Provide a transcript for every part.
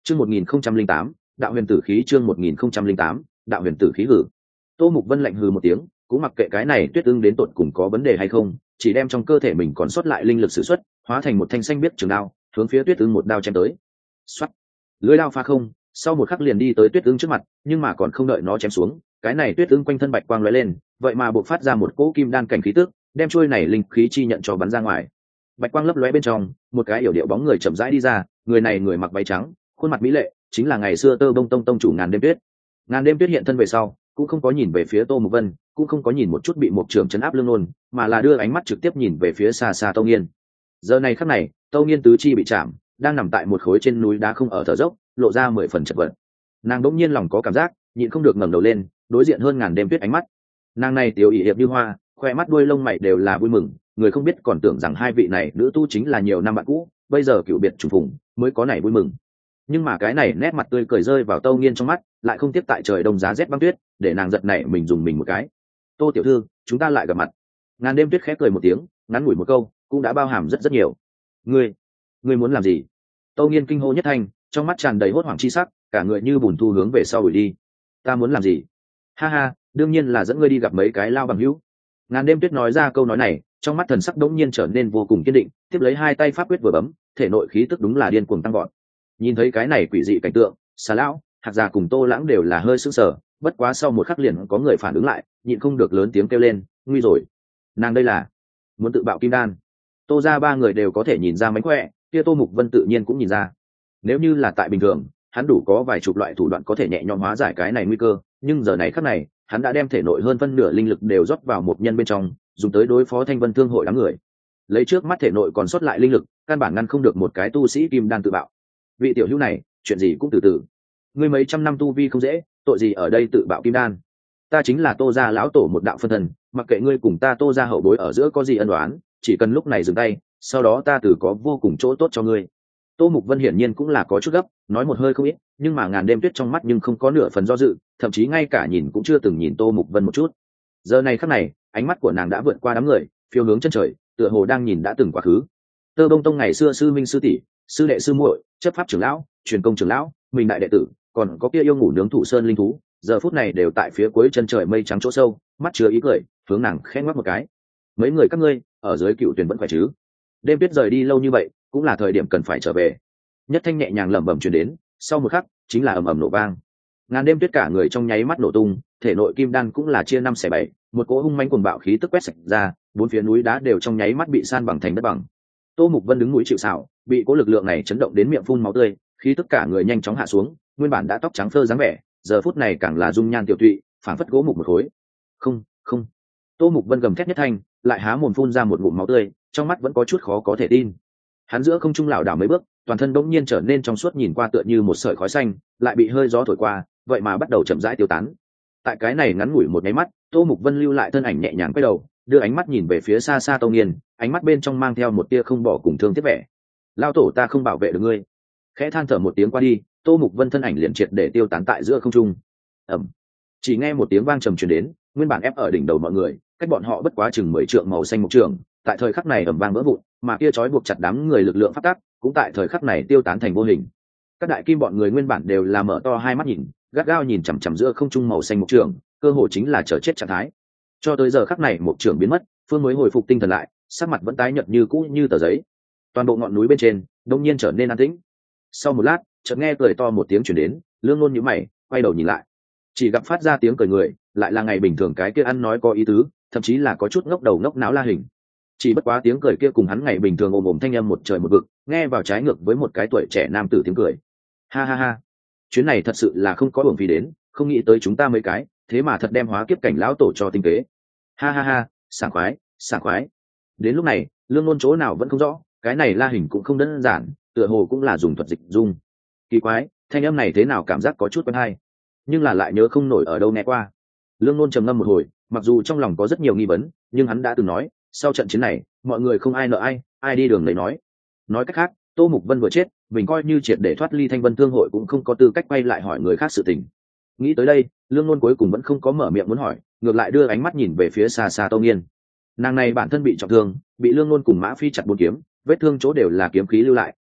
Chương 1008, đạo huyền tử khí. Chương 1008, đạo huyền tử khí. Hử. Tô Mục Vân lạnh hừ một tiếng, cũng mặc kệ cái này Tuyết Ưng đến tột cùng có vấn đề hay không, chỉ đem trong cơ thể mình còn sót lại linh lực sử xuất, hóa thành một thanh xanh biếc trường đao, hướng phía Tuyết Ưng một đao chém tới. Soát. Lưỡi đao pha không, sau một khắc liền đi tới Tuyết Ưng trước mặt, nhưng mà còn không đợi nó chém xuống, cái này Tuyết Ưng quanh thân bạch quang lóe lên, vậy mà bộc phát ra một cỗ kim đan cảnh khí tức, đem chuôi này linh khí chi nhận cho bắn ra ngoài. Bạch quang lấp lóe bên trong, một cái yểu điệu bóng người chậm rãi đi ra, người này người mặc váy trắng, khuôn mặt mỹ lệ, chính là ngày xưa Tơ Bông Tông tông chủ Ngàn Đêm Tuyết. Ngàn Đêm Tuyết hiện thân về sau, cũng không có nhìn về phía Tô Mục Vân, cũng không có nhìn một chút bị một trường chấn áp Lương Nôn, mà là đưa ánh mắt trực tiếp nhìn về phía xa xa Tâu Nghiên. Giờ này khắc này, Tâu Nghiên tứ chi bị chạm, đang nằm tại một khối trên núi đá không ở thở dốc, lộ ra 10 phần chật vật. Nàng đỗng nhiên lòng có cảm giác, nhịn không được ngẩng đầu lên, đối diện hơn Ngàn Đêm Tuyết ánh mắt. Nàng này tiểu ỷ hiệp như hoa, khoe mắt đuôi lông mày đều là vui mừng, người không biết còn tưởng rằng hai vị này nữ tu chính là nhiều năm bạn cũ, bây giờ cựu biệt trùng phùng, mới có này vui mừng. Nhưng mà cái này nét mặt tươi cười rơi vào Tâu Nghiên trong mắt, lại không tiếp tại trời đông giá rét băng tuyết, để nàng giật nảy mình dùng mình một cái. Tô tiểu thư, chúng ta lại gặp mặt. Ngàn Đêm Tuyết khẽ cười một tiếng, ngắn ngủi một câu, cũng đã bao hàm rất nhiều. Ngươi muốn làm gì? Tâu Nghiên kinh hô nhất thanh, trong mắt tràn đầy hốt hoảng chi sắc, cả người như bùn thu hướng về sau đuổi đi. Ta muốn làm gì? Ha ha, đương nhiên là dẫn ngươi đi gặp mấy cái lao bằng hữu. Ngàn Đêm Tuyết nói ra câu nói này, trong mắt thần sắc đống nhiên trở nên vô cùng kiên định, tiếp lấy hai tay pháp quyết vừa bấm, thể nội khí tức đúng là điên cuồng tăng vọt. Nhìn thấy cái này quỷ dị cảnh tượng, Xà lão, Hạc Già cùng Tô Lãng đều là hơi sững sờ, bất quá sau một khắc liền có người phản ứng lại, nhịn không được lớn tiếng kêu lên, nguy rồi, nàng đây là muốn tự bạo kim đan. Tô ra ba người đều có thể nhìn ra mánh khỏe, kia Tô Mục Vân tự nhiên cũng nhìn ra. Nếu như là tại bình thường, hắn đủ có vài chục loại thủ đoạn có thể nhẹ nhõm hóa giải cái này nguy cơ, nhưng giờ này khắc này, hắn đã đem thể nội hơn phân nửa linh lực đều rót vào một nhân bên trong, dùng tới đối phó Thanh Vân Thương hội đám người. Lấy trước mắt thể nội còn sót lại linh lực, căn bản ngăn không được một cái tu sĩ kim đan tự bạo. Vị tiểu hữu này, chuyện gì cũng từ từ. Ngươi mấy trăm năm tu vi không dễ, tội gì ở đây tự bạo kim đan? Ta chính là Tô gia lão tổ một đạo phân thần, mặc kệ ngươi cùng ta Tô gia hậu bối ở giữa có gì ân oán, chỉ cần lúc này dừng tay, sau đó ta từ có vô cùng chỗ tốt cho ngươi. Tô Mục Vân hiển nhiên cũng là có chút gấp, nói một hơi không ít, nhưng mà Ngàn Đêm Tuyết trong mắt nhưng không có nửa phần do dự, thậm chí ngay cả nhìn cũng chưa từng nhìn Tô Mục Vân một chút. Giờ này khắc này, ánh mắt của nàng đã vượt qua đám người, phiêu hướng chân trời, tựa hồ đang nhìn đã từng quá khứ. Tơ Bông Tông ngày xưa sư minh sư tỷ, sư đệ sư muội, chấp pháp trưởng lão, truyền công trưởng lão, mình đại đệ tử, còn có kia yêu ngủ nướng thủ sơn linh thú, giờ phút này đều tại phía cuối chân trời mây trắng chỗ sâu, mắt chứa ý cười, hướng nàng khẽ ngoắc một cái. Mấy người các ngươi, ở dưới Cựu Tuyển vẫn khỏe chứ? Đêm Tuyết rời đi lâu như vậy, cũng là thời điểm cần phải trở về. Nhất thanh nhẹ nhàng lẩm bẩm truyền đến, sau một khắc, chính là ầm ầm nổ vang. Ngàn Đêm Tuyết cả người trong nháy mắt nổ tung, thể nội kim đan cũng là chia 5/7, một cỗ hung mãnh cuồng bạo khí tức quét sạch ra, bốn phía núi đá đều trong nháy mắt bị san bằng thành đất bằng. Tô Mục Vân đứng núi chịu sào, bị cỗ lực lượng này chấn động đến miệng phun máu tươi, khí tức cả người nhanh chóng hạ xuống, nguyên bản đã tóc trắng phơ dáng vẻ, giờ phút này càng là dung nhan tiểu tụy, phảng phất gỗ mục một khối. Không. Tô Mục Vân gầm thét nhất thanh, lại há mồm phun ra một ngụm máu tươi, trong mắt vẫn có chút khó có thể tin. Hắn giữa không trung lảo đảo mấy bước, toàn thân đống nhiên trở nên trong suốt, nhìn qua tựa như một sợi khói xanh, lại bị hơi gió thổi qua, vậy mà bắt đầu chậm rãi tiêu tán. Tại cái này ngắn ngủi một nháy mắt, Tô Mục Vân lưu lại thân ảnh nhẹ nhàng quay đầu, đưa ánh mắt nhìn về phía xa xa Tâu Nghiên, ánh mắt bên trong mang theo một tia không bỏ cùng thương tiếc vẻ. Lao tổ, ta không bảo vệ được ngươi. Khẽ than thở một tiếng qua đi, Tô Mục Vân thân ảnh liền triệt để tiêu tán tại giữa không trung. Ầm. Chỉ nghe một tiếng vang trầm truyền đến, nguyên bản ép ở đỉnh đầu mọi người, cách bọn họ bất quá chừng 10 trượng màu xanh mục trường, tại thời khắc này ầm vang vỡ vụn, mà kia trói buộc chặt đám người lực lượng phát tác, cũng tại thời khắc này tiêu tán thành vô hình. Các đại kim bọn người nguyên bản đều là mở to hai mắt nhìn, gắt gao nhìn chằm chằm giữa không trung màu xanh mục trường, cơ hồ chính là chờ chết trạng thái. Cho tới giờ khắc này mục trường biến mất, Phương mới hồi phục tinh thần lại, sắc mặt vẫn tái nhợt như cũ như tờ giấy. Toàn bộ ngọn núi bên trên đột nhiên trở nên an tĩnh. Sau một lát, chợt nghe cười to một tiếng truyền đến, Lương Nôn nhíu mày, quay đầu nhìn lại, chỉ gặp phát ra tiếng cười người, lại là ngày bình thường cái kia ăn nói có ý tứ, thậm chí là có chút ngốc đầu ngốc não La Hình. Chỉ bất quá tiếng cười kia cùng hắn ngày bình thường ồm ồm thanh âm một trời một vực, nghe vào trái ngược với một cái tuổi trẻ nam tử tiếng cười. Ha ha ha, chuyến này thật sự là không có uổng phí đến, không nghĩ tới chúng ta mấy cái, thế mà thật đem hóa kiếp cảnh lão tổ cho tinh kế. Ha ha ha, sảng khoái, sảng khoái. Đến lúc này, Lương Nôn chỗ nào vẫn không rõ, cái này La Hình cũng không đơn giản, tựa hồ cũng là dùng thuật dịch dung. Kỳ quái, thanh âm này thế nào cảm giác có chút quen hay, nhưng là lại nhớ không nổi ở đâu nghe qua. Lương Nôn trầm ngâm một hồi, mặc dù trong lòng có rất nhiều nghi vấn, nhưng hắn đã từng nói, sau trận chiến này, mọi người không ai nợ ai, ai đi đường lấy nói. Nói cách khác, Tô Mục Vân vừa chết, mình coi như triệt để thoát ly Thanh Vân Thương hội cũng không có tư cách quay lại hỏi người khác sự tình. Nghĩ tới đây, Lương Nôn cuối cùng vẫn không có mở miệng muốn hỏi, ngược lại đưa ánh mắt nhìn về phía xa xa Tâu Nghiên. Nàng này bản thân bị trọng thương, bị Lương Nôn cùng Mã Phi chặt bốn kiếm, vết thương chỗ đều là kiếm khí lưu lại,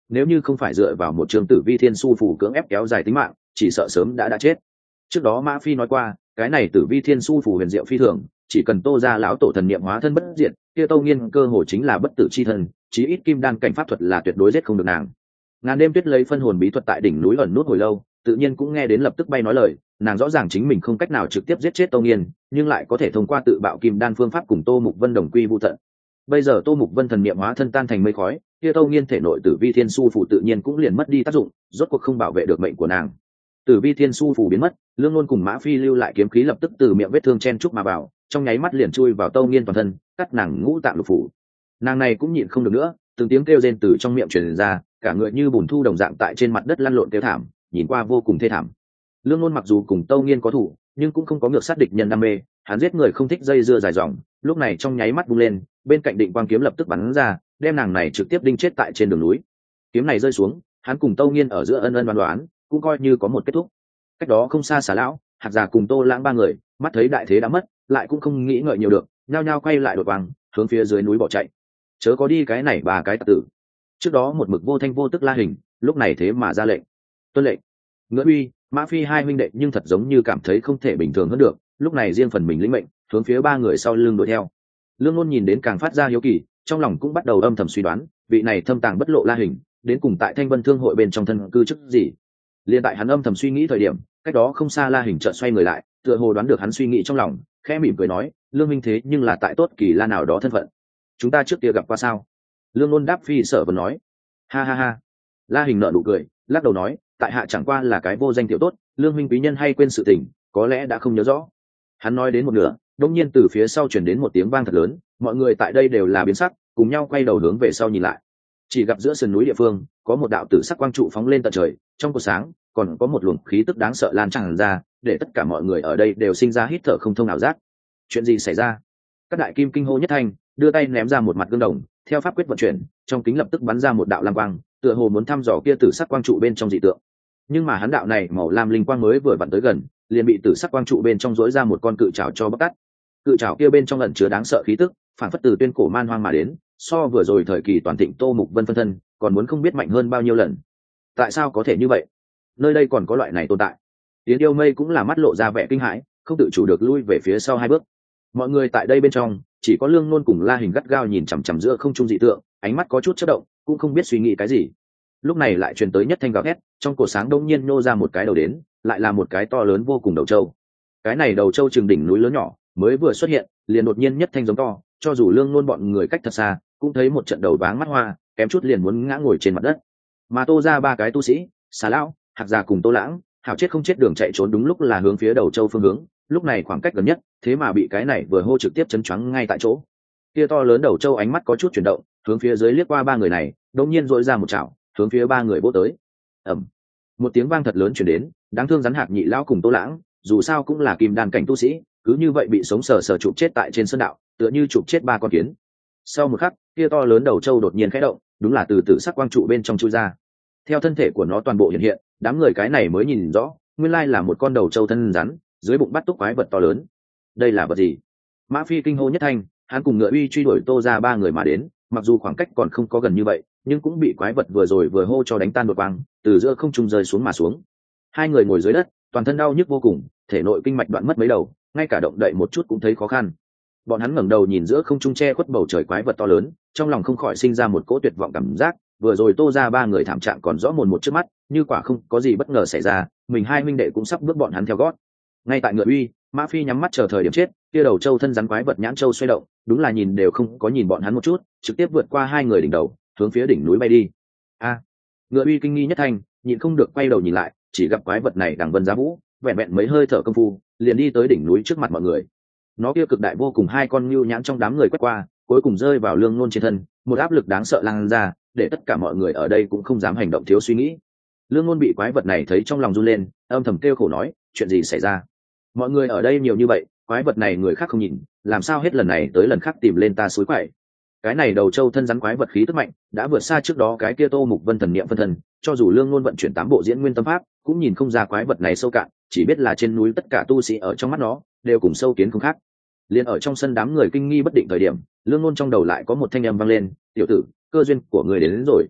nếu như không phải dựa vào một trường tử vi thiên su phù cưỡng ép kéo dài tính mạng chỉ sợ sớm đã chết. Trước đó Mã Phi nói qua cái này tử vi thiên su phù huyền diệu phi thường, chỉ cần Tô ra lão tổ thần niệm hóa thân bất diệt, kia Tâu Nghiên cơ hồ chính là bất tử chi thân, chí ít kim đan cảnh pháp thuật là tuyệt đối giết không được nàng. Ngàn đêm tuyết lấy phân hồn bí thuật tại đỉnh núi ẩn nút hồi lâu, tự nhiên cũng nghe đến lập tức bay nói lời, nàng rõ ràng chính mình không cách nào trực tiếp giết chết Tâu Nghiên, nhưng lại có thể thông qua tự bạo kim đan phương pháp cùng Tô Mục Vân đồng quy vu tận. Bây giờ Tô Mục Vân thần niệm hóa thân tan thành mây khói, kia Tâu Nghiên thể nội tử vi thiên su phù tự nhiên cũng liền mất đi tác dụng, rốt cuộc không bảo vệ được mệnh của nàng. Tử vi thiên su phù biến mất, Lương Nôn cùng Mã Phi lưu lại kiếm khí lập tức từ miệng vết thương chen chúc mà vào, trong nháy mắt liền chui vào Tâu Nghiên toàn thân, cắt nàng ngũ tạng lục phủ. Nàng này cũng nhịn không được nữa, từng tiếng kêu rên từ trong miệng truyền ra, cả người như bùn thu đồng dạng tại trên mặt đất lăn lộn kêu thảm, nhìn qua vô cùng thê thảm. Lương Nôn mặc dù cùng Tâu Nghiên có thủ, nhưng cũng không có ngược sát địch nhân đam mê, hắn giết người không thích dây dưa dài dòng, lúc này trong nháy mắt vung lên, bên cạnh định quang kiếm lập tức bắn ra, đem nàng này trực tiếp đinh chết tại trên đường núi. Kiếm này rơi xuống, hắn cùng Tâu Nghiên ở giữa ân ân đoán đoán, cũng coi như có một kết thúc. Cách đó không xa Xà lão, Hạt Già cùng Tô Lãng ba người, mắt thấy đại thế đã mất, lại cũng không nghĩ ngợi nhiều được, nhao nhao quay lại đột vàng, hướng phía dưới núi bỏ chạy. Chớ có đi cái này bà cái tặc tử. Trước đó một mực vô thanh vô tức La Hình, lúc này thế mà ra lệnh. Tuân lệnh. Ngựa Uy, Mã Phi hai huynh đệ nhưng thật giống như cảm thấy không thể bình thường hơn được, lúc này riêng phần mình lĩnh mệnh, hướng phía ba người sau lưng đuổi theo. Lương Nôn nhìn đến càng phát ra hiếu kỳ, trong lòng cũng bắt đầu âm thầm suy đoán, vị này thâm tàng bất lộ La Hình, đến cùng tại Thanh Vân Thương hội bên trong thân cư chức gì. Liên tại hắn âm thầm suy nghĩ thời điểm, cách đó không xa La Hình chợt xoay người lại, tựa hồ đoán được hắn suy nghĩ trong lòng, khẽ mỉm cười nói, Lương minh thế nhưng là tại Tốt Kỳ La nào đó thân phận. Chúng ta trước kia gặp qua sao? Lương Nôn đáp phi sở và nói, ha ha ha. La Hình nở nụ cười, lắc đầu nói, tại hạ chẳng qua là cái vô danh tiểu tốt, Lương minh quý nhân hay quên sự tình, có lẽ đã không nhớ rõ. Hắn nói đến một nửa, đột nhiên từ phía sau truyền đến một tiếng vang thật lớn, mọi người tại đây đều là biến sắc, cùng nhau quay đầu hướng về sau nhìn lại. Chỉ gặp giữa sườn núi địa phương có một đạo tử sắc quang trụ phóng lên tận trời, trong cột sáng còn có một luồng khí tức đáng sợ lan tràn ra, để tất cả mọi người ở đây đều sinh ra hít thở không thông ảo giác. Chuyện gì xảy ra? Các đại kim kinh hô nhất thanh, đưa tay ném ra một mặt gương đồng, theo pháp quyết vận chuyển, trong kính lập tức bắn ra một đạo lam quang, tựa hồ muốn thăm dò kia tử sắc quang trụ bên trong dị tượng. Nhưng mà hắn đạo này màu lam linh quang mới vừa vặn tới gần, liền bị tử sắc quang trụ bên trong rỗi ra một con cự trảo cho bóc tát. Cự trảo kia bên trong ẩn chứa đáng sợ khí tức, phản phất từ tuyên cổ man hoang mà đến, so vừa rồi thời kỳ toàn thịnh Tô Mục Vân phân thân còn muốn không biết mạnh hơn bao nhiêu lần. Tại sao có thể như vậy? Nơi đây còn có loại này tồn tại? Yến Yêu Mây cũng là mắt lộ ra vẻ kinh hãi, không tự chủ được lui về phía sau hai bước. Mọi người tại đây bên trong chỉ có Lương Nôn cùng La Hình gắt gao nhìn chằm chằm giữa không trung dị tượng, ánh mắt có chút chớp động, cũng không biết suy nghĩ cái gì. Lúc này lại truyền tới nhất thanh gào thét, trong cổ sáng đông nhiên nô ra một cái đầu đến, lại là một cái to lớn vô cùng đầu trâu. Cái này đầu trâu chừng đỉnh núi lớn nhỏ, mới vừa xuất hiện, liền đột nhiên nhất thanh giống to, cho dù Lương Nôn bọn người cách thật xa, cũng thấy một trận đầu váng mắt hoa, kém chút liền muốn ngã ngồi trên mặt đất. Mà Tô ra ba cái tu sĩ, Xà lão, Hạt Già cùng Tô Lãng, hảo chết không chết đường chạy trốn đúng lúc là hướng phía đầu châu phương hướng, lúc này khoảng cách gần nhất, thế mà bị cái này vừa hô trực tiếp chấn choáng ngay tại chỗ. Kia to lớn đầu châu ánh mắt có chút chuyển động, hướng phía dưới liếc qua ba người này, đột nhiên dội ra một chảo, hướng phía ba người vỗ tới. Ầm. Một tiếng vang thật lớn truyền đến, đáng thương rắn Hạc Nhị lão cùng Tô Lãng, dù sao cũng là kim đan cảnh tu sĩ, cứ như vậy bị sống sờ sờ chụp chết tại trên sơn đạo, tựa như chụp chết ba con kiến. Sau một khắc, kia to lớn đầu trâu đột nhiên khẽ động, đúng là từ tử sắc quang trụ bên trong chui ra. Theo thân thể của nó toàn bộ hiện hiện, đám người cái này mới nhìn rõ, nguyên lai là một con đầu trâu thân rắn, dưới bụng bắt túc quái vật to lớn. Đây là vật gì? Mã Phi kinh hô nhất thanh, hắn cùng Ngựa Uy truy đuổi Tô ra ba người mà đến, mặc dù khoảng cách còn không có gần như vậy, nhưng cũng bị quái vật vừa rồi vừa hô cho đánh tan đột vang, từ giữa không trung rơi xuống mà xuống. Hai người ngồi dưới đất, toàn thân đau nhức vô cùng, thể nội kinh mạch đoạn mất mấy đầu, ngay cả động đậy một chút cũng thấy khó khăn. Bọn hắn ngẩng đầu nhìn giữa không trung che khuất bầu trời quái vật to lớn, trong lòng không khỏi sinh ra một cỗ tuyệt vọng cảm giác, vừa rồi Tô ra ba người thảm trạng còn rõ mồn một trước mắt, như quả không có gì bất ngờ xảy ra, mình hai minh đệ cũng sắp bước bọn hắn theo gót. Ngay tại Ngựa Uy, Mã Phi nhắm mắt chờ thời điểm chết, kia đầu trâu thân rắn quái vật nhãn trâu xoay động, đúng là nhìn đều không có nhìn bọn hắn một chút, trực tiếp vượt qua hai người đỉnh đầu, hướng phía đỉnh núi bay đi. A! Ngựa Uy kinh nghi nhất thanh, nhịn không được quay đầu nhìn lại, chỉ gặp quái vật này đằng vân giá vũ, vẹn vẹn mấy hơi thở công phu, liền đi tới đỉnh núi trước mặt mọi người. Nó kia cực đại vô cùng hai con nhu nhãn trong đám người quét qua, cuối cùng rơi vào Lương Nôn trên thân, một áp lực đáng sợ lan ra, để tất cả mọi người ở đây cũng không dám hành động thiếu suy nghĩ. Lương Nôn bị quái vật này thấy trong lòng run lên, âm thầm kêu khổ nói, chuyện gì xảy ra? Mọi người ở đây nhiều như vậy, quái vật này người khác không nhìn, làm sao hết lần này tới lần khác tìm lên ta suối quậy? Cái này đầu trâu thân rắn quái vật khí tức mạnh, đã vượt xa trước đó cái kia Tô Mục Vân thần niệm phân thân, cho dù Lương Nôn vận chuyển 8 bộ diễn nguyên tâm pháp, cũng nhìn không ra quái vật này sâu cạn, chỉ biết là trên núi tất cả tu sĩ ở trong mắt nó đều cùng sâu kiến không khác. Liên ở trong sân đám người kinh nghi bất định thời điểm, Lương Nôn trong đầu lại có một thanh âm vang lên, "Tiểu tử, cơ duyên của người đến rồi."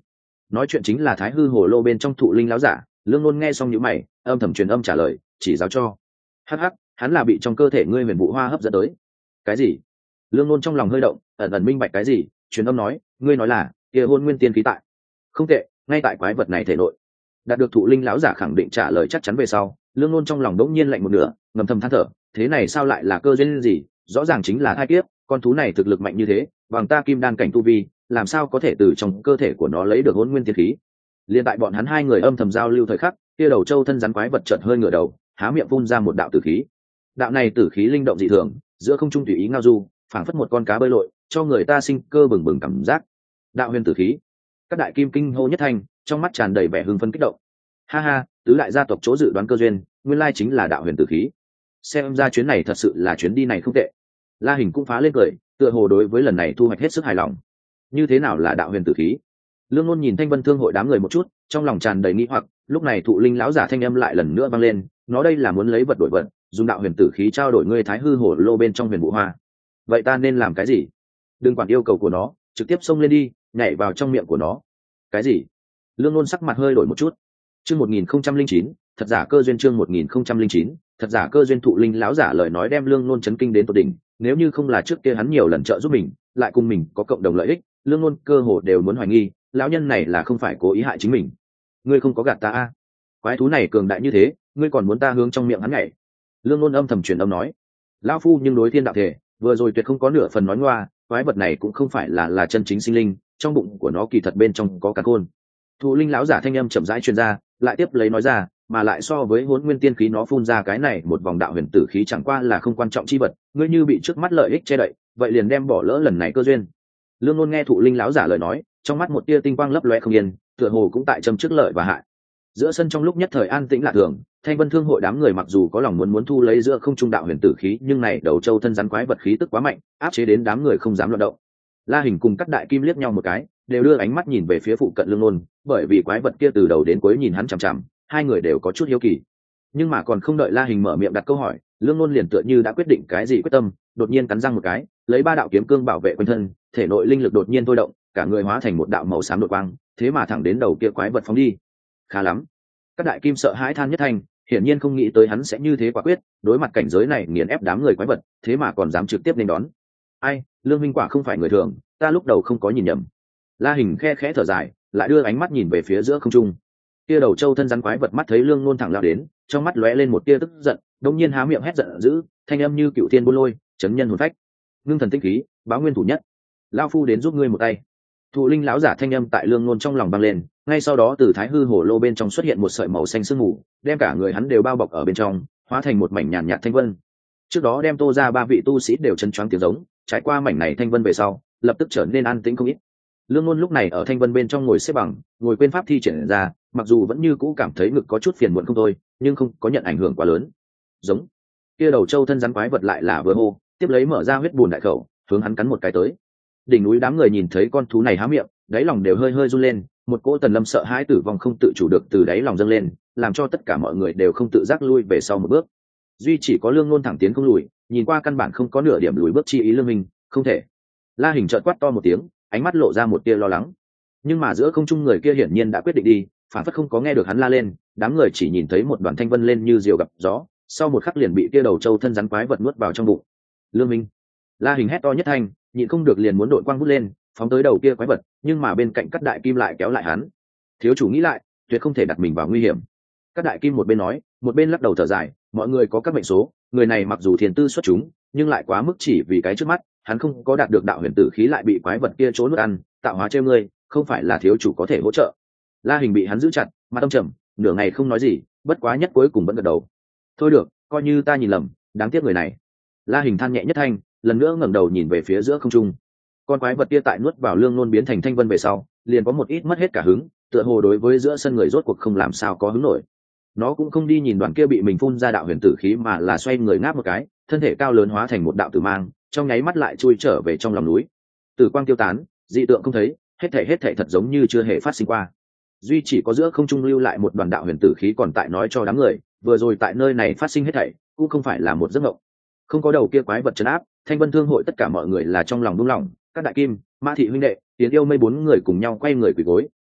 nói chuyện chính là thái hư hồ lô bên trong thụ linh láo giả. Lương Nôn nghe xong nhíu mày, âm thầm truyền âm trả lời, chỉ giáo cho. Hắc hắc, hắn là bị trong cơ thể ngươi huyền vũ hoa hấp dẫn tới. Cái gì? Lương Nôn trong lòng hơi động, ẩn ẩn minh bạch cái gì, truyền âm nói, ngươi nói là kia hôn nguyên tiên khí tại. Không tệ, ngay tại quái vật này thể nội. Đạt được thụ linh lão giả khẳng định trả lời chắc chắn về sau, Lương Nôn trong lòng đống nhiên lạnh một nửa, ngầm thầm than thở, thế này sao lại là cơ duyên gì, rõ ràng chính là thai kiếp, con thú này thực lực mạnh như thế, bằng ta kim đan cảnh tu vi, làm sao có thể từ trong cơ thể của nó lấy được hôn nguyên tiên khí. Liên tại bọn hắn hai người âm thầm giao lưu thời khắc, kia đầu châu thân rắn quái vật chợt hơi ngửa đầu, há miệng phun ra một đạo tử khí. Đạo này tử khí linh động dị thường, giữa không trung tùy ý ngao du, phảng phất một con cá bơi lội, cho người ta sinh cơ bừng bừng cảm giác. Đạo huyền tử khí. Các đại kim kinh hô nhất thành, trong mắt tràn đầy vẻ hưng phấn kích động. Ha ha, tứ đại gia tộc chỗ dự đoán cơ duyên, nguyên lai chính là đạo huyền tử khí. Xem ra chuyến này thật sự là chuyến đi này không tệ. La Hình cũng phá lên cười, tựa hồ đối với lần này thu hoạch hết sức hài lòng. Như thế nào là đạo huyền tử khí? Lương Nôn nhìn Thanh Vân Thương hội đám người một chút, trong lòng tràn đầy nghi hoặc. Lúc này thụ linh lão giả thanh âm lại lần nữa vang lên, nó đây là muốn lấy vật đổi vật, dùng đạo huyền tử khí trao đổi ngươi thái hư hổ lô bên trong huyền vũ hoa. Vậy ta nên làm cái gì? Đừng quản yêu cầu của nó, trực tiếp xông lên đi, nhảy vào trong miệng của nó. Cái gì? Lương Nôn sắc mặt hơi đổi một chút. Chương 1009, thật giả cơ duyên. Chương 1009, thật giả cơ duyên. Thụ linh lão giả lời nói đem Lương Nôn chấn kinh đến tột đỉnh. Nếu như không là trước kia hắn nhiều lần trợ giúp mình, lại cùng mình có cộng đồng lợi ích, Lương Nôn cơ hồ đều muốn hoài nghi lão nhân này là không phải cố ý hại chính mình. Ngươi không có gạt ta a? Quái thú này cường đại như thế, ngươi còn muốn ta hướng trong miệng hắn nhảy? Lương Nôn âm thầm truyền âm nói. Lão phu nhưng đối thiên đạo thể, vừa rồi tuyệt không có nửa phần nói ngoa, quái vật này cũng không phải là chân chính sinh linh, trong bụng của nó kỳ thật bên trong có cả khôn. Thụ linh lão giả thanh âm chậm rãi truyền ra, lại tiếp lấy nói ra, mà lại so với hỗn nguyên tiên khí nó phun ra cái này một vòng đạo huyền tử khí chẳng qua là không quan trọng chi vật, ngươi như bị trước mắt lợi ích che đậy, vậy liền đem bỏ lỡ lần này cơ duyên. Lương Nôn nghe thụ linh lão giả lời nói, trong mắt một tia tinh quang lấp loe không yên, tựa hồ cũng tại châm trước lợi và hại. Giữa sân trong lúc nhất thời an tĩnh lạ thường, Thanh Vân Thương hội đám người mặc dù có lòng muốn thu lấy giữa không trung đạo huyền tử khí, nhưng này đầu châu thân rắn quái vật khí tức quá mạnh, áp chế đến đám người không dám loạn động. La Hình cùng các đại kim liếc nhau một cái, đều đưa ánh mắt nhìn về phía phụ cận Lương Nôn, bởi vì quái vật kia từ đầu đến cuối nhìn hắn chằm chằm, hai người đều có chút hiếu kỳ. Nhưng mà còn không đợi La Hình mở miệng đặt câu hỏi, Lương Nôn liền tựa như đã quyết định cái gì quyết tâm, đột nhiên cắn răng một cái, lấy ba đạo kiếm cương bảo vệ quanh thân, thể nội linh lực đột nhiên thôi động, cả người hóa thành một đạo màu xám đột quang, thế mà thẳng đến đầu kia quái vật phóng đi. Khá lắm. Các đại kim sợ hãi than nhất thành, hiển nhiên không nghĩ tới hắn sẽ như thế quả quyết, đối mặt cảnh giới này nghiền ép đám người quái vật, thế mà còn dám trực tiếp nên đón. Ai, Lương minh quả không phải người thường, ta lúc đầu không có nhìn nhầm. La Hình khe khẽ thở dài, lại đưa ánh mắt nhìn về phía giữa không trung. Kia đầu châu thân rắn quái vật mắt thấy Lương Nôn thẳng lao đến, trong mắt lóe lên một tia tức giận, đột nhiên há miệng hét giận dữ, thanh âm như cựu thiên buôn lôi, chấn nhân hồn phách. Ngưng thần tinh khí, báo nguyên thủ nhất, lão phu đến giúp ngươi một tay. Thụ linh lão giả thanh âm tại Lương Nôn trong lòng vang lên, ngay sau đó từ thái hư hồ lô bên trong xuất hiện một sợi màu xanh sương mù, đem cả người hắn đều bao bọc ở bên trong, hóa thành một mảnh nhàn nhạt thanh vân. Trước đó đem Tô ra ba vị tu sĩ đều chân choáng tiếng giống, trải qua mảnh này thanh vân về sau, lập tức trở nên an tĩnh không ít. Lương Nôn lúc này ở thanh vân bên trong ngồi xếp bằng, ngồi quên pháp thi triển ra, mặc dù vẫn như cũ cảm thấy ngực có chút phiền muộn không thôi, nhưng không có nhận ảnh hưởng quá lớn. Giống. Kia đầu châu thân rắn quái vật lại là vừa hô, tiếp lấy mở ra huyết bùn đại khẩu, hướng hắn cắn một cái tới. Đỉnh núi đám người nhìn thấy con thú này há miệng, đáy lòng đều hơi hơi run lên, một cỗ tần lâm sợ hãi tử vong không tự chủ được từ đáy lòng dâng lên, làm cho tất cả mọi người đều không tự giác lui về sau một bước. Duy chỉ có Lương Nôn thẳng tiến không lùi, nhìn qua căn bản không có nửa điểm lùi bước chi ý. Lương Minh, không thể. La Hình chợt quát to một tiếng, ánh mắt lộ ra một tia lo lắng. Nhưng mà giữa không trung người kia hiển nhiên đã quyết định đi, phản phất không có nghe được hắn la lên, đám người chỉ nhìn thấy một đoàn thanh vân lên như diều gặp gió, sau một khắc liền bị kia đầu châu thân rắn quái vật nuốt vào trong bụng. Lương Minh. La Hình hét to nhất thanh, nhịn không được liền muốn đội quang vút lên, phóng tới đầu kia quái vật, nhưng mà bên cạnh các đại kim lại kéo lại hắn. Thiếu chủ nghĩ lại, tuyệt không thể đặt mình vào nguy hiểm. Các đại kim một bên nói, một bên lắc đầu thở dài, mọi người có các mệnh số, người này mặc dù thiền tư xuất chúng, nhưng lại quá mức chỉ vì cái trước mắt, hắn không có đạt được đạo huyền tử khí lại bị quái vật kia trốn nuốt ăn, tạo hóa trêu ngươi, không phải là thiếu chủ có thể hỗ trợ. La Hình bị hắn giữ chặt, mặt tâm trầm, nửa ngày không nói gì, bất quá nhất cuối cùng vẫn gật đầu. Thôi được, coi như ta nhìn lầm, đáng tiếc người này. La Hình than nhẹ nhất thanh, lần nữa ngẩng đầu nhìn về phía giữa không trung. Con quái vật kia tại nuốt vào Lương Nôn biến thành thanh vân về sau, liền có một ít mất hết cả hứng, tựa hồ đối với giữa sân người rốt cuộc không làm sao có hứng nổi. Nó cũng không đi nhìn đoàn kia bị mình phun ra đạo huyền tử khí mà là xoay người ngáp một cái, thân thể cao lớn hóa thành một đạo tử mang, trong nháy mắt lại chui trở về trong lòng núi. Tử quang tiêu tán, dị tượng không thấy, hết thảy thật giống như chưa hề phát sinh qua. Duy chỉ có giữa không trung lưu lại một đoàn đạo huyền tử khí còn tại nói cho đám người, vừa rồi tại nơi này phát sinh hết thảy, cũng không phải là một giấc mộng. Không có đầu kia quái vật trấn áp, Thanh Vân Thương hội tất cả mọi người là trong lòng buông lỏng, các đại kim, Mã thị huynh đệ, Tiến Yêu Mây bốn người cùng nhau quay người quỳ gối,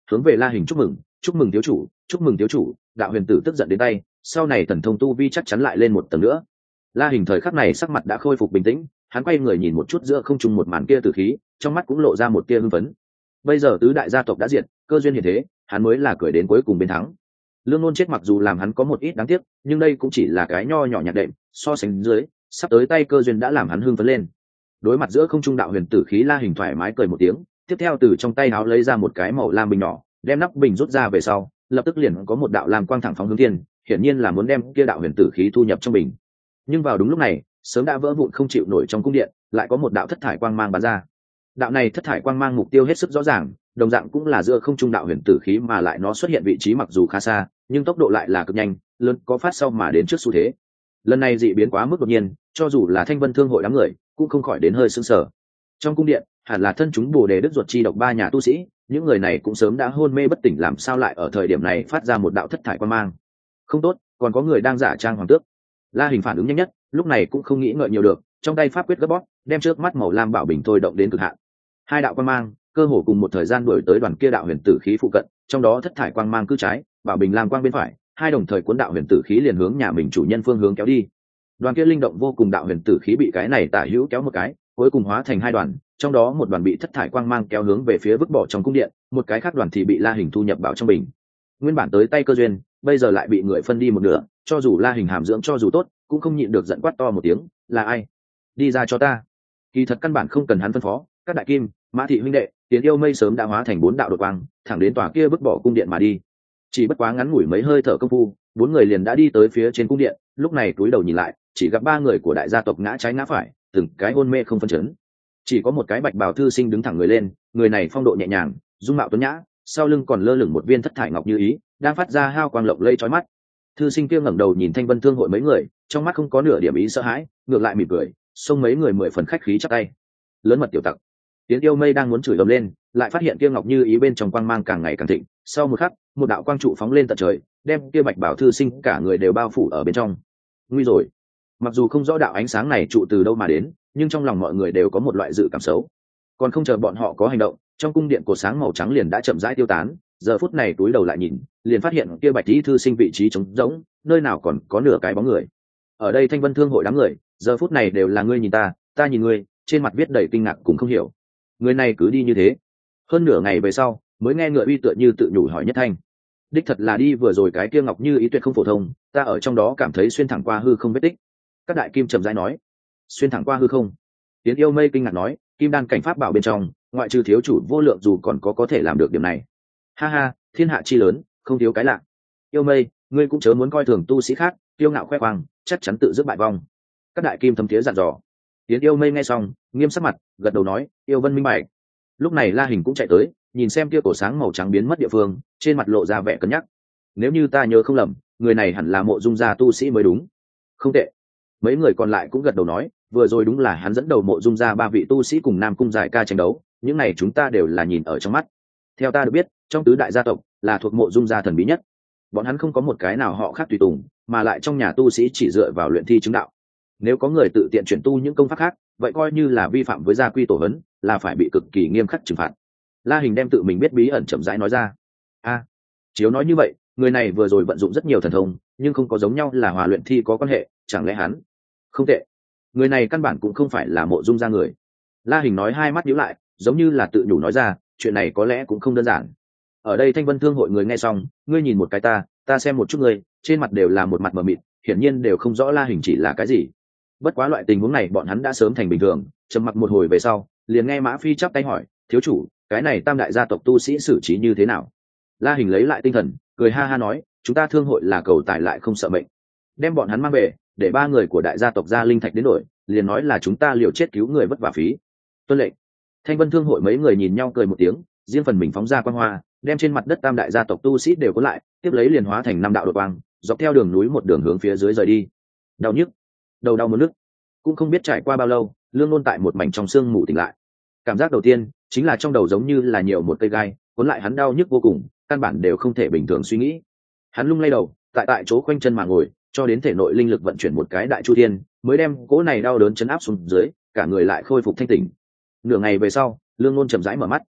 hướng về La Hình chúc mừng, chúc mừng thiếu chủ, chúc mừng thiếu chủ. Đạo huyền tử tức giận đến tay, sau này thần thông tu vi chắc chắn lại lên một tầng nữa. La Hình thời khắc này sắc mặt đã khôi phục bình tĩnh, hắn quay người nhìn một chút giữa không trung một màn kia tử khí, trong mắt cũng lộ ra một tia hưng phấn. Bây giờ tứ đại gia tộc đã diệt, cơ duyên hiện thế, hắn mới là cười đến cuối cùng bên thắng. Lương Nôn chết mặc dù làm hắn có một ít đáng tiếc, nhưng đây cũng chỉ là cái nho nhỏ nhạc đệm, so sánh dưới, sắp tới tay cơ duyên đã làm hắn hưng phấn lên. Đối mặt giữa không trung đạo huyền tử khí, La Hình thoải mái cười một tiếng, tiếp theo từ trong tay áo lấy ra một cái màu lam bình nhỏ, đem nắp bình rút ra về sau, lập tức liền có một đạo lam quang thẳng phóng hướng thiên, hiển nhiên là muốn đem kia đạo huyền tử khí thu nhập trong bình. Nhưng vào đúng lúc này, sớm đã vỡ vụn không chịu nổi trong cung điện, lại có một đạo thất thải quang mang bắn ra. Đạo này thất thải quang mang mục tiêu hết sức rõ ràng, đồng dạng cũng là giữa không trung đạo huyền tử khí, mà lại nó xuất hiện vị trí mặc dù khá xa, nhưng tốc độ lại là cực nhanh, lớn có phát sau mà đến trước xu thế. Lần này dị biến quá mức đột nhiên, cho dù là Thanh Vân Thương hội đám người cũng không khỏi đến hơi sững sờ. Trong cung điện, hẳn là thân chúng Bồ Đề Đức Duật chi độc ba nhà tu sĩ, những người này cũng sớm đã hôn mê bất tỉnh, làm sao lại ở thời điểm này phát ra một đạo thất thải quang mang? Không tốt, còn có người đang giả trang hoàng tước. La Hình phản ứng nhanh nhất, lúc này cũng không nghĩ ngợi nhiều được, trong tay pháp quyết gấp bóp, đem trước mắt màu lam bảo bình thôi động đến cực hạn. Hai đạo quang mang cơ hồ cùng một thời gian đuổi tới đoàn kia đạo huyền tử khí phụ cận, trong đó thất thải quang mang cứ trái, bảo bình lam quang bên phải, hai đồng thời cuốn đạo huyền tử khí liền hướng nhà mình chủ nhân phương hướng kéo đi. Đoàn kia linh động vô cùng đạo huyền tử khí bị cái này tả hữu kéo một cái, cuối cùng hóa thành hai đoàn, trong đó một đoàn bị thất thải quang mang kéo hướng về phía vứt bỏ trong cung điện, một cái khác đoàn thì bị La Hình thu nhập vào trong bình. Nguyên bản tới tay cơ duyên, bây giờ lại bị người phân đi một nửa, cho dù La Hình hàm dưỡng cho dù tốt, cũng không nhịn được giận quát to một tiếng, là ai? Đi ra cho ta! Kỳ thật căn bản không cần hắn phân phó, các đại kim, Mã thị huynh đệ, Tiến Yêu Mây sớm đã hóa thành bốn đạo đột quang, thẳng đến tòa kia vứt bỏ cung điện mà đi. Chỉ bất quá ngắn ngủi mấy hơi thở công phu, bốn người liền đã đi tới phía trên cung điện, lúc này cúi đầu nhìn lại, chỉ gặp ba người của đại gia tộc ngã trái ngã phải, từng cái hôn mê không phân chấn. Chỉ có một cái bạch bào thư sinh đứng thẳng người lên, người này phong độ nhẹ nhàng, dung mạo tuấn nhã, sau lưng còn lơ lửng một viên thất thải ngọc như ý, đang phát ra hao quang lộng lẫy chói mắt. Thư sinh kia ngẩng đầu nhìn Thanh Vân Thương hội mấy người, trong mắt không có nửa điểm ý sợ hãi, ngược lại mỉm cười, xông mấy người mười phần khách khí chắp tay. Lớn mật tiểu tặc. Tiến Yêu Mây đang muốn chửi ầm lên, lại phát hiện kia ngọc như ý bên trong quang mang càng ngày càng thịnh, sau một khắc, một đạo quang trụ phóng lên tận trời, đem kia bạch bảo thư sinh cả người đều bao phủ ở bên trong. Nguy rồi. Mặc dù không rõ đạo ánh sáng này trụ từ đâu mà đến, nhưng trong lòng mọi người đều có một loại dự cảm xấu. Còn không chờ bọn họ có hành động, trong cung điện cột sáng màu trắng liền đã chậm rãi tiêu tán, giờ phút này túi đầu lại nhìn, liền phát hiện kia bạch tí thư sinh vị trí trống rỗng, nơi nào còn có nửa cái bóng người. Ở đây Thanh Vân Thương hội đám người, giờ phút này đều là ngươi nhìn ta, ta nhìn ngươi, trên mặt viết đầy kinh ngạc cùng không hiểu. Người này cứ đi như thế. Hơn nửa ngày về sau, mới nghe ngựa uy tựa như tự nhủ hỏi nhất thanh. Đích thật là đi vừa rồi cái kia ngọc như ý tuyệt không phổ thông, ta ở trong đó cảm thấy xuyên thẳng qua hư không vết tích. Các đại kim trầm rãi nói, xuyên thẳng qua hư không. Tiến Yêu Mây kinh ngạc nói, kim đan cảnh pháp bảo bên trong, ngoại trừ thiếu chủ vô lượng dù còn có thể làm được điểm này. Ha ha, thiên hạ chi lớn, không thiếu cái lạ. Yêu Mây, ngươi cũng chớ muốn coi thường tu sĩ khác, kiêu ngạo khoe khoang, chắc chắn tự dứt bại vong. Các đại kim thấm thiế dặn dò. Tiến Yêu Mây nghe xong, nghiêm sắc mặt, gật đầu nói, Yêu Vân minh bạch. Lúc này La Hình cũng chạy tới, nhìn xem kia cổ sáng màu trắng biến mất địa phương, trên mặt lộ ra vẻ cân nhắc. Nếu như ta nhớ không lầm, người này hẳn là Mộ Dung gia tu sĩ mới đúng. Không tệ. Mấy người còn lại cũng gật đầu nói, vừa rồi đúng là hắn dẫn đầu Mộ Dung gia ba vị tu sĩ cùng Nam Cung Giải Ca tranh đấu, những này chúng ta đều là nhìn ở trong mắt. Theo ta được biết, trong tứ đại gia tộc là thuộc Mộ Dung gia thần bí nhất. Bọn hắn không có một cái nào họ khác tùy tùng, mà lại trong nhà tu sĩ chỉ dựa vào luyện thi chứng đạo. Nếu có người tự tiện chuyển tu những công pháp khác, vậy coi như là vi phạm với gia quy tổ hấn, là phải bị cực kỳ nghiêm khắc trừng phạt. La Hình đem tự mình biết bí ẩn chậm rãi nói ra. Chiếu nói như vậy, người này vừa rồi vận dụng rất nhiều thần thông, nhưng không có giống nhau là hòa luyện thi có quan hệ, chẳng lẽ hắn? Không tệ, người này căn bản cũng không phải là Mộ Dung gia người. La Hình nói, hai mắt nhíu lại, giống như là tự nhủ nói ra, chuyện này có lẽ cũng không đơn giản. Ở đây Thanh Vân Thương hội người nghe xong, ngươi nhìn một cái ta xem một chút ngươi, trên mặt đều là một mặt mờ mịt, hiển nhiên đều không rõ La Hình chỉ là cái gì. Bất quá loại tình huống này bọn hắn đã sớm thành bình thường, trầm mặc một hồi về sau, liền nghe Mã Phi chắp tay hỏi, thiếu chủ, cái này tam đại gia tộc tu sĩ xử trí như thế nào? La Hình lấy lại tinh thần, cười ha ha nói, chúng ta thương hội là cầu tài lại không sợ mệnh, đem bọn hắn mang về, để ba người của đại gia tộc gia linh thạch đến đổi, liền nói là chúng ta liều chết cứu người vất vả phí. Tuân lệnh. Thanh Vân Thương hội mấy người nhìn nhau cười một tiếng, riêng phần mình phóng ra quang hoa, đem trên mặt đất tam đại gia tộc tu sĩ đều cuốn lại, tiếp lấy liền hóa thành năm đạo đột quang, dọc theo đường núi một đường hướng phía dưới rời đi. Đau nhức, đầu đau muốn nức. Cũng không biết trải qua bao lâu, Lương Nôn tại một mảnh trong sương mù tỉnh lại. Cảm giác đầu tiên chính là trong đầu giống như là nhiều một cây gai, cuốn lại hắn đau nhức vô cùng, căn bản đều không thể bình thường suy nghĩ. Hắn lung lay đầu, tại chỗ khoanh chân mà ngồi, cho đến thể nội linh lực vận chuyển một cái đại chu thiên, mới đem cỗ này đau đớn chấn áp xuống dưới, cả người lại khôi phục thanh tỉnh. Nửa ngày về sau, Lương Nôn chậm rãi mở mắt.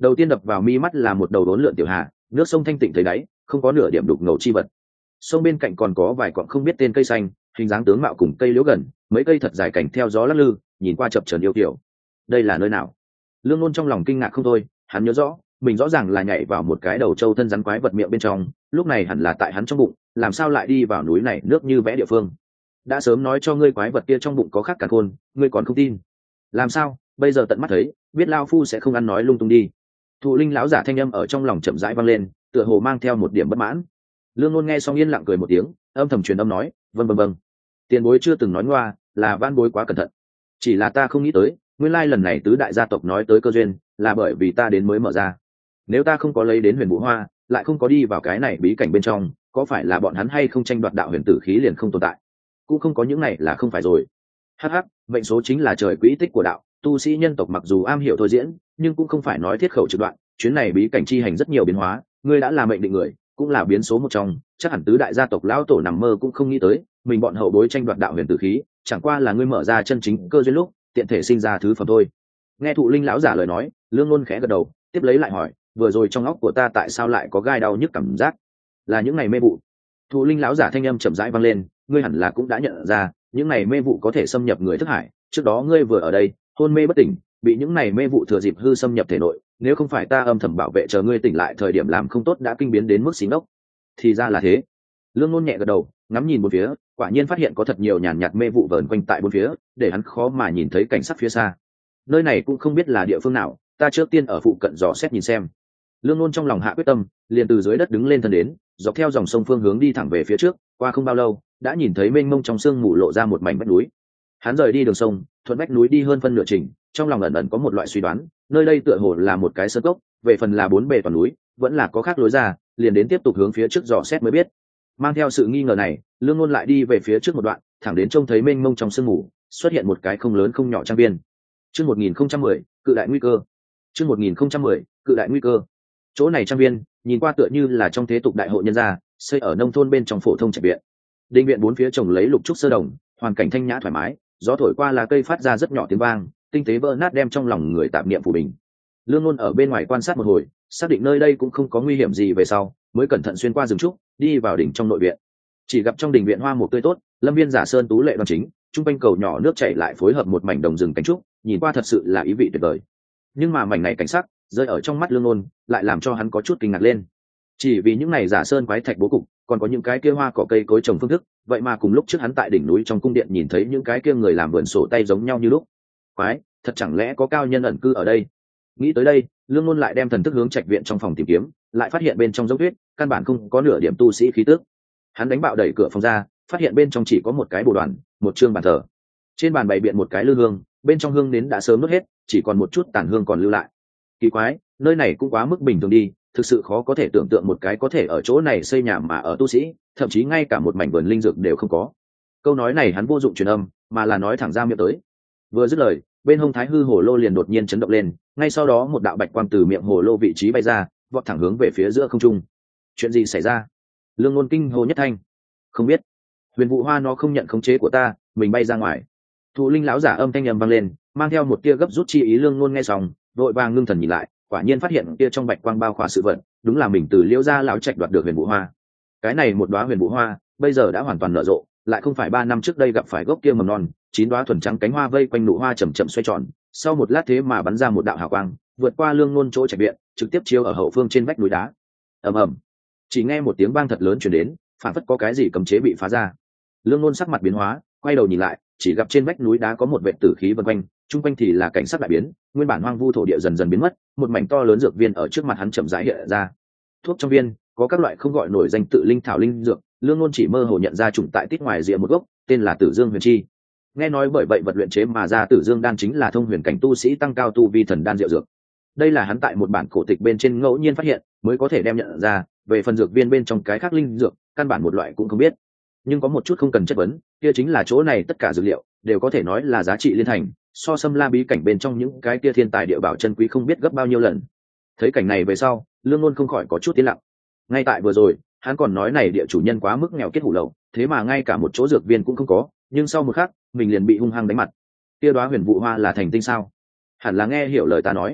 Đầu tiên đập vào mi mắt là một đầu đốn lượn tiểu hà, nước sông thanh tịnh thấy đáy, không có nửa điểm đục ngầu chi vật. Sông bên cạnh còn có vài quặng không biết tên cây xanh, hình dáng tướng mạo cùng cây liễu gần, mấy cây thật dài cảnh theo gió lắc lư, nhìn qua chập chờn yêu kiểu. Đây là nơi nào? Lương Nôn trong lòng kinh ngạc không thôi, hắn nhớ rõ mình rõ ràng là nhảy vào một cái đầu trâu thân rắn quái vật miệng bên trong, lúc này hẳn là tại hắn trong bụng, làm sao lại đi vào núi này nước như vẽ địa phương? Đã sớm nói cho ngươi quái vật kia trong bụng có khác cả khôn, ngươi còn không tin? Làm sao bây giờ tận mắt thấy, biết lao phu sẽ không ăn nói lung tung đi. Thụ linh lão giả thanh âm ở trong lòng chậm rãi vang lên, tựa hồ mang theo một điểm bất mãn. Lương Nôn nghe xong yên lặng cười một tiếng, âm thầm truyền âm nói, vâng, tiền bối chưa từng nói ngoa, là van bối quá cẩn thận. Chỉ là ta không nghĩ tới, nguyên lai lần này tứ đại gia tộc nói tới cơ duyên là bởi vì ta đến mới mở ra. Nếu ta không có lấy đến huyền vũ hoa, lại không có đi vào cái này bí cảnh bên trong, có phải là bọn hắn hay không tranh đoạt đạo huyền tử khí liền không tồn tại? Cũng không có những này là không phải rồi. Hắc, mệnh số chính là trời quỹ tích của đạo, tu sĩ nhân tộc mặc dù am hiểu thôi diễn, nhưng cũng không phải nói thiết khẩu trực đoạn. Chuyến này bí cảnh chi hành rất nhiều biến hóa, ngươi đã là mệnh định người, cũng là biến số một trong, chắc hẳn tứ đại gia tộc lão tổ nằm mơ cũng không nghĩ tới, mình bọn hậu bối tranh đoạt đạo huyền tử khí, chẳng qua là ngươi mở ra chân chính cơ duyên lúc, tiện thể sinh ra thứ phẩm thôi. Nghe thụ linh lão giả lời nói, Lương Nôn khẽ gật đầu, tiếp lấy lại hỏi, vừa rồi trong óc của ta tại sao lại có gai đau nhức cảm giác? Là những ngày mê vụ. Thụ linh lão giả thanh âm chậm rãi vang lên, ngươi hẳn là cũng đã nhận ra, những ngày mê vụ có thể xâm nhập người thức hải, trước đó ngươi vừa ở đây, hôn mê bất tỉnh, bị những ngày mê vụ thừa dịp hư xâm nhập thể nội, nếu không phải ta âm thầm bảo vệ chờ ngươi tỉnh lại thời điểm làm không tốt đã kinh biến đến mức xí ngốc. Thì ra là thế. Lương Nôn nhẹ gật đầu, ngắm nhìn bốn phía, quả nhiên phát hiện có thật nhiều nhàn nhạt mê vụ vờn quanh tại bốn phía, để hắn khó mà nhìn thấy cảnh sắc phía xa. Nơi này cũng không biết là địa phương nào, ta trước tiên ở phụ cận dò xét nhìn xem. Lương Nôn trong lòng hạ quyết tâm, liền từ dưới đất đứng lên thân đến, dọc theo dòng sông phương hướng đi thẳng về phía trước. Qua không bao lâu, đã nhìn thấy mênh mông trong sương mù lộ ra một mảnh vách núi. Hắn rời đi đường sông, thuận vách núi đi hơn phân nửa trình, trong lòng ẩn ẩn có một loại suy đoán, nơi đây tựa hồ là một cái sơn cốc, về phần là bốn bề toàn núi, vẫn là có khác lối ra, liền đến tiếp tục hướng phía trước dò xét mới biết. Mang theo sự nghi ngờ này, Lương Nôn lại đi về phía trước một đoạn, thẳng đến trông thấy mênh mông trong sương mù, xuất hiện một cái không lớn không nhỏ trang viên. Chương 1010, cự đại nguy cơ. Chương 1010, cự đại nguy cơ. Chỗ này trang viên, nhìn qua tựa như là trong thế tục đại hộ nhân gia, xây ở nông thôn bên trong phổ thông trạch viện. Đình viện bốn phía trồng lấy lục trúc sơ đồng, hoàn cảnh thanh nhã thoải mái, gió thổi qua lá cây phát ra rất nhỏ tiếng vang, tinh tế vỡ nát đem trong lòng người tạm niệm phủ bình. Lương Nôn ở bên ngoài quan sát một hồi, xác định nơi đây cũng không có nguy hiểm gì về sau, mới cẩn thận xuyên qua rừng trúc, đi vào đỉnh trong nội viện. Chỉ gặp trong đình viện hoa mục tươi tốt, lâm viên giả sơn tú lệ đoan chính, trung quanh cầu nhỏ nước chảy lại phối hợp một mảnh đồng rừng cánh trúc, nhìn qua thật sự là ý vị tuyệt vời. Nhưng mà mảnh này cảnh sắc rơi ở trong mắt Lương Nôn, lại làm cho hắn có chút kinh ngạc lên. Chỉ vì những này giả sơn quái thạch bố cục, còn có những cái kia hoa cỏ cây cối trồng phương thức, vậy mà cùng lúc trước hắn tại đỉnh núi trong cung điện nhìn thấy những cái kia người làm vườn sổ tay giống nhau như lúc. Quái, thật chẳng lẽ có cao nhân ẩn cư ở đây? Nghĩ tới đây, Lương Nôn lại đem thần thức hướng trạch viện trong phòng tìm kiếm, lại phát hiện bên trong dốc tuyết, căn bản không có nửa điểm tu sĩ khí tức. Hắn đánh bạo đẩy cửa phòng ra, phát hiện bên trong chỉ có một cái bồ đoàn, một chương bàn thờ. Trên bàn bày biện một cái lư hương, bên trong hương nến đã sớm đốt hết, chỉ còn một chút tàn hương còn lưu lại. Kỳ quái, nơi này cũng quá mức bình thường đi, thực sự khó có thể tưởng tượng một cái có thể ở chỗ này xây nhà mà ở tu sĩ, thậm chí ngay cả một mảnh vườn linh dược đều không có. Câu nói này hắn vô dụng truyền âm, mà là nói thẳng ra miệng tới. Vừa dứt lời, bên hông thái hư hồ lô liền đột nhiên chấn động lên, ngay sau đó một đạo bạch quang từ miệng hồ lô vị trí bay ra, vọt thẳng hướng về phía giữa không trung. Chuyện gì xảy ra? Lương Nôn kinh hô nhất thanh. Không biết. Huyền Vũ Hoa nó không nhận khống chế của ta, mình bay ra ngoài. Thụ linh lão giả âm thanh ầm vang lên, mang theo một tia gấp rút chi ý. Lương Nôn nghe xong, vội vàng ngưng thần nhìn lại, quả nhiên phát hiện tia trong bạch quang bao khỏa sự vật, đúng là mình từ Liễu gia lão trạch đoạt được Huyền Vũ Hoa. Cái này một đóa Huyền Vũ Hoa, bây giờ đã hoàn toàn nở rộ, lại không phải 3 năm trước đây gặp phải gốc kia mầm non, 9 đóa thuần trắng cánh hoa vây quanh nụ hoa chậm chậm xoay tròn, sau một lát thế mà bắn ra một đạo hào quang, vượt qua Lương Nôn chỗ trạch viện, trực tiếp chiếu ở hậu phương trên vách núi đá. Ầm ầm. Chỉ nghe một tiếng vang thật lớn truyền đến, phản phất có cái gì cấm chế bị phá ra. Lương Nôn sắc mặt biến hóa, quay đầu nhìn lại, chỉ gặp trên vách núi đá có một vệt tử khí vần quanh, chung quanh thì là cảnh sắc đại biến, nguyên bản hoang vu thổ địa dần dần biến mất, một mảnh to lớn dược viên ở trước mặt hắn chậm rãi hiện ra. Thuốc trong viên có các loại không gọi nổi danh tự linh thảo linh dược, Lương Nôn chỉ mơ hồ nhận ra chủng tại tít ngoài rìa một gốc, tên là Tử Dương Huyền Chi. Nghe nói bởi vậy vật luyện chế mà ra Tử Dương đan chính là thông huyền cảnh tu sĩ tăng cao tu vi thần đan diệu dược. Đây là hắn tại một bản cổ tịch bên trên ngẫu nhiên phát hiện, mới có thể đem nhận ra, về phần dược viên bên trong cái khác linh dược, căn bản một loại cũng không biết. Nhưng có một chút không cần chất vấn, kia chính là chỗ này tất cả dược liệu đều có thể nói là giá trị liên thành, so Sâm La bí cảnh bên trong những cái kia thiên tài địa bảo chân quý không biết gấp bao nhiêu lần. Thấy cảnh này về sau, Lương Nôn không khỏi có chút tiến lặng. Ngay tại vừa rồi, hắn còn nói này địa chủ nhân quá mức nghèo kết hủ lậu, thế mà ngay cả một chỗ dược viên cũng không có, nhưng sau một khắc, mình liền bị hung hăng đánh mặt. Kia đóa Huyền Vũ Hoa là thành tinh sao? Hẳn là nghe hiểu lời ta nói.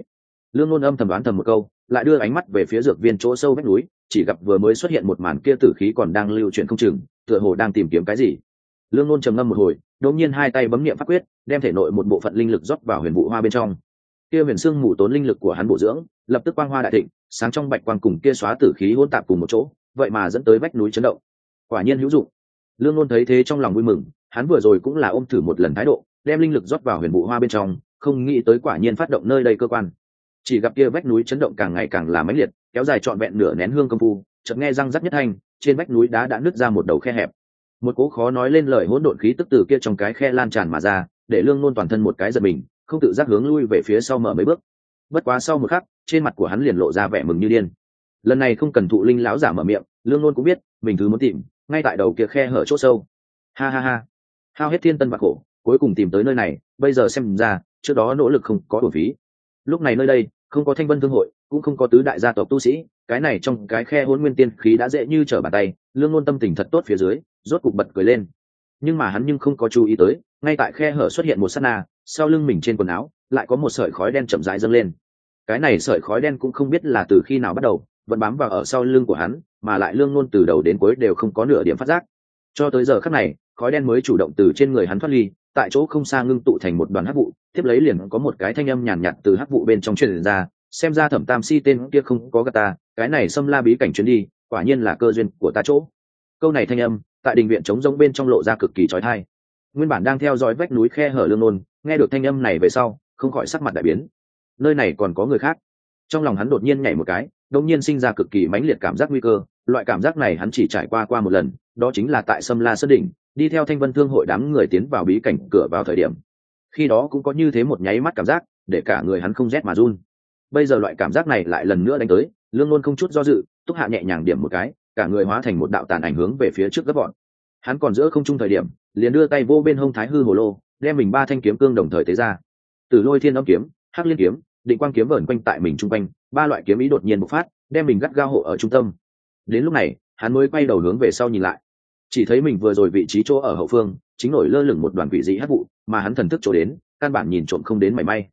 Lương Nôn âm thầm đoán thầm một câu, lại đưa ánh mắt về phía dược viên chỗ sâu vách núi, chỉ gặp vừa mới xuất hiện một màn kia tử khí còn đang lưu chuyển không chừng, tựa hồ đang tìm kiếm cái gì. Lương Nôn trầm ngâm một hồi, đột nhiên hai tay bấm niệm pháp quyết, đem thể nội một bộ phận linh lực rót vào huyền vụ hoa bên trong. Kia huyền xương mù tốn linh lực của hắn bổ dưỡng, lập tức quang hoa đại thịnh, sáng trong bạch quang cùng kia xóa tử khí hỗn tạp cùng một chỗ, vậy mà dẫn tới vách núi chấn động. Quả nhiên hữu dụng. Lương Nôn thấy thế trong lòng vui mừng, hắn vừa rồi cũng là ôm thử một lần thái độ, đem linh lực rót vào huyền vụ hoa bên trong, không nghĩ tới quả nhiên phát động nơi đây cơ quan. Chỉ gặp kia vách núi chấn động càng ngày càng là mãnh liệt, kéo dài trọn vẹn nửa nén hương công phu, chợt nghe răng rắc nhất thanh, trên vách núi đá đã nứt ra một đầu khe hẹp. Một cỗ khó nói lên lời hỗn độn khí tức từ kia trong cái khe lan tràn mà ra, để Lương Nôn toàn thân một cái giật mình, không tự giác hướng lui về phía sau mở mấy bước. Bất quá sau một khắc, trên mặt của hắn liền lộ ra vẻ mừng như điên. Lần này không cần thụ linh lão giả mở miệng, Lương Nôn cũng biết mình thứ muốn tìm ngay tại đầu kia khe hở chỗ sâu. Ha ha ha, hao hết thiên tân bạc khổ, cuối cùng tìm tới nơi này, bây giờ xem ra trước đó nỗ lực không có uổng phí. Lúc này nơi đây không có Thanh Vân Thương hội, cũng không có tứ đại gia tộc tu sĩ, cái này trong cái khe hỗn nguyên tiên khí đã dễ như trở bàn tay. Lương Nôn tâm tình thật tốt phía dưới, rốt cục bật cười lên. Nhưng mà hắn không có chú ý tới, ngay tại khe hở xuất hiện một sát na, sau lưng mình trên quần áo lại có một sợi khói đen chậm rãi dâng lên. Cái này sợi khói đen cũng không biết là từ khi nào bắt đầu, vẫn bám vào ở sau lưng của hắn, mà lại Lương Nôn từ đầu đến cuối đều không có nửa điểm phát giác. Cho tới giờ khắc này, khói đen mới chủ động từ trên người hắn thoát ly, tại chỗ không xa ngưng tụ thành một đoàn hắc vụ, tiếp lấy liền có một cái thanh âm nhàn nhạt từ hắc vụ bên trong truyền ra, xem ra Thẩm Tam Si tên kia không có gạt ta, cái này xâm la bí cảnh chuyến đi, quả nhiên là cơ duyên của ta chỗ. Câu này thanh âm, tại đình viện trống rỗng bên trong lộ ra cực kỳ chói tai. Nguyên bản đang theo dõi vách núi khe hở Lương Nôn, nghe được thanh âm này về sau, không khỏi sắc mặt đại biến. Nơi này còn có người khác. Trong lòng hắn đột nhiên nhảy một cái, đột nhiên sinh ra cực kỳ mãnh liệt cảm giác nguy cơ, loại cảm giác này hắn chỉ trải qua một lần, đó chính là tại Sâm La Sơn đỉnh, đi theo Thanh Vân Thương hội đám người tiến vào bí cảnh cửa vào thời điểm. Khi đó cũng có như thế một nháy mắt cảm giác, để cả người hắn không rét mà run. Bây giờ loại cảm giác này lại lần nữa đánh tới, Lương Nôn không chút do dự, túc hạ nhẹ nhàng điểm một cái, cả người hóa thành một đạo tàn ảnh hướng về phía trước gấp gọn. Hắn còn giữa không trung thời điểm, liền đưa tay vô bên hông Thái Hư Hồ Lô, đem mình ba thanh kiếm cương đồng thời tế ra. Từ Lôi Thiên Âm kiếm, Hắc Liên kiếm, Định Quang kiếm vờn quanh tại mình trung quanh, ba loại kiếm ý đột nhiên bộc phát, đem mình gắt gao hộ ở trung tâm. Đến lúc này, hắn mới quay đầu hướng về sau nhìn lại, chỉ thấy mình vừa rồi vị trí chỗ ở hậu phương chính nổi lơ lửng một đoàn quỷ dị hắc vụ, mà hắn thần thức chỗ đến, căn bản nhìn trộm không đến mảy may.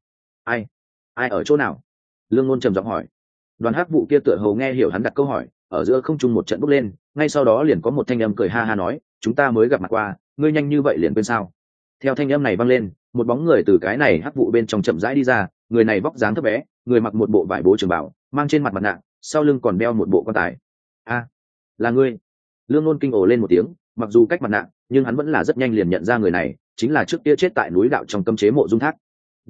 Ai ở chỗ nào? Lương Nôn trầm giọng hỏi. Đoàn hắc vụ kia tựa hồ nghe hiểu hắn đặt câu hỏi, ở giữa không trung một trận bốc lên, ngay sau đó liền có một thanh âm cười ha ha nói, chúng ta mới gặp mặt qua, ngươi nhanh như vậy liền quên sao? Theo thanh âm này vang lên, một bóng người từ cái này hắc vụ bên trong chậm rãi đi ra, người này vóc dáng thấp bé, người mặc một bộ vải bố trường bảo, mang trên mặt mặt nạ, sau lưng còn đeo một bộ quan tài. Là ngươi. Lương Nôn kinh ồ lên một tiếng, mặc dù cách mặt nạ, nhưng hắn vẫn là rất nhanh liền nhận ra người này chính là trước kia chết tại núi đạo trong cấm chế Mộ Dung Thác.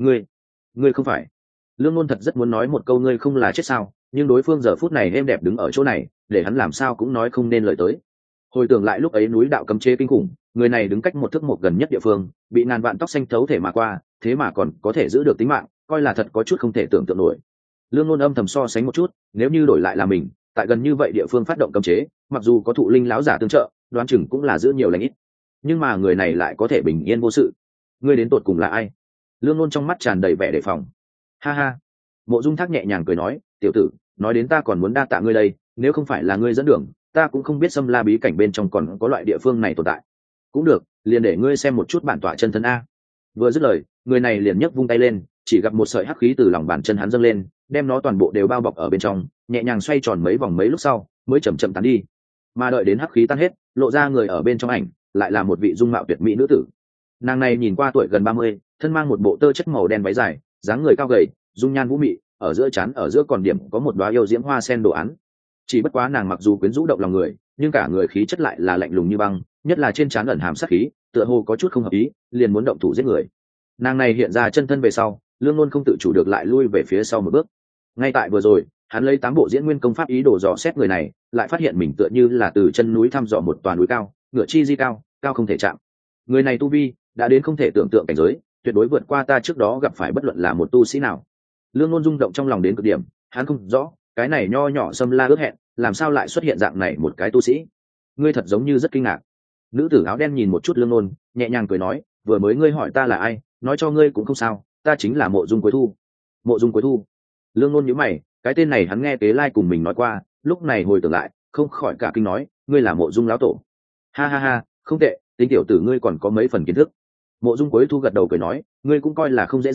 Ngươi không phải? Lương Nôn thật rất muốn nói một câu ngươi không là chết sao, nhưng đối phương giờ phút này êm đẹp đứng ở chỗ này, để hắn làm sao cũng nói không nên lời tới. Hồi tưởng lại lúc ấy núi đạo cấm chế kinh khủng, người này đứng cách một thước một gần nhất địa phương, bị ngàn vạn tóc xanh thấu thể mà qua, thế mà còn có thể giữ được tính mạng, coi là thật có chút không thể tưởng tượng nổi. Lương Nôn âm thầm so sánh một chút, nếu như đổi lại là mình, tại gần như vậy địa phương phát động cấm chế, mặc dù có thụ linh lão giả tương trợ, đoán chừng cũng là giữ nhiều lành ít, nhưng mà người này lại có thể bình yên vô sự. Ngươi đến tột cùng là ai? Lương Nôn trong mắt tràn đầy vẻ đề phòng. Ha ha. Mộ Dung Thác nhẹ nhàng cười nói, tiểu tử, nói đến ta còn muốn đa tạ ngươi đây, nếu không phải là ngươi dẫn đường, ta cũng không biết Sâm La bí cảnh bên trong còn có loại địa phương này tồn tại. Cũng được, liền để ngươi xem một chút bản tọa chân thân a. Vừa dứt lời, người này liền nhấc vung tay lên, chỉ gặp một sợi hắc khí từ lòng bàn chân hắn dâng lên, đem nó toàn bộ đều bao bọc ở bên trong, nhẹ nhàng xoay tròn mấy vòng mấy lúc sau, mới chậm chậm tán đi. Mà đợi đến hắc khí tan hết, lộ ra người ở bên trong ảnh, lại là một vị dung mạo tuyệt mỹ nữ tử. Nàng này nhìn qua tuổi gần 30, thân mang một bộ tơ chất màu đen váy dài, dáng người cao gầy, dung nhan vũ mị, ở giữa trán ở giữa còn điểm có một đóa yêu diễm hoa sen đồ án. Chỉ bất quá nàng mặc dù quyến rũ động lòng người, nhưng cả người khí chất lại là lạnh lùng như băng, nhất là trên trán ẩn hàm sát khí, tựa hồ có chút không hợp ý, liền muốn động thủ giết người. Nàng này hiện ra chân thân về sau, Lương Nôn không tự chủ được lại lui về phía sau một bước. Ngay tại vừa rồi, hắn lấy 8 bộ diễn nguyên công pháp ý đồ dò xét người này, lại phát hiện mình tựa như là từ chân núi thăm dò một tòa núi cao, ngựa chi di cao, cao không thể chạm. Người này tu vi đã đến không thể tưởng tượng cảnh giới, tuyệt đối vượt qua ta trước đó gặp phải bất luận là một tu sĩ nào. Lương Nôn rung động trong lòng đến cực điểm, hắn không rõ, cái này nho nhỏ Sâm La ước hẹn, làm sao lại xuất hiện dạng này một cái tu sĩ? Ngươi thật giống như rất kinh ngạc. Nữ tử áo đen nhìn một chút Lương Nôn, nhẹ nhàng cười nói, vừa mới ngươi hỏi ta là ai, nói cho ngươi cũng không sao, ta chính là Mộ Dung Cuối Thu. Mộ Dung Cuối Thu? Lương Nôn nhíu mày, cái tên này hắn nghe Tế Lai cùng mình nói qua, lúc này hồi tưởng lại, không khỏi cả kinh nói, ngươi là Mộ Dung lão tổ. Ha ha ha, không tệ, tính tiểu tử ngươi còn có mấy phần kiến thức. Mộ Dung Cuối Thu gật đầu cười nói, ngươi cũng coi là không dễ dàng,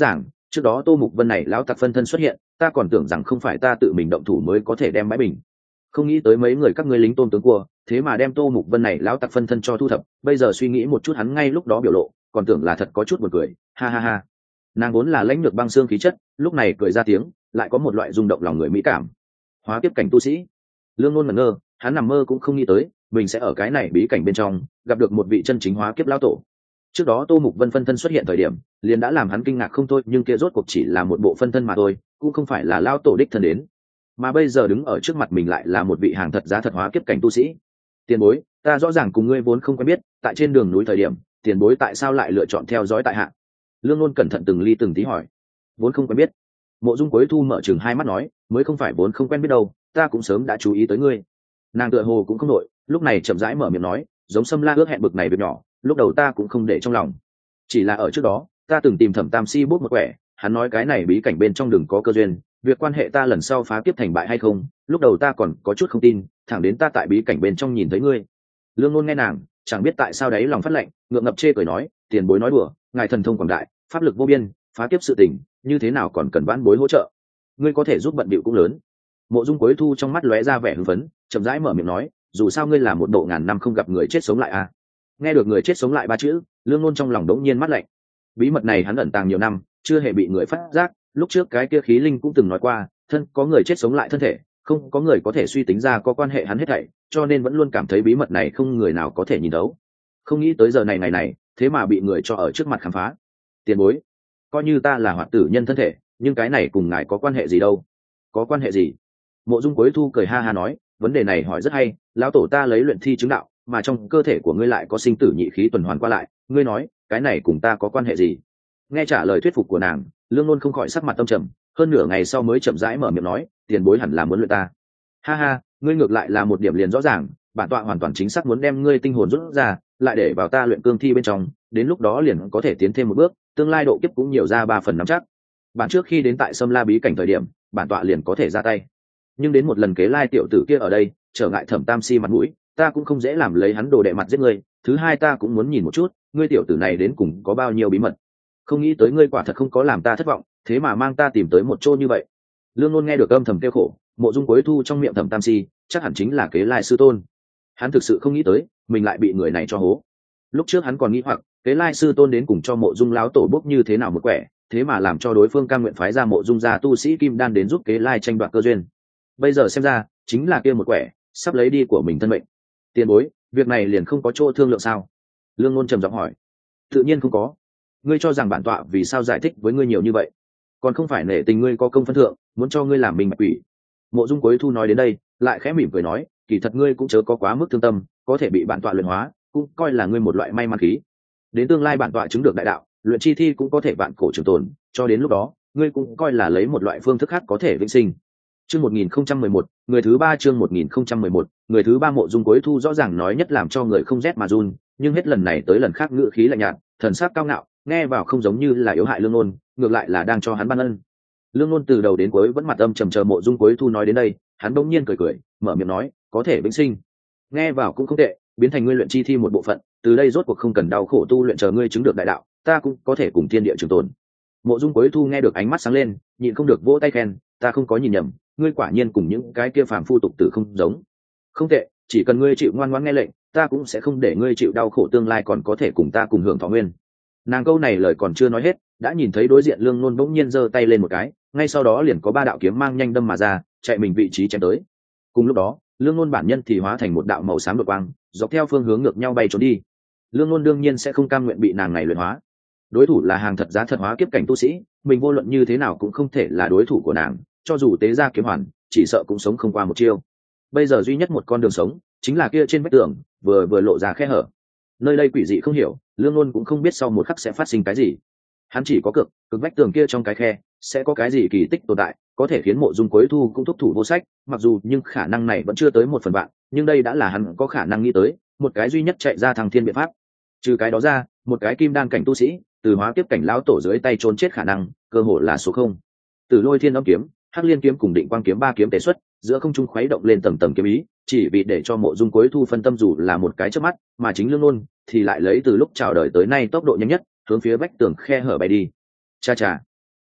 trước đó Tô Mục Vân này lão tặc phân thân xuất hiện, ta còn tưởng rằng không phải ta tự mình động thủ mới có thể đem bãi bình, không nghĩ tới mấy người các ngươi lính tôm tướng cua thế mà đem Tô Mục Vân này lão tặc phân thân cho thu thập. Bây giờ suy nghĩ một chút hắn ngay lúc đó biểu lộ, còn tưởng là thật có chút buồn cười. Ha ha ha. Nàng vốn là lãnh lược băng xương khí chất, lúc này cười ra tiếng, lại có một loại rung động lòng người mỹ cảm. Hóa kiếp cảnh tu sĩ. Lương Nôn ngẩn ngơ, hắn nằm mơ cũng không nghĩ tới mình sẽ ở cái này bí cảnh bên trong gặp được một vị chân chính hóa kiếp lão tổ. Trước đó Tô Mục Vân phân thân xuất hiện thời điểm liền đã làm hắn kinh ngạc không thôi, nhưng kia rốt cuộc chỉ là một bộ phân thân mà thôi, cũng không phải là lão tổ đích thân đến. Mà bây giờ đứng ở trước mặt mình lại là một vị hàng thật giá thật hóa kiếp cảnh tu sĩ. Tiền bối, ta rõ ràng cùng ngươi vốn không quen biết, tại trên đường núi thời điểm tiền bối tại sao lại lựa chọn theo dõi tại hạ? Lương Nôn cẩn thận từng ly từng tí hỏi. Vốn không quen biết. Mộ Dung Quế Thu mở chừng hai mắt nói, mới không phải vốn không quen biết đâu, ta cũng sớm đã chú ý tới ngươi. Nàng tựa hồ cũng không nội, lúc này chậm rãi mở miệng nói, giống Sâm La ước hẹn bực này việc nhỏ, lúc đầu ta cũng không để trong lòng. Chỉ là ở trước đó, ta từng tìm Thẩm Tam Si bút một quẻ, hắn nói cái này bí cảnh bên trong đừng có cơ duyên, việc quan hệ ta lần sau phá kiếp thành bại hay không, lúc đầu ta còn có chút không tin, thẳng đến ta tại bí cảnh bên trong nhìn thấy ngươi. Lương Nôn nghe nàng, chẳng biết tại sao đấy lòng phát lạnh, ngượng ngập chê cười nói, tiền bối nói đùa, ngài thần thông quảng đại, pháp lực vô biên, phá kiếp sự tình, như thế nào còn cần vãn bối hỗ trợ? Ngươi có thể giúp bận bịu cũng lớn. Mộ Dung Quế Thu trong mắt lóe ra vẻ hưng phấn, chậm rãi mở miệng nói, dù sao ngươi là một độ ngàn năm không gặp người chết sống lại à? Nghe được người chết sống lại ba chữ, Lương Nôn trong lòng đống nhiên mắt lạnh. Bí mật này hắn ẩn tàng nhiều năm, chưa hề bị người phát giác. Lúc trước cái kia khí linh cũng từng nói qua, thân có người chết sống lại thân thể, không có người có thể suy tính ra có quan hệ hắn hết thảy, cho nên vẫn luôn cảm thấy bí mật này không người nào có thể nhìn thấu. Không nghĩ tới giờ này ngày này, thế mà bị người cho ở trước mặt khám phá. Tiền bối, coi như ta là hoạt tử nhân thân thể, nhưng cái này cùng ngài có quan hệ gì đâu? Có quan hệ gì? Mộ Dung Quế Thu cười ha ha nói, vấn đề này hỏi rất hay, lão tổ ta lấy luyện thi chứng đạo, mà trong cơ thể của ngươi lại có sinh tử nhị khí tuần hoàn qua lại, ngươi nói, cái này cùng ta có quan hệ gì? Nghe trả lời thuyết phục của nàng, Lương Nôn không khỏi sắc mặt tâm trầm, hơn nửa ngày sau mới chậm rãi mở miệng nói, tiền bối hẳn là muốn luyện ta. Ha ha, ngươi ngược lại là một điểm liền rõ ràng, bản tọa hoàn toàn chính xác muốn đem ngươi tinh hồn rút ra, lại để vào ta luyện cương thi bên trong, đến lúc đó liền có thể tiến thêm một bước, tương lai độ kiếp cũng nhiều ra 3 phần nắm chắc. Bản trước khi đến tại Sâm La bí cảnh thời điểm, bản tọa liền có thể ra tay. Nhưng đến một lần kế lai tiểu tử kia ở đây, trở ngại Thẩm Tam Si mặt mũi, ta cũng không dễ làm lấy hắn đồ đệ mặt giết ngươi. Thứ hai ta cũng muốn nhìn một chút, ngươi tiểu tử này đến cùng có bao nhiêu bí mật. Không nghĩ tới ngươi quả thật không có làm ta thất vọng, thế mà mang ta tìm tới một chỗ như vậy. Lương Nôn nghe được âm thầm kêu khổ, Mộ Dung Quế Thu trong miệng Thẩm Tam Si, chắc hẳn chính là kế lai sư tôn. Hắn thực sự không nghĩ tới, mình lại bị người này cho hố. Lúc trước hắn còn nghĩ hoặc, kế lai sư tôn đến cùng cho Mộ Dung lão tổ bốc như thế nào một quẻ, thế mà làm cho đối phương cam nguyện phái ra Mộ Dung gia tu sĩ kim đan đến giúp kế lai tranh đoạt cơ duyên. Bây giờ xem ra, chính là kia một quẻ, sắp lấy đi của mình thân mệnh. Tiền bối, việc này liền không có chỗ thương lượng sao? Lương Nôn trầm giọng hỏi. Tự nhiên không có. Ngươi cho rằng bản tọa vì sao giải thích với ngươi nhiều như vậy? Còn không phải nể tình ngươi có công phân thượng, muốn cho ngươi làm mình bạch quỷ. Mộ Dung Quế Thu nói đến đây, lại khẽ mỉm cười nói, kỳ thật ngươi cũng chớ có quá mức thương tâm, có thể bị bản tọa luyện hóa, cũng coi là ngươi một loại may mắn khí. Đến tương lai bản tọa chứng được đại đạo, luyện chi thi cũng có thể vạn cổ trường tồn, cho đến lúc đó, ngươi cũng coi là lấy một loại phương thức khác có thể vĩnh sinh. Chương 1011, người thứ ba chương 1011, người thứ ba. Mộ Dung Quế Thu rõ ràng nói nhất làm cho người không rét mà run, nhưng hết lần này tới lần khác ngữ khí lạnh nhạt, thần sắc cao ngạo, nghe vào không giống như là yếu hại Lương Nôn, ngược lại là đang cho hắn ban ân. Lương Nôn từ đầu đến cuối vẫn mặt âm trầm chờ Mộ Dung Quế Thu nói đến đây, hắn bỗng nhiên cười cười, mở miệng nói, có thể vĩnh sinh. Nghe vào cũng không tệ, biến thành ngươi luyện chi thi một bộ phận, từ đây rốt cuộc không cần đau khổ tu luyện chờ ngươi chứng được đại đạo, ta cũng có thể cùng thiên địa trường tồn. Mộ Dung Quế Thu nghe được ánh mắt sáng lên, nhịn không được vỗ tay khen, ta không có nhìn nhầm, ngươi quả nhiên cùng những cái kia phàm phu tục tử không giống. Không tệ, chỉ cần ngươi chịu ngoan ngoãn nghe lệnh, ta cũng sẽ không để ngươi chịu đau khổ, tương lai còn có thể cùng ta cùng hưởng thọ nguyên. Nàng câu này lời còn chưa nói hết, đã nhìn thấy đối diện Lương Nôn bỗng nhiên giơ tay lên một cái, ngay sau đó liền có 3 đạo kiếm mang nhanh đâm mà ra, chạy mình vị trí chém tới. Cùng lúc đó, Lương Nôn bản nhân thì hóa thành một đạo màu xám đột quang, dọc theo phương hướng ngược nhau bay trốn đi. Lương Nôn đương nhiên sẽ không cam nguyện bị nàng này luyện hóa. Đối thủ là hàng thật giá thật hóa kiếp cảnh tu sĩ, mình vô luận như thế nào cũng không thể là đối thủ của nàng, cho dù tế ra kiếm hoàn, chỉ sợ cũng sống không qua một chiêu. Bây giờ duy nhất một con đường sống, chính là kia trên vách tường, vừa lộ ra khe hở. Nơi đây quỷ dị không hiểu, Lương Nôn cũng không biết sau một khắc sẽ phát sinh cái gì. Hắn chỉ có cực vách tường kia trong cái khe, sẽ có cái gì kỳ tích tồn tại, có thể khiến Mộ Dung Quế Thu cũng thúc thủ vô sách, mặc dù nhưng khả năng này vẫn chưa tới 1/1000, nhưng đây đã là hắn có khả năng nghĩ tới, một cái duy nhất chạy ra thăng thiên biện pháp. Trừ cái đó ra, một cái kim đan cảnh tu sĩ, từ hóa kiếp cảnh lão tổ dưới tay trốn chết khả năng, cơ hội là số 0. Từ Lôi Thiên Âm kiếm, Hắc Liên kiếm cùng Định Quang kiếm 3 kiếm tế xuất, giữa không trung khuấy động lên tầng tầng kiếm ý, chỉ vì để cho Mộ Dung Quế Thu phân tâm dù là một cái chớp mắt, mà chính Lương Nôn thì lại lấy từ lúc chào đời tới nay tốc độ nhanh nhất, hướng phía vách tường khe hở bay đi. Cha cha,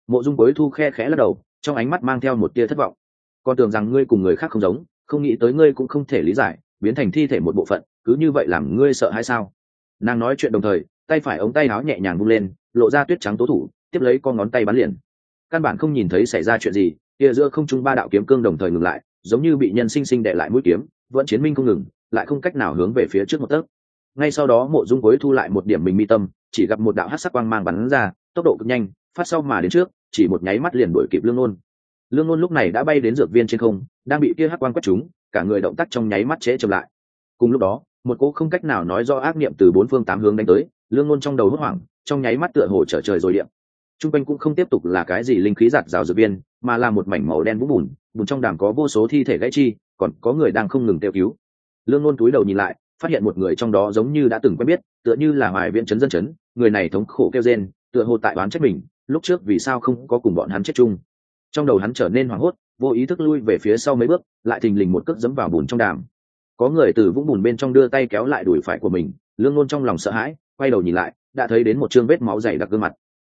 Mộ Dung Cuối Thu khe khẽ lắc đầu, trong ánh mắt mang theo một tia thất vọng. Con tưởng rằng ngươi cùng người khác không giống, không nghĩ tới ngươi cũng không thể lý giải, biến thành thi thể một bộ phận, cứ như vậy làm ngươi sợ hay sao? Nàng nói chuyện đồng thời, tay phải ống tay áo nhẹ nhàng vung lên, lộ ra tuyết trắng tố thủ, tiếp lấy con ngón tay bắn liền. Căn bản không nhìn thấy xảy ra chuyện gì, kia giữa không trung ba đạo kiếm cương đồng thời ngừng lại, giống như bị nhân sinh sinh đè lại mũi kiếm, vẫn chiến minh không ngừng, lại không cách nào hướng về phía trước một tấc. Ngay sau đó Mộ Dung Cuối Thu lại một điểm mình mi tâm, chỉ gặp một đạo hắc sắc quang mang bắn ra, tốc độ cực nhanh, phát sau mà đến trước, chỉ một nháy mắt liền đuổi kịp Lương Nôn. Lương Nôn lúc này đã bay đến dược viên trên không, đang bị kia hắc quang quét trúng, cả người động tác trong nháy mắt trễ chậm lại. Cùng lúc đó, một cỗ không cách nào nói rõ ác niệm từ bốn phương tám hướng đánh tới, Lương Nôn trong đầu hốt hoảng, trong nháy mắt tựa hồ trở trời rồi điện. Trung quanh cũng không tiếp tục là cái gì linh khí giạt rào dược viên, mà là một mảnh màu đen vũng bùn, bùn trong đàm có vô số thi thể gãy chi, còn có người đang không ngừng kêu cứu. Lương Nôn cúi đầu nhìn lại, phát hiện một người trong đó giống như đã từng quen biết, tựa như là Hoài Viễn trấn dân trấn, người này thống khổ kêu rên, tựa hồ tại oán trách mình, lúc trước vì sao không có cùng bọn hắn chết chung. Trong đầu hắn trở nên hoảng hốt, vô ý thức lui về phía sau mấy bước, lại thình lình một cước giẫm vào bùn trong đàm. Có người từ vũng bùn bên trong đưa tay kéo lại đùi phải của mình, Lương Nôn trong lòng sợ hãi, quay đầu nhìn lại, đã thấy đến một trương vết máu dày đặc gương mặt.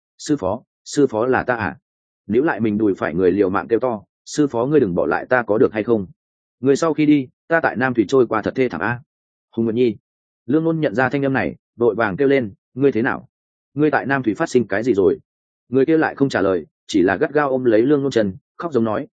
Sư phó là ta à? Nếu lại mình đùi phải người liều mạng kêu to, sư phó ngươi đừng bỏ lại ta có được hay không? Người sau khi đi, ta tại Nam Thủy trôi qua thật thê thảm a. Hùng Nguyệt Nhi. Lương Nôn nhận ra thanh âm này, đội vàng kêu lên, ngươi thế nào? Ngươi tại Nam Thủy phát sinh cái gì rồi? Người kia lại không trả lời, chỉ là gắt gao ôm lấy Lương Nôn chân, khóc giống nói,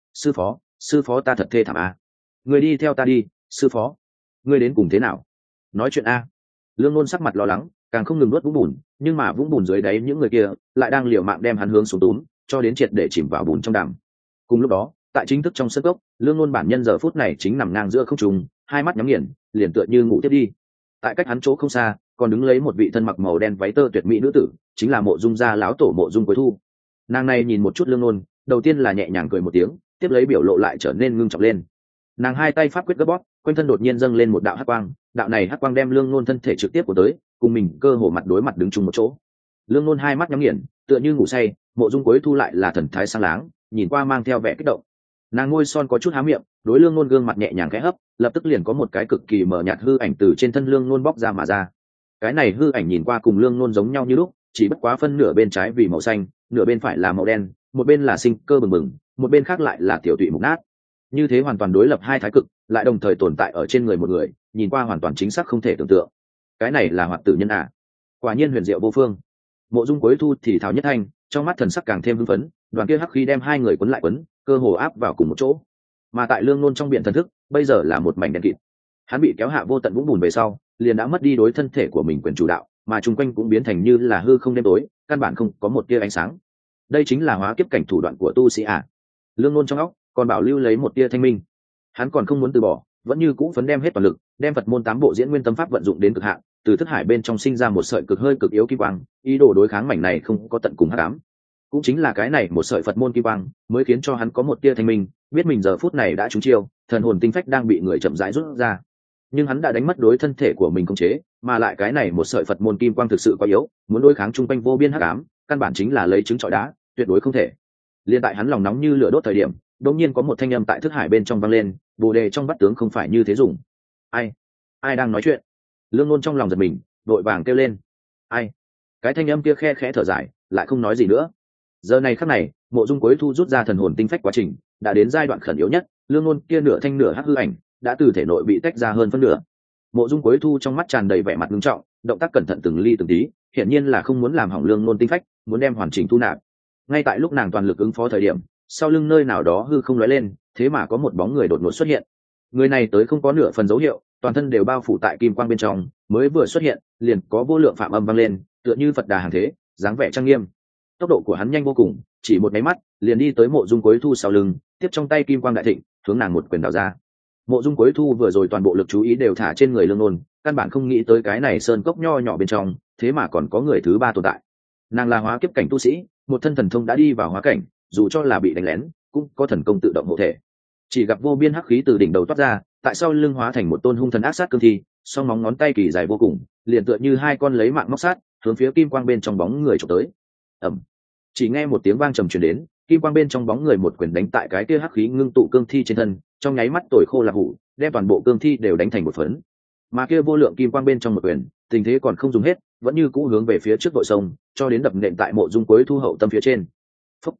sư phó ta thật thê thảm a. Người đi theo ta đi, sư phó. Ngươi đến cùng thế nào? Nói chuyện a. Lương Nôn sắc mặt lo lắng, càng không ngừng nuốt vũng bùn, nhưng mà vũng bùn dưới đáy những người kia lại đang liều mạng đem hắn hướng xuống túm, cho đến triệt để chìm vào bùn trong đàm. Cùng lúc đó, tại chính thức trong sân cốc, Lương Nôn bản nhân giờ phút này chính nằm ngang giữa không trung, hai mắt nhắm nghiền, liền tựa như ngủ tiếp đi. Tại cách hắn chỗ không xa, còn đứng lấy một vị thân mặc màu đen váy tơ tuyệt mỹ nữ tử, chính là Mộ Dung gia lão tổ Mộ Dung Cuối Thu. Nàng này nhìn một chút Lương Nôn, đầu tiên là nhẹ nhàng cười một tiếng, tiếp lấy biểu lộ lại trở nên ngưng trọng lên. Nàng hai tay pháp quyết gấp bóp, quanh thân đột nhiên dâng lên một đạo hắc quang, đạo này hắc quang đem Lương Nôn thân thể trực tiếp của tới, cùng mình cơ hồ mặt đối mặt đứng chung một chỗ. Lương Nôn hai mắt nhắm nghiền, tựa như ngủ say, Mộ Dung Cuối Thu lại là thần thái sáng láng, nhìn qua mang theo vẻ kích động. Nàng ngôi son có chút há miệng, đối Lương Nôn gương mặt nhẹ nhàng khẽ hấp, lập tức liền có một cái cực kỳ mờ nhạt hư ảnh từ trên thân Lương Nôn bóc ra mà ra. Cái này hư ảnh nhìn qua cùng Lương Nôn giống nhau như lúc, chỉ bất quá phân nửa bên trái vì màu xanh, nửa bên phải là màu đen, một bên là sinh cơ bừng bừng, một bên khác lại là tiểu tụy mục nát. Như thế hoàn toàn đối lập hai thái cực, lại đồng thời tồn tại ở trên người một người, nhìn qua hoàn toàn chính xác không thể tưởng tượng. Cái này là hoạt tử nhân à? Quả nhiên huyền diệu vô phương. Mộ Dung Cuối Thu thì thào nhất thanh, trong mắt thần sắc càng thêm hưng phấn, đoàn kia hắc khí đem hai người quấn lại quấn, cơ hồ áp vào cùng một chỗ. Mà tại Lương Nôn trong biển thần thức, bây giờ là một mảnh đen kịt. Hắn bị kéo hạ vô tận vũng bùn về sau, liền đã mất đi đối thân thể của mình quyền chủ đạo, mà chung quanh cũng biến thành như là hư không đêm tối, căn bản không có một tia ánh sáng. Đây chính là hóa kiếp cảnh thủ đoạn của tu sĩ à? Lương Nôn trong óc còn bảo lưu lấy một tia thanh minh. Hắn còn không muốn từ bỏ, vẫn như cũ phấn đem hết toàn lực, đem Phật môn 8 bộ diễn nguyên tâm pháp vận dụng đến cực hạn, từ thức hải bên trong sinh ra một sợi cực hơi cực yếu kim quang, ý đồ đối kháng mảnh này không có tận cùng hắc ám. Cũng chính là cái này một sợi Phật môn kim quang, mới khiến cho hắn có một tia thanh minh, biết mình giờ phút này đã trúng chiêu, thần hồn tinh phách đang bị người chậm rãi rút ra. Nhưng hắn đã đánh mất đối thân thể của mình khống chế, mà lại cái này một sợi Phật môn kim quang thực sự quá yếu, muốn đối kháng trung quanh vô biên hắc ám, căn bản chính là lấy trứng trọi đá, tuyệt đối không thể. Liên tại hắn lòng nóng như lửa đốt thời điểm, đột nhiên có một thanh âm tại thức hải bên trong vang lên, bồ đề trong bát tướng không phải như thế dùng. Ai đang nói chuyện? Lương Nôn trong lòng giật mình, vội vàng kêu lên. Ai? Cái thanh âm kia khe khẽ thở dài, lại không nói gì nữa. Giờ này khắc này, Mộ Dung Cuối Thu rút ra thần hồn tinh phách quá trình đã đến giai đoạn khẩn yếu nhất, Lương Nôn kia nửa thanh nửa hắc hư ảnh đã từ thể nội bị tách ra hơn phân nửa. Mộ Dung Cuối Thu trong mắt tràn đầy vẻ mặt nghiêm trọng, động tác cẩn thận từng ly từng tí, hiển nhiên là không muốn làm hỏng Lương Nôn tinh phách, muốn đem hoàn chỉnh thu nạp. Ngay tại lúc nàng toàn lực ứng phó thời điểm, sau lưng nơi nào đó hư không lóe lên, thế mà có một bóng người đột ngột xuất hiện. Người này tới không có nửa phần dấu hiệu, toàn thân đều bao phủ tại kim quang bên trong, mới vừa xuất hiện, liền có vô lượng phạm âm vang lên, tựa như Phật đà hàng thế, dáng vẻ trang nghiêm. Tốc độ của hắn nhanh vô cùng, chỉ một máy mắt, liền đi tới Mộ Dung Cuối Thu sau lưng, tiếp trong tay kim quang đại thịnh, hướng nàng một quyền đảo ra. Mộ Dung Cuối Thu vừa rồi toàn bộ lực chú ý đều thả trên người Lương Nôn, căn bản không nghĩ tới cái này sơn cốc nho nhỏ bên trong, thế mà còn có người thứ ba tồn tại. Nàng là hóa kiếp cảnh tu sĩ, một thân thần thông đã đi vào hóa cảnh, dù cho là bị đánh lén, cũng có thần công tự động hộ thể. Chỉ gặp vô biên hắc khí từ đỉnh đầu toát ra, tại sau lưng hóa thành một tôn hung thần ác sát cương thi, song móng ngón tay kỳ dài vô cùng, liền tựa như hai con lấy mạng móc sát, hướng phía kim quang bên trong bóng người chụp tới. Ầm. Chỉ nghe một tiếng vang trầm truyền đến, kim quang bên trong bóng người một quyền đánh tại cái kia hắc khí ngưng tụ cương thi trên thân, trong nháy mắt tồi khô là hủ, đem toàn bộ cương thi đều đánh thành một phấn. Mà kia vô lượng kim quang bên trong một quyền, tình thế còn không dùng hết, vẫn như cũ hướng về phía trước đội sông, cho đến đập nện tại Mộ Dung Cuối Thu hậu tâm phía trên. Phúc.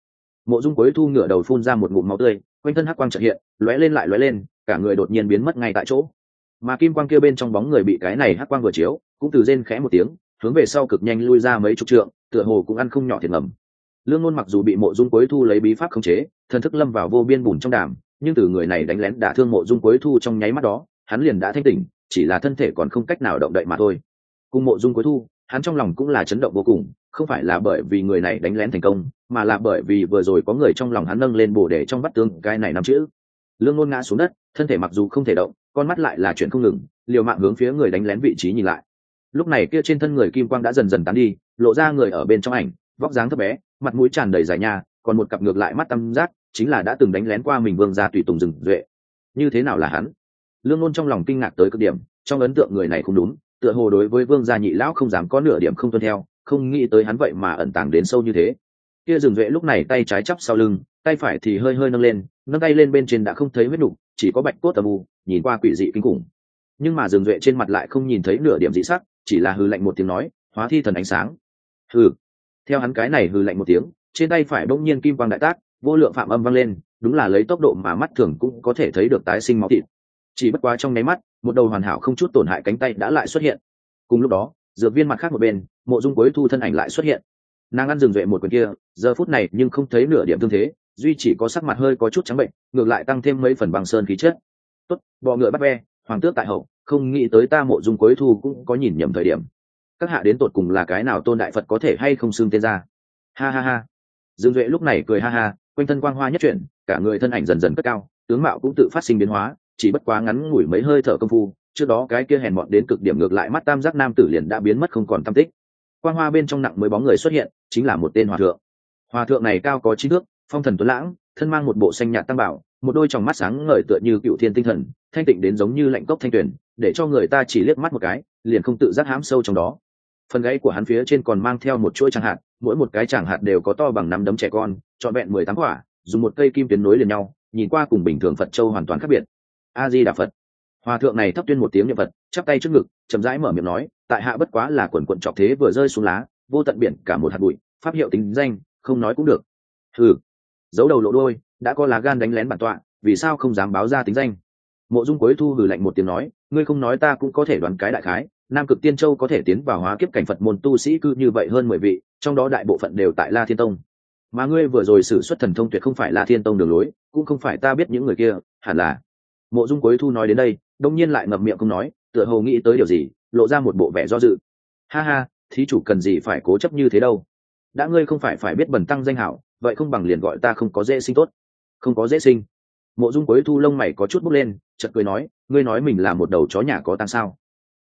Mộ Dung Quế Thu ngửa đầu phun ra một ngụm máu tươi, quanh thân hắc quang chợt hiện, lóe lên lại lóe lên, cả người đột nhiên biến mất ngay tại chỗ. Mà kim quang kia bên trong bóng người bị cái này hắc quang vừa chiếu, cũng từ rên khẽ một tiếng, hướng về sau cực nhanh lui ra mấy chục trượng, tựa hồ cũng ăn không nhỏ thiệt ngầm. Lương Ngôn mặc dù bị Mộ Dung Quế Thu lấy bí pháp khống chế, thần thức lâm vào vô biên bùn trong đàm, nhưng từ người này đánh lén đả thương Mộ Dung Quế Thu trong nháy mắt đó, hắn liền đã thanh tỉnh, chỉ là thân thể còn không cách nào động đậy mà thôi. Cùng Mộ Dung Quế Thu, hắn trong lòng cũng là chấn động vô cùng, không phải là bởi vì người này đánh lén thành công, mà là bởi vì vừa rồi có người trong lòng hắn nâng lên bổ để trong vắt tương cái này nằm chữ. Lương Ngôn ngã xuống đất, thân thể mặc dù không thể động, con mắt lại là chuyện không ngừng, liều mạng hướng phía người đánh lén vị trí nhìn lại. Lúc này kia trên thân người kim quang đã dần dần tán đi, lộ ra người ở bên trong ảnh, vóc dáng thấp bé, mặt mũi tràn đầy dài nha, còn một cặp ngược lại mắt tăm giác, chính là đã từng đánh lén qua mình Vương gia tùy tùng rừng duệ. Như thế nào là hắn? Lương Ngôn trong lòng kinh ngạc tới cực điểm, trong ấn tượng người này không đúng, tựa hồ đối với Vương gia nhị lão không dám có nửa điểm không tuân theo, không nghĩ tới hắn vậy mà ẩn tàng đến sâu như thế. Kia rừng duệ lúc này tay trái chắp sau lưng, tay phải thì hơi hơi nâng tay lên bên trên đã không thấy huyết nục, chỉ có bạch cốt tầm u, nhìn qua quỷ dị kinh khủng. Nhưng mà rừng duệ trên mặt lại không nhìn thấy nửa điểm dị sắc, chỉ là hừ lạnh một tiếng nói, hóa thi thần ánh sáng. Hừ. Theo hắn cái này hừ lạnh một tiếng, trên tay phải bỗng nhiên kim quang đại tác, vô lượng phạm âm vang lên, đúng là lấy tốc độ mà mắt thường cũng có thể thấy được tái sinh máu thịt. Chỉ bất quá trong nháy mắt, một đầu hoàn hảo không chút tổn hại cánh tay đã lại xuất hiện. Cùng lúc đó, dược viên mặt khác một bên, Mộ Dung Quế Thu thân ảnh lại xuất hiện. Nàng ăn rừng duệ một quyền kia, giờ phút này nhưng không thấy nửa điểm thương thế, duy chỉ có sắc mặt hơi có chút trắng bệnh, ngược lại tăng thêm mấy phần băng sơn khí chất. Tốt, bọ ngựa bắt ve, hoàng tước tại hậu, không nghĩ tới ta Mộ Dung Quế Thu cũng có nhìn nhầm thời điểm. Các hạ đến tột cùng là cái nào tôn đại Phật có thể hay không xưng tên ra? Ha ha ha. Dương Duệ lúc này cười ha ha, quanh thân quang hoa nhất chuyển, cả người thân ảnh dần dần cất cao, tướng mạo cũng tự phát sinh biến hóa, chỉ bất quá ngắn ngủi mấy hơi thở công phu, trước đó cái kia hèn mọn đến cực điểm ngược lại mắt tam giác nam tử liền đã biến mất không còn tăm tích. Quang hoa bên trong nặng mới bóng người xuất hiện, chính là một tên hòa thượng. Hòa thượng này cao có 9 thước, phong thần tuấn lãng, thân mang một bộ xanh nhạt tăng bảo, một đôi tròng mắt sáng ngời tựa như cựu thiên tinh thần, thanh tịnh đến giống như lạnh cốc thanh tuyển, để cho người ta chỉ liếc mắt một cái, liền không tự giác hãm sâu trong đó. Phần gáy của hắn phía trên còn mang theo một chuỗi tràng hạt, mỗi một cái tràng hạt đều có to bằng nắm đấm trẻ con, trọn vẹn 18 quả, dùng một cây kim tuyến nối liền nhau, nhìn qua cùng bình thường Phật châu hoàn toàn khác biệt. A Di Đà Phật. Hòa thượng này thấp tuyên một tiếng niệm Phật, chắp tay trước ngực, chậm rãi mở miệng nói, tại hạ bất quá là quần quần trọc thế vừa rơi xuống lá, vô tận biển cả một hạt bụi, pháp hiệu tính danh, không nói cũng được. Hừ. Giấu đầu lộ đôi, đã có lá gan đánh lén bản tọa, vì sao không dám báo ra tính danh? Mộ Dung Quế Thu hừ lạnh một tiếng nói, ngươi không nói ta cũng có thể đoán cái đại khái. Nam Cực Tiên Châu có thể tiến vào hóa kiếp cảnh Phật môn tu sĩ cư như vậy hơn 10 vị, trong đó đại bộ phận đều tại La Thiên Tông. Mà ngươi vừa rồi sử xuất thần thông tuyệt không phải La Thiên Tông đường lối, cũng không phải ta biết những người kia, hẳn là. Mộ Dung Quế Thu nói đến đây, đông nhiên lại ngậm miệng không nói, tựa hồ nghĩ tới điều gì, lộ ra một bộ vẻ do dự. Ha ha, thí chủ cần gì phải cố chấp như thế đâu? Đã ngươi không phải biết bần tăng danh hảo, vậy không bằng liền gọi ta không có dễ sinh tốt. Không có dễ sinh. Mộ Dung Quế Thu lông mày có chút bốc lên, chợt cười nói, ngươi nói mình là một đầu chó nhà có tang sao?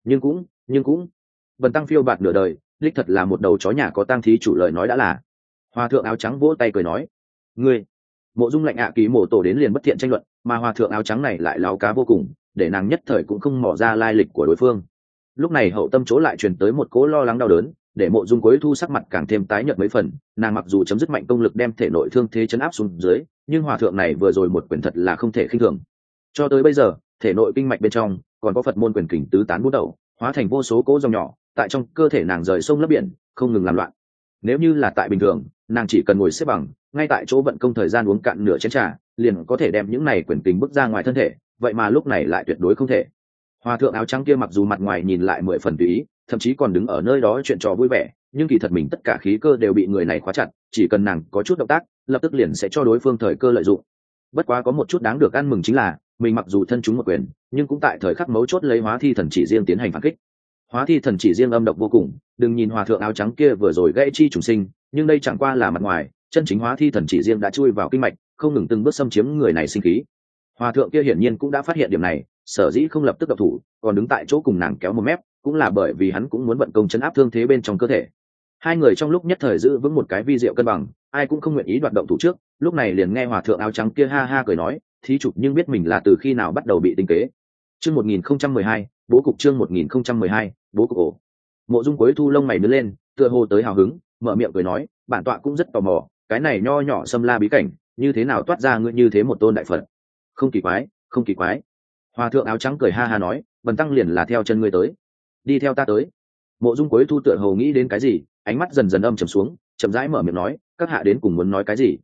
Nhưng cũng bần tăng phiêu bạt nửa đời, đích thật là một đầu chó nhà có tang, thí chủ lời nói đã là. Hòa thượng áo trắng vỗ tay cười nói, ngươi. Mộ Dung lạnh ạ ký mổ tổ đến liền bất thiện tranh luận, mà hòa thượng áo trắng này lại láo cá vô cùng, để nàng nhất thời cũng không mò ra lai lịch của đối phương. Lúc này hậu tâm chỗ lại truyền tới một cỗ lo lắng đau đớn, để Mộ Dung Quế Thu sắc mặt càng thêm tái nhợt mấy phần. Nàng mặc dù chấm dứt mạnh công lực đem thể nội thương thế chấn áp xuống dưới, nhưng hòa thượng này vừa rồi một quyền thật là không thể khinh thường. Cho tới bây giờ, thể nội kinh mạch bên trong còn có Phật môn quyền kình tứ tán bút đầu, hóa thành vô số cỗ dòng nhỏ, tại trong cơ thể nàng rời sông lấp biển, không ngừng làm loạn. Nếu như là tại bình thường, nàng chỉ cần ngồi xếp bằng, ngay tại chỗ vận công thời gian uống cạn nửa chén trà, liền có thể đem những này quyền kình bước ra ngoài thân thể, vậy mà lúc này lại tuyệt đối không thể. Hòa thượng áo trắng kia mặc dù mặt ngoài nhìn lại 10 phần tùy ý, thậm chí còn đứng ở nơi đó chuyện trò vui vẻ, nhưng kỳ thật mình tất cả khí cơ đều bị người này khóa chặt, chỉ cần nàng có chút động tác, lập tức liền sẽ cho đối phương thời cơ lợi dụng. Bất quá có một chút đáng được ăn mừng chính là, mình mặc dù thân chúng một quyền, nhưng cũng tại thời khắc mấu chốt lấy hóa thi thần chỉ riêng tiến hành phản kích. Hóa thi thần chỉ riêng âm độc vô cùng, đừng nhìn hòa thượng áo trắng kia vừa rồi gãy chi trùng sinh, nhưng đây chẳng qua là mặt ngoài, chân chính hóa thi thần chỉ riêng đã chui vào kinh mạch, không ngừng từng bước xâm chiếm người này sinh khí. Hòa thượng kia hiển nhiên cũng đã phát hiện điểm này, sở dĩ không lập tức động thủ, còn đứng tại chỗ cùng nàng kéo một mép, cũng là bởi vì hắn cũng muốn vận công chấn áp thương thế bên trong cơ thể. Hai người trong lúc nhất thời giữ vững một cái vi diệu cân bằng, ai cũng không nguyện ý đoạt động thủ trước. Lúc này liền nghe hòa thượng áo trắng kia ha ha cười nói, thí chủ nhưng biết mình là từ khi nào bắt đầu bị tinh kế. Chương 1012, bố cục chương 1012, bố cục ổ. Mộ Dung Quế Thu lông mày nhướng lên, tựa hồ tới hào hứng, mở miệng cười nói, bản tọa cũng rất tò mò, cái này nho nhỏ xâm la bí cảnh, như thế nào toát ra ngươi như thế một tôn đại Phật? Không kỳ quái, không kỳ quái. Hòa thượng áo trắng cười ha ha nói, bần tăng liền là theo chân ngươi tới, đi theo ta tới. Mộ Dung Quế Thu tựa hồ nghĩ đến cái gì, ánh mắt dần dần âm trầm xuống, chậm rãi mở miệng nói, các hạ đến cùng muốn nói cái gì?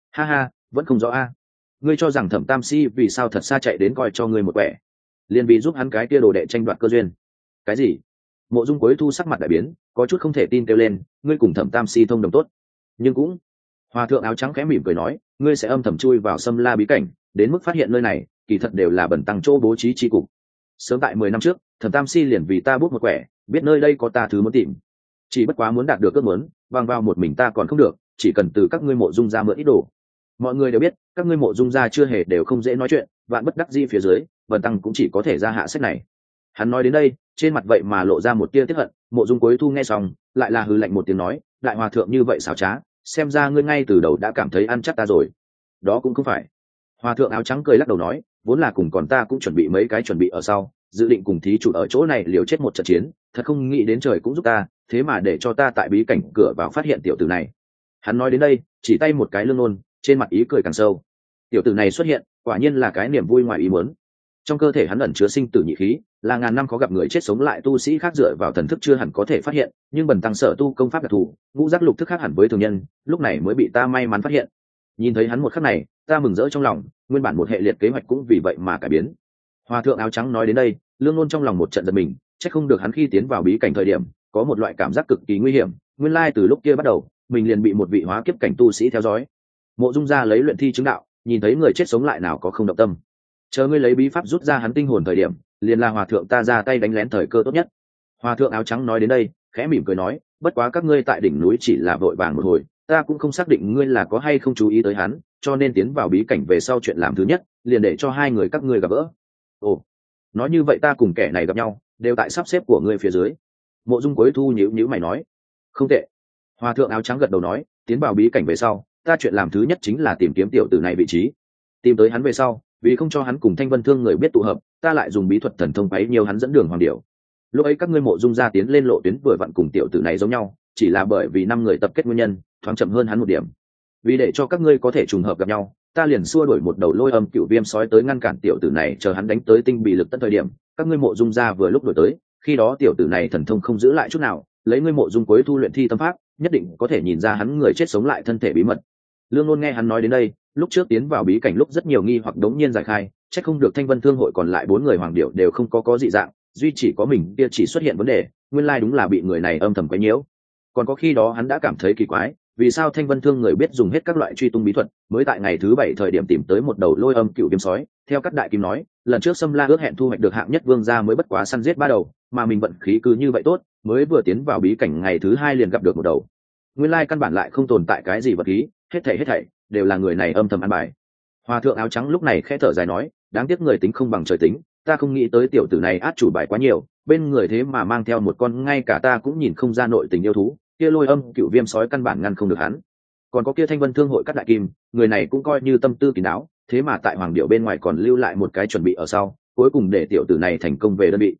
Ha ha, vẫn không rõ a. Ngươi cho rằng Thẩm Tam Si vì sao thật xa chạy đến coi cho ngươi một quẻ, liền vì giúp hắn cái kia đồ đệ tranh đoạt cơ duyên? Cái gì? Mộ Dung Quế Thu sắc mặt đại biến, có chút không thể tin kêu lên, ngươi cùng Thẩm Tam Si thông đồng tốt? Nhưng cũng, Hòa thượng áo trắng khẽ mỉm cười nói, ngươi sẽ âm thầm chui vào Sâm La bí cảnh, đến mức phát hiện nơi này, kỳ thật đều là bẩn tăng chỗ bố trí chi cục. Sớm tại 10 năm trước, Thẩm Tam Si liền vì ta bút một quẻ, biết nơi đây có ta thứ muốn tìm. Chỉ bất quá muốn đạt được ước muốn, bằng vào một mình ta còn không được, chỉ cần từ các ngươi Mộ Dung ra mượn ít đồ. Mọi người đều biết, các ngươi Mộ Dung ra chưa hề đều không dễ nói chuyện, vạn bất đắc dĩ phía dưới, bần tăng cũng chỉ có thể ra hạ sách này. Hắn nói đến đây, trên mặt vậy mà lộ ra một tia tiếc hận. Mộ Dung Quế Thu nghe xong, lại là hừ lạnh một tiếng nói, đại hòa thượng như vậy xảo trá, xem ra ngươi ngay từ đầu đã cảm thấy ăn chắc ta rồi. Đó cũng không phải. Hòa thượng áo trắng cười lắc đầu nói, vốn là cùng còn ta cũng chuẩn bị mấy cái chuẩn bị ở sau, dự định cùng thí chủ ở chỗ này liều chết một trận chiến, thật không nghĩ đến trời cũng giúp ta, thế mà để cho ta tại bí cảnh cửa vào phát hiện tiểu tử này. Hắn nói đến đây, chỉ tay một cái Lương Nôn, trên mặt ý cười càng sâu. Tiểu tử này xuất hiện, quả nhiên là cái niềm vui ngoài ý muốn. Trong cơ thể hắn ẩn chứa sinh tử nhị khí, là ngàn năm khó gặp người chết sống lại tu sĩ khác dựa vào thần thức chưa hẳn có thể phát hiện, nhưng bần tăng sở tu công pháp đặc thù, ngũ giác lục thức khác hẳn với thường nhân, lúc này mới bị ta may mắn phát hiện. Nhìn thấy hắn một khắc này, ta mừng rỡ trong lòng, nguyên bản một hệ liệt kế hoạch cũng vì vậy mà cải biến. Hòa thượng áo trắng nói đến đây, Lương Nôn trong lòng một trận giật mình, chắc không được hắn khi tiến vào bí cảnh thời điểm, có một loại cảm giác cực kỳ nguy hiểm, nguyên lai từ lúc kia bắt đầu, mình liền bị một vị hóa kiếp cảnh tu sĩ theo dõi. Mộ Dung gia lấy luyện thi chứng đạo, nhìn thấy người chết sống lại nào có không động tâm. Chờ ngươi lấy bí pháp rút ra hắn tinh hồn thời điểm, liền là hòa thượng ta ra tay đánh lén thời cơ tốt nhất. Hòa thượng áo trắng nói đến đây, khẽ mỉm cười nói, bất quá các ngươi tại đỉnh núi chỉ là vội vàng một hồi, ta cũng không xác định ngươi là có hay không chú ý tới hắn, cho nên tiến vào bí cảnh về sau chuyện làm thứ nhất, liền để cho hai người các ngươi gặp gỡ. Ồ, nói như vậy ta cùng kẻ này gặp nhau, đều tại sắp xếp của ngươi phía dưới. Mộ Dung Quế Thu nhíu nhíu mày nói, không tệ. Hòa thượng áo trắng gật đầu nói, tiến vào bí cảnh về sau, ta chuyện làm thứ nhất chính là tìm kiếm tiểu tử này vị trí. Tìm tới hắn về sau, vì không cho hắn cùng Thanh Vân Thương người biết tụ hợp, ta lại dùng bí thuật thần thông quấy nhiều hắn dẫn đường hoàng điểu. Lúc ấy các ngươi Mộ Dung gia tiến lên lộ tuyến vừa vặn cùng tiểu tử này giống nhau, chỉ là bởi vì 5 người tập kết nguyên nhân, thoáng chậm hơn hắn một điểm. Vì để cho các ngươi có thể trùng hợp gặp nhau, ta liền xua đuổi một đầu lôi âm cựu viêm sói tới ngăn cản tiểu tử này, chờ hắn đánh tới tinh bị lực tận thời điểm, các ngươi Mộ Dung gia vừa lúc đuổi tới, khi đó tiểu tử này thần thông không giữ lại chút nào, lấy ngươi Mộ Dung Quế Thu luyện thi tâm pháp, nhất định có thể nhìn ra hắn người chết sống lại thân thể bí mật. Lương Nôn nghe hắn nói đến đây, lúc trước tiến vào bí cảnh lúc rất nhiều nghi hoặc đống nhiên giải khai, chắc không được Thanh Vân Thương hội còn lại 4 người hoàng điệu đều không có dị dạng, duy chỉ có mình kia chỉ xuất hiện vấn đề, nguyên lai đúng là bị người này âm thầm quấy nhiễu. Còn có khi đó hắn đã cảm thấy kỳ quái, vì sao Thanh Vân Thương người biết dùng hết các loại truy tung bí thuật, mới tại ngày thứ 7 thời điểm tìm tới một đầu lôi âm cựu viêm sói, theo các đại kim nói, lần trước Sâm La ước hẹn thu hoạch được hạng nhất vương gia mới bất quá săn giết 3 đầu, mà mình vận khí cứ như vậy tốt, mới vừa tiến vào bí cảnh ngày thứ 2 liền gặp được một đầu. Nguyên lai căn bản lại không tồn tại cái gì vật khí, hết thảy đều là người này âm thầm ăn bài. Hòa thượng áo trắng lúc này khẽ thở dài nói, đáng tiếc người tính không bằng trời tính, ta không nghĩ tới tiểu tử này át chủ bài quá nhiều, bên người thế mà mang theo một con ngay cả ta cũng nhìn không ra nội tình yêu thú, kia lôi âm cựu viêm sói căn bản ngăn không được hắn. Còn có kia Thanh Vân Thương hội các đại kim, người này cũng coi như tâm tư kín đáo, thế mà tại hoàng điệu bên ngoài còn lưu lại một cái chuẩn bị ở sau, cuối cùng để tiểu tử này thành công về đơn vị.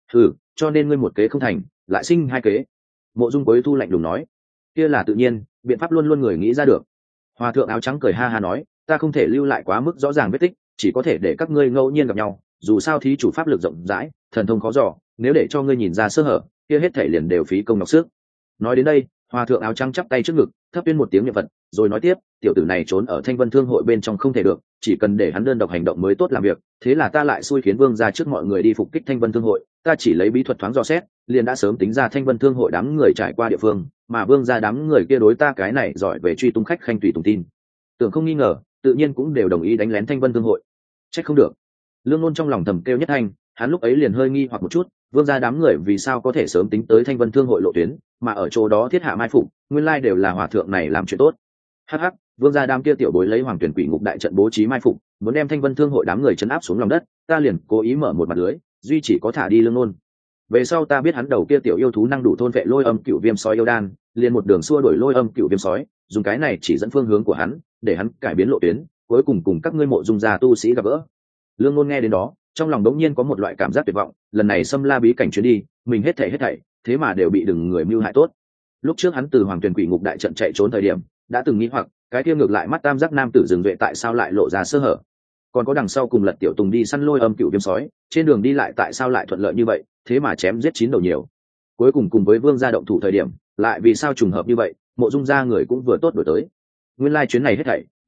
Cho nên ngươi một kế không thành, lại sinh 2 kế. Mộ Dung Quế Thu lạnh lùng nói, kia là tự nhiên, biện pháp luôn luôn người nghĩ ra được. Hòa thượng áo trắng cười ha ha nói, ta không thể lưu lại quá mức rõ ràng vết tích, chỉ có thể để các ngươi ngẫu nhiên gặp nhau, dù sao thí chủ pháp lực rộng rãi, thần thông khó dò, nếu để cho ngươi nhìn ra sơ hở, kia hết thảy liền đều phí công nhọc sức. Nói đến đây, hòa thượng áo trắng chắp tay trước ngực, thấp tuyên một tiếng niệm Phật, rồi nói tiếp, tiểu tử này trốn ở Thanh Vân Thương hội bên trong không thể được, chỉ cần để hắn đơn độc hành động mới tốt làm việc, thế là ta lại xui khiến vương gia trước mọi người đi phục kích Thanh Vân Thương hội, ta chỉ lấy bí thuật thoáng dò xét, liền đã sớm tính ra Thanh Vân Thương hội đám người trải qua địa phương, mà vương gia đám người kia đối ta cái này giỏi về truy tung khách khanh tùy tùng tin, tưởng không nghi ngờ, tự nhiên cũng đều đồng ý đánh lén Thanh Vân Thương hội. Trách không được. Lương Nôn trong lòng thầm kêu nhất thanh, hắn lúc ấy liền hơi nghi hoặc một chút, vương gia đám người vì sao có thể sớm tính tới Thanh Vân Thương hội lộ tuyến, mà ở chỗ đó thiết hạ mai phục, nguyên lai đều là hòa thượng này làm chuyện tốt. Hắc, vương gia đám kia tiểu bối lấy Hoàng Tuyển Quỷ Ngục đại trận bố trí mai phục, muốn đem Thanh Vân Thương hội đám người trấn áp xuống lòng đất, ta liền cố ý mở một mặt lưới, duy chỉ có thả đi Lương Nôn. Về sau ta biết hắn đầu kia tiểu yêu thú năng đủ thôn vệ lôi âm cựu viêm sói yêu đan, liền một đường xua đuổi lôi âm cựu viêm sói, dùng cái này chỉ dẫn phương hướng của hắn, để hắn cải biến lộ tuyến, cuối cùng cùng các ngươi Mộ Dung gia tu sĩ gặp gỡ. Lương Nôn nghe đến đó, trong lòng đống nhiên có một loại cảm giác tuyệt vọng, lần này Sâm La bí cảnh chuyến đi, mình hết thảy, thế mà đều bị đừng người mưu hại tốt. Lúc trước hắn từ Hoàng Tuyển Quỷ Ngục đại trận chạy trốn thời điểm, đã từng nghĩ hoặc, cái kia ngược lại mắt tam giác nam tử rừng vệ tại sao lại lộ ra sơ hở? Còn có đằng sau cùng Lật Tiểu Tùng đi săn lôi âm cựu viêm sói, trên đường đi lại tại sao lại thuận lợi như vậy, thế mà chém giết 9 đầu nhiều. Cuối cùng với vương gia động thủ thời điểm, lại vì sao trùng hợp như vậy, Mộ Dung gia người cũng vừa tốt đổi tới. Nguyên lai chuyến này hết thảy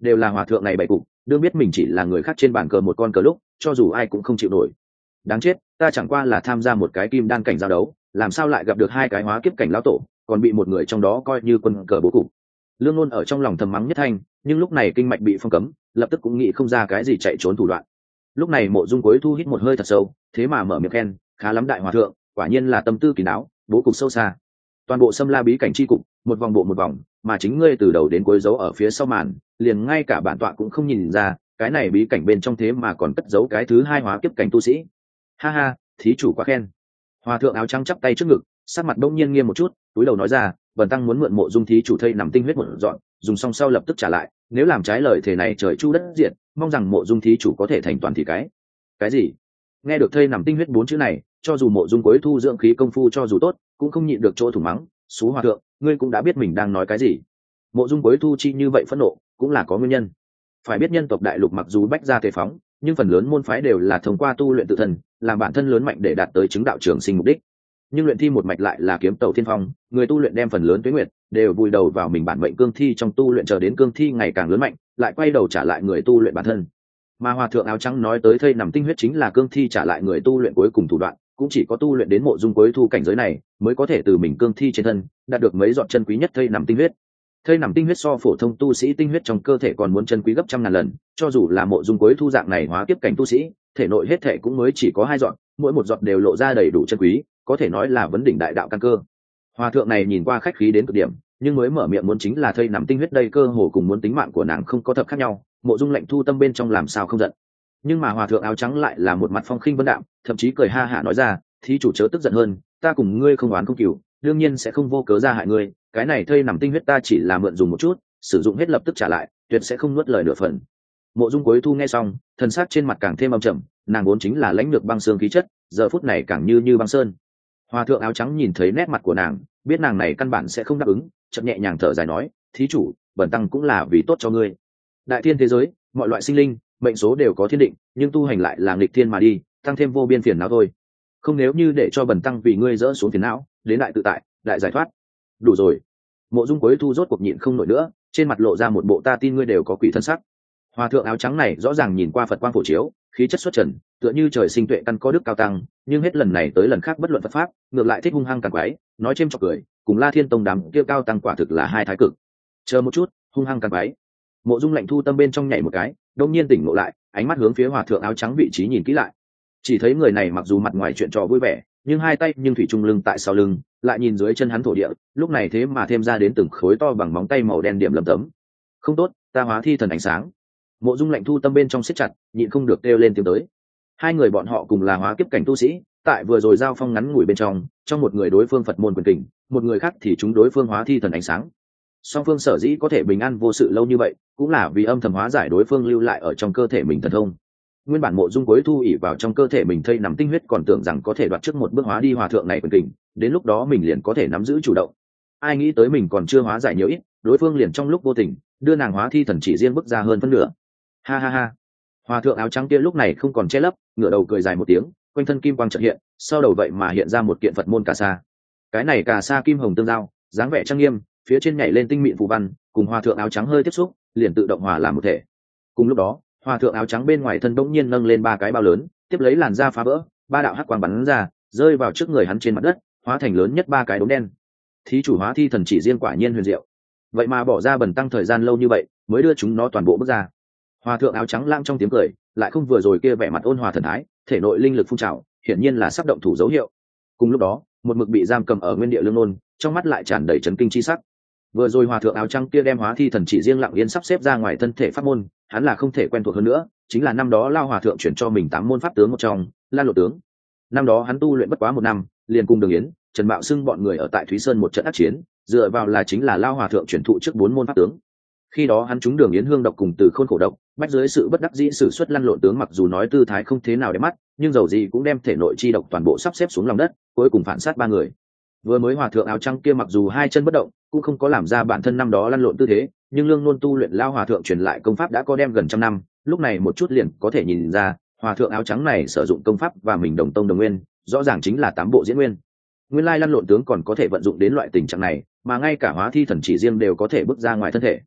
đều là hòa thượng này bày cục, đương biết mình chỉ là người khác trên bàn cờ một con cờ lúc, cho dù ai cũng không chịu nổi. Đáng chết, ta chẳng qua là tham gia một cái kim đan cảnh giao đấu, làm sao lại gặp được hai cái hóa kiếp cảnh lão tổ, còn bị một người trong đó coi như quân cờ bố cục. Lương Nôn ở trong lòng thầm mắng nhất thanh, nhưng lúc này kinh mạch bị phong cấm, lập tức cũng nghĩ không ra cái gì chạy trốn thủ đoạn. Lúc này Mộ Dung Cuối Thu hít một hơi thật sâu, thế mà mở miệng khen, khá lắm đại hòa thượng, quả nhiên là tâm tư kín đáo, bố cục sâu xa. Toàn bộ Sâm La bí cảnh chi cục, một vòng bộ một vòng, mà chính ngươi từ đầu đến cuối giấu ở phía sau màn, liền ngay cả bản tọa cũng không nhìn ra, cái này bí cảnh bên trong thế mà còn cất giấu cái thứ hai hóa kiếp cảnh tu sĩ. Ha ha, thí chủ quá khen. Hòa thượng áo trắng chắp tay trước ngực, sắc mặt đông nhiên nghiêm một chút, túi đầu nói ra, Bần tăng muốn mượn Mộ Dung thí chủ thây nằm tinh huyết một dọn, dùng xong sau lập tức trả lại, nếu làm trái lời thể này trời chu đất diệt, mong rằng Mộ Dung thí chủ có thể thành toàn thì cái gì? Nghe được thây nằm tinh huyết 4 chữ này, cho dù Mộ Dung Cuối Thu dưỡng khí công phu cho dù tốt, cũng không nhịn được chỗ thủng mắng, "Xú hòa thượng, ngươi cũng đã biết mình đang nói cái gì?" Mộ Dung Cuối Thu chi như vậy phẫn nộ, cũng là có nguyên nhân. Phải biết nhân tộc đại lục mặc dù bách gia tề phóng, nhưng phần lớn môn phái đều là thông qua tu luyện tự thân, làm bản thân lớn mạnh để đạt tới chứng đạo trường sinh mục đích. Nhưng luyện thi một mạch lại là kiếm tàu thiên phong, người tu luyện đem phần lớn tuế nguyệt đều vùi đầu vào mình bản mệnh cương thi trong tu luyện, chờ đến cương thi ngày càng lớn mạnh, lại quay đầu trả lại người tu luyện bản thân. Mà hòa thượng áo trắng nói tới thây nằm tinh huyết chính là cương thi trả lại người tu luyện cuối cùng thủ đoạn, cũng chỉ có tu luyện đến Mộ Dung Cuối Thu cảnh giới này mới có thể từ mình cương thi trên thân đạt được mấy giọt chân quý nhất thây nằm tinh huyết. Thây nằm tinh huyết so phổ thông tu sĩ tinh huyết trong cơ thể còn muốn chân quý gấp trăm ngàn lần, cho dù là Mộ Dung Cuối Thu dạng này hóa kiếp cảnh tu sĩ, thể nội hết thể cũng mới chỉ có 2 giọt, mỗi một giọt đều lộ ra đầy đủ chân quý, có thể nói là vấn đỉnh đại đạo căn cơ. Hòa thượng này nhìn qua khách khí đến cực điểm, nhưng mới mở miệng muốn chính là thây nằm tinh huyết, đây cơ hồ cùng muốn tính mạng của nàng không có thập khác nhau. Mộ Dung Lạnh Thu tâm bên trong làm sao không giận, nhưng mà hòa thượng áo trắng lại là một mặt phong khinh vân đạm, thậm chí cười ha hả nói ra, thí chủ chớ tức giận hơn, ta cùng ngươi không oán không cừu, đương nhiên sẽ không vô cớ ra hại ngươi, cái này thây nằm tinh huyết ta chỉ là mượn dùng một chút, sử dụng hết lập tức trả lại, tuyệt sẽ không nuốt lời nửa phần. Mộ Dung Cuối Thu nghe xong, thần sắc trên mặt càng thêm âm trầm, nàng vốn chính là lãnh lược băng xương khí chất, giờ phút này càng như băng sơn. Hòa thượng áo trắng nhìn thấy nét mặt của nàng, biết nàng này căn bản sẽ không đáp ứng, chậm nhẹ nhàng thở dài nói, thí chủ, bần tăng cũng là vì tốt cho ngươi. Đại thiên thế giới, mọi loại sinh linh, mệnh số đều có thiên định, nhưng tu hành lại là nghịch thiên mà đi, tăng thêm vô biên phiền não thôi. Không nếu như để cho bần tăng vì ngươi dỡ xuống phiền não, đến đại tự tại, đại giải thoát. Đủ rồi. Mộ Dung Cuối Thu rốt cuộc nhịn không nổi nữa, trên mặt lộ ra một bộ ta tin ngươi đều có quỷ thân sắc. Hòa thượng áo trắng này rõ ràng nhìn qua Phật quang phổ chiếu, khí chất xuất trần, tựa như trời sinh tuệ căn có đức cao tăng, nhưng hết lần này tới lần khác bất luận Phật pháp, ngược lại thích hung hăng càng quái, nói chêm chọc cười, cùng La Thiên Tông đám kia cao tăng quả thực là hai thái cực. Chờ một chút, hung hăng càng quái. Mộ Dung Lạnh Thu tâm bên trong nhảy một cái, đột nhiên tỉnh ngộ lại, ánh mắt hướng phía hòa thượng áo trắng vị trí nhìn kỹ lại. Chỉ thấy người này mặc dù mặt ngoài chuyện trò vui vẻ, nhưng hai tay nhưng thủy trung lưng tại sau lưng, lại nhìn dưới chân hắn thổ địa, lúc này thế mà thêm ra đến từng khối to bằng móng tay màu đen điểm lấm tấm. Không tốt, ta hóa thi thần ánh sáng. Mộ Dung Lạnh Thu tâm bên trong siết chặt, nhịn không được kêu lên tiếng tới. Hai người bọn họ cùng là hóa kiếp cảnh tu sĩ, tại vừa rồi giao phong ngắn ngủi bên trong một người đối phương Phật môn quyền kình, một người khác thì chúng đối phương hóa thi thần ánh sáng. Song phương sở dĩ có thể bình an vô sự lâu như vậy, cũng là vì âm thầm hóa giải đối phương lưu lại ở trong cơ thể mình thần thông. Nguyên bản Mộ Dung Cuối Thu ỉ vào trong cơ thể mình thây nằm tinh huyết, còn tưởng rằng có thể đoạt trước một bước hóa đi hòa thượng này quyền kình, đến lúc đó mình liền có thể nắm giữ chủ động. Ai nghĩ tới mình còn chưa hóa giải nhiều ít, đối phương liền trong lúc vô tình đưa nàng hóa thi thần chỉ riêng bước ra hơn phân nửa. Ha ha ha. Hòa thượng áo trắng kia lúc này không còn che lấp, ngửa đầu cười dài một tiếng, quanh thân kim quang chợt hiện, sau đầu vậy mà hiện ra một kiện Phật môn cà sa. Cái này cà sa kim hồng tương giao, dáng vẻ trang nghiêm, phía trên nhảy lên tinh mịn phù văn, cùng hòa thượng áo trắng hơi tiếp xúc, liền tự động hòa làm một thể. Cùng lúc đó, hòa thượng áo trắng bên ngoài thân bỗng nhiên nâng lên 3 cái bao lớn, tiếp lấy làn da phá vỡ, 3 đạo hắc quang bắn ra, rơi vào trước người hắn trên mặt đất, hóa thành lớn nhất 3 cái đốm đen. Thí chủ hóa thi thần chỉ riêng quả nhiên huyền diệu, vậy mà bỏ ra bần tăng thời gian lâu như vậy mới đưa chúng nó toàn bộ bước ra. Hòa thượng áo trắng lang trong tiếng cười, lại không vừa rồi kia vẻ mặt ôn hòa thần thái, thể nội linh lực phun trào, hiển nhiên là sắp động thủ dấu hiệu. Cùng lúc đó, một mực bị giam cầm ở nguyên địa Lương Nôn, trong mắt lại tràn đầy chấn kinh chi sắc. Vừa rồi hòa thượng áo trắng kia đem hóa thi thần chỉ riêng lặng yên sắp xếp ra ngoài thân thể pháp môn, hắn là không thể quen thuộc hơn nữa, chính là năm đó lao hòa thượng chuyển cho mình 8 môn pháp tướng một trong, Lan Lộ tướng. Năm đó hắn tu luyện bất quá 1 năm, liền cùng Đường Yến, Trần Mạo Xưng bọn người ở tại Thúy Sơn một trận ác chiến, dựa vào là chính là lao hòa thượng chuyển thụ trước 4 môn pháp tướng. Khi đó hắn trúng Đường Yến hương độc cùng Từ Khôn khổ độc, bách dưới sự bất đắc dĩ sử xuất Lăn Lộn tướng, mặc dù nói tư thái không thế nào để mắt, nhưng dầu gì cũng đem thể nội chi độc toàn bộ sắp xếp xuống lòng đất, cuối cùng phản sát 3 người. Vừa mới hòa thượng áo trắng kia mặc dù 2 chân bất động, cũng không có làm ra bản thân năm đó lăn lộn tư thế, nhưng Lương Nôn tu luyện lao hòa thượng truyền lại công pháp đã có đem gần 100 năm, lúc này một chút liền có thể nhìn ra, hòa thượng áo trắng này sử dụng công pháp và mình đồng tông đồng nguyên, rõ ràng chính là 8 bộ diễn nguyên. Nguyên lai lăn lộn tướng còn có thể vận dụng đến loại tình trạng này, mà ngay cả hóa thi thần chỉ riêng đều có thể bước ra ngoài thân thể.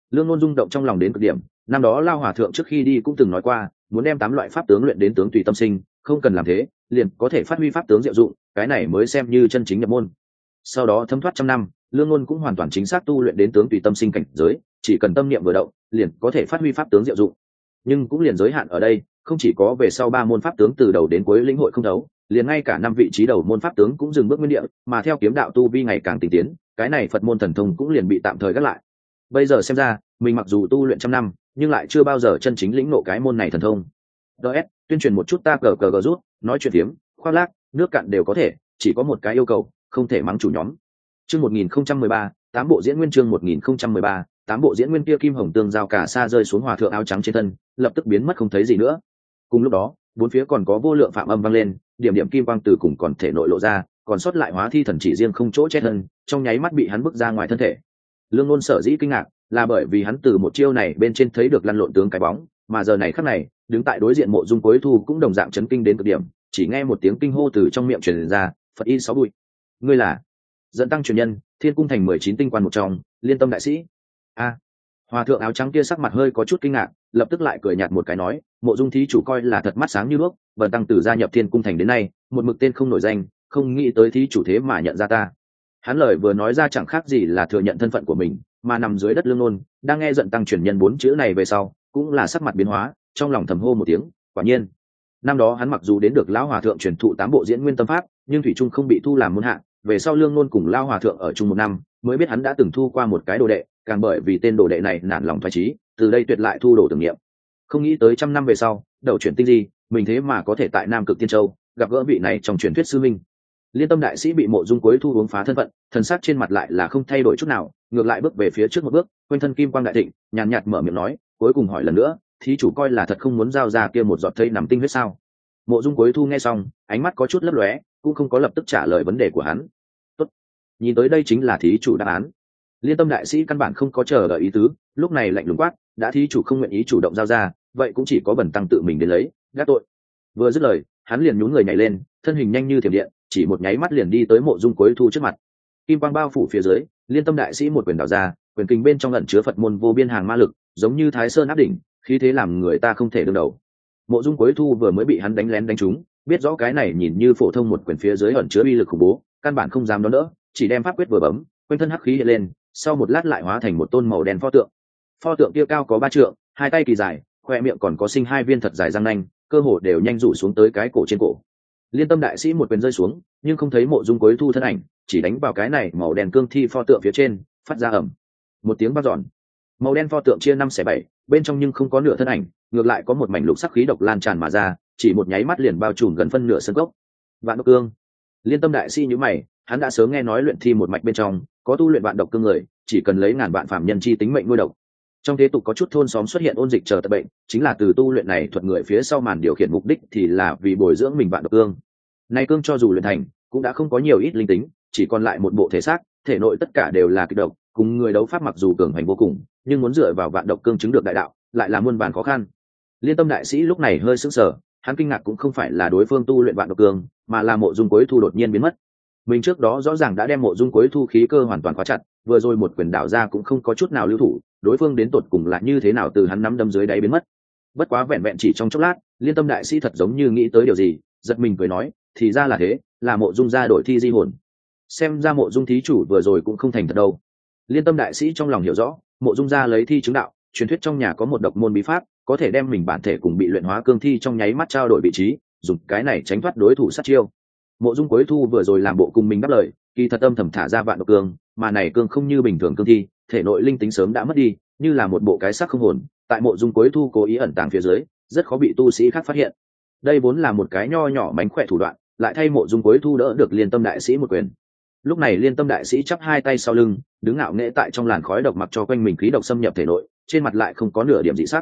Lương Nôn rung động trong lòng đến cực điểm. Năm đó Lao Hòa thượng trước khi đi cũng từng nói qua, muốn đem 8 loại pháp tướng luyện đến tướng tùy tâm sinh, không cần làm thế, liền có thể phát huy pháp tướng diệu dụng, cái này mới xem như chân chính nhập môn. Sau đó thấm thoát trăm năm, Lương Nôn cũng hoàn toàn chính xác tu luyện đến tướng tùy tâm sinh cảnh giới, chỉ cần tâm niệm vừa động, liền có thể phát huy pháp tướng diệu dụng. Nhưng cũng liền giới hạn ở đây, không chỉ có về sau 3 môn pháp tướng từ đầu đến cuối lĩnh hội không thấu, liền ngay cả 5 vị trí đầu môn pháp tướng cũng dừng bước nguyên địa, mà theo kiếm đạo tu vi ngày càng tinh tiến, cái này Phật môn thần thông cũng liền bị tạm thời gác lại. Bây giờ xem ra, mình mặc dù tu luyện trăm năm, nhưng lại chưa bao giờ chân chính lĩnh ngộ cái môn này thần thông. DS, tuyên truyền một chút ta cờ rút, nói chuyện phiếm, khoác lác, nước cạn đều có thể, chỉ có một cái yêu cầu, không thể mắng chủ nhóm. Chương 1013, 8 bộ diễn nguyên chương 1013, 8 bộ diễn nguyên kia kim hồng tương giao cả xa rơi xuống hòa thượng áo trắng trên thân, lập tức biến mất không thấy gì nữa. Cùng lúc đó, bốn phía còn có vô lượng phạm âm vang lên, điểm điểm kim quang từ cùng còn thể nội lộ ra, còn sót lại hóa thi thần chỉ riêng không chỗ che thân, trong nháy mắt bị hắn bức ra ngoài thân thể. Lương Nôn sở dĩ kinh ngạc, là bởi vì hắn từ một chiêu này bên trên thấy được lăn lộn tướng cái bóng, mà giờ này khắc này, đứng tại đối diện Mộ Dung Cuối Thu cũng đồng dạng chấn kinh đến cực điểm, chỉ nghe một tiếng kinh hô từ trong miệng truyền ra, Phật y 6 bụi. Ngươi là Dẫn Tăng truyền nhân, Thiên Cung thành 19 tinh quan một trong, Liên Tâm đại sĩ. A. Hòa thượng áo trắng kia sắc mặt hơi có chút kinh ngạc, lập tức lại cười nhạt một cái nói, Mộ Dung thí chủ coi là thật mắt sáng như đuốc, Vân Tăng từ gia nhập Thiên Cung thành đến nay, một mực tên không nổi danh, không nghĩ tới thí chủ thế mà nhận ra ta. Hắn lời vừa nói ra chẳng khác gì là thừa nhận thân phận của mình, mà nằm dưới đất Lương Nôn đang nghe Giận Tăng truyền nhân 4 chữ này về sau, cũng là sắc mặt biến hóa, trong lòng thầm hô một tiếng, quả nhiên. Năm đó hắn mặc dù đến được lão hòa thượng truyền thụ 8 bộ diễn nguyên tâm pháp, nhưng thủy trung không bị thu làm môn hạ, về sau Lương Nôn cùng lão hòa thượng ở chung 1 năm, mới biết hắn đã từng thu qua một cái đồ đệ, càng bởi vì tên đồ đệ này nản lòng phái trí, từ đây tuyệt lại thu đồ tưởng niệm. Không nghĩ tới trăm năm về sau, đầu chuyển tinh di, mình thế mà có thể tại Nam Cực Tiên Châu gặp gỡ vị này trong truyền thuyết sư minh. Liên Tâm đại sĩ bị Mộ Dung Cuối Thu uống phá thân phận, thần sắc trên mặt lại là không thay đổi chút nào, ngược lại bước về phía trước một bước, quanh thân kim quang đại thịnh, nhàn nhạt mở miệng nói, cuối cùng hỏi lần nữa, thí chủ coi là thật không muốn giao ra kia một giọt thây nằm tinh huyết sao? Mộ Dung Cuối Thu nghe xong, ánh mắt có chút lấp lóe, cũng không có lập tức trả lời vấn đề của hắn. Tốt, nhìn tới đây chính là thí chủ đáp án. Liên Tâm đại sĩ căn bản không có chờ đợi ý tứ, lúc này lạnh lùng quát, đã thí chủ không nguyện ý chủ động giao ra, vậy cũng chỉ có Bần Tăng tự mình đến lấy, gác tội. Vừa dứt lời, hắn liền nhún người nhảy lên, thân hình nhanh như thiểm điện, chỉ một nháy mắt liền đi tới Mộ Dung Cuối Thu trước mặt. Kim quang bao phủ phía dưới, Liên Tâm đại sĩ một quyền đảo ra, quyền kinh bên trong ẩn chứa Phật môn vô biên hàng ma lực, giống như Thái Sơn áp đỉnh, khí thế làm người ta không thể đương đầu. Mộ Dung Cuối Thu vừa mới bị hắn đánh lén đánh trúng, biết rõ cái này nhìn như phổ thông một quyền phía dưới ẩn chứa uy lực khủng bố, căn bản không dám đón đỡ, chỉ đem pháp quyết vừa bấm, quanh thân hắc khí hiện lên, sau một lát lại hóa thành một tôn màu đen pho tượng. Pho tượng kia cao có 3 trượng, hai tay kỳ dài, khoe miệng còn có sinh 2 viên thật dài răng nanh, cơ hồ đều nhanh rủ xuống tới cái cổ trên cổ. Liên Tâm đại sĩ một quyền rơi xuống, nhưng không thấy Mộ Dung Cuối Thu thân ảnh, chỉ đánh vào cái này màu đen cương thi pho tượng phía trên, phát ra ầm một tiếng vang dọn. Màu đen pho tượng chia 5 xẻ 7, bên trong nhưng không có nửa thân ảnh, ngược lại có một mảnh lục sắc khí độc lan tràn mà ra, chỉ một nháy mắt liền bao trùm gần phân nửa sân cốc. Vạn độc cương. Liên Tâm đại sĩ nhíu mày, hắn đã sớm nghe nói luyện thi một mạch bên trong có tu luyện vạn độc cương người, chỉ cần lấy ngàn vạn phàm nhân chi tính mệnh nuôi độc. Trong thế tục có chút thôn xóm xuất hiện ôn dịch chờ tật bệnh, chính là từ tu luyện này thuật người phía sau màn điều khiển, mục đích thì là vì bồi dưỡng mình vạn độc cương. Này cương cho dù luyện thành, cũng đã không có nhiều ít linh tính, chỉ còn lại một bộ thể xác, thể nội tất cả đều là kịch độc, cùng người đấu pháp mặc dù cường hành vô cùng, nhưng muốn dựa vào vạn độc cương chứng được đại đạo, lại là muôn vàn khó khăn. Liên Tâm đại sĩ lúc này hơi sững sờ, hắn kinh ngạc cũng không phải là đối phương tu luyện vạn độc cương, mà là Mộ Dung Cuối Thu đột nhiên biến mất. Mình trước đó rõ ràng đã đem Mộ Dung Cuối Thu khí cơ hoàn toàn khóa chặt, vừa rồi một quyền đảo ra cũng không có chút nào lưu thủ, đối phương đến tột cùng là như thế nào từ hắn nắm đấm dưới đáy biến mất. Bất quá vẹn vẹn chỉ trong chốc lát, Liên Tâm đại sĩ thật giống như nghĩ tới điều gì, giật mình cười nói, thì ra là thế, là Mộ Dung gia đổi thi di hồn. Xem ra Mộ Dung thí chủ vừa rồi cũng không thành thật đâu. Liên Tâm đại sĩ trong lòng hiểu rõ, Mộ Dung gia lấy thi chứng đạo, truyền thuyết trong nhà có một độc môn bí pháp, có thể đem mình bản thể cùng bị luyện hóa cương thi trong nháy mắt trao đổi vị trí, dùng cái này tránh thoát đối thủ sát chiêu. Mộ Dung Cuối Thu vừa rồi làm bộ cùng mình đáp lời, kỳ thật âm thầm thả ra vạn độc cương, mà này cương không như bình thường cương thi, thể nội linh tính sớm đã mất đi, như là một bộ cái xác không hồn, tại Mộ Dung Cuối Thu cố ý ẩn tàng phía dưới, rất khó bị tu sĩ khác phát hiện. Đây vốn là một cái nho nhỏ mánh khỏe thủ đoạn, lại thay Mộ Dung Cuối Thu đỡ được Liên Tâm đại sĩ một quyền. Lúc này Liên Tâm đại sĩ chắp 2 tay sau lưng, đứng ngạo nghễ tại trong làn khói độc, mặc cho quanh mình khí độc xâm nhập thể nội, trên mặt lại không có nửa điểm dị sắc.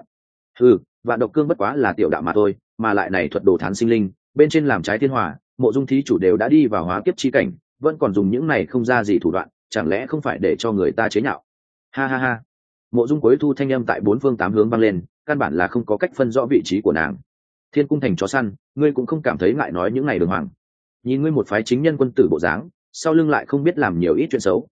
Vạn độc cương bất quá là tiểu đạo mà thôi, mà lại này thuật đồ thán sinh linh, bên trên làm trái thiên hỏa, Mộ Dung thí chủ đều đã đi vào hóa kiếp chi cảnh, vẫn còn dùng những này không ra gì thủ đoạn, chẳng lẽ không phải để cho người ta chế nhạo? Ha ha ha. Mộ Dung Cuối Thu thanh âm tại 4 phương 8 hướng vang lên, căn bản là không có cách phân rõ vị trí của nàng. Thiên Cung thành chó săn, ngươi cũng không cảm thấy ngại nói những này đường hoàng? Nhìn ngươi một phái chính nhân quân tử bộ dáng, sau lưng lại không biết làm nhiều ít chuyện xấu,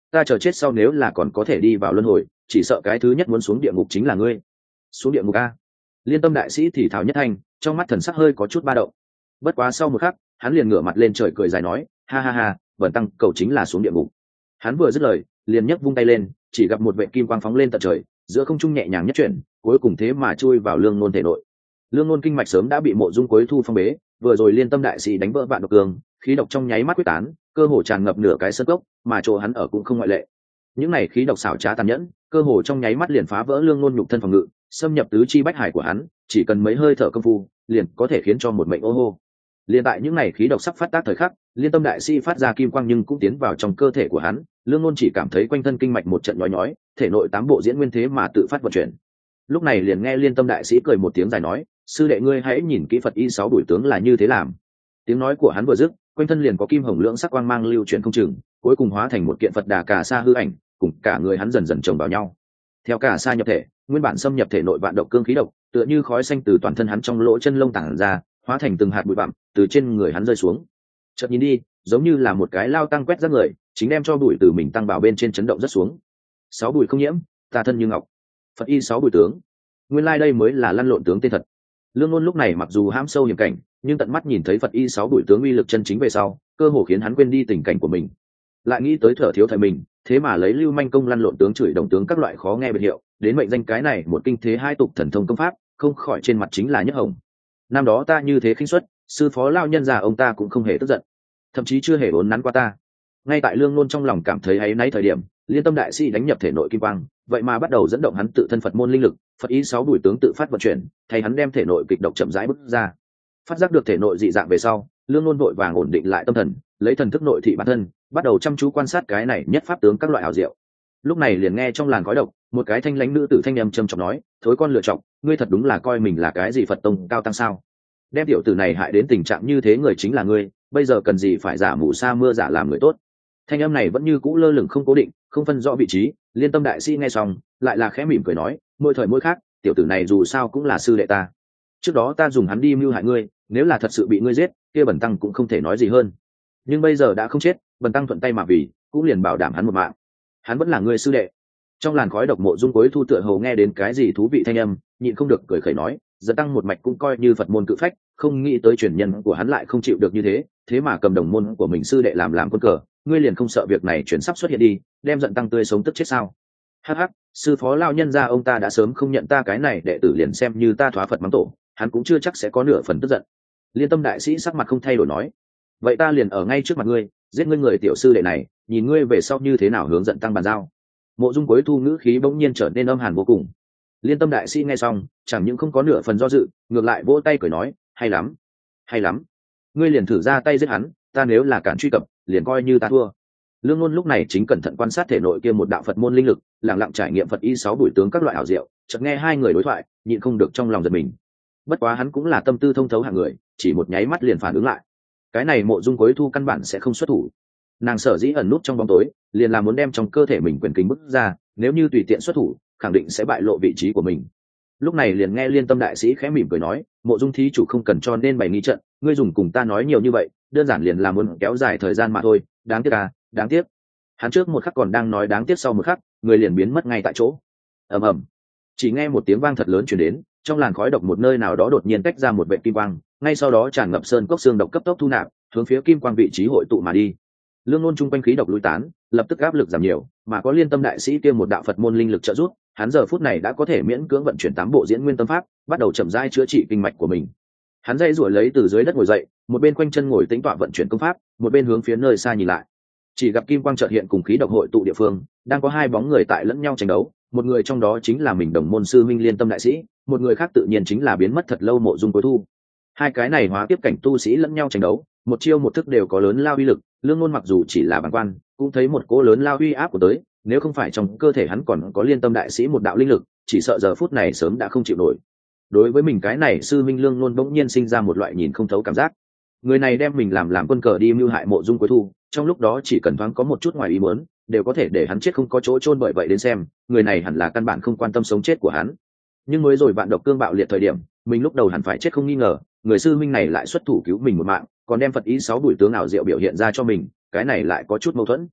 ta chờ chết sau nếu là còn có thể đi vào luân hồi, chỉ sợ cái thứ nhất muốn xuống địa ngục chính là ngươi. Xuống địa ngục a? Liên Tâm đại sĩ thì thào nhất thanh, trong mắt thần sắc hơi có chút ba động. Bất quá sau một khắc, hắn liền ngửa mặt lên trời cười dài nói, ha ha ha, bần tăng cầu chính là xuống địa ngục. Hắn vừa dứt lời, liền nhấc vung tay lên, chỉ gặp một vệ kim quang phóng lên tận trời, giữa không trung nhẹ nhàng nhất chuyển, cuối cùng thế mà chui vào Lương Nôn thể nội. Lương Nôn kinh mạch sớm đã bị Mộ Dung Quế Thu phong bế, vừa rồi Liên Tâm đại sĩ đánh vỡ vạn độc cường, khí độc trong nháy mắt quyết tán, cơ hồ tràn ngập nửa cái sơn cốc, mà chỗ hắn ở cũng không ngoại lệ. Những này khí độc xảo trá tàn nhẫn, cơ hồ trong nháy mắt liền phá vỡ Lương Nôn nhục thân phòng ngự, xâm nhập tứ chi bách hải của hắn, chỉ cần mấy hơi thở công phu, liền có thể khiến cho một mệnh ô hô. Liên tại những này khí độc sắp phát tác thời khắc, Liên Tâm đại sĩ phát ra kim quang nhưng cũng tiến vào trong cơ thể của hắn, Lương Nôn chỉ cảm thấy quanh thân kinh mạch một trận nhói nhói, thể nội tám bộ diễn nguyên thế mà tự phát vận chuyển. Lúc này liền nghe Liên Tâm đại sĩ cười một tiếng dài nói, sư đệ ngươi hãy nhìn kỹ Phật y 6 đuổi tướng là như thế làm. Tiếng nói của hắn vừa dứt, quanh thân liền có kim hồng lưỡng sắc quang mang lưu chuyển không chừng, cuối cùng hóa thành một kiện Phật Đà Cà Sa hư ảnh, cùng cả người hắn dần dần chồng vào nhau. Theo Cà Sa nhập thể, nguyên bản xâm nhập thể nội vạn độc cương khí độc, tựa như khói xanh từ toàn thân hắn trong lỗ chân lông tản ra, hóa thành từng hạt bụi bặm từ trên người hắn rơi xuống. Chợt nhìn đi, giống như là một cái lao tăng quét rác người, chính đem cho bụi từ mình tăng vào bên trên chấn động rất xuống. 6 bụi không nhiễm, ta thân như ngọc. Phật y 6 bụi tướng, nguyên lai đây mới là lăn lộn tướng tên thật. Lương Nôn lúc này mặc dù hãm sâu hiểm cảnh, nhưng tận mắt nhìn thấy Phật y 6 bụi tướng uy lực chân chính về sau, cơ hồ khiến hắn quên đi tình cảnh của mình, lại nghĩ tới Thở thiếu thời mình, thế mà lấy lưu manh công lăn lộn tướng chửi đồng tướng các loại khó nghe biệt hiệu, đến mệnh danh cái này một kinh thế hai tục thần thông công pháp, không khỏi trên mặt chính là nhức hồng. Năm đó ta như thế khinh suất, sư phó lao nhân già ông ta cũng không hề tức giận, thậm chí chưa hề uốn nắn qua ta. Ngay tại Lương Nôn trong lòng cảm thấy áy náy thời điểm, Liên Tâm đại sĩ đánh nhập thể nội kim quang, vậy mà bắt đầu dẫn động hắn tự thân Phật môn linh lực, Phật ý 6 bùi tướng tự phát vận chuyển, thay hắn đem thể nội kịch độc chậm rãi bứt ra. Phát giác được thể nội dị dạng về sau, Lương Nôn vội vàng ổn định lại tâm thần, lấy thần thức nội thị bản thân, bắt đầu chăm chú quan sát cái này nhất pháp tướng các loại ảo diệu. Lúc này liền nghe trong làn khói độc, một cái thanh lãnh nữ tử thanh âm trầm trọng nói, thối con lựa chọc, ngươi thật đúng là coi mình là cái gì Phật tông cao tăng sao? Đem tiểu tử này hại đến tình trạng như thế người chính là ngươi, bây giờ cần gì phải giả mù sa mưa giả làm người tốt? Thanh âm này vẫn như cũ lơ lửng không cố định, không phân rõ vị trí. Liên Tâm đại sĩ nghe xong, lại là khẽ mỉm cười nói, mỗi thời mỗi khác, tiểu tử này dù sao cũng là sư đệ ta. Trước đó ta dùng hắn đi mưu hại ngươi, nếu là thật sự bị ngươi giết, kia bần tăng cũng không thể nói gì hơn. Nhưng bây giờ đã không chết, bần tăng thuận tay mà vì, cũng liền bảo đảm hắn một mạng. Hắn vẫn là ngươi sư đệ. Trong làn khói độc Mộ Dung Quế Thu tựa hồ nghe đến cái gì thú vị thanh âm, nhịn không được cười khẩy nói, giật tăng một mạch cũng coi như Phật môn cự phách, không nghĩ tới truyền nhân của hắn lại không chịu được như thế, thế mà cầm đồng môn của mình sư đệ làm quân cờ, ngươi liền không sợ việc này chuyển sắp xuất hiện đi, đem giận tăng tươi sống tức chết sao? Hắc hắc, sư phó lao nhân gia ông ta đã sớm không nhận ta cái này đệ tử liền xem như ta thoá Phật mắng tổ, hắn cũng chưa chắc sẽ có nửa phần tức giận. Liên Tâm đại sĩ sắc mặt không thay đổi nói, vậy ta liền ở ngay trước mặt ngươi, giết ngươi người tiểu sư đệ này, nhìn ngươi về sau như thế nào hướng giận tăng bàn giao. Mộ Dung Quế Thu ngữ khí bỗng nhiên trở nên âm hàn vô cùng. Liên Tâm đại sĩ nghe xong, chẳng những không có nửa phần do dự, ngược lại vỗ tay cười nói, hay lắm, hay lắm, ngươi liền thử ra tay giết hắn, ta nếu là cản truy cập, liền coi như ta thua. Lương Nôn lúc này chính cẩn thận quan sát thể nội kia một đạo Phật môn linh lực, lặng lặng trải nghiệm Phật y 6 bùi tướng các loại ảo diệu, chợt nghe hai người đối thoại, nhịn không được trong lòng giật mình. Bất quá hắn cũng là tâm tư thông thấu hạng người, chỉ một nháy mắt liền phản ứng lại. Cái này Mộ Dung Quế Thu căn bản sẽ không xuất thủ. Nàng sở dĩ ẩn nút trong bóng tối, liền là muốn đem trong cơ thể mình quyền kính bứt ra, nếu như tùy tiện xuất thủ, khẳng định sẽ bại lộ vị trí của mình. Lúc này liền nghe Liên Tâm đại sĩ khẽ mỉm cười nói, Mộ Dung thí chủ không cần cho nên bày nghi trận, ngươi dùng cùng ta nói nhiều như vậy, đơn giản liền là muốn kéo dài thời gian mà thôi, đáng tiếc à, đáng tiếc. Hắn trước một khắc còn đang nói đáng tiếc, sau một khắc, người liền biến mất ngay tại chỗ. Ầm ầm. Chỉ nghe một tiếng vang thật lớn truyền đến, trong làn khói độc một nơi nào đó đột nhiên tách ra một vệt kim quang, ngay sau đó tràn ngập sơn cốc xương độc cấp tốc thu nạp, hướng phía kim quang vị trí hội tụ mà đi. Lương Nôn chung quanh khí độc lui tán, lập tức áp lực giảm nhiều, mà có Liên Tâm đại sĩ kia một đạo Phật môn linh lực trợ giúp, hắn giờ phút này đã có thể miễn cưỡng vận chuyển 8 bộ diễn nguyên tâm pháp, bắt đầu chậm rãi chữa trị kinh mạch của mình. Hắn dây rủi lấy từ dưới đất ngồi dậy, một bên quanh chân ngồi tĩnh tọa vận chuyển công pháp, một bên hướng phía nơi xa nhìn lại. Chỉ gặp kim quang chợt hiện cùng khí độc hội tụ địa phương, đang có hai bóng người tại lẫn nhau tranh đấu, một người trong đó chính là mình đồng môn sư minh Liên Tâm đại sĩ, một người khác tự nhiên chính là biến mất thật lâu Mộ Dung Quế Thu. Hai cái này hóa tiếp cảnh tu sĩ lẫn nhau tranh đấu, một chiêu một thức đều có lớn lao uy lực. Lương Nôn mặc dù chỉ là bàng quan, cũng thấy một cỗ lớn lao uy áp của tới, nếu không phải trong cơ thể hắn còn có Liên Tâm đại sĩ một đạo linh lực, chỉ sợ giờ phút này sớm đã không chịu nổi. Đối với mình cái này sư minh Lương Nôn bỗng nhiên sinh ra một loại nhìn không thấu cảm giác. Người này đem mình làm quân cờ đi mưu hại Mộ Dung Quế Thu, trong lúc đó chỉ cần thoáng có một chút ngoài ý muốn, đều có thể để hắn chết không có chỗ chôn. Bởi vậy đến xem, người này hẳn là căn bản không quan tâm sống chết của hắn. Nhưng mới rồi vạn độc cương bạo liệt thời điểm, mình lúc đầu hẳn phải chết không nghi ngờ, người sư minh này lại xuất thủ cứu mình một mạng, còn đem Phật ý 6 bùi tướng ảo diệu biểu hiện ra cho mình, cái này lại có chút mâu thuẫn.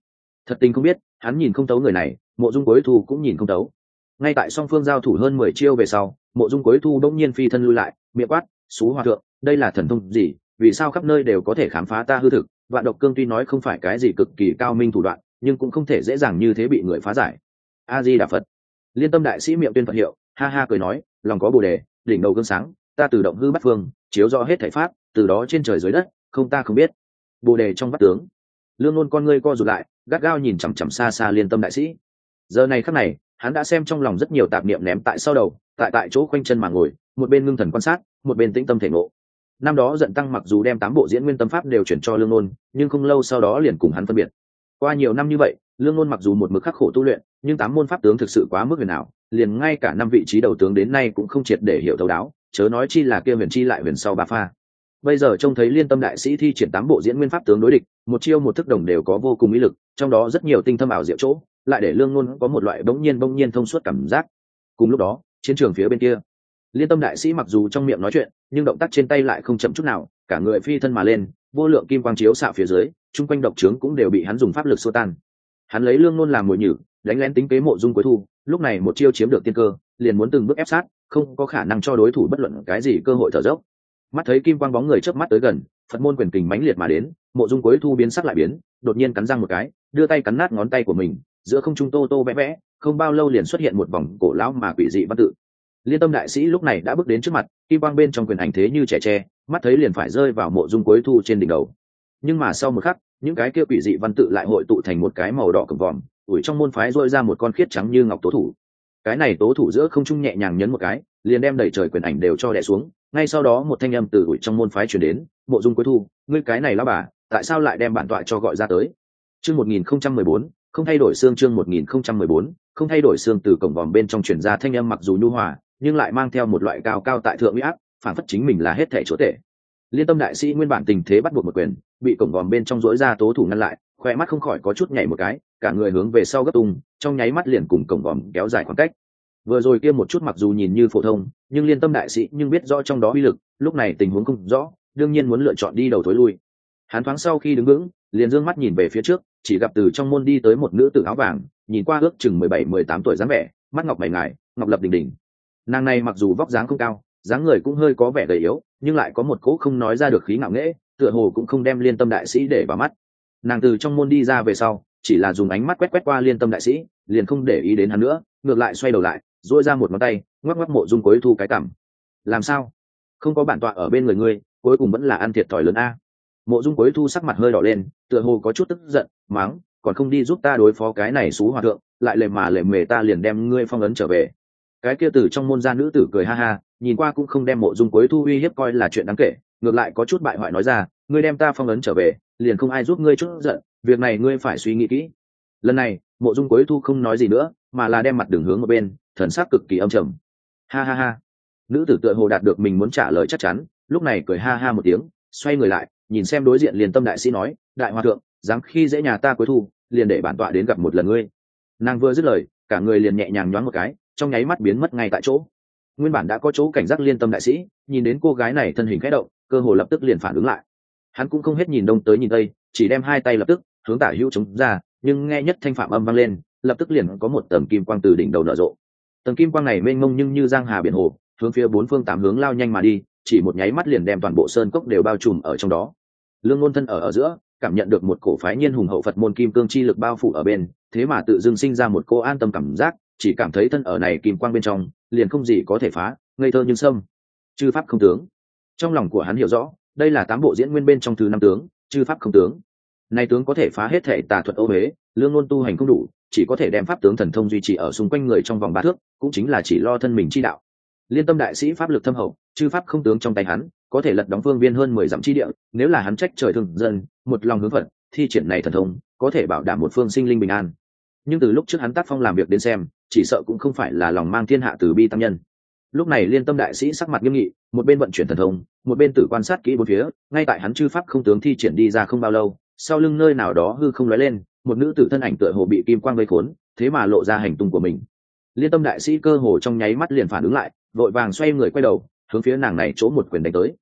Thật tình không biết, hắn nhìn không tấu người này, Mộ Dung Cuối Thu cũng nhìn không tấu. Ngay tại song phương giao thủ hơn 10 chiêu về sau, Mộ Dung Cuối Thu bỗng nhiên phi thân lui lại, miệng quát: "Sú hòa thượng, đây là thần thông gì? Vì sao khắp nơi đều có thể khám phá ta hư thực?" Vạn độc cương tuy nói không phải cái gì cực kỳ cao minh thủ đoạn, nhưng cũng không thể dễ dàng như thế bị người phá giải. A Di Đà Phật. Liên Tâm đại sĩ miệng tuyên Phật hiệu, ha ha cười nói: "Lòng có Bồ đề, đỉnh đầu gương sáng, ta từ động hư bắt phương, chiếu rõ hết thảy pháp, từ đó trên trời dưới đất, không ta không biết." Bồ đề trong vắt tướng. Lương Nôn con ngươi co rụt lại, gắt gao nhìn chằm chằm xa xa Liên Tâm đại sĩ. Giờ này khắc này, hắn đã xem trong lòng rất nhiều tạp niệm ném tại sau đầu, tại chỗ khoanh chân mà ngồi, một bên ngưng thần quan sát, một bên tĩnh tâm thể ngộ. Năm đó Dận Tăng mặc dù đem 8 bộ diễn nguyên tâm pháp đều chuyển cho Lương Nôn, nhưng không lâu sau đó liền cùng hắn phân biệt. Qua nhiều năm như vậy, Lương Nôn mặc dù một mực khắc khổ tu luyện, nhưng 8 môn pháp tướng thực sự quá mức huyền ảo, liền ngay cả 5 vị trí đầu tướng đến nay cũng không triệt để hiểu thấu đáo, chớ nói chi là kia huyền chi lại huyền sau ba pha. Bây giờ trông thấy Liên Tâm đại sĩ thi triển 8 bộ diễn nguyên pháp tướng đối địch, một chiêu một thức đồng đều có vô cùng ý lực, trong đó rất nhiều tinh thâm ảo diệu chỗ, lại để Lương Nôn có một loại bỗng nhiên thông suốt cảm giác. Cùng lúc đó, chiến trường phía bên kia, Liên Tâm đại sĩ mặc dù trong miệng nói chuyện, nhưng động tác trên tay lại không chậm chút nào, cả người phi thân mà lên, vô lượng kim quang chiếu xạ phía dưới, chung quanh độc trướng cũng đều bị hắn dùng pháp lực xua tan. Hắn lấy Lương Nôn làm mồi nhử, đánh lén tính kế Mộ Dung Cuối Thu, lúc này một chiêu chiếm được tiên cơ, liền muốn từng bước ép sát, không có khả năng cho đối thủ bất luận cái gì cơ hội thở dốc. Mắt thấy kim quang bóng người chớp mắt tới gần, Phật môn quyền kình mãnh liệt mà đến, Mộ Dung Cuối Thu biến sắc lại biến, đột nhiên cắn răng một cái, đưa tay cắn nát ngón tay của mình, giữa không trung tô tô vẽ vẽ, không bao lâu liền xuất hiện một vòng cổ lão mà quỷ dị văn tự. Liên Tâm đại sĩ lúc này đã bước đến trước mặt, kim quang bên trong quyền ảnh thế như trẻ tre, mắt thấy liền phải rơi vào Mộ Dung Cuối Thu trên đỉnh đầu. Nhưng mà sau một khắc, những cái kia quỷ dị văn tự lại hội tụ thành một cái màu đỏ cẩm vòm, ủi trong môn phái rôi ra một con khiết trắng như ngọc tố thủ. Cái này tố thủ giữa không trung nhẹ nhàng nhấn một cái, liền đem đẩy trời quyền ảnh đều cho đè xuống. Ngay sau đó một thanh âm từ ủi trong môn phái truyền đến: "Mộ Dung Cuối Thu, ngươi cái này lão bà, tại sao lại đem bản tọa cho gọi ra tới?" Chương 1014, không thay đổi xương. Chương 1014, không thay đổi xương. Từ cổng vòm bên trong truyền ra thanh âm mặc dù nhu hòa, nhưng lại mang theo một loại cao cao tại thượng uy áp, phản phất chính mình là hết thảy chúa tể. Liên Tâm đại sĩ nguyên bản tình thế bắt buộc một quyền, bị cổng vòm bên trong rỗi ra tố thủ ngăn lại, khoe mắt không khỏi có chút nhảy một cái, cả người hướng về sau gấp tung, trong nháy mắt liền cùng cổng vòm kéo dài khoảng cách. Vừa rồi kia một chút mặc dù nhìn như phổ thông, nhưng Liên Tâm đại sĩ nhưng biết rõ trong đó uy lực, lúc này tình huống không rõ, đương nhiên muốn lựa chọn đi đầu thối lui. Hắn thoáng sau khi đứng vững, liền dương mắt nhìn về phía trước, chỉ gặp từ trong môn đi tới một nữ tử áo vàng, nhìn qua ước chừng 17-18 tuổi dáng vẻ, mắt ngọc mày ngài, ngọc lập đỉnh đỉnh. Nàng này mặc dù vóc dáng không cao, dáng người cũng hơi có vẻ gầy yếu, nhưng lại có một cỗ không nói ra được khí ngạo nghễ, tựa hồ cũng không đem Liên Tâm đại sĩ để vào mắt. Nàng từ trong môn đi ra về sau, chỉ là dùng ánh mắt quét qua Liên Tâm đại sĩ, liền không để ý đến hắn nữa, ngược lại xoay đầu lại, duỗi ra một ngón tay, ngoắc ngoắc Mộ Dung Cuối Thu cái cằm. "Làm sao? Không có bản tọa ở bên người ngươi, cuối cùng vẫn là ăn thiệt thòi lớn a." Mộ Dung Cuối Thu sắc mặt hơi đỏ lên, tựa hồ có chút tức giận, mắng: "Còn không đi giúp ta đối phó cái này xú hòa thượng, lại lề mề ta liền đem ngươi phong ấn trở về." Cái kia từ trong môn gia nữ tử cười ha ha, nhìn qua cũng không đem Mộ Dung Cuối Thu uy hiếp coi là chuyện đáng kể, ngược lại có chút bại hoại nói ra: "Ngươi đem ta phong ấn trở về, liền không ai giúp ngươi chút giận, việc này ngươi phải suy nghĩ kỹ." Lần này, Mộ Dung Cuối Thu không nói gì nữa, mà là đem mặt đường hướng một bên, thần sắc cực kỳ âm trầm. Ha ha ha. Nữ tử tựa hồ đạt được mình muốn trả lời chắc chắn, lúc này cười ha ha một tiếng, xoay người lại, nhìn xem đối diện Liên Tâm đại sĩ nói: "Đại hòa thượng, dám khi dễ nhà ta Cuối Thu, liền để bản tọa đến gặp một lần ngươi." Nàng vừa dứt lời, cả người liền nhẹ nhàng nhoáng một cái, trong nháy mắt biến mất ngay tại chỗ. Nguyên bản đã có chỗ cảnh giác Liên Tâm đại sĩ, nhìn đến cô gái này thân hình khẽ động, cơ hồ lập tức liền phản ứng lại. Hắn cũng không hết nhìn đông tới nhìn tây, chỉ đem hai tay lập tức hướng tả hữu chống ra, nhưng nghe nhất thanh phạm âm vang lên, lập tức liền có một tầng kim quang từ đỉnh đầu nở rộ. Tầng kim quang này mênh mông nhưng như giang hà biển hồ, hướng phía bốn phương tám hướng lao nhanh mà đi, chỉ một nháy mắt liền đem toàn bộ sơn cốc đều bao trùm ở trong đó. Lương Ngôn thân ở giữa, cảm nhận được một cổ phái nhiên hùng hậu Phật môn kim cương chi lực bao phủ ở bên, thế mà tự dưng sinh ra một cô an tâm cảm giác, chỉ cảm thấy thân ở này kim quang bên trong, liền không gì có thể phá, ngây thơ như sâm. Chư pháp không tướng. Trong lòng của hắn hiểu rõ, đây là 8 bộ diễn nguyên bên trong thứ 5 tướng, chư pháp không tướng. Này tướng có thể phá hết thể tà thuật ô uế, Lương Ngôn tu hành không đủ, chỉ có thể đem pháp tướng thần thông duy trì ở xung quanh người trong vòng 3 thước, cũng chính là chỉ lo thân mình chi đạo. Liên Tâm đại sĩ pháp lực thâm hậu, chư pháp không tướng trong tay hắn, có thể lật đóng phương viên hơn 10 dặm chi địa, nếu là hắn trách trời thường dân, một lòng hướng Phật, thi triển này thần thông, có thể bảo đảm một phương sinh linh bình an. Nhưng từ lúc trước hắn tác phong làm việc đến xem, chỉ sợ cũng không phải là lòng mang thiên hạ từ bi tam nhân. Lúc này Liên Tâm đại sĩ sắc mặt nghiêm nghị, một bên vận chuyển thần thông, một bên tự quan sát kỹ bốn phía, ngay tại hắn chư pháp không tướng thi triển đi ra không bao lâu, sau lưng nơi nào đó hư không lóe lên, một nữ tử thân ảnh tựa hồ bị kim quang vây khốn, thế mà lộ ra hành tung của mình. Liên Tâm đại sĩ cơ hồ trong nháy mắt liền phản ứng lại, vội vàng xoay người quay đầu, hướng phía nàng này chỗ một quyền đánh tới.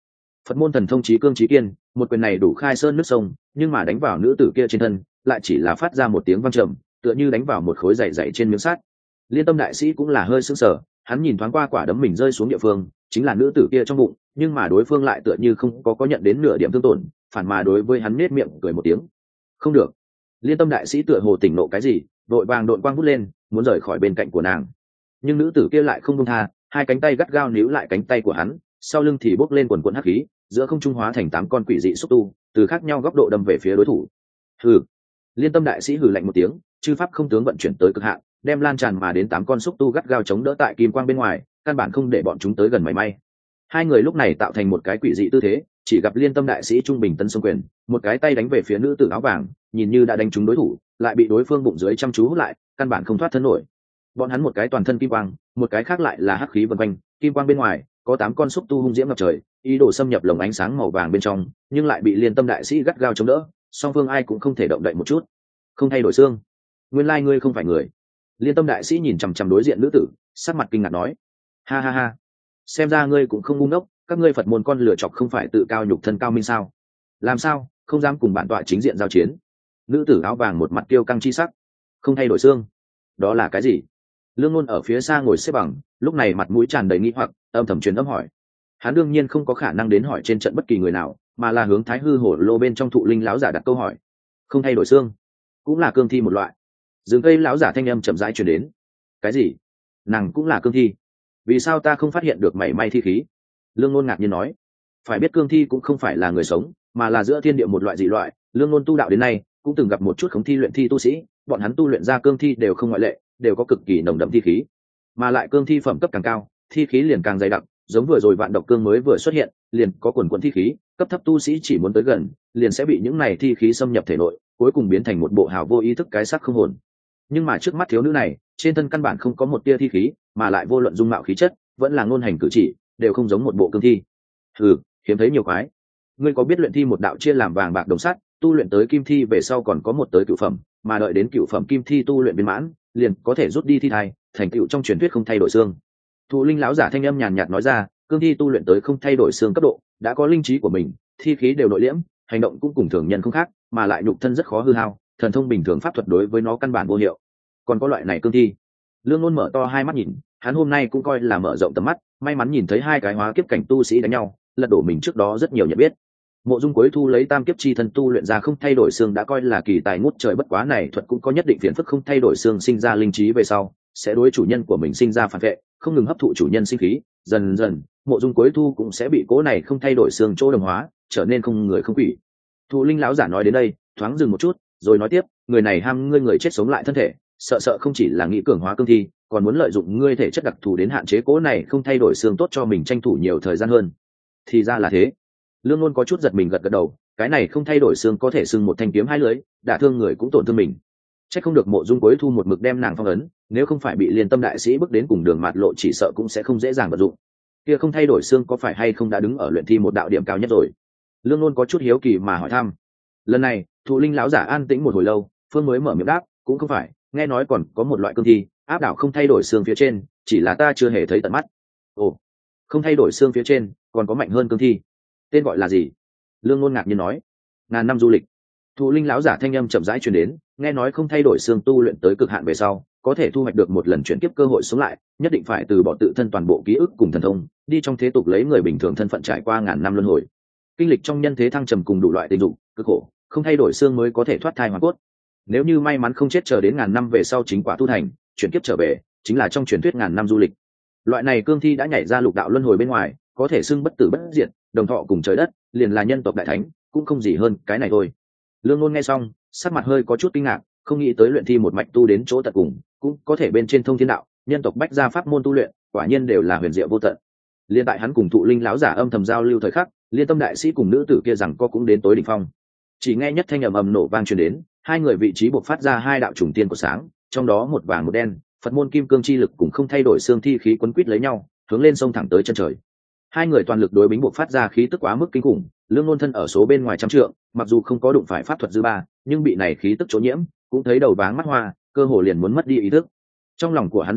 Phật môn thần thông trí cương trí kiên, một quyền này đủ khai sơn nước sông, nhưng mà đánh vào nữ tử kia trên thân lại chỉ là phát ra một tiếng vang trầm, tựa như đánh vào một khối dày dày trên miếng sắt. Liên Tâm đại sĩ cũng là hơi sững sờ, hắn nhìn thoáng qua quả đấm mình rơi xuống địa phương, chính là nữ tử kia trong bụng, nhưng mà đối phương lại tựa như không có nhận đến nửa điểm thương tổn, phản mà đối với hắn nết miệng cười một tiếng. Không được. Liên Tâm đại sĩ tựa hồ tỉnh nộ cái gì, vội vàng độn quang vút lên, muốn rời khỏi bên cạnh của nàng. Nhưng nữ tử kia lại không buông tha, hai cánh tay gắt gao níu lại cánh tay của hắn, sau lưng thì bốc lên quần quần hắc khí, giữa không trung hóa thành 8 con quỷ dị xúc tu, từ khác nhau góc độ đâm về phía đối thủ. Hừ. Liên Tâm đại sĩ hừ lạnh một tiếng, chư pháp không tướng vận chuyển tới cực hạn, đem lan tràn mà đến 8 con xúc tu gắt gao chống đỡ tại kim quang bên ngoài, căn bản không để bọn chúng tới gần mảy may. Hai người lúc này tạo thành một cái quỷ dị tư thế, chỉ gặp Liên Tâm đại sĩ trung bình tân xung quyền, một cái tay đánh về phía nữ tử áo vàng, nhìn như đã đánh trúng đối thủ, lại bị đối phương bụng dưới chăm chú hút lại, căn bản không thoát thân nổi. Bọn hắn một cái toàn thân kim quang, một cái khác lại là hắc khí vần quanh, kim quang bên ngoài có 8 con xúc tu hung diễm ngập trời, ý đồ xâm nhập lồng ánh sáng màu vàng bên trong, nhưng lại bị Liên Tâm đại sĩ gắt gao chống đỡ, song phương ai cũng không thể động đậy một chút. Không thay đổi xương, nguyên lai ngươi không phải người. Liên Tâm đại sĩ nhìn chằm chằm đối diện nữ tử, sắc mặt kinh ngạc nói: ha ha ha, xem ra ngươi cũng không ngu ngốc, các ngươi Phật môn con lựa chọc không phải tự cao nhục thân cao minh sao? Làm sao không dám cùng bản tọa chính diện giao chiến? Nữ tử áo vàng một mặt kiêu căng chi sắc. Không thay đổi xương, đó là cái gì? Lương Ngôn ở phía xa ngồi xếp bằng, lúc này mặt mũi tràn đầy nghi hoặc, âm thầm truyền âm hỏi. Hắn đương nhiên không có khả năng đến hỏi trên trận bất kỳ người nào, mà là hướng Thái Hư Hổ Lô bên trong thụ linh lão giả đặt câu hỏi. Không thay đổi xương, cũng là cương thi một loại. Dừng cây lão giả thanh âm chậm rãi truyền đến. Cái gì? Nàng cũng là cương thi? Vì sao ta không phát hiện được mảy may thi khí? Lương Ngôn ngạc nhiên nói. Phải biết cương thi cũng không phải là người sống, mà là giữa thiên địa một loại dị loại. Lương Ngôn tu đạo đến nay cũng từng gặp một chút khống thi luyện thi tu sĩ, bọn hắn tu luyện ra cương thi đều không ngoại lệ, đều có cực kỳ nồng đậm thi khí, mà lại cương thi phẩm cấp càng cao, thi khí liền càng dày đặc. Giống vừa rồi vạn độc cương mới vừa xuất hiện, liền có quần quần thi khí, cấp thấp tu sĩ chỉ muốn tới gần, liền sẽ bị những này thi khí xâm nhập thể nội, cuối cùng biến thành một bộ hào vô ý thức cái xác không hồn. Nhưng mà trước mắt thiếu nữ này, trên thân căn bản không có một tia thi khí, mà lại vô luận dung mạo khí chất, vẫn là ngôn hành cử chỉ, đều không giống một bộ cương thi. Hừ, hiếm thấy nhiều quái. Ngươi có biết luyện thi một đạo chia làm vàng bạc đồng sắt, tu luyện tới kim thi về sau còn có một tới cửu phẩm, mà đợi đến cửu phẩm kim thi tu luyện viên mãn, liền có thể rút đi thi thai, thành tựu trong truyền thuyết không thay đổi xương. Thụ linh lão giả thanh âm nhàn nhạt nói ra, cương thi tu luyện tới không thay đổi xương cấp độ, đã có linh trí của mình, thi khí đều nội liễm, hành động cũng cùng thường nhân không khác, mà lại nhục thân rất khó hư hao, thần thông bình thường pháp thuật đối với nó căn bản vô hiệu. Còn có loại này cương thi? Lương Ngôn mở to hai mắt nhìn, hắn hôm nay cũng coi là mở rộng tầm mắt, may mắn nhìn thấy hai cái hóa kiếp cảnh tu sĩ đánh nhau, lật đổ mình trước đó rất nhiều nhận biết. Mộ Dung Cuối Thu lấy tam kiếp chi thân tu luyện ra không thay đổi xương đã coi là kỳ tài ngút trời, bất quá này thuật cũng có nhất định phiền phức, không thay đổi xương sinh ra linh trí về sau, sẽ đối chủ nhân của mình sinh ra phản vệ, không ngừng hấp thụ chủ nhân sinh khí, dần dần, Mộ Dung Cuối Thu cũng sẽ bị cố này không thay đổi xương chỗ đồng hóa, trở nên không người không quỷ. Thụ linh lão giả nói đến đây, thoáng dừng một chút, rồi nói tiếp, người này ham ngươi người chết sống lại thân thể, sợ không chỉ là nghĩ cường hóa cương thi, còn muốn lợi dụng ngươi thể chất đặc thù đến hạn chế cố này không thay đổi xương tốt cho mình tranh thủ nhiều thời gian hơn. Thì ra là thế. Lương Ngôn có chút giật mình gật gật đầu, cái này không thay đổi xương có thể xưng một thanh kiếm hai lưỡi, đả thương người cũng tổn thương mình. Chắc không được Mộ Dung Cuối Thu một mực đem nàng phong ấn, nếu không phải bị Liên Tâm đại sĩ bước đến cùng đường mạt lộ, chỉ sợ cũng sẽ không dễ dàng vận dụng. Kia không thay đổi xương có phải hay không đã đứng ở luyện thi một đạo điểm cao nhất rồi? Lương Ngôn có chút hiếu kỳ mà hỏi thăm. Lần này, Thụ linh lão giả an tĩnh một hồi lâu, phương mới mở miệng đáp, cũng không phải, nghe nói còn có một loại cương thi áp đảo không thay đổi xương phía trên, chỉ là ta chưa hề thấy tận mắt. Ồ, không thay đổi xương phía trên còn có mạnh hơn cương thi, tên gọi là gì? Lương Ngôn ngạc nhiên nói. Ngàn năm du lịch. Thụ linh lão giả thanh âm chậm rãi truyền đến, nghe nói không thay đổi xương tu luyện tới cực hạn về sau, có thể thu hoạch được một lần chuyển kiếp cơ hội sống lại, nhất định phải từ bỏ tự thân toàn bộ ký ức cùng thần thông, đi trong thế tục lấy người bình thường thân phận trải qua ngàn năm luân hồi, kinh lịch trong nhân thế thăng trầm cùng đủ loại tình dục cực khổ, không thay đổi xương mới có thể thoát thai hoàn cốt. Nếu như may mắn không chết chờ đến ngàn năm về sau chính quả tu thành, chuyển kiếp trở về, chính là trong truyền thuyết ngàn năm du lịch. Loại này cương thi đã nhảy ra lục đạo luân hồi bên ngoài, có thể xưng bất tử bất diệt, đồng thọ cùng trời đất, liền là nhân tộc đại thánh, cũng không gì hơn cái này thôi. Lương Ngôn nghe xong, sắc mặt hơi có chút kinh ngạc, không nghĩ tới luyện thi một mạch tu đến chỗ tận cùng, cũng có thể bên trên thông thiên đạo, nhân tộc bách gia pháp môn tu luyện, quả nhiên đều là huyền diệu vô tận. Liên tại hắn cùng Thụ linh lão giả âm thầm giao lưu thời khắc, Liên Tâm đại sĩ cùng nữ tử kia rằng có cũng đến tối đỉnh phong. Chỉ nghe nhất thanh ầm ầm nổ vang truyền đến, hai người vị trí bộc phát ra hai đạo trùng tiên của sáng, trong đó một vàng một đen, Phật môn kim cương chi lực cũng không thay đổi xương thi khí quấn quýt lấy nhau, hướng lên sông thẳng tới chân trời. Hai người toàn lực đối bính bộc phát ra khí tức quá mức kinh khủng, Lương Ngôn thân ở số bên ngoài trăm trượng, mặc dù không có đụng phải pháp thuật dư ba, nhưng bị này khí tức chỗ nhiễm, cũng thấy đầu váng mắt hoa, cơ hồ liền muốn mất đi ý thức. Trong lòng của hắn giật mình,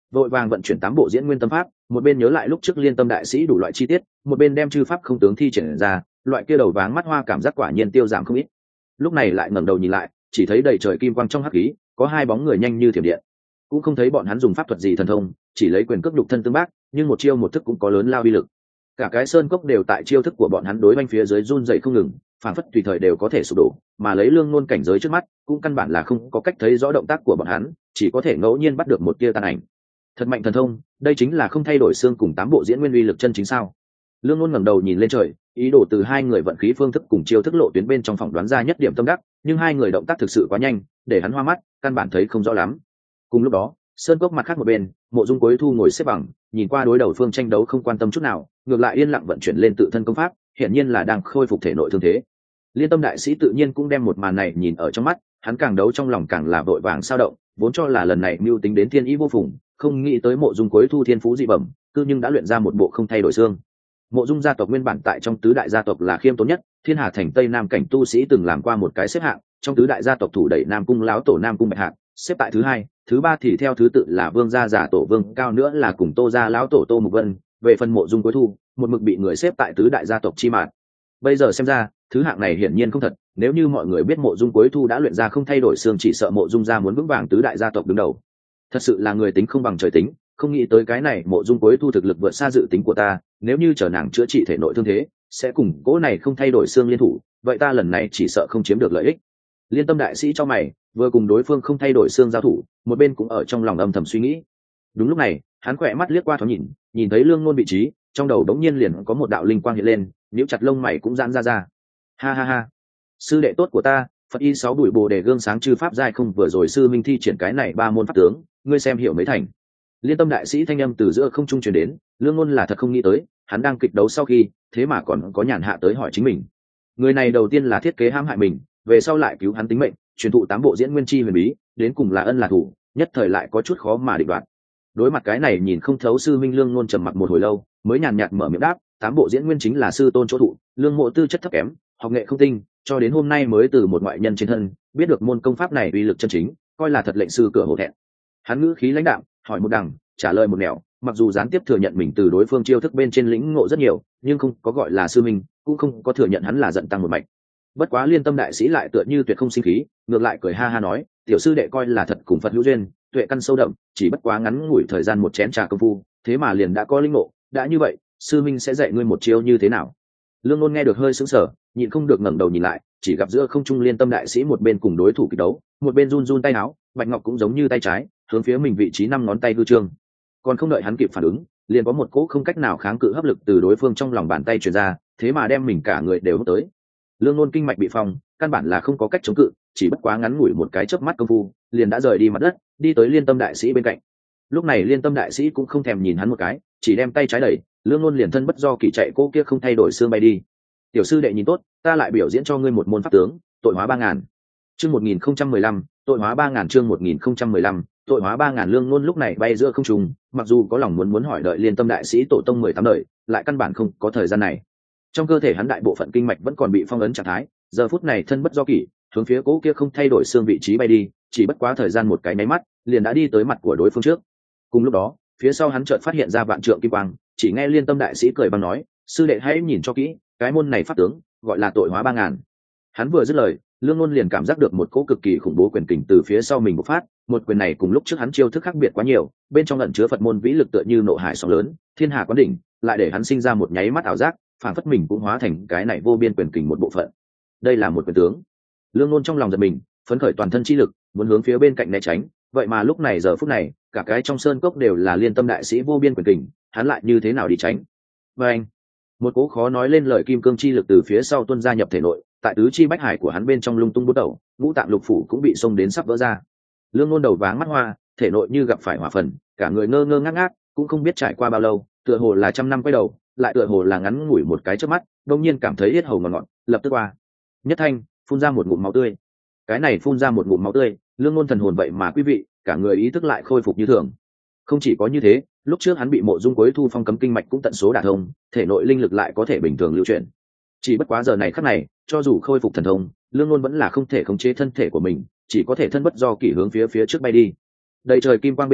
vội vàng vận chuyển 8 bộ diễn nguyên tâm pháp, một bên nhớ lại lúc trước Liên Tâm đại sĩ đủ loại chi tiết, một bên đem chư pháp không tướng thi triển ra, loại kia đầu váng mắt hoa cảm giác quả nhiên tiêu giảm không ít. Lúc này lại ngẩng đầu nhìn lại, chỉ thấy đầy trời kim quang trong hắc khí, có hai bóng người nhanh như thiểm điện. Cũng không thấy bọn hắn dùng pháp thuật gì thần thông, chỉ lấy quyền cước đục thân tương bác, nhưng một chiêu một thức cũng có lớn lao uy lực. Cả cái sơn cốc đều tại chiêu thức của bọn hắn đối oanh phía dưới run rẩy không ngừng, phản phất tùy thời đều có thể sụp đổ, mà lấy Lương Nôn cảnh giới trước mắt, cũng căn bản là không có cách thấy rõ động tác của bọn hắn, chỉ có thể ngẫu nhiên bắt được một tia tàn ảnh. Thật mạnh thần thông, đây chính là không thay đổi xương cùng 8 bộ diễn nguyên uy lực chân chính sao? Lương Nôn ngẩng đầu nhìn lên trời, ý đồ từ hai người vận khí phương thức cùng chiêu thức lộ tuyến bên trong phỏng đoán ra nhất điểm tâm đắc, nhưng hai người động tác thực sự quá nhanh, để hắn hoa mắt, căn bản thấy không rõ lắm. Cùng lúc đó, sơn cốc mặt khác một bên, Mộ Dung Quế Thu ngồi xếp bằng, nhìn qua đối đầu phương tranh đấu không quan tâm chút nào, ngược lại yên lặng vận chuyển lên tự thân công pháp, hiển nhiên là đang khôi phục thể nội thương thế. Liên Tâm đại sĩ tự nhiên cũng đem một màn này nhìn ở trong mắt, hắn càng đấu trong lòng càng là vội vàng sao động, vốn cho là lần này mưu tính đến thiên ý vô phùng, không nghĩ tới Mộ Dung Quế Thu thiên phú dị bẩm, cư nhưng đã luyện ra một bộ không thay đổi xương. Mộ Dung gia tộc nguyên bản tại trong tứ đại gia tộc là khiêm tốn nhất, Thiên Hà thành Tây Nam cảnh tu sĩ từng làm qua một cái xếp hạng, trong tứ đại gia tộc thủ đẩy Nam cung lão tổ Nam cung Bạch Hạc, xếp tại thứ hai, thứ ba thì theo thứ tự là Vương gia giả tổ Vương Cao, nữa là cùng Tô gia lão tổ Tô Mục Vân, về phần Mộ Dung Quế Thu, một mực bị người xếp tại tứ đại gia tộc chi mạn. Bây giờ xem ra, thứ hạng này hiển nhiên không thật, nếu như mọi người biết Mộ Dung Quế Thu đã luyện ra không thay đổi xương, chỉ sợ Mộ Dung gia muốn vững vàng tứ đại gia tộc đứng đầu. Thật sự là người tính không bằng trời tính, không nghĩ tới cái này Mộ Dung Quế Thu thực lực vượt xa dự tính của ta, nếu như chờ nàng chữa trị thể nội thương thế, sẽ cùng cỗ này không thay đổi xương liên thủ, vậy ta lần này chỉ sợ không chiếm được lợi ích. Liên Tâm đại sĩ cho mày, vừa cùng đối phương không thay đổi xương giao thủ, một bên cũng ở trong lòng âm thầm suy nghĩ. Đúng lúc này, hắn khỏe mắt liếc qua thoáng nhìn thấy Lương Nôn vị trí, trong đầu đống nhiên liền có một đạo linh quang hiện lên, nhíu chặt lông mày cũng giãn ra. Ha ha ha, sư đệ tốt của ta, Phật y 6 bụi bồ đề gương sáng chư pháp giai không, vừa rồi sư minh thi triển cái này 3 môn pháp tướng, ngươi xem hiểu mấy thành. Liên Tâm đại sĩ thanh âm từ giữa không trung truyền đến, Lương Nôn là thật không nghĩ tới, hắn đang kịch đấu sau khi, thế mà còn có nhàn hạ tới hỏi chính mình. Người này đầu tiên là thiết kế hãm hại mình, về sau lại cứu hắn tính mệnh, truyền thụ 8 bộ diễn nguyên chi huyền bí, đến cùng là ân là thủ, nhất thời lại có chút khó mà định đoạt. Đối mặt cái này nhìn không thấu sư minh, Lương Nôn trầm mặc một hồi lâu, mới nhàn nhạt mở miệng đáp, 8 bộ diễn nguyên chính là sư tôn chỗ thụ, Lương Mộ tư chất thấp kém, học nghệ không tinh, cho đến hôm nay mới từ một ngoại nhân trên thân biết được môn công pháp này uy lực chân chính, coi là thật lệnh sư cửa hổ thẹn. Hắn ngữ khí lãnh đạm, hỏi một đằng, trả lời một nẻo, mặc dù gián tiếp thừa nhận mình từ đối phương chiêu thức bên trên lĩnh ngộ rất nhiều, nhưng không có gọi là sư minh, cũng không có thừa nhận hắn là giận tăng một mạch. Bất quá Liên Tâm đại sĩ lại tựa như tuyệt không sinh khí, ngược lại cười ha ha nói, tiểu sư đệ coi là thật cùng Phật hữu duyên, tuệ căn sâu đậm, chỉ bất quá ngắn ngủi thời gian một chén trà công phu, thế mà liền đã có linh ngộ, đã như vậy, sư minh sẽ dạy ngươi một chiêu như thế nào? Lương Nôn nghe được hơi sững sờ, nhịn không được ngẩng đầu nhìn lại, chỉ gặp giữa không trung Liên Tâm đại sĩ một bên cùng đối thủ kịch đấu, một bên run run tay áo, bạch ngọc cũng giống như tay trái, hướng phía mình vị trí 5 ngón tay hư trương. Còn không đợi hắn kịp phản ứng, liền có một cỗ không cách nào kháng cự hấp lực từ đối phương trong lòng bàn tay truyền ra, thế mà đem mình cả người đều hút tới. Lương Nôn kinh mạch bị phong, căn bản là không có cách chống cự, chỉ bất quá ngắn ngủi một cái chớp mắt công phu, liền đã rời đi mặt đất, đi tới Liên Tâm đại sĩ bên cạnh. Lúc này Liên Tâm đại sĩ cũng không thèm nhìn hắn một cái, chỉ đem tay trái đẩy, Lương Nôn liền thân bất do kỳ chạy cô kia không thay đổi xương bay đi. Tiểu sư đệ nhìn tốt, ta lại biểu diễn cho ngươi một môn pháp tướng, tội hóa 3000. Chương 1015, tội hóa 3000, chương 1015, tội hóa 3000. Lương Nôn lúc này bay giữa không trung, mặc dù có lòng muốn hỏi đợi Liên Tâm đại sĩ tổ tông 18 đời, lại căn bản không có thời gian này. Trong cơ thể hắn đại bộ phận kinh mạch vẫn còn bị phong ấn trạng thái, giờ phút này thân bất do kỷ, hướng phía cố kia không thay đổi xương vị trí bay đi, chỉ bất quá thời gian một cái nháy mắt, liền đã đi tới mặt của đối phương trước. Cùng lúc đó, phía sau hắn chợt phát hiện ra vạn trượng kim quang, chỉ nghe Liên Tâm đại sĩ cười bằng nói, sư đệ hãy nhìn cho kỹ, cái môn này pháp tướng gọi là tội hóa 3000. Hắn vừa dứt lời, Lương Nôn liền cảm giác được một cỗ cực kỳ khủng bố quyền kình từ phía sau mình bộc phát, một quyền này cùng lúc trước hắn chiêu thức khác biệt quá nhiều, bên trong ẩn chứa Phật môn vĩ lực tựa như nộ hải sóng lớn, thiên hà quán đỉnh, lại để hắn sinh ra một nháy mắt ảo giác, phản phất mình cũng hóa thành cái này vô biên quyền kình một bộ phận. Đây là một quyền tướng. Lương Nôn trong lòng giật mình, phấn khởi toàn thân chi lực, muốn hướng phía bên cạnh né tránh, vậy mà lúc này giờ phút này, cả cái trong sơn cốc đều là Liên Tâm đại sĩ vô biên quyền kình, hắn lại như thế nào đi tránh? Và anh, một cỗ khó nói lên lời kim cương chi lực từ phía sau tuôn ra nhập thể nội, tại tứ chi bách hải của hắn bên trong lung tung bút đầu, ngũ tạng lục phủ cũng bị xông đến sắp vỡ ra. Lương Nôn đầu váng mắt hoa, thể nội như gặp phải hỏa phần, cả người ngơ ngơ ngác ngác, cũng không biết trải qua bao lâu, tựa hồ là trăm năm quay đầu, lại tựa hồ là ngắn ngủi một cái chớp mắt, đột nhiên cảm thấy yết hầu ngọt ngọt, lập tức qua nhất thanh phun ra một ngụm máu tươi. Cái này phun ra một ngụm máu tươi, Lương Nôn thần hồn vậy mà quý vị, cả người ý thức lại khôi phục như thường. Không chỉ có như thế, lúc trước hắn bị Mộ Dung Quế Thu phong cấm kinh mạch cũng tận số đả thông, thể nội linh lực lại có thể bình thường lưu chuyển. Chỉ bất quá giờ này khắc này, cho dù khôi phục thần thông, Lương Nôn vẫn là không thể khống chế thân thể của mình, chỉ có thể thân bất do kỷ hướng phía trước bay đi. Đầy trời kim quang bên trong,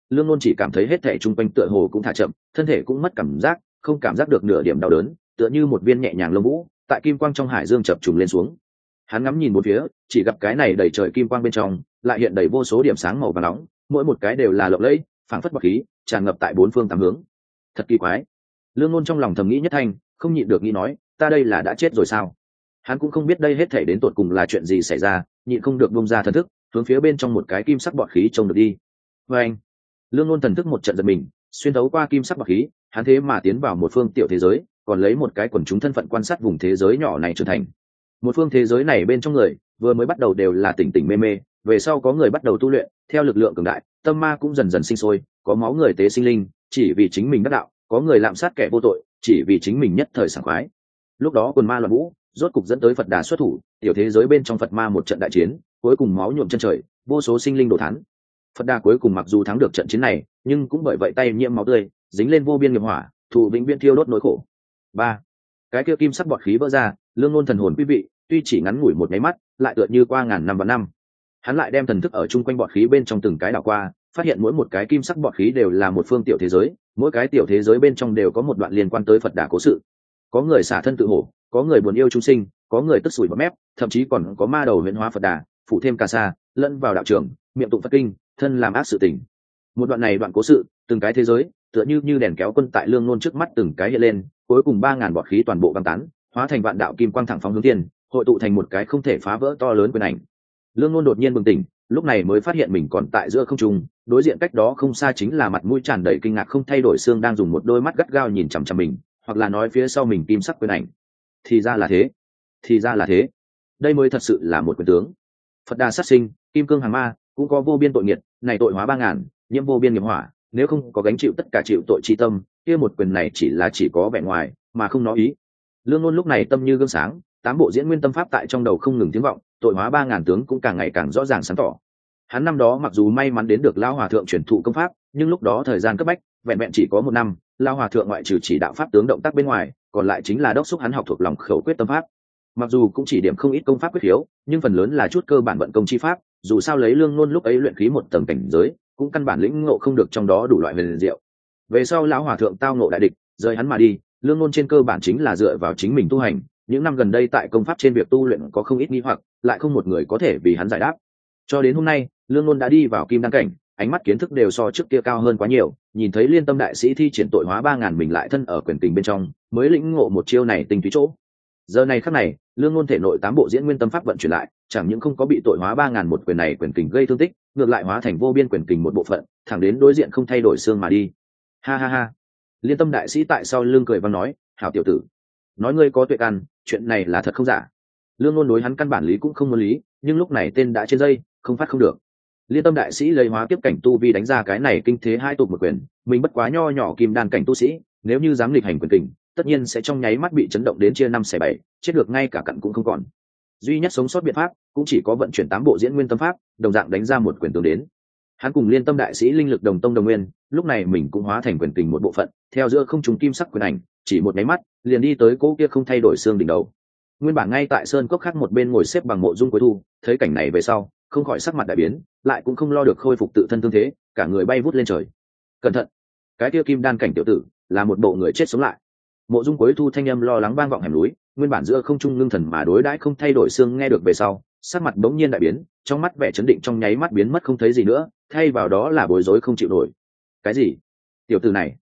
Lương Nôn chỉ cảm thấy hết thể chung quanh tựa hồ cũng thả chậm, thân thể cũng mất cảm giác, không cảm giác được nửa điểm đau đớn, tựa như một viên nhẹ nhàng lông vũ tại kim quang trong hải dương chập trùng lên xuống. Hắn ngắm nhìn một phía, chỉ gặp cái này đầy trời kim quang bên trong lại hiện đầy vô số điểm sáng màu vàng nóng, mỗi một cái đều là lộng lẫy, phảng phất bọt khí tràn ngập tại bốn phương tám hướng. Thật kỳ quái. Lương Nôn trong lòng thầm nghĩ nhất thanh, không nhịn được nghĩ nói, ta đây là đã chết rồi sao? Hắn cũng không biết đây hết thảy đến tột cùng là chuyện gì xảy ra, nhịn không được bung ra thần thức, hướng phía bên trong một cái kim sắc bọt khí trông được đi. Và anh, Lương Nôn thần thức một trận giật mình, xuyên thấu qua kim sắc bọt khí, hắn thế mà tiến vào một phương tiểu thế giới, còn lấy một cái quần chúng thân phận quan sát vùng thế giới nhỏ này trưởng thành. Một phương thế giới này bên trong người vừa mới bắt đầu đều là tỉnh tỉnh mê mê, về sau có người bắt đầu tu luyện, theo lực lượng cường đại, tâm ma cũng dần dần sinh sôi, có máu người tế sinh linh, chỉ vì chính mình đắc đạo, có người lạm sát kẻ vô tội, chỉ vì chính mình nhất thời sảng khoái. Lúc đó quần ma loạn vũ, rốt cục dẫn tới Phật Đà xuất thủ, tiểu thế giới bên trong Phật ma một trận đại chiến, cuối cùng máu nhuộm chân trời, vô số sinh linh đổ thán. Phật Đà cuối cùng mặc dù thắng được trận chiến này, nhưng cũng bởi vậy tay nhiễm máu tươi, dính lên vô biên nghiệp hỏa, thù vĩnh viễn thiêu đốt nỗi khổ. Ba, cái kia kim sắc bọt khí vỡ ra, Lương Nôn thần hồn quý vị, tuy chỉ ngắn ngủi một cái mắt, lại tựa như qua ngàn năm và năm. Hắn lại đem thần thức ở chung quanh bọt khí bên trong từng cái đảo qua, phát hiện mỗi một cái kim sắc bọt khí đều là một phương tiểu thế giới, mỗi cái tiểu thế giới bên trong đều có một đoạn liên quan tới Phật Đà cố sự. Có người xả thân tự hổ, có người buồn yêu chúng sinh, có người tức sủi bọt mép, thậm chí còn có ma đầu huyễn hóa Phật Đà, phụ thêm ca sa, lẫn vào đạo trường, miệng tụng Phật kinh, thân làm ác sự tình. Một đoạn này đoạn cố sự, từng cái thế giới, tựa như đèn kéo quân tại Lương Nôn trước mắt từng cái hiện lên, cuối cùng 3000 bọt khí toàn bộ băng tán, hóa thành vạn đạo kim quang thẳng phóng hướng thiên, hội tụ thành một cái không thể phá vỡ to lớn quyền ảnh. Lương Nôn đột nhiên bừng tỉnh, lúc này mới phát hiện mình còn tại giữa không trung, đối diện cách đó không xa chính là mặt mũi tràn đầy kinh ngạc không thay đổi xương đang dùng một đôi mắt gắt gao nhìn chằm chằm mình, hoặc là nói phía sau mình kim sắc quyền ảnh. Thì ra là thế, thì ra là thế, đây mới thật sự là một quyền tướng. Phật Đà sát sinh, kim cương hàng ma, cũng có vô biên tội nghiệt, này tội hóa 3000, nhiễm vô biên nghiệp hỏa, nếu không có gánh chịu tất cả chịu tội chi tâm, kia một quyền này chỉ có vẻ ngoài, mà không nói ý. Lương Nôn lúc này tâm như gương sáng, 8 bộ diễn nguyên tâm pháp tại trong đầu không ngừng tiếng vọng, tội hóa 3000 tướng cũng càng ngày càng rõ ràng sáng tỏ. Hắn năm đó mặc dù may mắn đến được Lão Hòa thượng truyền thụ công pháp, nhưng lúc đó thời gian cấp bách, vẹn vẹn chỉ có 1 năm, Lão Hòa thượng ngoại trừ chỉ đạo pháp tướng động tác bên ngoài, còn lại chính là đốc thúc hắn học thuộc lòng khẩu quyết tâm pháp. Mặc dù cũng chỉ điểm không ít công pháp quyết khiếu, nhưng phần lớn là chút cơ bản vận công chi pháp, dù sao lấy Lương Nôn lúc ấy luyện khí một tầng cảnh giới, cũng căn bản lĩnh ngộ không được trong đó đủ loại huyền diệu. Về sau Lão Hòa thượng tao ngộ đại địch, rời hắn mà đi, Lương Nôn trên cơ bản chính là dựa vào chính mình tu hành. Những năm gần đây tại công pháp trên việc tu luyện có không ít nghi hoặc, lại không một người có thể vì hắn giải đáp. Cho đến hôm nay, Lương Nôn đã đi vào kim đăng cảnh, ánh mắt kiến thức đều so trước kia cao hơn quá nhiều, nhìn thấy Liên Tâm đại sĩ thi triển tội hóa 3000 mình lại thân ở quyền tình bên trong, mới lĩnh ngộ một chiêu này tinh túy chỗ. Giờ này khắc này, Lương Nôn thể nội 8 bộ diễn nguyên tâm pháp vận chuyển lại, chẳng những không có bị tội hóa 3000 một quyền này quyền kình gây thương tích, ngược lại hóa thành vô biên quyền kình một bộ phận, thẳng đến đối diện không thay đổi xương mà đi. Ha ha ha. Liên Tâm đại sĩ tại sau lưng cười vang nói, hảo tiểu tử, nói ngươi có tuệ căn, chuyện này là thật không giả. Lương Nôn đối hắn căn bản lý cũng không muốn lý, nhưng lúc này tên đã trên dây, không phát không được. Liên Tâm đại sĩ lấy hóa tiếp cảnh tu vi đánh ra cái này kinh thế hai tục một quyền, mình bất quá nho nhỏ kim đan cảnh tu sĩ, nếu như dám nghịch hành quyền kình, tất nhiên sẽ trong nháy mắt bị chấn động đến chia 5 xẻ 7, chết được ngay cả cặn cũng không còn. Duy nhất sống sót biện pháp cũng chỉ có vận chuyển 8 bộ diễn nguyên tâm pháp, đồng dạng đánh ra một quyền tướng đến. Hắn cùng Liên Tâm đại sĩ linh lực đồng tông đồng nguyên, lúc này mình cũng hóa thành quyền kình một bộ phận, theo giữa không trung kim sắc quyền ảnh, chỉ một nháy mắt, liền đi tới cố kia không thay đổi xương đỉnh đầu. Nguyên bản ngay tại sơn cốc khác một bên ngồi xếp bằng Mộ Dung Cuối Thu, thấy cảnh này về sau, không khỏi sắc mặt đại biến, lại cũng không lo được khôi phục tự thân thương thế, cả người bay vút lên trời. Cẩn thận, cái kia kim đan cảnh tiểu tử, là một bộ người chết sống lại. Mộ Dung Cuối Thu thanh âm lo lắng vang vọng hẻm núi, nguyên bản giữa không trung ngưng thần mà đối đãi không thay đổi xương nghe được về sau, sắc mặt bỗng nhiên đại biến, trong mắt vẻ chấn định trong nháy mắt biến mất không thấy gì nữa, thay vào đó là bối rối không chịu nổi. Cái gì? Tiểu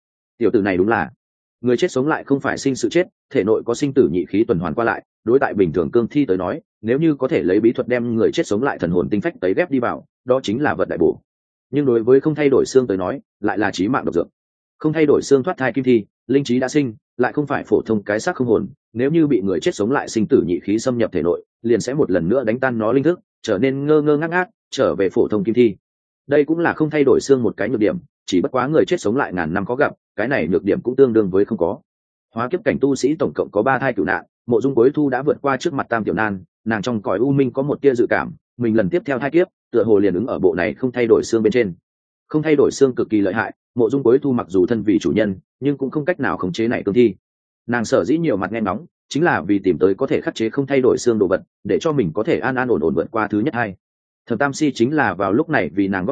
tử này đúng là người chết sống lại, không phải sinh sự chết, thể nội có sinh tử nhị khí tuần hoàn qua lại, đối tại bình thường cương thi tới nói, nếu như có thể lấy bí thuật đem người chết sống lại thần hồn tinh phách tấy ghép đi vào, đó chính là vật đại bổ. Nhưng đối với không thay đổi xương tới nói, lại là chí mạng độc dược. Không thay đổi xương thoát thai kim thi, linh trí đã sinh, lại không phải phổ thông cái xác không hồn, nếu như bị người chết sống lại sinh tử nhị khí xâm nhập thể nội, liền sẽ một lần nữa đánh tan nó linh thức, trở nên ngơ ngơ ngác ngác, trở về phổ thông kim thi. Đây cũng là không thay đổi xương một cái nhược điểm, chỉ bất quá người chết sống lại ngàn năm có gặp, cái này nhược điểm cũng tương đương với không có. Hóa kiếp cảnh tu sĩ tổng cộng có 3 thai cửu nạn, Mộ Dung Cuối Thu đã vượt qua trước mặt Tam Tiểu Nan, nàng trong cõi u minh có một tia dự cảm, mình lần tiếp theo thai kiếp, tựa hồ liền ứng ở bộ này không thay đổi xương bên trên. Không thay đổi xương cực kỳ lợi hại, Mộ Dung Cuối Thu mặc dù thân vì chủ nhân, nhưng cũng không cách nào khống chế này cương thi. Nàng sở dĩ nhiều mặt nghe nóng, chính là vì tìm tới có thể khắc chế không thay đổi xương đồ vật, để cho mình có thể an an ổn ổn vượt qua thứ nhất hai. Thẩm Tam Si chính là vào lúc này vì nàng góp lời,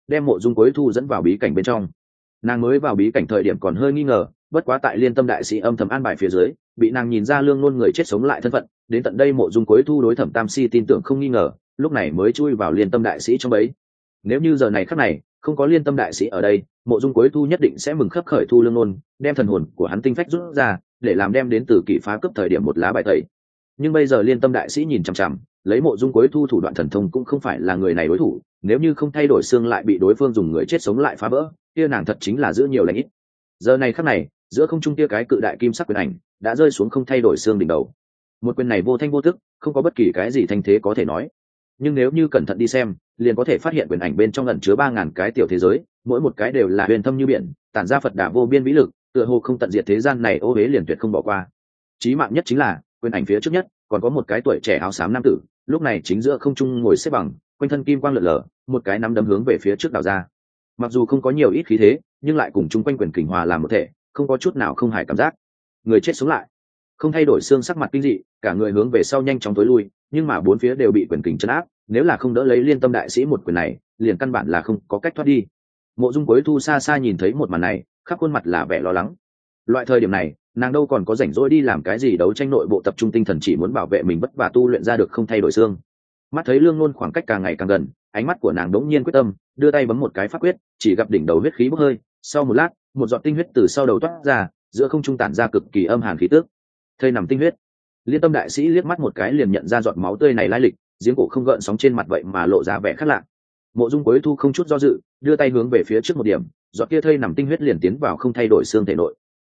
đem Mộ Dung Cuối Thu dẫn vào bí cảnh bên trong. Nàng mới vào bí cảnh thời điểm còn hơi nghi ngờ, bất quá tại Liên Tâm đại sĩ âm thầm an bài phía dưới, bị nàng nhìn ra Lương Nôn người chết sống lại thân phận, đến tận đây Mộ Dung Cuối Thu đối Thẩm Tam Si tin tưởng không nghi ngờ, lúc này mới chui vào Liên Tâm đại sĩ trong bẫy. Nếu như giờ này khắc này không có Liên Tâm đại sĩ ở đây, Mộ Dung Cuối Thu nhất định sẽ mừng khấp khởi thu Lương Nôn, đem thần hồn của hắn tinh phách rút ra, để làm đem đến từ kỷ phá cướp thời điểm một lá bài tẩy. Nhưng bây giờ Liên Tâm đại sĩ nhìn chằm chằm, lấy Mộ Dung Cuối Thu thủ đoạn thần thông cũng không phải là người này đối thủ, nếu như không thay đổi xương lại bị đối phương dùng người chết sống lại phá vỡ, kia nàng thật chính là giữ nhiều lãnh ít. Giờ này khắc này, giữa không trung kia cái cự đại kim sắc quyền ảnh đã rơi xuống không thay đổi xương đỉnh đầu. Một quyền này vô thanh vô tức, không có bất kỳ cái gì thanh thế có thể nói. Nhưng nếu như cẩn thận đi xem, liền có thể phát hiện quyền ảnh bên trong ẩn chứa 3000 cái tiểu thế giới, mỗi một cái đều là huyền thâm như biển, tản ra Phật đà vô biên vĩ lực, tựa hồ không tận diệt thế gian này ô uế liền tuyệt không bỏ qua. Chí mạng nhất chính là, quyền ảnh phía trước nhất còn có một cái tuổi trẻ áo xám nam tử, lúc này chính giữa không trung ngồi xếp bằng, quanh thân kim quang lượn lờ, một cái nắm đấm hướng về phía trước đảo ra. Mặc dù không có nhiều ít khí thế, nhưng lại cùng chung quanh quyền kình hòa làm một thể, không có chút nào không hài cảm giác. Người chết sống lại, không thay đổi xương sắc mặt kinh dị, cả người hướng về sau nhanh chóng tối lui, nhưng mà bốn phía đều bị quyền kình chấn áp, nếu là không đỡ lấy Liên Tâm đại sĩ một quyền này, liền căn bản là không có cách thoát đi. Mộ Dung Cuối Thu xa xa nhìn thấy một màn này, khắp khuôn mặt là vẻ lo lắng. Loại thời điểm này, nàng đâu còn có rảnh rỗi đi làm cái gì đấu tranh nội bộ, tập trung tinh thần chỉ muốn bảo vệ mình vất vả tu luyện ra được không thay đổi xương. Mắt thấy Lương Nôn khoảng cách càng ngày càng gần, ánh mắt của nàng đống nhiên quyết tâm, đưa tay bấm một cái pháp quyết, chỉ gặp đỉnh đầu huyết khí bốc hơi, sau một lát, một giọt tinh huyết từ sau đầu toát ra, giữa không trung tản ra cực kỳ âm hàn khí tức. Thây nằm tinh huyết. Liên Tâm đại sĩ liếc mắt một cái liền nhận ra giọt máu tươi này lai lịch, giếng cổ không gợn sóng trên mặt vậy mà lộ ra vẻ khác lạ. Mộ Dung Cuối Thu không chút do dự, đưa tay hướng về phía trước một điểm, giọt kia thây nằm tinh huyết liền tiến vào không thay đổi xương thể nội.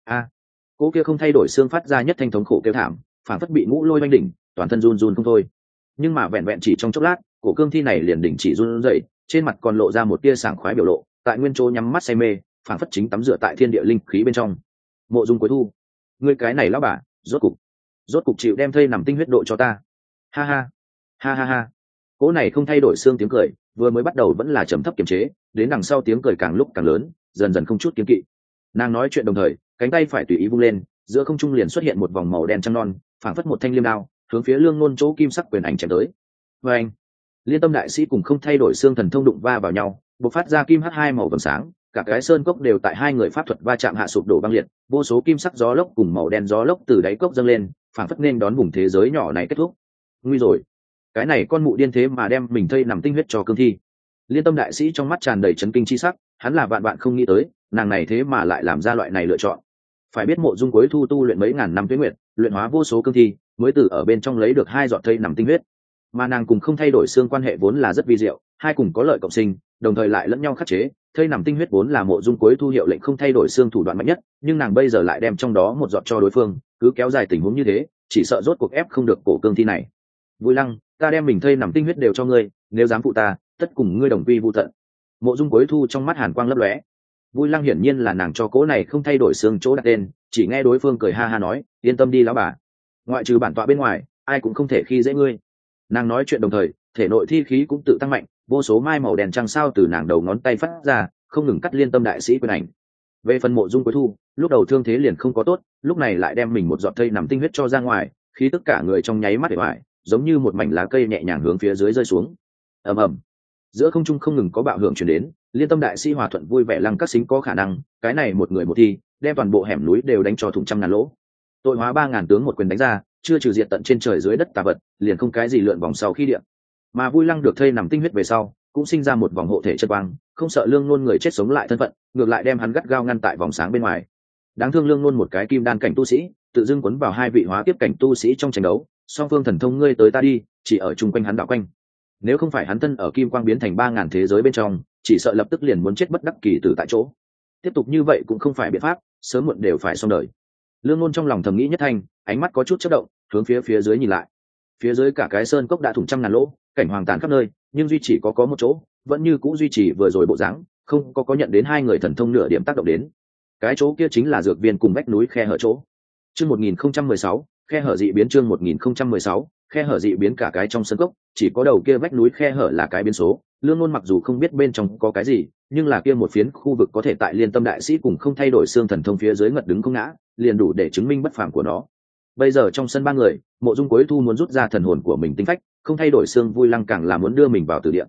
Cô kia không thay đổi xương phát ra nhất thanh thống khổ kêu thảm, phản phất bị ngũ lôi oanh đỉnh, toàn thân run run không thôi. Nhưng mà vẹn vẹn chỉ trong chốc lát, cổ cương thi này liền đỉnh chỉ run rẩy, trên mặt còn lộ ra một tia sảng khoái biểu lộ, tại nguyên chỗ nhắm mắt say mê, phản phất chính tắm rửa tại thiên địa linh khí bên trong. Mộ Dung Cuối Thu, ngươi cái này lão bà, rốt cục chịu đem thây nằm tinh huyết độ cho ta. Ha ha, ha ha ha. Cỗ này không thay đổi xương tiếng cười, vừa mới bắt đầu vẫn là trầm thấp kiềm chế, đến đằng sau tiếng cười càng lúc càng lớn, dần dần không chút kiêng kỵ. Nàng nói chuyện đồng thời, cánh tay phải tùy ý vung lên, giữa không trung liền xuất hiện một vòng màu đen trăng non, phảng phất một thanh liêm đao, hướng phía Lương Nôn chỗ kim sắc quyền ảnh chém tới. Và anh, Liên Tâm đại sĩ cùng không thay đổi xương thần thông đụng va vào nhau, bộc phát ra kim hắc hai màu vầng sáng, cả cái sơn cốc đều tại hai người pháp thuật va chạm hạ sụp đổ băng liệt, vô số kim sắc gió lốc cùng màu đen gió lốc từ đáy cốc dâng lên, phảng phất nên đón vùng thế giới nhỏ này kết thúc. Nguy rồi, cái này con mụ điên thế mà đem mình thây nằm tinh huyết cho cương thi. Liên Tâm đại sĩ trong mắt tràn đầy chấn kinh chi sắc, hắn là vạn vạn không nghĩ tới, nàng này thế mà lại làm ra loại này lựa chọn. Phải biết Mộ Dung Cuối Thu tu luyện mấy ngàn năm tuế nguyệt, luyện hóa vô số cương thi, mới từ ở bên trong lấy được 2 giọt thây nằm tinh huyết. Mà nàng cùng không thay đổi xương quan hệ vốn là rất vi diệu, hai cùng có lợi cộng sinh, đồng thời lại lẫn nhau khắc chế. Thây nằm tinh huyết vốn là Mộ Dung Cuối Thu hiệu lệnh không thay đổi xương thủ đoạn mạnh nhất, nhưng nàng bây giờ lại đem trong đó một giọt cho đối phương, cứ kéo dài tình huống như thế, chỉ sợ rốt cuộc ép không được cổ cương thi này. Vui Lăng, ta đem mình thây nằm tinh huyết đều cho ngươi, nếu dám phụ ta, tất cùng ngươi đồng quy vu tận. Mộ Dung Cuối Thu trong mắt hàn quang lấp lóe. Vui Lăng hiển nhiên là nàng cho cố này không thay đổi xương chỗ đặt tên, chỉ nghe đối phương cười ha ha nói, yên tâm đi lão bà, ngoại trừ bản tọa bên ngoài, ai cũng không thể khi dễ ngươi. Nàng nói chuyện đồng thời, thể nội thi khí cũng tự tăng mạnh, vô số mai màu đèn trăng sao từ nàng đầu ngón tay phát ra, không ngừng cắt Liên Tâm đại sĩ quyền ảnh. Về phần Mộ Dung Cuối Thu, lúc đầu thương thế liền không có tốt, lúc này lại đem mình một giọt thây nằm tinh huyết cho ra ngoài, khí tất cả người trong nháy mắt để hoài, giống như một mảnh lá cây nhẹ nhàng hướng phía dưới rơi xuống. Ầm ầm. Giữa không trung không ngừng có bạo hưởng truyền đến, Liên Tâm đại sĩ hòa thuận vui vẻ lăng các xính có khả năng, cái này một người một thi, đem toàn bộ hẻm núi đều đánh cho thủng trăm ngàn lỗ. Tội hóa 3000 tướng một quyền đánh ra, chưa trừ diệt tận trên trời dưới đất tà vật, liền không cái gì lượn vòng sau khi điện. Mà Vui Lăng được thây nằm tinh huyết về sau, cũng sinh ra một vòng hộ thể chân quang, không sợ Lương Nôn người chết sống lại thân phận, ngược lại đem hắn gắt gao ngăn tại vòng sáng bên ngoài. Đáng thương Lương Nôn một cái kim đan cảnh tu sĩ, tự dưng quấn vào hai vị hóa tiếp cảnh tu sĩ trong tranh đấu, song phương thần thông ngươi tới ta đi, chỉ ở chung quanh hắn đảo quanh. Nếu không phải hắn thân ở kim quang biến thành 3000 thế giới bên trong, chỉ sợ lập tức liền muốn chết bất đắc kỳ tử tại chỗ. Tiếp tục như vậy cũng không phải biện pháp, sớm muộn đều phải xong đời. Lương Nôn trong lòng thầm nghĩ nhất thanh, ánh mắt có chút chớp động, hướng phía dưới nhìn lại. Phía dưới cả cái sơn cốc đã thủng trăm ngàn lỗ, cảnh hoàng tàn khắp nơi, nhưng duy chỉ có một chỗ, vẫn như cũ duy trì vừa rồi bộ dáng, không có nhận đến hai người thần thông nửa điểm tác động đến. Cái chỗ kia chính là dược viên cùng vách núi khe hở chỗ. Chương 1016, khe hở dị biến chương 1016, khe hở dị biến cả cái trong sơn cốc, chỉ có đầu kia vách núi khe hở là cái biến số. Lương Nôn mặc dù không biết bên trong có cái gì, nhưng là kia một phiến khu vực có thể tại Liên Tâm đại sĩ cùng không thay đổi xương thần thông phía dưới ngật đứng không ngã, liền đủ để chứng minh bất phàm của nó. Bây giờ trong sân ba người, Mộ Dung Cuối Thu muốn rút ra thần hồn của mình tinh phách, không thay đổi xương Vui Lăng càng là muốn đưa mình vào tử địa.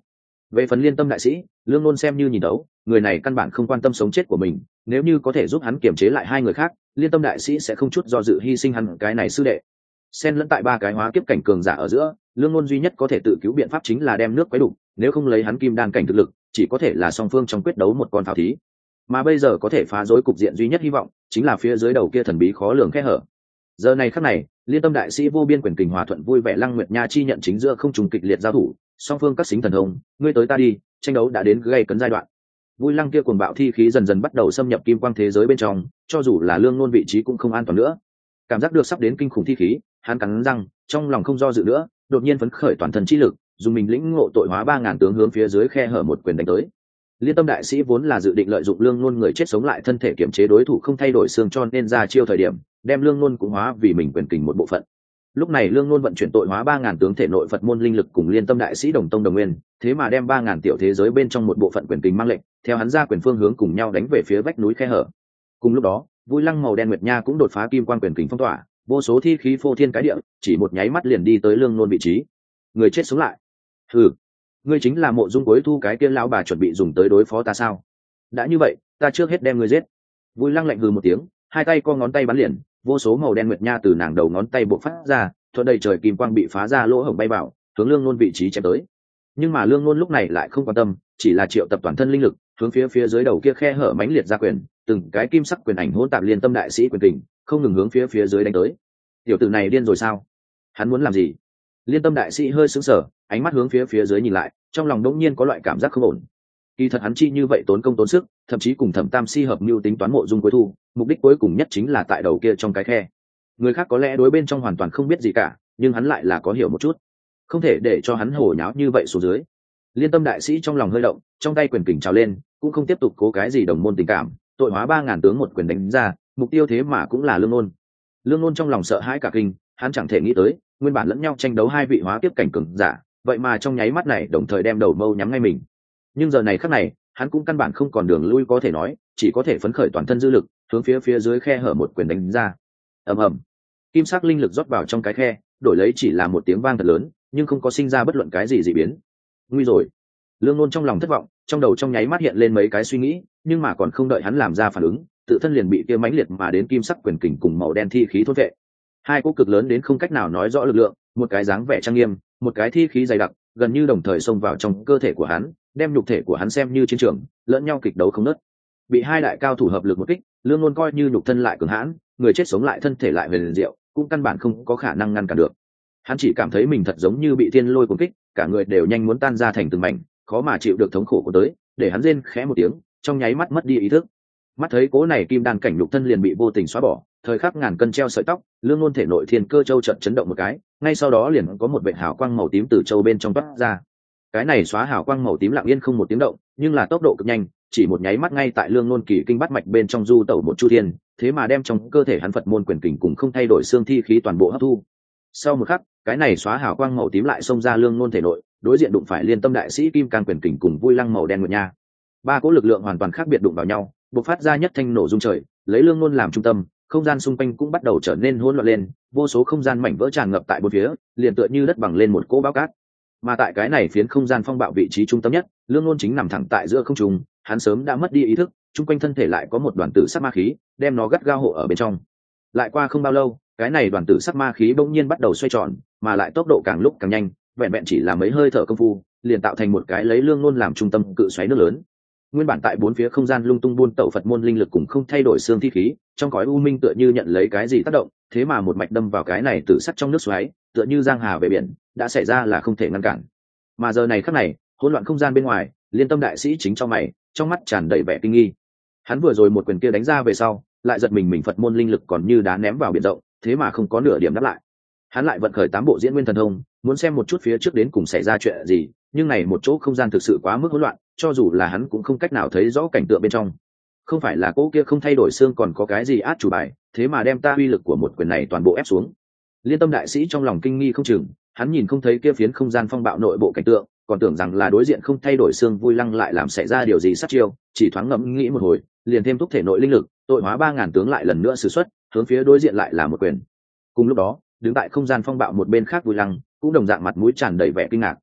Về phần Liên Tâm đại sĩ, Lương Nôn xem như nhìn đấu, người này căn bản không quan tâm sống chết của mình, nếu như có thể giúp hắn kiềm chế lại hai người khác, Liên Tâm đại sĩ sẽ không chút do dự hy sinh hắn cái này sư đệ. Xen lẫn tại ba cái hóa kiếp cảnh cường giả ở giữa, Lương Nôn duy nhất có thể tự cứu biện pháp chính là đem nước quấy đục, nếu không lấy hắn kim đan cảnh thực lực, chỉ có thể là song phương trong quyết đấu một con pháo thí. Mà bây giờ có thể phá rối cục diện duy nhất hy vọng, chính là phía dưới đầu kia thần bí khó lường khe hở. Giờ này khắc này, Liên Tâm đại sĩ vô biên quyền kình hòa thuận vui vẻ Lăng Nguyệt Nha chi nhận chính giữa không trùng kịch liệt giao thủ, song phương các xính thần thông, ngươi tới ta đi, tranh đấu đã đến gay cấn giai đoạn. Vui Lăng kia cuồng bạo thi khí dần dần bắt đầu xâm nhập kim quang thế giới bên trong, cho dù là Lương Nôn vị trí cũng không an toàn nữa. Cảm giác được sắp đến kinh khủng thi khí, hắn cắn răng, trong lòng không do dự nữa, đột nhiên phấn khởi toàn thân chi lực, dùng mình lĩnh ngộ tội hóa 3000 tướng hướng phía dưới khe hở một quyền đánh tới. Liên Tâm đại sĩ vốn là dự định lợi dụng Lương Nôn người chết sống lại thân thể kiểm chế đối thủ không thay đổi xương cho nên ra chiêu thời điểm, đem Lương Nôn cũng hóa vì mình quyền kình một bộ phận. Lúc này Lương Nôn vận chuyển tội hóa 3000 tướng thể nội Phật môn linh lực cùng Liên Tâm đại sĩ đồng tông đồng nguyên, thế mà đem 3000 tiểu thế giới bên trong một bộ phận quyền kình mang lệnh, theo hắn ra quyền phương hướng cùng nhau đánh về phía vách núi khe hở. Cùng lúc đó, Vui Lăng màu đen nguyệt nha cũng đột phá kim quan quyền kình phong tỏa, vô số thi khí phô thiên cái địa, chỉ một nháy mắt liền đi tới Lương Nôn vị trí. Người chết sống lại. Hừ, ngươi chính là Mộ Dung Cuối Thu cái kia lão bà chuẩn bị dùng tới đối phó ta sao? Đã như vậy, ta trước hết đem ngươi giết. Vui Lăng lạnh hừ một tiếng, hai tay co ngón tay bắn liền, vô số màu đen nguyệt nha từ nàng đầu ngón tay bộc phát ra, thuận đầy trời kim quang bị phá ra lỗ hổng bay vào, hướng Lương Nôn vị trí chém tới. Nhưng mà Lương Nôn lúc này lại không quan tâm, chỉ là triệu tập toàn thân linh lực, hướng phía dưới đầu kia khe hở mãnh liệt ra quyền, từng cái kim sắc quyền ảnh hỗn tạp Liên Tâm đại sĩ quyền kình, không ngừng hướng phía dưới đánh tới. Tiểu tử này điên rồi sao? Hắn muốn làm gì? Liên Tâm đại sĩ hơi sững sờ, ánh mắt hướng phía dưới nhìn lại, trong lòng đột nhiên có loại cảm giác không ổn. Kỳ thật hắn chi như vậy tốn công tốn sức, thậm chí cùng Thẩm Tam Si hợp mưu tính toán Mộ Dung Cuối Thu, mục đích cuối cùng nhất chính là tại đầu kia trong cái khe. Người khác có lẽ đối bên trong hoàn toàn không biết gì cả, nhưng hắn lại là có hiểu một chút, không thể để cho hắn hổ nháo như vậy xuống dưới. Liên Tâm đại sĩ trong lòng hơi động, trong tay quyền kình trào lên, cũng không tiếp tục cố cái gì đồng môn tình cảm, tội hóa 3000 tướng một quyền đánh ra, mục tiêu thế mà cũng là Lương Nôn. Lương Nôn trong lòng sợ hãi cả kinh, hắn chẳng thể nghĩ tới, nguyên bản lẫn nhau tranh đấu hai vị hóa tiếp cảnh cường giả, vậy mà trong nháy mắt này đồng thời đem đầu mâu nhắm ngay mình. Nhưng giờ này khắc này, hắn cũng căn bản không còn đường lui có thể nói, chỉ có thể phấn khởi toàn thân dư lực, hướng phía dưới khe hở một quyền đánh ra. Ầm ầm, kim sắc linh lực rót vào trong cái khe, đổi lấy chỉ là một tiếng vang thật lớn, nhưng không có sinh ra bất luận cái gì dị biến. Nguy rồi. Lương Nôn trong lòng thất vọng, trong đầu trong nháy mắt hiện lên mấy cái suy nghĩ, nhưng mà còn không đợi hắn làm ra phản ứng, tự thân liền bị kia mãnh liệt mà đến kim sắc quyền kình cùng màu đen thi khí thôn vệ. Hai cỗ cực lớn đến không cách nào nói rõ lực lượng, một cái dáng vẻ trang nghiêm, một cái thi khí dày đặc, gần như đồng thời xông vào trong cơ thể của hắn, đem nhục thể của hắn xem như chiến trường, lẫn nhau kịch đấu không ngớt. Bị hai đại cao thủ hợp lực một kích, Lương Nôn coi như nhục thân lại cường hãn, người chết sống lại thân thể lại huyền diệu, cũng căn bản không có khả năng ngăn cản được. Hắn chỉ cảm thấy mình thật giống như bị thiên lôi cuốn kích, cả người đều nhanh muốn tan ra thành từng mảnh, khó mà chịu được thống khổ của tới, để hắn rên khẽ một tiếng, trong nháy mắt mất đi ý thức. Mắt thấy cố này kim đan cảnh nhục thân liền bị vô tình xóa bỏ, thời khắc ngàn cân treo sợi tóc, Lương Nôn thể nội thiên cơ châu chợt chấn động một cái, ngay sau đó liền có một vệt hào quang màu tím từ châu bên trong toát ra. Cái này xóa hào quang màu tím lặng yên không một tiếng động, nhưng là tốc độ cực nhanh, chỉ một nháy mắt ngay tại Lương Nôn kỳ kinh bát mạch bên trong du tẩu một chu thiên, thế mà đem trong cơ thể hắn Phật môn quyền kình cùng không thay đổi xương thi khí toàn bộ hấp thu. Sau một khắc, cái này xóa hào quang màu tím lại xông ra Lương Nôn thể nội, đối diện đụng phải Liên Tâm đại sĩ kim cang quyền kình cùng Vui Lăng màu đen nguyệt nha. Ba cỗ lực lượng hoàn toàn khác biệt đụng vào nhau, bộc phát ra nhất thanh nổ rung trời, lấy Lương Nôn làm trung tâm, không gian xung quanh cũng bắt đầu trở nên hỗn loạn lên, vô số không gian mảnh vỡ tràn ngập tại bốn phía, liền tựa như đất bằng lên một cỗ bão cát. Mà tại cái này phiến không gian phong bạo vị trí trung tâm nhất, Lương Nôn chính nằm thẳng tại giữa không trung, hắn sớm đã mất đi ý thức, chung quanh thân thể lại có một đoàn tử sắc ma khí, đem nó gắt gao hộ ở bên trong. Lại qua không bao lâu, cái này đoàn tử sắc ma khí bỗng nhiên bắt đầu xoay tròn, mà lại tốc độ càng lúc càng nhanh, vẹn vẹn chỉ là mấy hơi thở công phu, liền tạo thành một cái lấy Lương Nôn làm trung tâm cự xoáy nước lớn. Nguyên bản tại bốn phía không gian lung tung buôn tẩu Phật môn linh lực cũng không thay đổi xương thi khí, trong cõi u minh tựa như nhận lấy cái gì tác động, thế mà một mạch đâm vào cái này tử sắc trong nước xoáy, tựa như giang hà về biển, đã xảy ra là không thể ngăn cản. Mà giờ này khắc này, hỗn loạn không gian bên ngoài, Liên Tâm đại sĩ chính trong mày, trong mắt tràn đầy vẻ kinh nghi. Hắn vừa rồi một quyền kia đánh ra về sau, lại giật mình Phật môn linh lực còn như đá ném vào biển rộng, thế mà không có nửa điểm đáp lại. Hắn lại vận khởi 8 bộ diễn nguyên thần thông, muốn xem một chút phía trước đến cùng xảy ra chuyện gì, nhưng này một chỗ không gian thực sự quá mức hỗn loạn, cho dù là hắn cũng không cách nào thấy rõ cảnh tượng bên trong. Không phải là cỗ kia không thay đổi xương còn có cái gì át chủ bài, thế mà đem ta uy lực của một quyền này toàn bộ ép xuống. Liên Tâm đại sĩ trong lòng kinh nghi không chừng, hắn nhìn không thấy kia phiến không gian phong bạo nội bộ cảnh tượng, còn tưởng rằng là đối diện không thay đổi xương Vui Lăng lại làm xảy ra điều gì sát chiêu, chỉ thoáng ngẫm nghĩ một hồi, liền thêm thúc thể nội linh lực, tội hóa 3000 tướng lại lần nữa sử xuất, hướng phía đối diện lại là một quyền. Cùng lúc đó, đứng tại không gian phong bạo một bên khác Vui Lăng cũng đồng dạng mặt mũi tràn đầy vẻ kinh ngạc.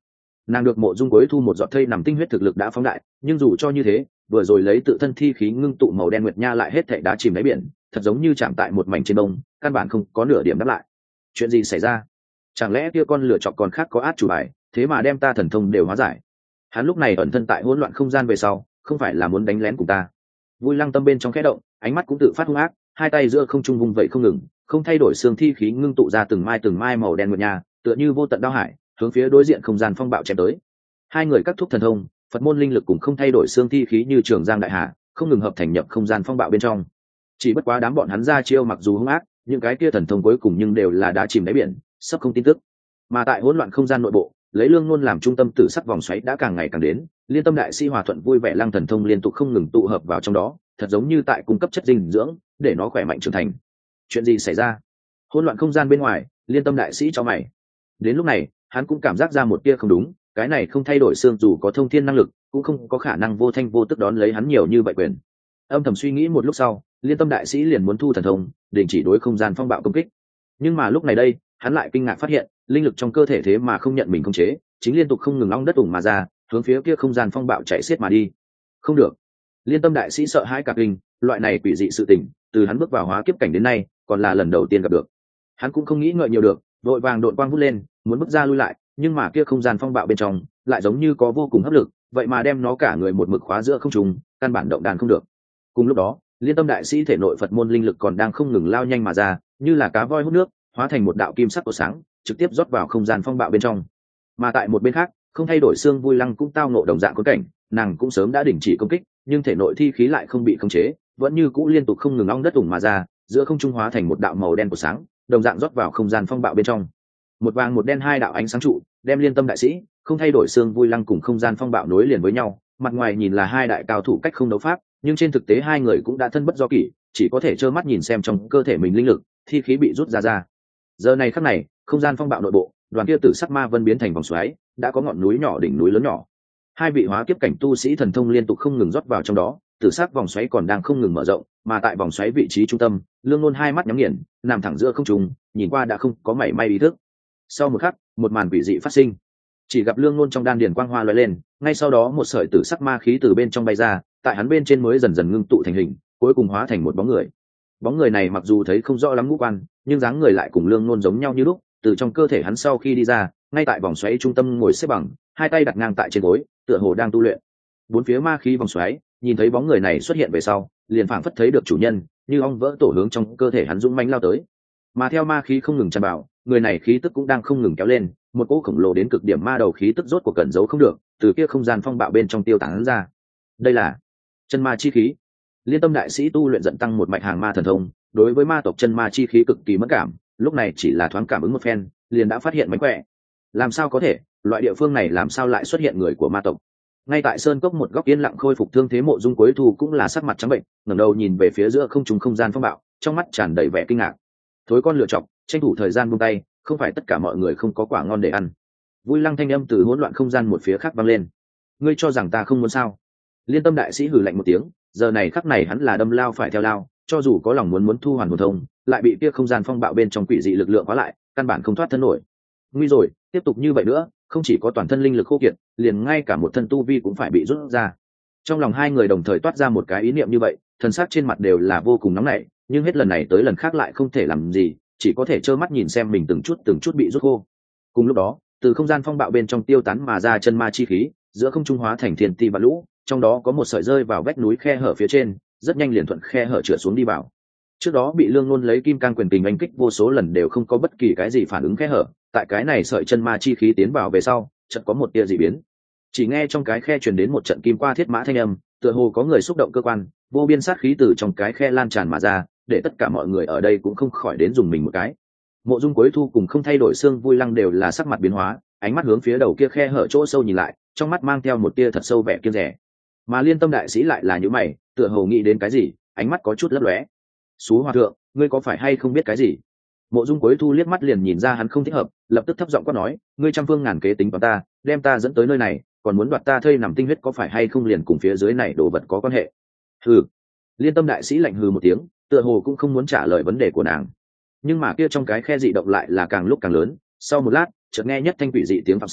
Nàng được Mộ Dung Cuối Thu một giọt thây nằm tinh huyết thực lực đã phóng đại, nhưng dù cho như thế, vừa rồi lấy tự thân thi khí ngưng tụ màu đen nguyệt nha lại hết thảy đá chìm đáy biển, thật giống như chạm tại một mảnh trên đông, căn bản không có nửa điểm đáp lại. Chuyện gì xảy ra? Chẳng lẽ kia con lửa chọc còn khác có át chủ bài, thế mà đem ta thần thông đều hóa giải? Hắn lúc này ẩn thân tại hỗn loạn không gian về sau, không phải là muốn đánh lén cùng ta? Vui Lăng tâm bên trong khẽ động, ánh mắt cũng tự phát hung ác, hai tay giữa không trung vung vậy không ngừng, không thay đổi xương thi khí ngưng tụ ra từng mai màu đen nguyệt nha, tựa như vô tận đao hải, hướng phía đối diện không gian phong bạo chém tới. Hai người các thúc thần thông, Phật môn linh lực cũng không thay đổi xương thi khí như trường giang đại hà, không ngừng hợp thành nhập không gian phong bạo bên trong. Chỉ bất quá đám bọn hắn ra chiêu mặc dù hung ác, những cái kia thần thông cuối cùng nhưng đều là đá chìm đáy biển, sắp không tin tức. Mà tại hỗn loạn không gian nội bộ, lấy Lương Nôn làm trung tâm tử sắc vòng xoáy đã càng ngày càng đến, Liên Tâm đại sĩ hòa thuận vui vẻ lăng thần thông liên tục không ngừng tụ hợp vào trong đó, thật giống như tại cung cấp chất dinh dưỡng, để nó khỏe mạnh trưởng thành. Chuyện gì xảy ra? Hỗn loạn không gian bên ngoài, Liên Tâm đại sĩ chau mày. Đến lúc này, hắn cũng cảm giác ra một tia không đúng, cái này không thay đổi xương dù có thông thiên năng lực, cũng không có khả năng vô thanh vô tức đón lấy hắn nhiều như vậy quyền. Âm thầm suy nghĩ một lúc sau, Liên Tâm đại sĩ liền muốn thu thần thông, đình chỉ đối không gian phong bạo công kích. Nhưng mà lúc này đây, hắn lại kinh ngạc phát hiện, linh lực trong cơ thể thế mà không nhận mình khống chế, chính liên tục không ngừng long đất ủng mà ra, hướng phía kia không gian phong bạo chạy xiết mà đi. Không được. Liên Tâm đại sĩ sợ hãi cả kinh, loại này quỷ dị sự tình, từ hắn bước vào hóa kiếp cảnh đến nay, còn là lần đầu tiên gặp được. Hắn cũng không nghĩ ngợi nhiều được, vội vàng độn quang vút lên, muốn bước ra lui lại, nhưng mà kia không gian phong bạo bên trong lại giống như có vô cùng hấp lực, vậy mà đem nó cả người một mực khóa giữa không trung, căn bản động đàn không được. Cùng lúc đó, Liên Tâm đại sĩ thể nội Phật môn linh lực còn đang không ngừng lao nhanh mà ra, như là cá voi hút nước, hóa thành một đạo kim sắc của sáng, trực tiếp rót vào không gian phong bạo bên trong. Mà tại một bên khác, không thay đổi xương Vui Lăng cũng tao ngộ đồng dạng khốn cảnh, nàng cũng sớm đã đình chỉ công kích, nhưng thể nội thi khí lại không bị khống chế, vẫn như cũ liên tục không ngừng long đất ủng mà ra, giữa không trung hóa thành một đạo màu đen của sáng, đồng dạng rót vào không gian phong bạo bên trong. Một vàng một đen hai đạo ánh sáng trụ, đem Liên Tâm đại sĩ, không thay đổi xương Vui Lăng cùng không gian phong bạo nối liền với nhau, mặt ngoài nhìn là hai đại cao thủ cách không đấu pháp, nhưng trên thực tế hai người cũng đã thân bất do kỷ, chỉ có thể trơ mắt nhìn xem trong cơ thể mình linh lực, thi khí bị rút ra. Giờ này khắc này, không gian phong bạo nội bộ, đoàn kia tử sắc ma vân biến thành vòng xoáy, đã có ngọn núi nhỏ đỉnh núi lớn nhỏ. Hai vị hóa kiếp cảnh tu sĩ thần thông liên tục không ngừng rót vào trong đó, tử sắc vòng xoáy còn đang không ngừng mở rộng, mà tại vòng xoáy vị trí trung tâm, Lương Nôn hai mắt nhắm nghiền, nằm thẳng giữa không trung, nhìn qua đã không có mảy may ý thức. Sau một khắc, một màn quỷ dị phát sinh. Chỉ gặp Lương Nôn trong đan điền quang hoa lóe lên, ngay sau đó một sợi tử sắc ma khí từ bên trong bay ra, tại hắn bên trên mới dần dần ngưng tụ thành hình, cuối cùng hóa thành một bóng người. Bóng người này mặc dù thấy không rõ lắm ngũ quan, nhưng dáng người lại cùng Lương Nôn giống nhau như lúc, từ trong cơ thể hắn sau khi đi ra, ngay tại vòng xoáy trung tâm ngồi xếp bằng, hai tay đặt ngang tại trên gối, tựa hồ đang tu luyện. Bốn phía ma khí vòng xoáy, nhìn thấy bóng người này xuất hiện về sau, liền phảng phất thấy được chủ nhân, như ong vỡ tổ hướng trong cơ thể hắn dũng mãnh lao tới. Mà theo ma khí không ngừng tràn vào, người này khí tức cũng đang không ngừng kéo lên, một cỗ khổng lồ đến cực điểm ma đầu khí tức rốt cuộc cẩn giấu không được, từ kia không gian phong bạo bên trong tiêu tán ra. Đây là chân ma chi khí. Liên Tâm đại sĩ tu luyện dẫn tăng một mạch hàng ma thần thông, đối với ma tộc chân ma chi khí cực kỳ mất cảm, lúc này chỉ là thoáng cảm ứng một phen, liền đã phát hiện mánh khỏe. Làm sao có thể, loại địa phương này làm sao lại xuất hiện người của ma tộc? Ngay tại sơn cốc một góc yên lặng khôi phục thương thế Mộ Dung Cuối Thu cũng là sắc mặt trắng bệnh, ngẩng đầu nhìn về phía giữa không trung không gian phong bạo, trong mắt tràn đầy vẻ kinh ngạc. Thối con lựa chọc, tranh thủ thời gian buông tay, không phải tất cả mọi người không có quả ngon để ăn. Vui Lăng thanh âm từ hỗn loạn không gian một phía khác vang lên. Ngươi cho rằng ta không muốn sao? Liên Tâm đại sĩ hừ lạnh một tiếng, giờ này khắc này hắn là đâm lao phải theo lao, cho dù có lòng muốn thu hoàn hồn thông, lại bị kia không gian phong bạo bên trong quỷ dị lực lượng khóa lại, căn bản không thoát thân nổi. Nguy rồi, tiếp tục như vậy nữa, không chỉ có toàn thân linh lực khô kiệt, liền ngay cả một thân tu vi cũng phải bị rút ra. Trong lòng hai người đồng thời toát ra một cái ý niệm như vậy, thần sắc trên mặt đều là vô cùng nóng nảy, nhưng hết lần này tới lần khác lại không thể làm gì, chỉ có thể trơ mắt nhìn xem mình từng chút bị rút khô. Cùng lúc đó, từ không gian phong bạo bên trong tiêu tán mà ra chân ma chi khí, giữa không trung hóa thành thiên ti và lũ, trong đó có một sợi rơi vào vách núi khe hở phía trên, rất nhanh liền thuận khe hở trượt xuống đi vào. Trước đó bị Lương Nôn lấy kim cang quyền kình anh kích vô số lần đều không có bất kỳ cái gì phản ứng khe hở, tại cái này sợi chân ma chi khí tiến vào về sau, chợt có một tia dị biến. Chỉ nghe trong cái khe truyền đến một trận kim qua thiết mã thanh âm, tựa hồ có người xúc động cơ quan, vô biên sát khí từ trong cái khe lan tràn mà ra, để tất cả mọi người ở đây cũng không khỏi đến dùng mình một cái. Mộ Dung Cuối Thu cùng không thay đổi xương Vui Lăng đều là sắc mặt biến hóa, ánh mắt hướng phía đầu kia khe hở chỗ sâu nhìn lại, trong mắt mang theo một tia thật sâu vẻ kiêng dè. Mà Liên Tâm đại sĩ lại là những mày, tựa hồ nghĩ đến cái gì, ánh mắt có chút lấp lóe. Sú hòa thượng, ngươi có phải hay không biết cái gì? Mộ Dung Cuối Thu liếc mắt liền nhìn ra hắn không thích hợp, lập tức thấp giọng quát nói, ngươi trăm phương ngàn kế tính toán ta, đem ta dẫn tới nơi này, còn muốn đoạt ta thây nằm tinh huyết có phải hay không liền cùng phía dưới này đồ vật có quan hệ? Hừ. Liên Tâm đại sĩ lạnh hừ một tiếng, tựa hồ cũng không muốn trả lời vấn đề của nàng. Nhưng mà kia trong cái khe dị động lại là càng lúc càng lớn, sau một lát, chợt nghe nhất thanh quỷ dị tiếng phạm sướng,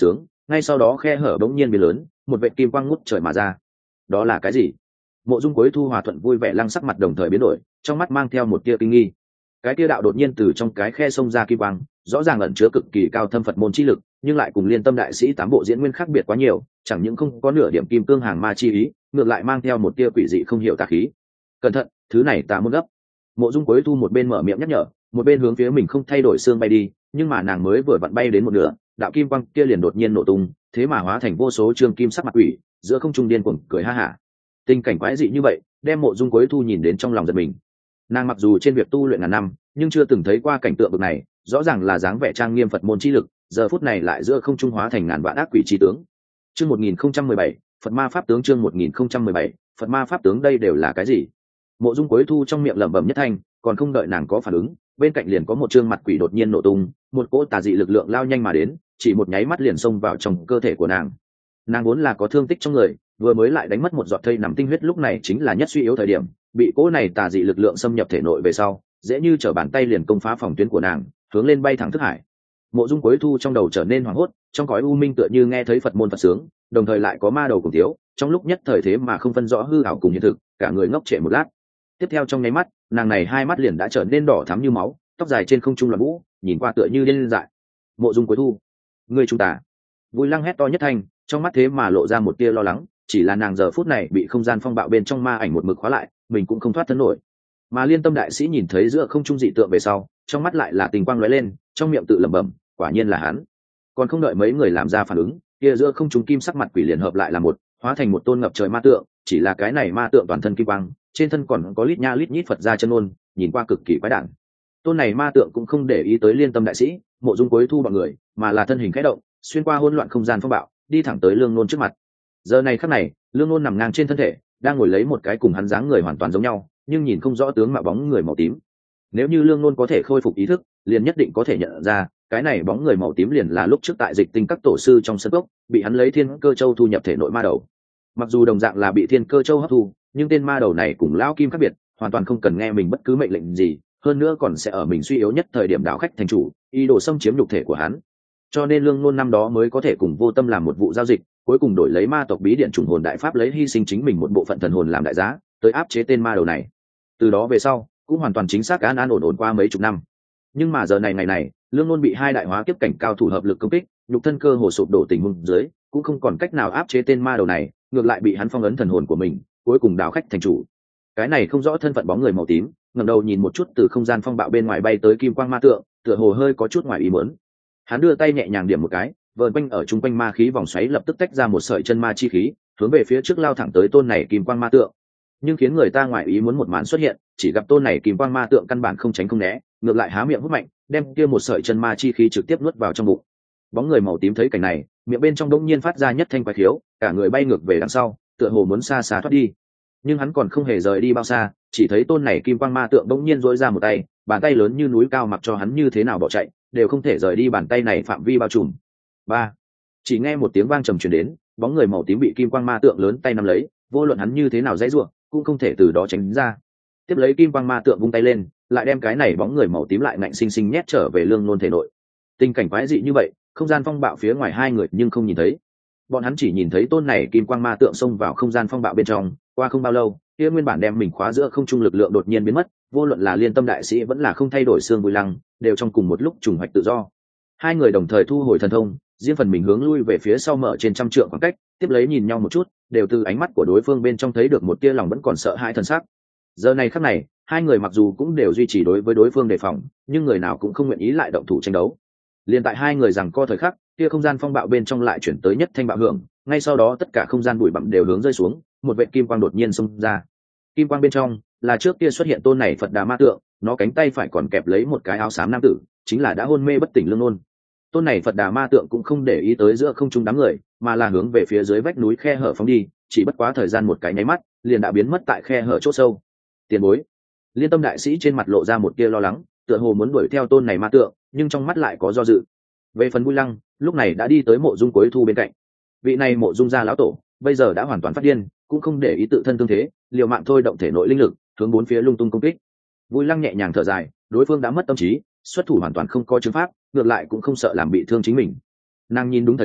ngay sau đó khe hở bỗng nhiên biến lớn, một vệt kim quang ngút trời mà ra. Đó là cái gì? Mộ Dung Cuối Thu hòa thuận vui vẻ lăng sắc mặt đồng thời biến đổi, trong mắt mang theo một tia kinh nghi. Cái tia đạo đột nhiên từ trong cái khe sông ra kim quang, rõ ràng ẩn chứa cực kỳ cao thâm Phật môn chi lực, nhưng lại cùng Liên Tâm đại sĩ tám bộ diễn nguyên khác biệt quá nhiều, chẳng những không có nửa điểm kim cương hàng ma chi ý, ngược lại mang theo một tia quỷ dị không hiểu tà khí. Cẩn thận, thứ này tà môn gấp. Mộ Dung Cuối Thu một bên mở miệng nhắc nhở, một bên hướng phía mình không thay đổi xương bay đi, nhưng mà nàng mới vừa vặn bay đến một nửa, đạo kim quang kia liền đột nhiên nổ tung, thế mà hóa thành vô số trương kim sắc mặt quỷ, giữa không trung điên cuồng cười ha hả. Tình cảnh quái dị như vậy, đem Mộ Dung Cuối Thu nhìn đến trong lòng giật mình. Nàng mặc dù trên việc tu luyện ngàn năm, nhưng chưa từng thấy qua cảnh tượng bực này, rõ ràng là dáng vẻ trang nghiêm Phật môn chi lực, giờ phút này lại giữa không trung hóa thành ngàn vạn ác quỷ chi tướng. Chương 1017, Phật Ma pháp tướng. Chương 1017, Phật Ma pháp tướng. Đây đều là cái gì? Mộ Dung Cuối Thu trong miệng lẩm bẩm nhất thanh, còn không đợi nàng có phản ứng, bên cạnh liền có một trương mặt quỷ đột nhiên nổ tung, một cỗ tà dị lực lượng lao nhanh mà đến, chỉ một nháy mắt liền xông vào trong cơ thể của nàng. Nàng vốn là có thương tích trong người, vừa mới lại đánh mất một giọt thây nằm tinh huyết, lúc này chính là nhất suy yếu thời điểm, bị cỗ này tà dị lực lượng xâm nhập thể nội về sau, dễ như trở bàn tay liền công phá phòng tuyến của nàng, hướng lên bay thẳng thức hải. Mộ Dung Cuối Thu trong đầu trở nên hoảng hốt, trong cõi u minh tựa như nghe thấy Phật môn Phật sướng, đồng thời lại có ma đầu cùng thiếu, trong lúc nhất thời thế mà không phân rõ hư ảo cùng hiện thực, cả người ngốc trệ một lát. Tiếp theo trong nháy mắt, nàng này hai mắt liền đã trở nên đỏ thắm như máu, tóc dài trên không trung loạn vũ, nhìn qua tựa như điên dại. Mộ Dung Cuối Thu, ngươi chúng ta! Vui Lăng hét to nhất thanh, trong mắt thế mà lộ ra một tia lo lắng, chỉ là nàng giờ phút này bị không gian phong bạo bên trong ma ảnh một mực khóa lại, mình cũng không thoát thân nổi. Mà Liên Tâm đại sĩ nhìn thấy giữa không trung dị tượng về sau, trong mắt lại là tình quang lóe lên, trong miệng tự lẩm bẩm, quả nhiên là hắn. Còn không đợi mấy người làm ra phản ứng, kia giữa không trung kim sắc mặt quỷ liền hợp lại là một, hóa thành một tôn ngập trời ma tượng, chỉ là cái này ma tượng toàn thân kim quang, trên thân còn có lít nha lít nhít Phật gia chân ôn, nhìn qua cực kỳ quái đản. Tôn này ma tượng cũng không để ý tới Liên Tâm đại sĩ, Mộ Dung Cuối Thu bọn người, mà là thân hình khẽ động, xuyên qua hỗn loạn không gian phong bạo, đi thẳng tới Lương Nôn trước mặt. Giờ này khắc này, Lương Nôn nằm ngang trên thân thể, đang ngồi lấy một cái cùng hắn dáng người hoàn toàn giống nhau, nhưng nhìn không rõ tướng mạo bóng người màu tím. Nếu như Lương Nôn có thể khôi phục ý thức, liền nhất định có thể nhận ra, cái này bóng người màu tím liền là lúc trước tại Dịch Tinh các tổ sư trong sân cốc, bị hắn lấy Thiên Cơ Châu thu nhập thể nội ma đầu. Mặc dù đồng dạng là bị Thiên Cơ Châu hấp thu, nhưng tên ma đầu này cùng lão kim khác biệt, hoàn toàn không cần nghe mình bất cứ mệnh lệnh gì, hơn nữa còn sẽ ở mình suy yếu nhất thời điểm đảo khách thành chủ, ý đồ xâm chiếm nhục thể của hắn. Cho nên Lương Nôn năm đó mới có thể cùng Vô Tâm làm một vụ giao dịch, cuối cùng đổi lấy ma tộc bí điện trùng hồn đại pháp, lấy hy sinh chính mình một bộ phận thần hồn làm đại giá, tới áp chế tên ma đầu này. Từ đó về sau, cũng hoàn toàn chính xác an an ổn ổn qua mấy chục năm. Nhưng mà giờ này ngày này, Lương Nôn bị hai đại hóa kiếp cảnh cao thủ hợp lực công kích, nhục thân cơ hồ sụp đổ tình huống dưới, cũng không còn cách nào áp chế tên ma đầu này, ngược lại bị hắn phong ấn thần hồn của mình, cuối cùng đào khách thành chủ. Cái này không rõ thân phận bóng người màu tím, ngẩng đầu nhìn một chút từ không gian phong bạo bên ngoài bay tới kim quang ma tượng, tựa hồ hơi có chút ngoài ý muốn. Hắn đưa tay nhẹ nhàng điểm một cái, vờn quanh ở trung quanh ma khí vòng xoáy lập tức tách ra một sợi chân ma chi khí, hướng về phía trước lao thẳng tới tôn này kim quang ma tượng. Nhưng khiến người ta ngoài ý muốn một màn xuất hiện, chỉ gặp tôn này kim quang ma tượng căn bản không tránh không né, ngược lại há miệng hút mạnh, đem kia một sợi chân ma chi khí trực tiếp nuốt vào trong bụng. Bóng người màu tím thấy cảnh này, miệng bên trong đống nhiên phát ra nhất thanh quái khiếu, cả người bay ngược về đằng sau, tựa hồ muốn xa xa thoát đi. Nhưng hắn còn không hề rời đi bao xa, chỉ thấy tôn này kim quang ma tượng đống nhiên duỗi ra một tay, bàn tay lớn như núi cao, mặc cho hắn như thế nào bỏ chạy, đều không thể rời đi bàn tay này phạm vi bao trùm. Ba, chỉ nghe một tiếng vang trầm truyền đến, bóng người màu tím bị kim quang ma tượng lớn tay nắm lấy, vô luận hắn như thế nào dãy rủa, cũng không thể từ đó tránh ra. Tiếp lấy kim quang ma tượng vung tay lên, lại đem cái này bóng người màu tím lại ngạnh sinh sinh nhét trở về Lương Nôn thể nội. Tình cảnh quái dị như vậy, không gian phong bạo phía ngoài hai người nhưng không nhìn thấy. Bọn hắn chỉ nhìn thấy tôn này kim quang ma tượng xông vào không gian phong bạo bên trong, qua không bao lâu, kia nguyên bản đem mình khóa giữa không trung lực lượng đột nhiên biến mất, vô luận là Liên Tâm đại sĩ vẫn là không thay đổi xương Vui Lăng, đều trong cùng một lúc trùng hoạch tự do. Hai người đồng thời thu hồi thần thông, riêng phần mình hướng lui về phía sau mở trên trăm trượng khoảng cách, tiếp lấy nhìn nhau một chút, đều từ ánh mắt của đối phương bên trong thấy được một tia lòng vẫn còn sợ hãi thần sắc. Giờ này khắc này, hai người mặc dù cũng đều duy trì đối với đối phương đề phòng, nhưng người nào cũng không nguyện ý lại động thủ tranh đấu. Liên tại hai người giằng co thời khắc, kia không gian phong bạo bên trong lại chuyển tới nhất thanh bạo hưởng, ngay sau đó tất cả không gian bụi bặm đều hướng rơi xuống, một vệt kim quang đột nhiên xông ra. Kim quang bên trong là trước kia xuất hiện tôn này Phật Đà ma tượng, nó cánh tay phải còn kẹp lấy một cái áo xám nam tử, chính là đã hôn mê bất tỉnh Lương Nôn. Tôn này Phật Đà ma tượng cũng không để ý tới giữa không trung đám người, mà là hướng về phía dưới vách núi khe hở phóng đi, chỉ bất quá thời gian một cái nháy mắt, liền đã biến mất tại khe hở chỗ sâu. Tiền bối. Liên Tâm đại sĩ trên mặt lộ ra một tia lo lắng, tựa hồ muốn đuổi theo tôn này ma tượng, nhưng trong mắt lại có do dự. Về phần Vui Lăng, lúc này đã đi tới Mộ Dung Cuối Thu bên cạnh. Vị này Mộ Dung gia lão tổ, bây giờ đã hoàn toàn phát điên, cũng không để ý tự thân thương thế, liều mạng thôi động thể nội linh lực, hướng bốn phía lung tung công kích. Vui Lăng nhẹ nhàng thở dài, đối phương đã mất tâm trí, xuất thủ hoàn toàn không có chứng pháp, ngược lại cũng không sợ làm bị thương chính mình. Nàng nhìn đúng thời cơ,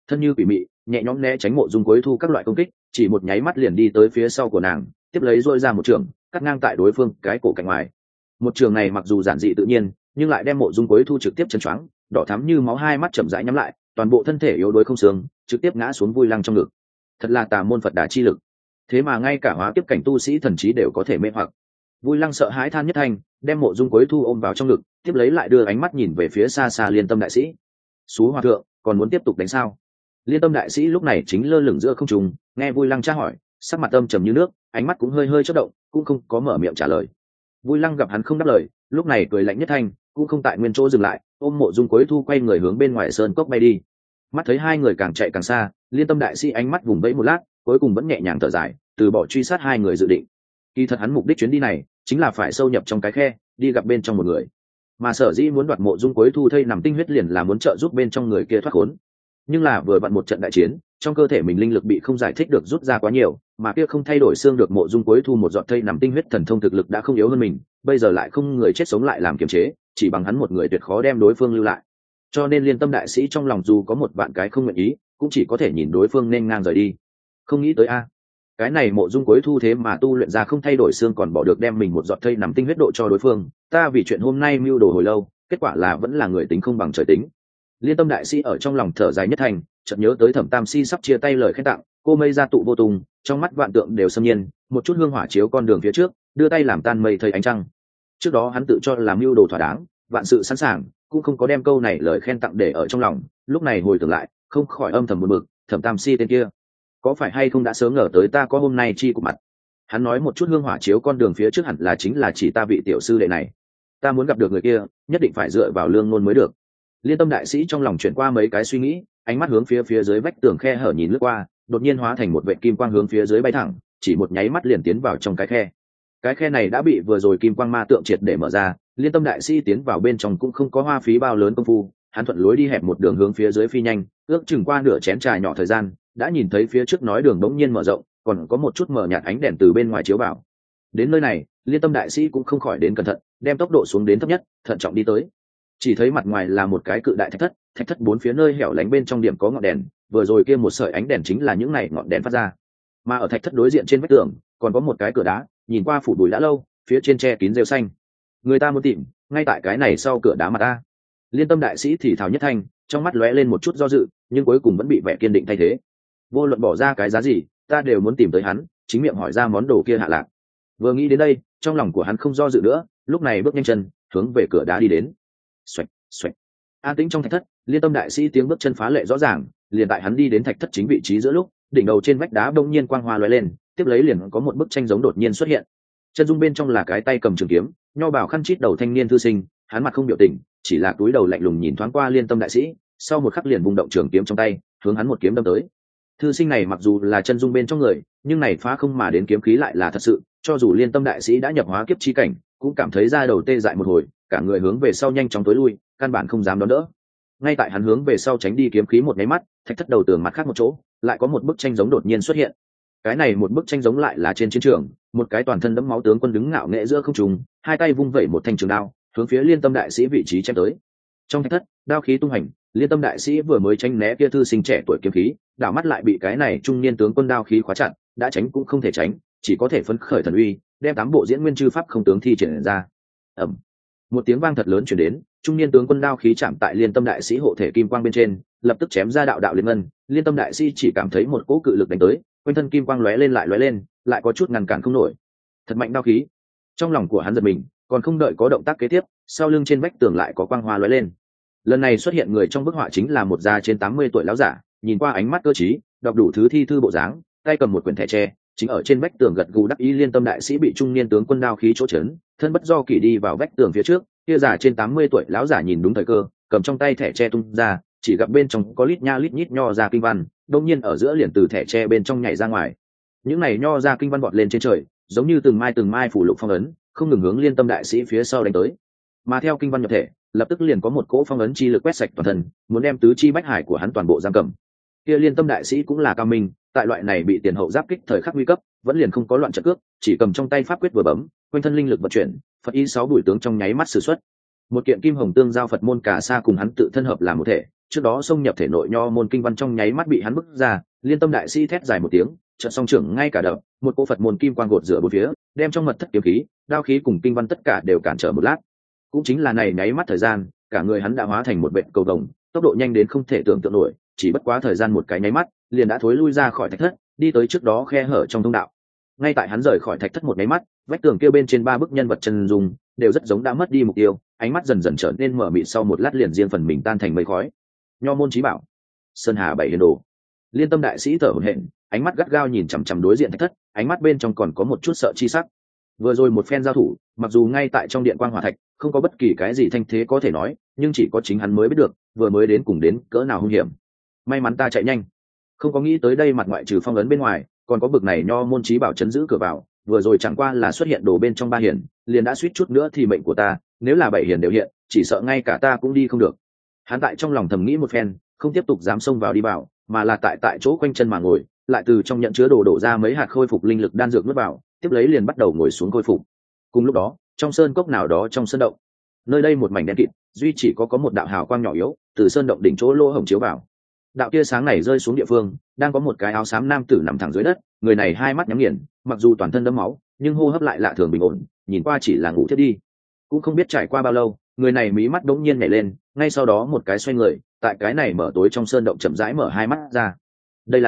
thân như quỷ mị nhẹ nhõm né tránh mộ dung cuối thu các loại công kích, chỉ một nháy mắt liền đi tới phía sau của nàng, tiếp lấy dôi ra một trường cắt ngang tại đối phương cái cổ cạnh ngoài. Một trường này mặc dù giản dị tự nhiên, nhưng lại đem mộ dung cuối thu trực tiếp chân choáng, đỏ thắm như máu, hai mắt chậm rãi nhắm lại, toàn bộ thân thể yếu đuối không xương, trực tiếp ngã xuống Vui Lăng trong ngực. Thật là tà môn Phật đà chi lực, thế mà ngay cả hóa kiếp cảnh tu sĩ thần trí đều có thể mê hoặc. Vui Lăng sợ hãi than nhất thanh, đem mộ dung cuối thu ôm vào trong ngực, tiếp lấy lại đưa ánh mắt nhìn về phía xa xa Liên Tâm đại sĩ. Xú hòa thượng, còn muốn tiếp tục đánh sao? Liên Tâm đại sĩ lúc này chính lơ lửng giữa không trung, nghe Vui Lăng tra hỏi, sắc mặt âm trầm như nước, ánh mắt cũng hơi hơi chớp động, cũng không có mở miệng trả lời. Vui Lăng gặp hắn không đáp lời, lúc này cười lạnh nhất thanh, cũng không tại nguyên chỗ dừng lại, ôm mộ dung cuối thu quay người hướng bên ngoài sơn cốc bay đi. Mắt thấy hai người càng chạy càng xa, Liên Tâm đại sĩ ánh mắt vùng vẫy một lát, cuối cùng vẫn nhẹ nhàng thở dài, từ bỏ truy sát hai người dự định. Kỳ thật hắn mục đích chuyến đi này chính là phải sâu nhập trong cái khe, đi gặp bên trong một người. Mà sở dĩ muốn đoạt mộ dung cuối thu thây nằm tinh huyết liền là muốn trợ giúp bên trong người kia thoát khốn. Nhưng là vừa vặn một trận đại chiến, trong cơ thể mình linh lực bị không giải thích được rút ra quá nhiều, mà kia không thay đổi xương được mộ dung cuối thu một giọt thây nằm tinh huyết thần thông thực lực đã không yếu hơn mình, bây giờ lại không người chết sống lại làm kiềm chế, chỉ bằng hắn một người tuyệt khó đem đối phương lưu lại. Cho nên Liên Tâm đại sĩ trong lòng dù có một vạn cái không nguyện ý, cũng chỉ có thể nhìn đối phương nên ngang rời đi. Không nghĩ tới a, cái này mộ dung cuối thu thế mà tu luyện ra không thay đổi xương còn bỏ được đem mình một giọt thây nằm tinh huyết độ cho đối phương. Ta vì chuyện hôm nay mưu đồ hồi lâu, kết quả là vẫn là người tính không bằng trời tính. Liên Tâm đại sĩ ở trong lòng thở dài nhất thành, chợt nhớ tới Thẩm Tam Si sắp chia tay lời khen tặng, cô mây ra tụ vô tùng, trong mắt vạn tượng đều xâm nhiên, một chút hương hỏa chiếu con đường phía trước, đưa tay làm tan mây thây ánh trăng. Trước đó hắn tự cho là mưu đồ thỏa đáng, vạn sự sẵn sàng, cũng không có đem câu này lời khen tặng để ở trong lòng, lúc này hồi tưởng lại, không khỏi âm thầm buồn bực, Thẩm Tam Si tên kia, có phải hay không đã sớm ngờ tới ta có hôm nay chi của mặt. Hắn nói một chút hương hỏa chiếu con đường phía trước hẳn là chính là chỉ ta vị tiểu sư đệ này. Ta muốn gặp được người kia, nhất định phải dựa vào lương ngôn mới được. Liên Tâm đại sĩ trong lòng chuyển qua mấy cái suy nghĩ, ánh mắt hướng phía dưới vách tường khe hở nhìn lướt qua, đột nhiên hóa thành một vệt kim quang hướng phía dưới bay thẳng, chỉ một nháy mắt liền tiến vào trong cái khe. Cái khe này đã bị vừa rồi kim quang ma tượng triệt để mở ra, Liên Tâm đại sĩ tiến vào bên trong cũng không có hoa phí bao lớn công phu, hắn thuận lối đi hẹp một đường hướng phía dưới phi nhanh, ước chừng qua nửa chén trà nhỏ thời gian, đã nhìn thấy phía trước nói đường bỗng nhiên mở rộng, còn có một chút mờ nhạt ánh đèn từ bên ngoài chiếu vào. Đến nơi này, Liên Tâm đại sĩ cũng không khỏi đến cẩn thận, đem tốc độ xuống đến thấp nhất, thận trọng đi tới. Chỉ thấy mặt ngoài là một cái cự đại thạch thất bốn phía nơi hẻo lánh bên trong điểm có ngọn đèn, vừa rồi kia một sợi ánh đèn chính là những này ngọn đèn phát ra. Mà ở thạch thất đối diện trên vách tường còn có một cái cửa đá, nhìn qua phủ bụi đã lâu, phía trên che kín rêu xanh. Người ta muốn tìm, ngay tại cái này sau cửa đá mà ta. Liên Tâm đại sĩ thì thào nhất thanh, trong mắt lóe lên một chút do dự, nhưng cuối cùng vẫn bị vẻ kiên định thay thế. Vô luận bỏ ra cái giá gì, ta đều muốn tìm tới hắn, chính miệng hỏi ra món đồ kia hạ lạc. Vừa nghĩ đến đây, trong lòng của hắn không do dự nữa, lúc này bước nhanh chân hướng về cửa đá đi đến. Xoạch, xoạch. An tĩnh trong thạch thất, Liên Tâm đại sĩ tiếng bước chân phá lệ rõ ràng, liền tại hắn đi đến thạch thất chính vị trí giữa lúc, đỉnh đầu trên vách đá bỗng nhiên quang hoa lóe lên, tiếp lấy liền có một bức tranh giống đột nhiên xuất hiện. Chân dung bên trong là cái tay cầm trường kiếm, nho bảo khăn chít đầu thanh niên thư sinh, hắn mặt không biểu tình, chỉ là cúi đầu lạnh lùng nhìn thoáng qua Liên Tâm đại sĩ, sau một khắc liền vung động trường kiếm trong tay, hướng hắn một kiếm đâm tới. Thư sinh này mặc dù là chân dung bên trong người, nhưng này phá không mà đến kiếm khí lại là thật sự, cho dù Liên Tâm đại sĩ đã nhập hóa kiếp chi cảnh, cũng cảm thấy da đầu tê dại một hồi, cả người hướng về sau nhanh chóng tối lui, căn bản không dám đón đỡ. Ngay tại hắn hướng về sau tránh đi kiếm khí một nháy mắt, thạch thất đầu tường mặt khác một chỗ, lại có một bức tranh giống đột nhiên xuất hiện. Cái này một bức tranh giống lại là trên chiến trường, một cái toàn thân đẫm máu tướng quân đứng ngạo nghễ giữa không trung, hai tay vung vẩy một thanh trường đao, hướng phía Liên Tâm đại sĩ vị trí chém tới. Trong thạch thất, đao khí tung hành, Liên Tâm đại sĩ vừa mới tránh né kia thư sinh trẻ tuổi kiếm khí, đảo mắt lại bị cái này trung niên tướng quân đao khí khóa chặt, đã tránh cũng không thể tránh, chỉ có thể phấn khởi thần uy, đem tám bộ diễn nguyên chư pháp không tướng thi triển ra. Ầm. Một tiếng vang thật lớn truyền đến, trung niên tướng quân đao khí chạm tại Liên Tâm đại sĩ hộ thể kim quang bên trên, lập tức chém ra đạo đạo liên ngân. Liên Tâm đại sĩ chỉ cảm thấy một cỗ cự lực đánh tới, quanh thân kim quang lóe lên, lại có chút ngăn cản không nổi. Thật mạnh đao khí. Trong lòng của hắn giật mình, còn không đợi có động tác kế tiếp, sau lưng trên vách tường lại có quang hoa lóe lên. Lần này xuất hiện người trong bức họa chính là một già trên 80 tuổi lão giả, nhìn qua ánh mắt cơ trí, đọc đủ thứ thi thư bộ dáng, tay cầm một quyển thẻ tre, chính ở trên vách tường gật gù đắc ý. Liên Tâm đại sĩ bị trung niên tướng quân đao khí chỗ chấn, thân bất do kỷ đi vào vách tường phía trước, kia già trên 80 tuổi lão giả nhìn đúng thời cơ, cầm trong tay thẻ tre tung ra, chỉ gặp bên trong có lít nha lít nhít nho ra kinh văn, đột nhiên ở giữa liền từ thẻ tre bên trong nhảy ra ngoài. Những này nho ra kinh văn vọt lên trên trời, giống như từng mai phủ lục phong ấn, không ngừng hướng Liên Tâm đại sĩ phía sau đánh tới. Mà theo kinh văn nhập thể, lập tức liền có một cỗ phong ấn chi lực quét sạch toàn thân, muốn đem tứ chi bách hải của hắn toàn bộ giam cầm. Kia Liên Tâm đại sĩ cũng là cao minh, tại loại này bị tiền hậu giáp kích thời khắc nguy cấp, vẫn liền không có loạn trận cước, chỉ cầm trong tay pháp quyết vừa bấm, quanh thân linh lực vận chuyển, Phật ý 6 bùi tướng trong nháy mắt sử xuất. Một kiện kim hồng tương giao Phật môn cả sa cùng hắn tự thân hợp làm một thể, trước đó xông nhập thể nội nho môn kinh văn trong nháy mắt bị hắn bức ra. Liên Tâm đại sĩ thét dài một tiếng, trận song trưởng ngay cả đập, một bộ Phật môn kim quang gột rửa bốn phía, đem trong mật thất kiếm khí, đao khí cùng kinh văn tất cả đều cản trở một lát. Cũng chính là này nháy mắt thời gian, cả người hắn đã hóa thành một vệt cầu vồng, tốc độ nhanh đến không thể tưởng tượng nổi, chỉ bất quá thời gian một cái nháy mắt, liền đã thối lui ra khỏi thạch thất, đi tới trước đó khe hở trong thông đạo. Ngay tại hắn rời khỏi thạch thất một nháy mắt, vách tường kia bên trên ba bức nhân vật chân dung đều rất giống đã mất đi mục tiêu, ánh mắt dần dần trở nên mở mịt, sau một lát liền riêng phần mình tan thành mây khói. Nho môn chí bảo, Sơn Hà bảy hiền đồ. Liên Tâm đại sĩ thở hổn hển, ánh mắt gắt gao nhìn chằm chằm đối diện thạch thất, ánh mắt bên trong còn có một chút sợ chi sắc. Vừa rồi một phen giao thủ, mặc dù ngay tại trong điện quang hỏa thạch không có bất kỳ cái gì thanh thế có thể nói, nhưng chỉ có chính hắn mới biết được vừa mới đến cùng đến cỡ nào hung hiểm. May mắn ta chạy nhanh, không có nghĩ tới đây mặt ngoại trừ phong ấn bên ngoài còn có bực này nho môn chí bảo chấn giữ cửa vào. Vừa rồi chẳng qua là xuất hiện đồ bên trong ba hiền, liền đã suýt chút nữa thì mệnh của ta, nếu là bảy hiền đều hiện, chỉ sợ ngay cả ta cũng đi không được. Hắn tại trong lòng thầm nghĩ một phen, không tiếp tục dám xông vào đi vào, mà là tại chỗ quanh chân mà ngồi, lại từ trong nhận chứa đồ đổ ra mấy hạt khôi phục linh lực đan dược nuốt vào, tiếp lấy liền bắt đầu ngồi xuống khôi phục. Cùng lúc đó, trong sơn cốc nào đó trong sơn động, nơi đây một mảnh đen kịt, duy chỉ có một đạo hào quang nhỏ yếu từ sơn động đỉnh chỗ lỗ hổng chiếu vào. Đạo tia sáng này rơi xuống địa phương, đang có một cái áo xám nam tử nằm thẳng dưới đất, người này hai mắt nhắm nghiền, mặc dù toàn thân đẫm máu, nhưng hô hấp lại lạ thường bình ổn, nhìn qua chỉ là ngủ thiết đi. Cũng không biết trải qua bao lâu, người này mí mắt đống nhiên nhảy lên, ngay sau đó một cái xoay người, tại cái này mở tối trong sơn động chậm rãi mở hai mắt ra. Đây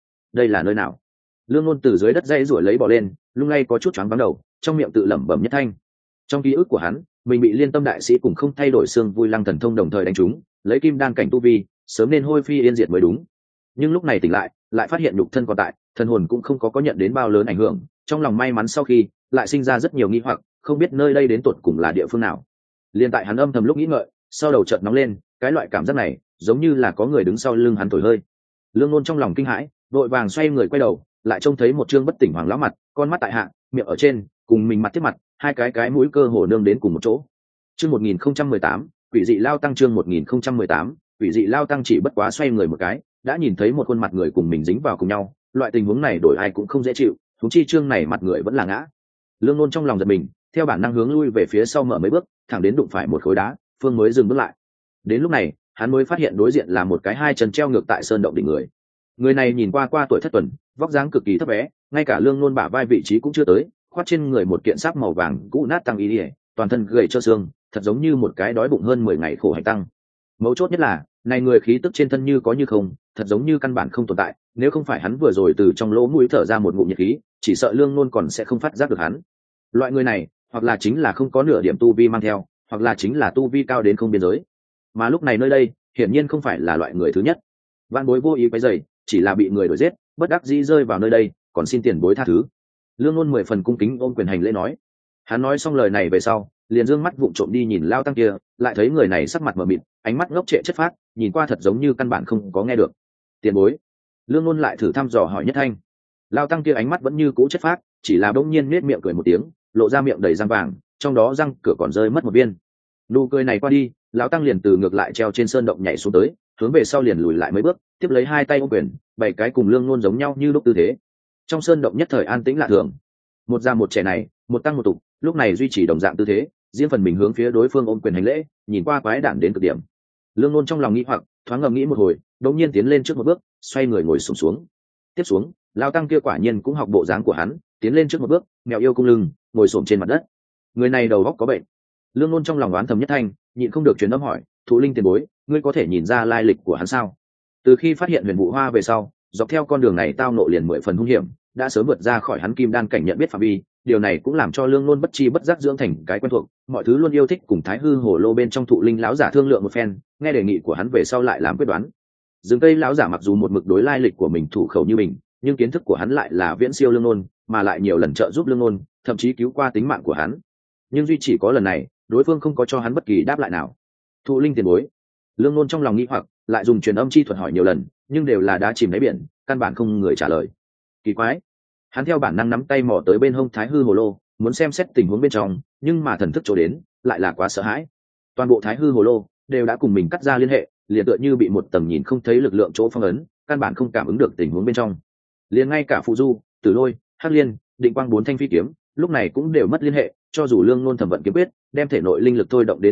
là nơi nào? Lương Nôn từ dưới đất dây rủi lấy bò lên, lung lay có chút choáng váng đầu, trong miệng tự lẩm bẩm nhất thanh. Trong ký ức của hắn, mình bị Liên Tâm đại sĩ cùng không thay đổi xương vui lăng thần thông đồng thời đánh trúng, lấy kim đan cảnh tu vi, sớm nên hôi phi yên diệt mới đúng. Nhưng lúc này tỉnh lại phát hiện nhục thân còn tại, thần hồn cũng không có nhận đến bao lớn ảnh hưởng, trong lòng may mắn sau khi, lại sinh ra rất nhiều nghi hoặc, không biết nơi đây đến tột cùng là địa phương nào. Liên tại hắn âm thầm lúc nghĩ ngợi, sau đầu chợt nóng lên, cái loại cảm giác này, giống như là có người đứng sau lưng hắn thổi hơi. Lương Nôn trong lòng kinh hãi, vội vàng xoay người quay đầu, lại trông thấy một trương bất tỉnh hoàng lão mặt, con mắt tại hạ, miệng ở trên, cùng mình mặt tiếp mặt, hai cái mũi cơ hồ nương đến cùng một chỗ. Chương 1018, quỷ dị lao tăng. Chương 1018, quỷ dị lao tăng chỉ bất quá xoay người một cái, đã nhìn thấy một khuôn mặt người cùng mình dính vào cùng nhau, loại tình huống này đổi ai cũng không dễ chịu, huống chi chương này mặt người vẫn là ngã. Lương Nôn trong lòng giật mình, theo bản năng hướng lui về phía sau mở mấy bước, thẳng đến đụng phải một khối đá, phương mới dừng bước lại. Đến lúc này, hắn mới phát hiện đối diện là một cái hai chân treo ngược tại sơn động đỉnh người. Người này nhìn qua tuổi thất tuần, vóc dáng cực kỳ thấp bé, ngay cả Lương Nôn bả vai vị trí cũng chưa tới, khoác trên người một kiện giáp màu vàng cũ nát tăng y liễu, toàn thân gầy trơ xương, thật giống như một cái đói bụng hơn 10 ngày khổ hành tăng. Mấu chốt nhất là, này người khí tức trên thân như có như không, thật giống như căn bản không tồn tại, nếu không phải hắn vừa rồi từ trong lỗ mũi thở ra một ngụm nhiệt khí, chỉ sợ Lương Nôn còn sẽ không phát giác được hắn. Loại người này, hoặc là chính là không có nửa điểm tu vi mang theo, hoặc là chính là tu vi cao đến không biên giới. Mà lúc này nơi đây, hiển nhiên không phải là loại người thứ nhất. Vạn Bối vô ý quấy rầy, chỉ là bị người đuổi giết, bất đắc dĩ rơi vào nơi đây, còn xin tiền bối tha thứ. Lương Nôn 10 phần cung kính ôm quyền hành lễ nói. Hắn nói xong lời này về sau, liền dương mắt vụng trộm đi nhìn lao tăng kia, lại thấy người này sắc mặt mờ mịt, ánh mắt ngốc trệ chất phác, nhìn qua thật giống như căn bản không có nghe được. Tiền bối. Lương Nôn lại thử thăm dò hỏi nhất thanh. Lao tăng kia ánh mắt vẫn như cũ chất phác, chỉ là bỗng nhiên nết miệng cười một tiếng, lộ ra miệng đầy răng vàng, trong đó răng cửa còn rơi mất một viên. Nụ cười này qua đi, lão tăng liền từ ngược lại treo trên sơn động nhảy xuống tới, hướng về sau liền lùi lại mấy bước, tiếp lấy hai tay ôm quyền, bảy cái cùng Lương Nôn giống nhau như lúc tư thế. Trong sơn động nhất thời an tĩnh lạ thường. Một già một trẻ này, một tăng một tục, lúc này duy trì đồng dạng tư thế, riêng phần mình hướng phía đối phương ôm quyền hành lễ, nhìn qua quái đản đến cực điểm. Lương Nôn trong lòng nghĩ hoặc, thoáng ngẫm nghĩ một hồi, đột nhiên tiến lên trước một bước, xoay người ngồi xuống. Tiếp xuống, lão tăng kia quả nhiên cũng học bộ dáng của hắn, tiến lên trước một bước, mèo yêu cung lưng, ngồi xổm trên mặt đất. Người này đầu óc có bệnh. Lương Nôn trong lòng oán thầm nhất thanh, nhịn không được truyền âm hỏi, Thụ Linh tiền bối, ngươi có thể nhìn ra lai lịch của hắn sao? Từ khi phát hiện Huyền Vũ Hoa về sau, dọc theo con đường này tao nộ liền 10 phần hung hiểm, đã sớm vượt ra khỏi hắn kim đan cảnh nhận biết phạm vi, điều này cũng làm cho Lương Nôn bất chi bất giác dưỡng thành cái quen thuộc, mọi thứ luôn yêu thích cùng Thái Hư Hồ Lô bên trong Thụ Linh lão giả thương lượng một phen, nghe đề nghị của hắn về sau lại làm quyết đoán. Rừng Tây lão giả mặc dù một mực đối lai lịch của mình thủ khẩu như mình, nhưng kiến thức của hắn lại là viễn siêu Lương Nôn, mà lại nhiều lần trợ giúp Lương Nôn, thậm chí cứu qua tính mạng của hắn. Nhưng duy chỉ có lần này, đối phương không có cho hắn bất kỳ đáp lại nào. Thụ Linh tiền bối. Lương Nôn trong lòng nghĩ hoặc, lại dùng truyền âm chi thuật hỏi nhiều lần, nhưng đều là đá chìm đáy biển, căn bản không người trả lời. Kỳ quái. Hắn theo bản năng nắm tay mò tới bên hông Thái Hư Hồ Lô, muốn xem xét tình huống bên trong, nhưng mà thần thức chỗ đến, lại là quá sợ hãi. Toàn bộ Thái Hư Hồ Lô đều đã cùng mình cắt ra liên hệ, liền tựa như bị một tầng nhìn không thấy lực lượng chỗ phong ấn, căn bản không cảm ứng được tình huống bên trong. Liền ngay cả Phụ Du, Tử Lôi, Hắc Liên, Định Quang bốn thanh phi kiếm, lúc này cũng đều mất liên hệ, cho dù Lương Nôn thẩm vận kiếm quyết, đem thể nội linh lực thôi động đến cực hạn,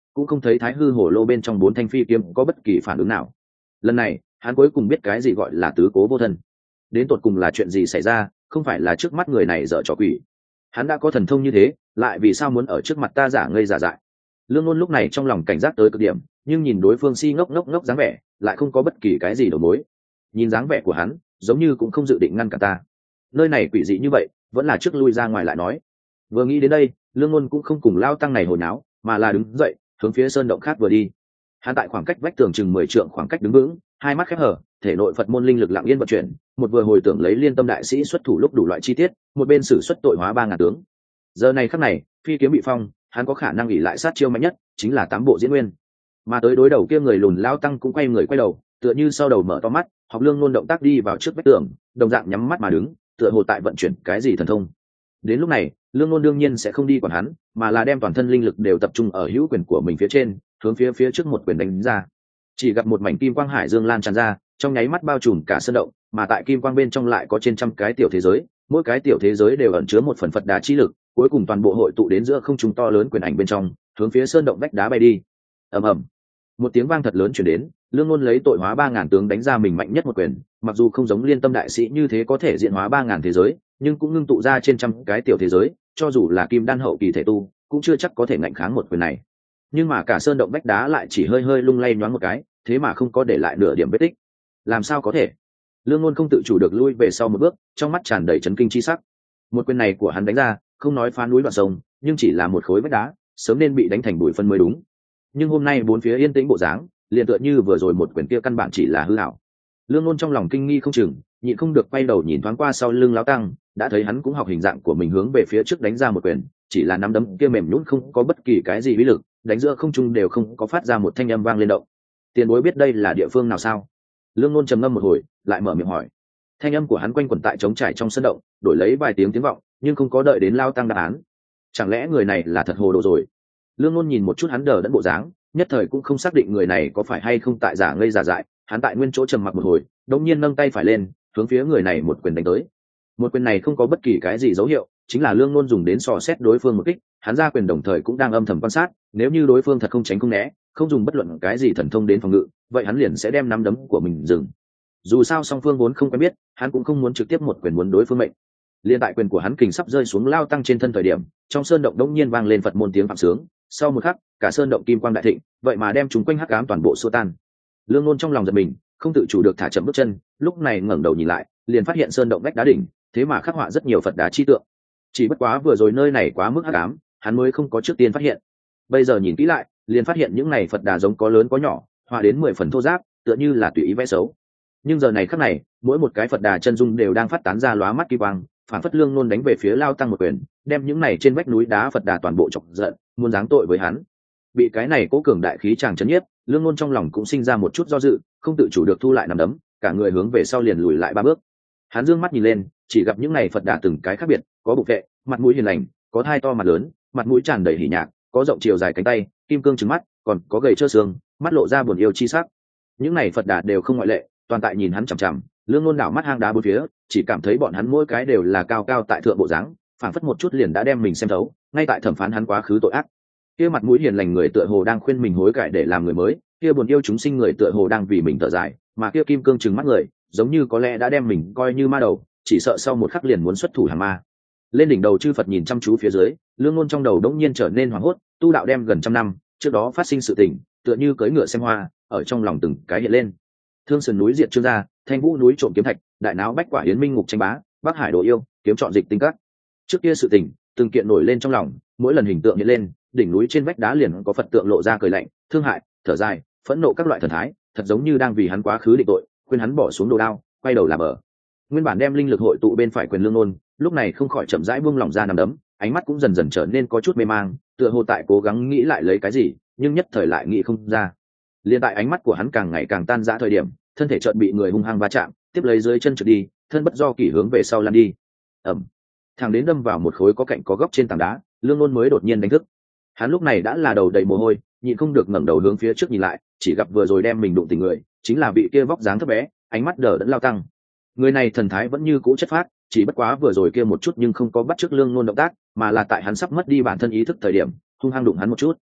cũng không thấy thái hư hổ lô bên trong 4 thanh phi kiếm có bất kỳ phản ứng nào. Lần này hắn cuối cùng biết cái gì gọi là tứ cố vô thân. Đến tột cùng là chuyện gì xảy ra, không phải là trước mắt người này dở trò quỷ. Hắn đã có thần thông như thế, lại vì sao muốn ở trước mặt ta giả ngây giả dại? Lương Ngôn lúc này trong lòng cảnh giác tới cực điểm, nhưng nhìn đối phương si ngốc ngốc ngốc dáng vẻ, lại không có bất kỳ cái gì đầu mối. Nhìn dáng vẻ của hắn, giống như cũng không dự định ngăn cả ta. Nơi này quỷ dị như vậy, vẫn là trước lui ra ngoài lại nói. Vừa nghĩ đến đây, Lương Ngôn cũng không cùng lao tăng này hồi náo, mà là đứng dậy, hướng phía sơn động khác vừa đi. Hắn tại khoảng cách vách tường chừng 10 trượng khoảng cách đứng vững, hai mắt khép hờ, thể nội Phật môn linh lực lặng yên vận chuyển, một vừa hồi tưởng lấy Liên Tâm đại sĩ xuất thủ lúc đủ loại chi tiết, một bên sử xuất tội hóa 3000 tướng. Giờ này khắc này, phi kiếm bị phong, hắn có khả năng ỷ lại sát chiêu mạnh nhất, chính là 8 bộ diễn nguyên. Mà tới đối đầu kia người lùn lao tăng cũng quay người quay đầu, tựa như sau đầu mở to mắt, học Lương Ngôn động tác đi vào trước vách tường, đồng dạng nhắm mắt mà đứng, tựa hồ tại vận chuyển cái gì thần thông. Đến lúc này, Lương Ngôn đương nhiên sẽ không đi quản hắn, mà là đem toàn thân linh lực đều tập trung ở hữu quyền của mình phía trên, hướng phía trước một quyền đánh ra. Chỉ gặp một mảnh kim quang hải dương lan tràn ra, trong nháy mắt bao trùm cả sơn động, mà tại kim quang bên trong lại có trên trăm cái tiểu thế giới, mỗi cái tiểu thế giới đều ẩn chứa một phần Phật đà chi lực, cuối cùng toàn bộ hội tụ đến giữa không trung to lớn quyền ảnh bên trong, hướng phía sơn động vách đá bay đi. Ầm ầm, một tiếng vang thật lớn truyền đến. Lương Ngôn lấy tội hóa 3000 tướng đánh ra mình mạnh nhất một quyền, mặc dù không giống Liên Tâm đại sĩ như thế có thể diện hóa 3000 thế giới, nhưng cũng ngưng tụ ra trên trăm cái tiểu thế giới, cho dù là kim đan hậu kỳ thể tu, cũng chưa chắc có thể ngạnh kháng một quyền này. Nhưng mà cả sơn động vách đá lại chỉ hơi hơi lung lay nhoáng một cái, thế mà không có để lại nửa điểm vết tích. Làm sao có thể? Lương Ngôn không tự chủ được lui về sau một bước, trong mắt tràn đầy chấn kinh chi sắc. Một quyền này của hắn đánh ra, không nói phá núi đoạn sông, nhưng chỉ là một khối vách đá, sớm nên bị đánh thành bụi phân mới đúng. Nhưng hôm nay bốn phía yên tĩnh bộ dáng, liền tựa như vừa rồi một quyền kia căn bản chỉ là hư ảo. Lương Ngôn trong lòng kinh nghi không chừng, nhịn không được quay đầu nhìn thoáng qua sau lưng lão tăng, đã thấy hắn cũng học hình dạng của mình hướng về phía trước đánh ra một quyền, chỉ là nắm đấm kia mềm nhũn không có bất kỳ cái gì uy lực, đánh giữa không trung đều không có phát ra một thanh âm vang lên động. Tiền bối biết đây là địa phương nào sao? Lương Ngôn trầm ngâm một hồi, lại mở miệng hỏi. Thanh âm của hắn quanh quẩn tại trống trải trong sân động, đổi lấy vài tiếng vọng, nhưng không có đợi đến lão tăng đáp án. Chẳng lẽ người này là thật hồ đồ rồi? Lương Ngôn nhìn một chút hắn đờ đẫn bộ dáng, nhất thời cũng không xác định người này có phải hay không tại giả ngây giả dại. Hắn tại nguyên chỗ trầm mặc một hồi, đột nhiên nâng tay phải lên, hướng phía người này một quyền đánh tới. Một quyền này không có bất kỳ cái gì dấu hiệu, chính là Lương Ngôn dùng đến dò xét đối phương một kích. Hắn ra quyền đồng thời cũng đang âm thầm quan sát, nếu như đối phương thật không tránh không né, không dùng bất luận cái gì thần thông đến phòng ngự, vậy hắn liền sẽ đem nắm đấm của mình dừng. Dù sao song phương vốn không quen biết, hắn cũng không muốn trực tiếp một quyền muốn đối phương mệnh. Liên tại quyền của hắn kình sắp rơi xuống lao tăng trên thân thời điểm, trong sơn động đống nhiên vang lên Phật môn tiếng phạm sướng. Sau một khắc, cả sơn động kim quang đại thịnh, vậy mà đem chúng quanh hắc ám toàn bộ xua tan. Lương Ngôn trong lòng giật mình, không tự chủ được thả chậm bước chân, lúc này ngẩng đầu nhìn lại, liền phát hiện sơn động vách đá đỉnh, thế mà khắc họa rất nhiều Phật đá chi tượng. Chỉ bất quá vừa rồi nơi này quá mức hắc ám, hắn mới không có trước tiên phát hiện. Bây giờ nhìn kỹ lại, liền phát hiện những này Phật đá giống có lớn có nhỏ, họa đến 10 phần thô ráp, tựa như là tùy ý vẽ xấu. Nhưng giờ này khắc này, mỗi một cái Phật đá chân dung đều đang phát tán ra lóa mắt kim quang, phản phất Lương Ngôn đánh về phía lao tăng một quyền, đem những này trên vách núi đá Phật đá toàn bộ chọc giận, muốn giáng tội với hắn. Bị cái này cố cường đại khí chàng chấn nhiếp, Lương Ngôn trong lòng cũng sinh ra một chút do dự, không tự chủ được thu lại nắm đấm, cả người hướng về sau liền lùi lại 3 bước. Hắn dương mắt nhìn lên, chỉ gặp những này Phật đà từng cái khác biệt, có bụng vệ, mặt mũi hiền lành, có thai to mặt lớn, mặt mũi tràn đầy hỉ nhạc, có rộng chiều dài cánh tay, kim cương trừng mắt, còn có gầy trơ xương, mắt lộ ra buồn yêu chi sắc. Những này Phật đà đều không ngoại lệ, toàn tại nhìn hắn chằm chằm. Lương Ngôn đảo mắt hang đá bốn phía, chỉ cảm thấy bọn hắn mỗi cái đều là cao cao tại thượng bộ dáng, phảng phất một chút liền đã đem mình xem thấu, ngay tại thẩm phán hắn quá khứ tội ác. Kia mặt mũi hiền lành người tựa hồ đang khuyên mình hối cải để làm người mới, kia buồn yêu chúng sinh người tựa hồ đang vì mình thở dài, mà kia kim cương trừng mắt người, giống như có lẽ đã đem mình coi như ma đầu, chỉ sợ sau một khắc liền muốn xuất thủ hàng ma. Lên đỉnh đầu chư Phật nhìn chăm chú phía dưới, Lương Ngôn trong đầu đống nhiên trở nên hoảng hốt, tu đạo đem gần trăm năm, trước đó phát sinh sự tình, tựa như cưỡi ngựa xem hoa, ở trong lòng từng cái hiện lên. Thương Sườn núi diệt Trương gia, Thanh Vũ núi trộm kiếm thạch, đại náo bách quả yến minh ngục tranh bá, Bắc Hải đồ yêu, kiếm chọn dịch tinh các. Trước kia sự tình, từng kiện nổi lên trong lòng, mỗi lần hình tượng hiện lên, đỉnh núi trên vách đá liền có Phật tượng lộ ra cười lạnh, thương hại, thở dài, phẫn nộ các loại thần thái, thật giống như đang vì hắn quá khứ định tội, khuyên hắn bỏ xuống đồ đao, quay đầu làm ở. Nguyên bản đem linh lực hội tụ bên phải quyền Lương Ngôn, lúc này không khỏi chậm rãi buông lỏng ra nằm đấm, ánh mắt cũng dần dần trở nên có chút mê mang, tựa hồ tại cố gắng nghĩ lại lấy cái gì, nhưng nhất thời lại nghĩ không ra. Liên tại ánh mắt của hắn càng ngày càng tan rã thời điểm, thân thể chợt bị người hung hăng va chạm, tiếp lấy dưới chân trượt đi, thân bất do kỷ hướng về sau lăn đi. Ầm. Thằng đến đâm vào một khối có cạnh có góc trên tảng đá, Lương Ngôn mới đột nhiên đánh thức. Hắn lúc này đã là đầu đầy mồ hôi, nhịn không được ngẩng đầu hướng phía trước nhìn lại, chỉ gặp vừa rồi đem mình đụng tỉnh người, chính là vị kia vóc dáng thấp bé, ánh mắt đờ đẫn lao tăng. Người này thần thái vẫn như cũ chất phác, chỉ bất quá vừa rồi kia một chút nhưng không có bắt chước Lương Ngôn động tác, mà là tại hắn sắp mất đi bản thân ý thức thời điểm, hung hăng đụng hắn một chút.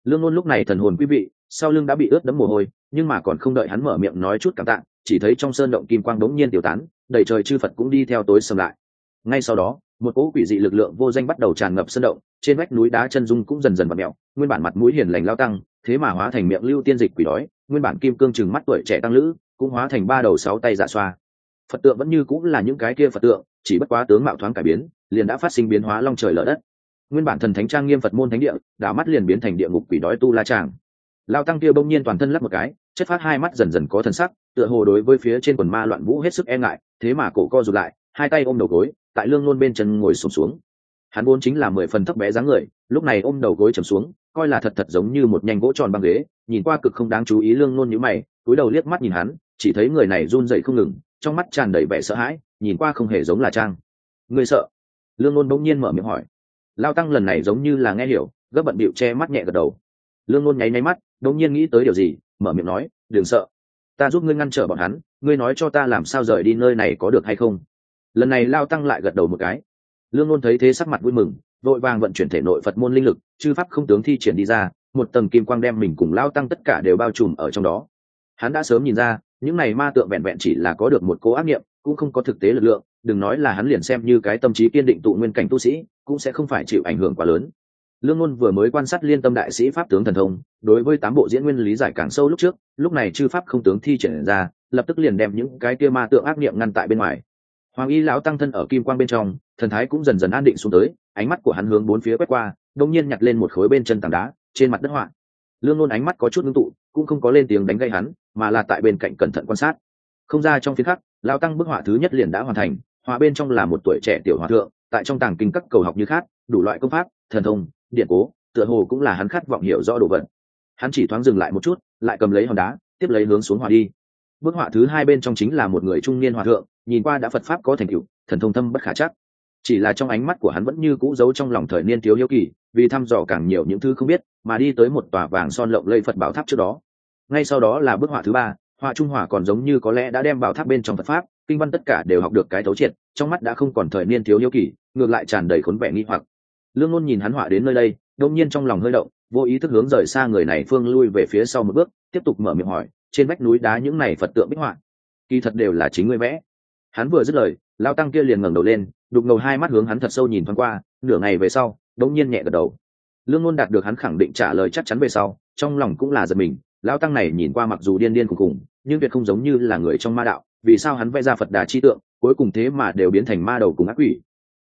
Lương Nôn lúc này thần hồn quý vị, sau lưng đã bị ướt đẫm mồ hôi, nhưng mà còn không đợi hắn mở miệng nói chút cảm tạ, chỉ thấy trong sơn động kim quang đống nhiên tiêu tán, đầy trời chư Phật cũng đi theo tối sầm lại. Ngay sau đó, một cỗ quỷ dị lực lượng vô danh bắt đầu tràn ngập sơn động, trên vách núi đá chân dung cũng dần dần vặn mèo, nguyên bản mặt mũi hiền lành lao tăng, thế mà hóa thành miệng lưu tiên dịch quỷ đói, nguyên bản kim cương trừng mắt tuổi trẻ tăng lữ, cũng hóa thành ba đầu sáu tay dạ xoa. Phật tượng vẫn như cũng là những cái kia Phật tượng, chỉ bất quá tướng mạo thoáng cải biến, liền đã phát sinh biến hóa long trời lở đất. Nguyên bản thần thánh trang nghiêm Phật môn thánh địa, đảo mắt liền biến thành địa ngục quỷ đói tu la tràng. Lao tăng kia bỗng nhiên toàn thân lắc một cái, chất phát hai mắt dần dần có thần sắc, tựa hồ đối với phía trên quần ma loạn vũ hết sức e ngại, thế mà cổ co rụt lại, hai tay ôm đầu gối, tại Lương Nôn bên chân ngồi xổm xuống. Hắn vốn chính là 10 phần thấp bé dáng người, lúc này ôm đầu gối trầm xuống, coi là thật thật giống như một nhanh gỗ tròn băng ghế, nhìn qua cực không đáng chú ý. Lương Nôn nhíu mày, cúi đầu liếc mắt nhìn hắn, chỉ thấy người này run rẩy không ngừng, trong mắt tràn đầy vẻ sợ hãi, nhìn qua không hề giống là trang. Ngươi sợ? Lương Nôn bỗng nhiên mở miệng hỏi. Lao tăng lần này giống như là nghe hiểu, gấp bận bịu che mắt nhẹ gật đầu. Lương Nôn nháy mắt, bỗng nhiên nghĩ tới điều gì, mở miệng nói, đừng sợ, ta giúp ngươi ngăn trở bọn hắn, ngươi nói cho ta làm sao rời đi nơi này có được hay không? Lần này Lao tăng lại gật đầu một cái. Lương Nôn thấy thế sắc mặt vui mừng, vội vàng vận chuyển thể nội Phật môn linh lực, chư pháp không tướng thi triển đi ra, một tầng kim quang đem mình cùng Lao tăng tất cả đều bao trùm ở trong đó. Hắn đã sớm nhìn ra, những này ma tượng vẹn vẹn chỉ là có được một cố ác niệm, cũng không có thực tế lực lượng, đừng nói là hắn liền xem như cái tâm trí kiên định tụ nguyên cảnh tu sĩ, cũng sẽ không phải chịu ảnh hưởng quá lớn. Lương Nôn vừa mới quan sát Liên Tâm đại sĩ pháp tướng thần thông, đối với 8 bộ diễn nguyên lý giải càng sâu lúc trước, lúc này chư pháp không tướng thi triển ra, lập tức liền đem những cái kia ma tượng ác niệm ngăn tại bên ngoài. Hoàng Y lão tăng thân ở kim quang bên trong, thần thái cũng dần dần an định xuống tới, ánh mắt của hắn hướng bốn phía quét qua, đột nhiên nhặt lên một khối bên chân tảng đá, trên mặt đất họa. Lương Nôn ánh mắt có chút ngưng tụ, cũng không có lên tiếng đánh gây hắn, mà là tại bên cạnh cẩn thận quan sát. Không ra trong phiến khắc, lão tăng bức họa thứ nhất liền đã hoàn thành, họa bên trong là một tuổi trẻ tiểu hòa thượng, tại trong tàng kinh các cầu học như khác, đủ loại công pháp, thần thông, điện cố, tựa hồ cũng là hắn khát vọng hiểu rõ đồ vật. Hắn chỉ thoáng dừng lại một chút, lại cầm lấy hòn đá, tiếp lấy hướng xuống họa đi. Bức họa thứ hai bên trong chính là một người trung niên hòa thượng, nhìn qua đã Phật pháp có thành tựu, thần thông thâm bất khả trắc. Chỉ là trong ánh mắt của hắn vẫn như cũ giấu trong lòng thời niên thiếu hiếu kỳ, vì thăm dò càng nhiều những thứ không biết, mà đi tới một tòa vàng son lộng lẫy Phật bảo tháp trước đó. Ngay sau đó là bức họa thứ ba, họa trung hòa còn giống như có lẽ đã đem bảo tháp bên trong Phật pháp, kinh văn tất cả đều học được cái thấu triệt, trong mắt đã không còn thời niên thiếu hiếu kỳ, ngược lại tràn đầy khốn vẻ nghi hoặc. Lương Nôn nhìn hắn họa đến nơi đây, đột nhiên trong lòng hơi động, vô ý thức hướng rời xa người này phương lui về phía sau một bước, tiếp tục mở miệng hỏi, trên vách núi đá những này Phật tượng bích họa, kỳ thật đều là chính ngươi vẽ? Hắn vừa dứt lời, lao tăng kia liền ngẩng đầu lên, đục ngầu hai mắt hướng hắn thật sâu nhìn thoáng qua, nửa ngày về sau, đột nhiên nhẹ gật đầu. Lương Nôn đạt được hắn khẳng định trả lời chắc chắn về sau, trong lòng cũng là giật mình, lao tăng này nhìn qua mặc dù điên điên khùng khùng, nhưng tuyệt không giống như là người trong ma đạo, vì sao hắn vẽ ra Phật Đà chi tượng, cuối cùng thế mà đều biến thành ma đầu cùng ác quỷ?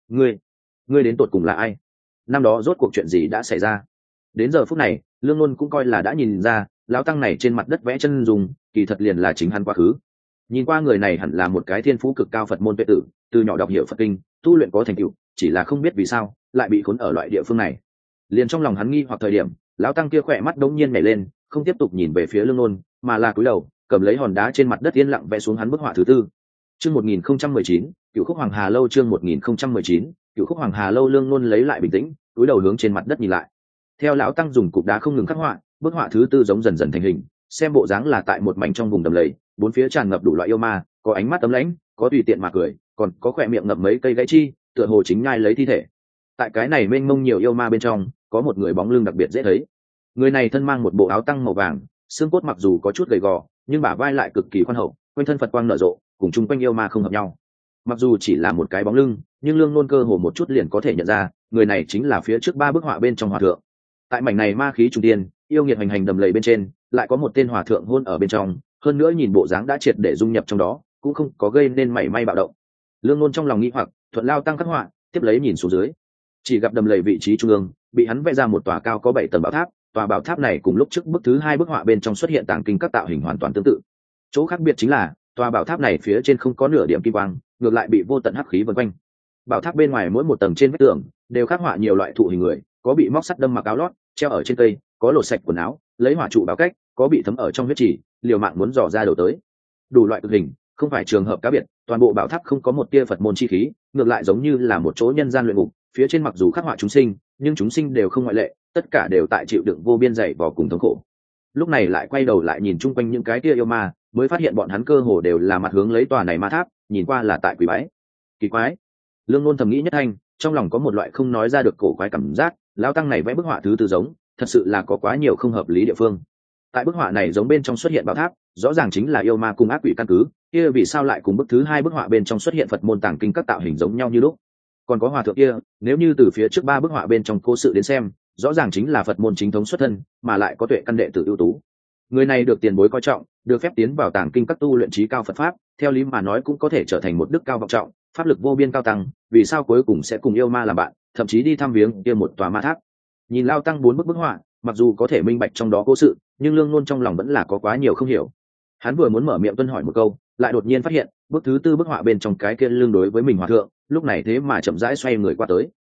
Ngươi đến tột cùng là ai? Năm đó rốt cuộc chuyện gì đã xảy ra? Đến giờ phút này, Lương Nôn cũng coi là đã nhìn ra, lão tăng này trên mặt đất vẽ chân dùng, kỳ thật liền là chính hắn quá khứ. Nhìn qua người này hẳn là một cái thiên phú cực cao Phật môn tuệ tử, từ nhỏ đọc hiểu Phật kinh, tu luyện có thành tựu, chỉ là không biết vì sao lại bị khốn ở loại địa phương này. Liền trong lòng hắn nghi hoặc thời điểm, lão tăng kia khỏe mắt đống nhiên nhảy lên, không tiếp tục nhìn về phía Lương Nôn, mà là cúi đầu, cầm lấy hòn đá trên mặt đất yên lặng vẽ xuống hắn bức họa thứ tư. Chương 1019, Cửu Khúc Hoàng Hà Lâu. Chương 1019, Cửu Khúc Hoàng Hà Lâu. Lương Nôn lấy lại bình tĩnh, cúi đầu hướng trên mặt đất nhìn lại. Theo lão tăng dùng cục đá không ngừng khắc họa, bức họa thứ tư giống dần dần thành hình, xem bộ dáng là tại một mảnh trong vùng đầm lầy, bốn phía tràn ngập đủ loại yêu ma, có ánh mắt tấm lãnh, có tùy tiện mà cười, còn có khỏe miệng ngậm mấy cây gãy chi, tựa hồ chính nhai lấy thi thể. Tại cái này mênh mông nhiều yêu ma bên trong, có một người bóng lưng đặc biệt dễ thấy. Người này thân mang một bộ áo tăng màu vàng, xương cốt mặc dù có chút gầy gò, nhưng bả vai lại cực kỳ khoan hậu, quanh thân Phật quang nở rộ, cùng chung quanh yêu ma không hợp nhau. Mặc dù chỉ là một cái bóng lưng, nhưng Lương Nôn cơ hồ một chút liền có thể nhận ra, người này chính là phía trước ba bức họa bên trong hòa thượng. Tại mảnh này ma khí trung tiên, yêu nghiệt hành hành đầm lầy bên trên, lại có một tên hòa thượng hôn ở bên trong, hơn nữa nhìn bộ dáng đã triệt để dung nhập trong đó, cũng không có gây nên mảy may bạo động. Lương Nôn trong lòng nghĩ hoặc, thuận lao tăng khắc họa, tiếp lấy nhìn xuống dưới, chỉ gặp đầm lầy vị trí trung ương bị hắn vẽ ra một tòa cao có 7 tầng bảo tháp. Tòa bảo tháp này cùng lúc trước bức thứ hai bức họa bên trong xuất hiện tàng kinh các tạo hình hoàn toàn tương tự. Chỗ khác biệt chính là tòa bảo tháp này phía trên không có nửa điểm kim quang, ngược lại bị vô tận hắc khí vần quanh. Bảo tháp bên ngoài mỗi một tầng trên vách tường đều khắc họa nhiều loại thụ hình người, có bị móc sắt đâm mặc áo lót treo ở trên cây, có lột sạch quần áo lấy hỏa trụ báo cách, có bị thấm ở trong huyết chỉ liều mạng muốn dò ra đầu tới. Đủ loại cực hình, không phải trường hợp cá biệt, toàn bộ bảo tháp không có một tia Phật môn chi khí, ngược lại giống như là một chỗ nhân gian luyện ngục. Phía trên mặc dù khắc họa chúng sinh, nhưng chúng sinh đều không ngoại lệ, tất cả đều tại chịu đựng vô biên dày vò cùng thống khổ. Lúc này lại quay đầu lại nhìn chung quanh những cái kia yêu ma, mới phát hiện bọn hắn cơ hồ đều là mặt hướng lấy tòa này ma tháp, nhìn qua là tại quỷ bái. Kỳ quái. Lương Nôn thầm nghĩ nhất thanh, trong lòng có một loại không nói ra được cổ quái cảm giác. Lão tăng này vẽ bức họa thứ tư giống thật sự là có quá nhiều không hợp lý địa phương. Tại bức họa này giống bên trong xuất hiện bảo tháp, rõ ràng chính là yêu ma cùng ác quỷ căn cứ, kia vì sao lại cùng bức thứ hai bức họa bên trong xuất hiện Phật môn tàng kinh các tạo hình giống nhau như lúc? Còn có hòa thượng kia, nếu như từ phía trước ba bức họa bên trong cố sự đến xem, rõ ràng chính là Phật môn chính thống xuất thân, mà lại có tuệ căn đệ tử ưu tú. Người này được tiền bối coi trọng, được phép tiến vào tàng kinh các tu luyện trí cao Phật pháp, theo lý mà nói cũng có thể trở thành một đức cao vọng trọng, pháp lực vô biên cao tăng, vì sao cuối cùng sẽ cùng yêu ma làm bạn, thậm chí đi thăm viếng kia một tòa ma tháp. Nhìn Lao Tăng bốn bức họa, mặc dù có thể minh bạch trong đó cố sự, nhưng Lương Nôn trong lòng vẫn là có quá nhiều không hiểu. Hắn vừa muốn mở miệng tuân hỏi một câu, lại đột nhiên phát hiện bức thứ tư bức họa bên trong cái kia lương đối với mình hòa thượng, lúc này thế mà chậm rãi xoay người qua tới.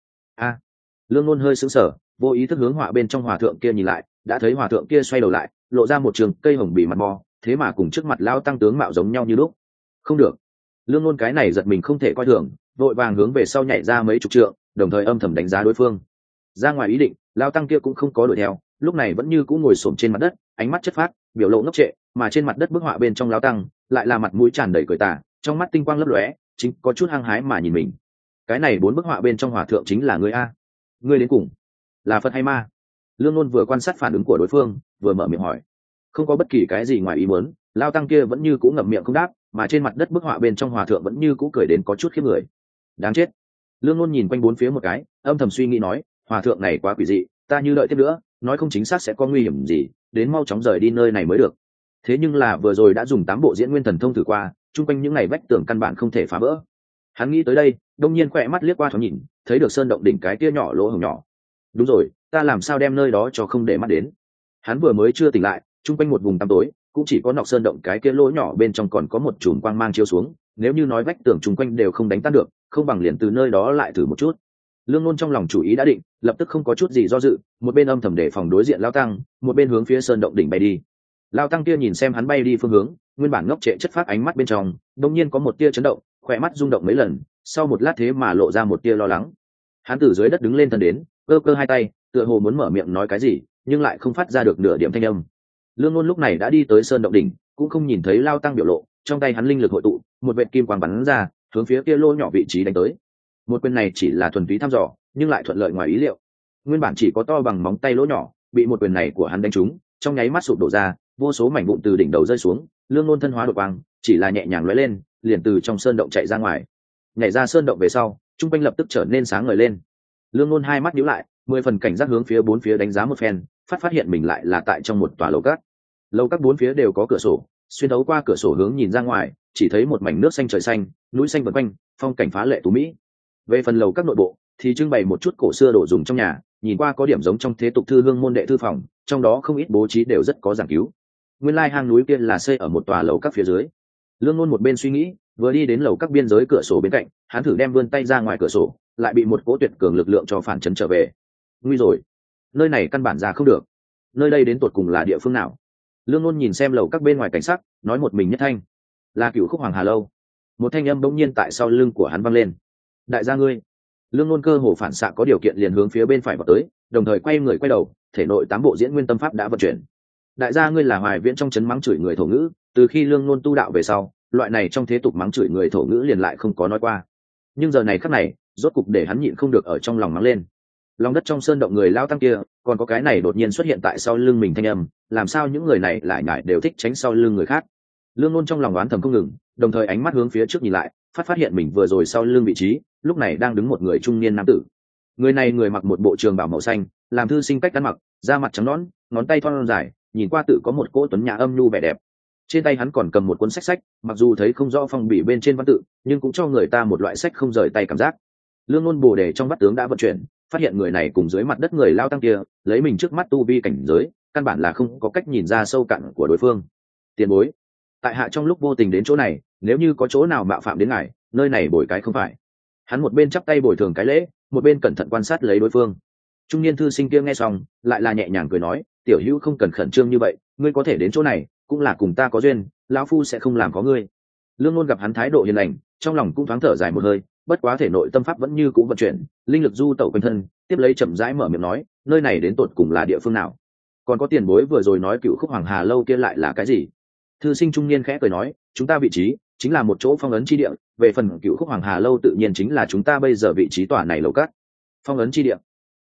Lương Nôn hơi sững sờ, vô ý thức hướng họa bên trong hòa thượng kia nhìn lại, đã thấy hòa thượng kia xoay đầu lại, lộ ra một trường cây hồng bì mặt mò, thế mà cùng trước mặt Lao Tăng tướng mạo giống nhau như lúc. Không được. Lương Nôn cái này giật mình không thể coi thường, vội vàng hướng về sau nhảy ra mấy chục trượng, đồng thời âm thầm đánh giá đối phương. Ra ngoài ý định, Lao Tăng kia cũng không có đuổi theo, lúc này vẫn như cũ ngồi xổm trên mặt đất, ánh mắt chất phác, biểu lộ ngốc trệ, mà trên mặt đất bức họa bên trong Lao Tăng lại là mặt mũi tràn đầy cười tà, trong mắt tinh quang lấp lóe, chính có chút hăng hái mà nhìn mình. Cái này bốn bức họa bên trong hòa thượng chính là ngươi a? Ngươi đến cùng là Phật hay ma? Lương Nôn vừa quan sát phản ứng của đối phương, vừa mở miệng hỏi. Không có bất kỳ cái gì ngoài ý muốn, Lao Tăng kia vẫn như cũ ngậm miệng không đáp, mà trên mặt đất bức họa bên trong hòa thượng vẫn như cũ cười đến có chút khiếp người. Đáng chết. Lương Nôn nhìn quanh bốn phía một cái, âm thầm suy nghĩ nói, hòa thượng này quá quỷ dị, ta như đợi tiếp nữa, nói không chính xác sẽ có nguy hiểm gì, đến mau chóng rời đi nơi này mới được. Thế nhưng là vừa rồi đã dùng 8 bộ diễn nguyên thần thông thử qua, chung quanh những ngày vách tường căn bản không thể phá vỡ. Hắn nghĩ tới đây, đông nhiên khỏe mắt liếc qua thoáng nhìn, thấy được sơn động đỉnh cái kia nhỏ lỗ hổng nhỏ. Đúng rồi, ta làm sao đem nơi đó cho không để mắt đến. Hắn vừa mới chưa tỉnh lại, chung quanh một vùng tăm tối, cũng chỉ có nọc sơn động cái kia lỗ nhỏ bên trong còn có một chùm quang mang chiếu xuống, nếu như nói vách tường chung quanh đều không đánh tan được, không bằng liền từ nơi đó lại thử một chút. Lương Nôn trong lòng chủ ý đã định, lập tức không có chút gì do dự, một bên âm thầm để phòng đối diện Lao Tăng, một bên hướng phía sơn động đỉnh bay đi. Lao Tăng kia nhìn xem hắn bay đi phương hướng, nguyên bản ngốc trệ chất phát ánh mắt bên trong, đột nhiên có một tia chấn động, khỏe mắt rung động mấy lần, sau một lát thế mà lộ ra một tia lo lắng. Hắn từ dưới đất đứng lên thân đến, cơ cơ hai tay, tựa hồ muốn mở miệng nói cái gì, nhưng lại không phát ra được nửa điểm thanh âm. Lương Nôn lúc này đã đi tới sơn động đỉnh, cũng không nhìn thấy Lao Tăng biểu lộ, trong tay hắn linh lực hội tụ, một vệt kim quang bắn ra, hướng phía kia lô nhỏ vị trí đánh tới. Một quyền này chỉ là thuần túy thăm dò, nhưng lại thuận lợi ngoài ý liệu. Nguyên bản chỉ có to bằng móng tay lỗ nhỏ, bị một quyền này của hắn đánh trúng, trong nháy mắt sụp đổ ra, vô số mảnh vụn từ đỉnh đầu rơi xuống. Lương Nôn thân hóa đột quang, chỉ là nhẹ nhàng lóe lên, liền từ trong sơn động chạy ra ngoài. Nhảy ra sơn động về sau, trung quanh lập tức trở nên sáng ngời lên. Lương Nôn hai mắt nhíu lại, 10 phần cảnh giác hướng phía bốn phía đánh giá một phen, phát hiện mình lại là tại trong một tòa lầu các. Lầu các bốn phía đều có cửa sổ, xuyên thấu qua cửa sổ hướng nhìn ra ngoài, chỉ thấy một mảnh nước xanh trời xanh, núi xanh vần quanh, phong cảnh phá lệ tú mỹ. Về phần lầu các nội bộ thì trưng bày một chút cổ xưa đồ dùng trong nhà, nhìn qua có điểm giống trong thế tục thư hương môn đệ thư phòng, trong đó không ít bố trí đều rất có giảng cứu. Nguyên lai hang núi kia là xây ở một tòa lầu các phía dưới. Lương Nôn một bên suy nghĩ, vừa đi đến lầu các biên giới cửa sổ bên cạnh, hắn thử đem vươn tay ra ngoài cửa sổ, lại bị một cỗ tuyệt cường lực lượng cho phản chấn trở về. Nguy rồi, nơi này căn bản ra không được. Nơi đây đến tột cùng là địa phương nào? Lương Nôn nhìn xem lầu các bên ngoài cảnh sắc, nói một mình nhất thanh, là Cửu Khúc Hoàng Hà lâu. Một thanh âm bỗng nhiên tại sau lưng của hắn vang lên. Đại gia ngươi. Lương Nôn cơ hồ phản xạ có điều kiện liền hướng phía bên phải vào tới, đồng thời quay người quay đầu, thể nội 8 bộ diễn nguyên tâm pháp đã vận chuyển. Đại gia ngươi là Hoài Viễn trong trấn mắng chửi người thổ ngữ, từ khi Lương Nôn tu đạo về sau, loại này trong thế tục mắng chửi người thổ ngữ liền lại không có nói qua. Nhưng giờ này khắc này, rốt cục để hắn nhịn không được ở trong lòng mắng lên. Lòng đất trong sơn động người Lao Tăng kia, còn có cái này đột nhiên xuất hiện tại sau lưng mình thanh âm, làm sao những người này lại ngại đều thích tránh sau lưng người khác. Lương Nôn trong lòng oán thầm không ngừng, đồng thời ánh mắt hướng phía trước nhìn lại, phát hiện mình vừa rồi sau lưng vị trí, lúc này đang đứng một người trung niên nam tử. Người này người mặc một bộ trường bào màu xanh, làm thư sinh cách ăn mặc, da mặt trắng nõn, ngón tay thon dài, nhìn qua tự có một cỗ tuấn nhã âm nhu vẻ đẹp. Trên tay hắn còn cầm một cuốn sách, mặc dù thấy không rõ phong bì bên trên văn tự, nhưng cũng cho người ta một loại sách không rời tay cảm giác. Lương Nôn bồ đề trong bát tướng đã vận chuyển, phát hiện người này cùng dưới mặt đất người Lao Tăng kia, lấy mình trước mắt tu vi cảnh giới, căn bản là không có cách nhìn ra sâu cạn của đối phương. Tiền bối, tại hạ trong lúc vô tình đến chỗ này, nếu như có chỗ nào mạo phạm đến ngài, nơi này bồi cái không phải. Hắn một bên chắp tay bồi thường cái lễ, một bên cẩn thận quan sát lấy đối phương. Trung niên thư sinh kia nghe xong, lại là nhẹ nhàng cười nói, tiểu hữu không cần khẩn trương như vậy, ngươi có thể đến chỗ này, cũng là cùng ta có duyên, lão phu sẽ không làm có ngươi. Lương Nôn gặp hắn thái độ hiền lành, trong lòng cũng thoáng thở dài một hơi, bất quá thể nội tâm pháp vẫn như cũ vận chuyển, linh lực du tẩu quanh thân, tiếp lấy chậm rãi mở miệng nói, nơi này đến tột cùng là địa phương nào? Còn có tiền bối vừa rồi nói Cửu Khúc Hoàng Hà lâu kia lại là cái gì? Thư sinh trung niên khẽ cười nói, chúng ta vị trí chính là một chỗ phong ấn chi địa, về phần Cửu Khúc Hoàng Hà lâu tự nhiên chính là chúng ta bây giờ vị trí tòa này lầu cát. Phong ấn chi địa?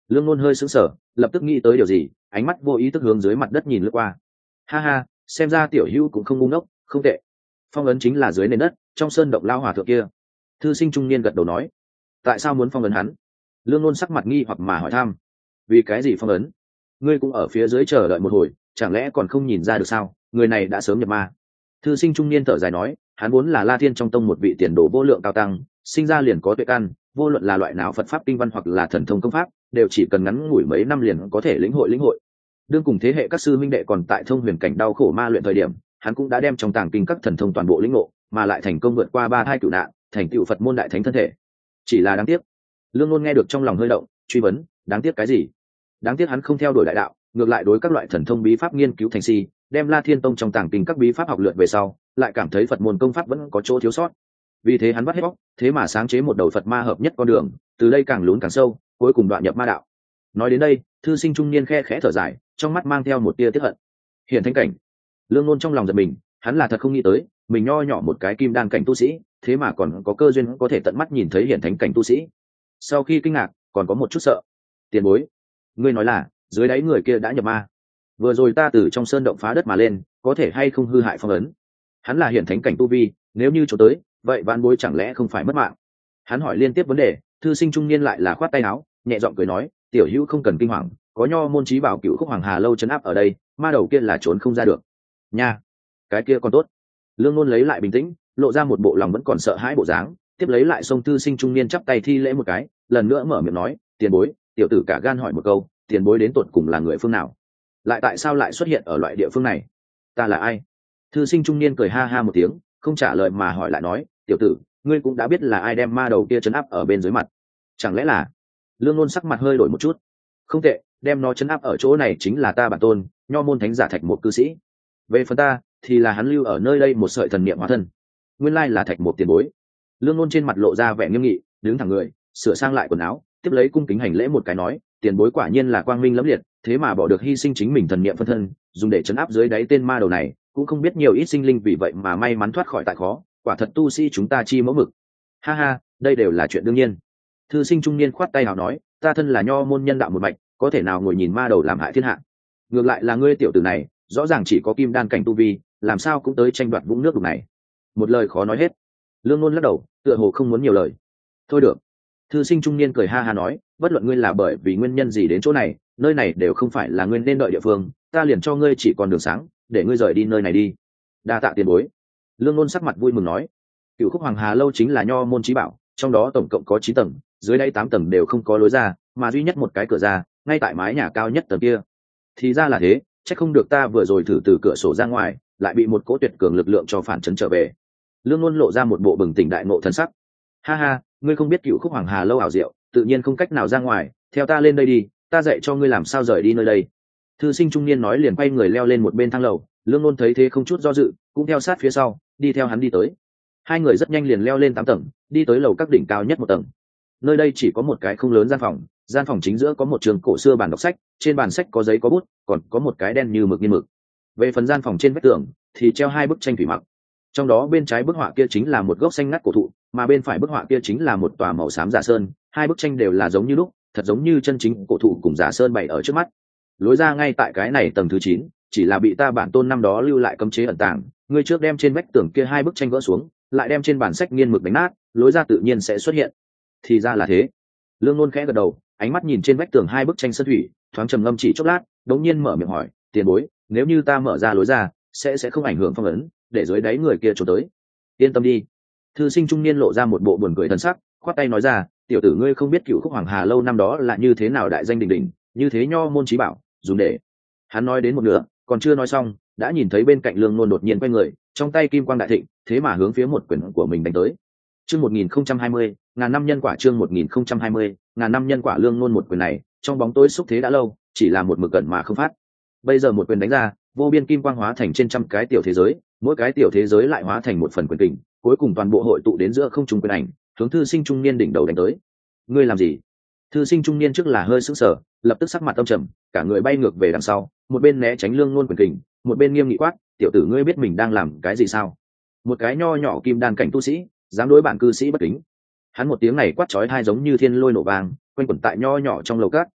Lương Nôn hơi sững sờ, lập tức nghĩ tới điều gì, ánh mắt vô ý thức hướng dưới mặt đất nhìn lướt qua. Ha ha, xem ra tiểu hữu cũng không ngu ngốc, không tệ. Phong ấn chính là dưới nền đất, trong sơn động lao hòa thượng kia. Thư sinh trung niên gật đầu nói. Tại sao muốn phong ấn hắn? Lương Nôn sắc mặt nghi hoặc mà hỏi thăm. Vì cái gì phong ấn? Ngươi cũng ở phía dưới chờ đợi một hồi, chẳng lẽ còn không nhìn ra được sao? Người này đã sớm nhập ma. Thư sinh trung niên thở dài nói, hắn vốn là La Thiên trong tông một vị tiền đồ vô lượng cao tăng, sinh ra liền có tuệ căn, vô luận là loại nào Phật pháp kinh văn hoặc là thần thông công pháp, đều chỉ cần ngắn ngủi mấy năm liền có thể lĩnh hội. Đương cùng thế hệ các sư minh đệ còn tại thông huyền cảnh đau khổ ma luyện thời điểm, hắn cũng đã đem trong tàng kinh các thần thông toàn bộ lĩnh ngộ, mà lại thành công vượt qua 3 thai cửu nạn, thành tựu Phật môn đại thánh thân thể. Chỉ là đáng tiếc. Lương Nôn nghe được trong lòng hơi động, truy vấn, đáng tiếc cái gì? Đáng tiếc hắn không theo đuổi đại đạo, ngược lại đối các loại thần thông bí pháp nghiên cứu thành si, đem La Thiên tông trong tàng kinh các bí pháp học luyện về sau, lại cảm thấy Phật môn công pháp vẫn có chỗ thiếu sót. Vì thế hắn vắt hết bóc, thế mà sáng chế một đầu Phật ma hợp nhất con đường, từ đây càng lún càng sâu, cuối cùng đoạn nhập ma đạo. Nói đến đây, thư sinh trung niên khe khẽ thở dài, trong mắt mang theo một tia tiếc hận. Hiện thánh cảnh. Lương Nôn trong lòng giật mình, hắn là thật không nghĩ tới, mình nho nhỏ một cái kim đan cảnh tu sĩ, thế mà còn có cơ duyên có thể tận mắt nhìn thấy hiện thánh cảnh tu sĩ. Sau khi kinh ngạc, còn có một chút sợ. Tiền bối, ngươi nói là dưới đáy người kia đã nhập ma? Vừa rồi ta từ trong sơn động phá đất mà lên, có thể hay không hư hại phong ấn? Hắn là hiện thánh cảnh tu vi, nếu như chỗ tới, vậy vạn bối chẳng lẽ không phải mất mạng? Hắn hỏi liên tiếp vấn đề, thư sinh trung niên lại là khoát tay áo, nhẹ giọng cười nói, tiểu hữu không cần kinh hoàng, có nho môn chí bảo Cửu Khúc Hoàng Hà lâu trấn áp ở đây, ma đầu kia là trốn không ra được. Nha, cái kia còn tốt. Lương Nôn lấy lại bình tĩnh, lộ ra một bộ lòng vẫn còn sợ hãi bộ dáng, tiếp lấy lại xông thư sinh trung niên chắp tay thi lễ một cái, lần nữa mở miệng nói, tiền bối, tiểu tử cả gan hỏi một câu, tiền bối đến tột cùng là người phương nào? Lại tại sao lại xuất hiện ở loại địa phương này? Ta là ai? Thư sinh trung niên cười ha ha một tiếng, không trả lời mà hỏi lại nói, tiểu tử, ngươi cũng đã biết là ai đem ma đầu kia trấn áp ở bên dưới mặt, chẳng lẽ là? Lương Nôn sắc mặt hơi đổi một chút. Không tệ, đem nó trấn áp ở chỗ này chính là ta bản tôn, nho môn thánh giả Thạch Một cư sĩ. Về phần ta, thì là hắn lưu ở nơi đây một sợi thần niệm hóa thân. Nguyên lai là Thạch Một tiền bối. Lương Nôn trên mặt lộ ra vẻ nghiêm nghị, đứng thẳng người, sửa sang lại quần áo, tiếp lấy cung kính hành lễ một cái nói, tiền bối quả nhiên là quang minh lẫm liệt, thế mà bỏ được hy sinh chính mình thần niệm phân thân, dùng để trấn áp dưới đáy tên ma đầu này, cũng không biết nhiều ít sinh linh vì vậy mà may mắn thoát khỏi tại khó, quả thật tu sĩ chúng ta chi mẫu mực. Ha ha, đây đều là chuyện đương nhiên. Thư sinh trung niên khoát tay hào nói, ta thân là nho môn nhân đạo một mạch, có thể nào ngồi nhìn ma đầu làm hại thiên hạ? Ngược lại là ngươi tiểu tử này, rõ ràng chỉ có kim đan cảnh tu vi, làm sao cũng tới tranh đoạt vũng nước đục này? Một lời khó nói hết. Lương Nôn lắc đầu, tựa hồ không muốn nhiều lời. Thôi được. Thư sinh trung niên cười ha ha nói, bất luận ngươi là bởi vì nguyên nhân gì đến chỗ này, nơi này đều không phải là ngươi nên đợi địa phương, ta liền cho ngươi chỉ còn đường sáng, để ngươi rời đi nơi này đi. Đa tạ tiền bối. Lương Nôn sắc mặt vui mừng nói, Cửu Khúc Hoàng Hà lâu chính là nho môn chí bảo, trong đó tổng cộng có 9 tầng, dưới đây 8 tầng đều không có lối ra, mà duy nhất một cái cửa ra, ngay tại mái nhà cao nhất tầng kia. Thì ra là thế, chắc không được ta vừa rồi thử từ cửa sổ ra ngoài, lại bị một cỗ tuyệt cường lực lượng cho phản chấn trở về. Lương Nôn lộ ra một bộ bừng tỉnh đại ngộ thần sắc. Ha ha, ngươi không biết Cửu Khúc Hoàng Hà lâu ảo diệu, tự nhiên không cách nào ra ngoài, theo ta lên đây đi, ta dạy cho ngươi làm sao rời đi nơi đây. Thư sinh trung niên nói liền quay người leo lên một bên thang lầu, Lương Nôn thấy thế không chút do dự, cũng theo sát phía sau, đi theo hắn đi tới. Hai người rất nhanh liền leo lên 8 tầng, đi tới lầu các đỉnh cao nhất một tầng. Nơi đây chỉ có một cái không lớn gian phòng chính giữa có một trường cổ xưa bàn đọc sách, trên bàn sách có giấy có bút, còn có một cái đen như mực nghiên mực. Về phần gian phòng trên vách tường thì treo 2 bức tranh thủy mặc. Trong đó bên trái bức họa kia chính là một gốc xanh ngắt cổ thụ, mà bên phải bức họa kia chính là một tòa màu xám giả sơn, hai bức tranh đều là giống như lúc, thật giống như chân chính cổ thụ cùng giả sơn bày ở trước mắt. Lối ra ngay tại cái này tầng thứ 9, chỉ là bị ta bản tôn năm đó lưu lại cấm chế ẩn tàng, ngươi trước đem trên vách tường kia 2 bức tranh gỡ xuống, lại đem trên bản sách nghiên mực đánh nát, lối ra tự nhiên sẽ xuất hiện. Thì ra là thế. Lương Nôn khẽ gật đầu, ánh mắt nhìn trên vách tường 2 bức tranh sơn thủy, thoáng trầm ngâm chỉ chốc lát, đống nhiên mở miệng hỏi, tiền bối, nếu như ta mở ra lối ra, sẽ không ảnh hưởng phong ấn, để dưới đáy người kia trốn tới. Yên tâm đi. Thư sinh trung niên lộ ra một bộ buồn cười thần sắc, khoát tay nói ra, tiểu tử ngươi không biết Cửu Khúc Hoàng Hà lâu năm đó là như thế nào đại danh đỉnh đỉnh, như thế nho môn chí bảo, dùng để. Hắn nói đến một nửa, còn chưa nói xong, đã nhìn thấy bên cạnh Lương Nôn đột nhiên quay người, trong tay kim quang đại thịnh, thế mà hướng phía một quyển của mình đánh tới. Chương 1020, ngàn năm nhân quả. Chương 1020, ngàn năm nhân quả. Lương Nôn một quyền này, trong bóng tối xúc thế đã lâu, chỉ là một mực cận mà không phát. Bây giờ một quyền đánh ra, vô biên kim quang hóa thành trên trăm cái tiểu thế giới, mỗi cái tiểu thế giới lại hóa thành một phần quyền kình, cuối cùng toàn bộ hội tụ đến giữa không trung quyền ảnh, hướng thư sinh trung niên đỉnh đầu đánh tới. Ngươi làm gì? Thư sinh trung niên trước là hơi sững sờ, lập tức sắc mặt âm trầm, cả người bay ngược về đằng sau, một bên né tránh Lương Nôn quyền kình, một bên nghiêm nghị quát, tiểu tử ngươi biết mình đang làm cái gì sao? Một cái nho nhỏ kim đan cảnh tu sĩ, dám đối bản cư sĩ bất kính. Hắn một tiếng này quát chói tai giống như thiên lôi nổ vang, quanh quẩn tại nho nhỏ trong lầu cát,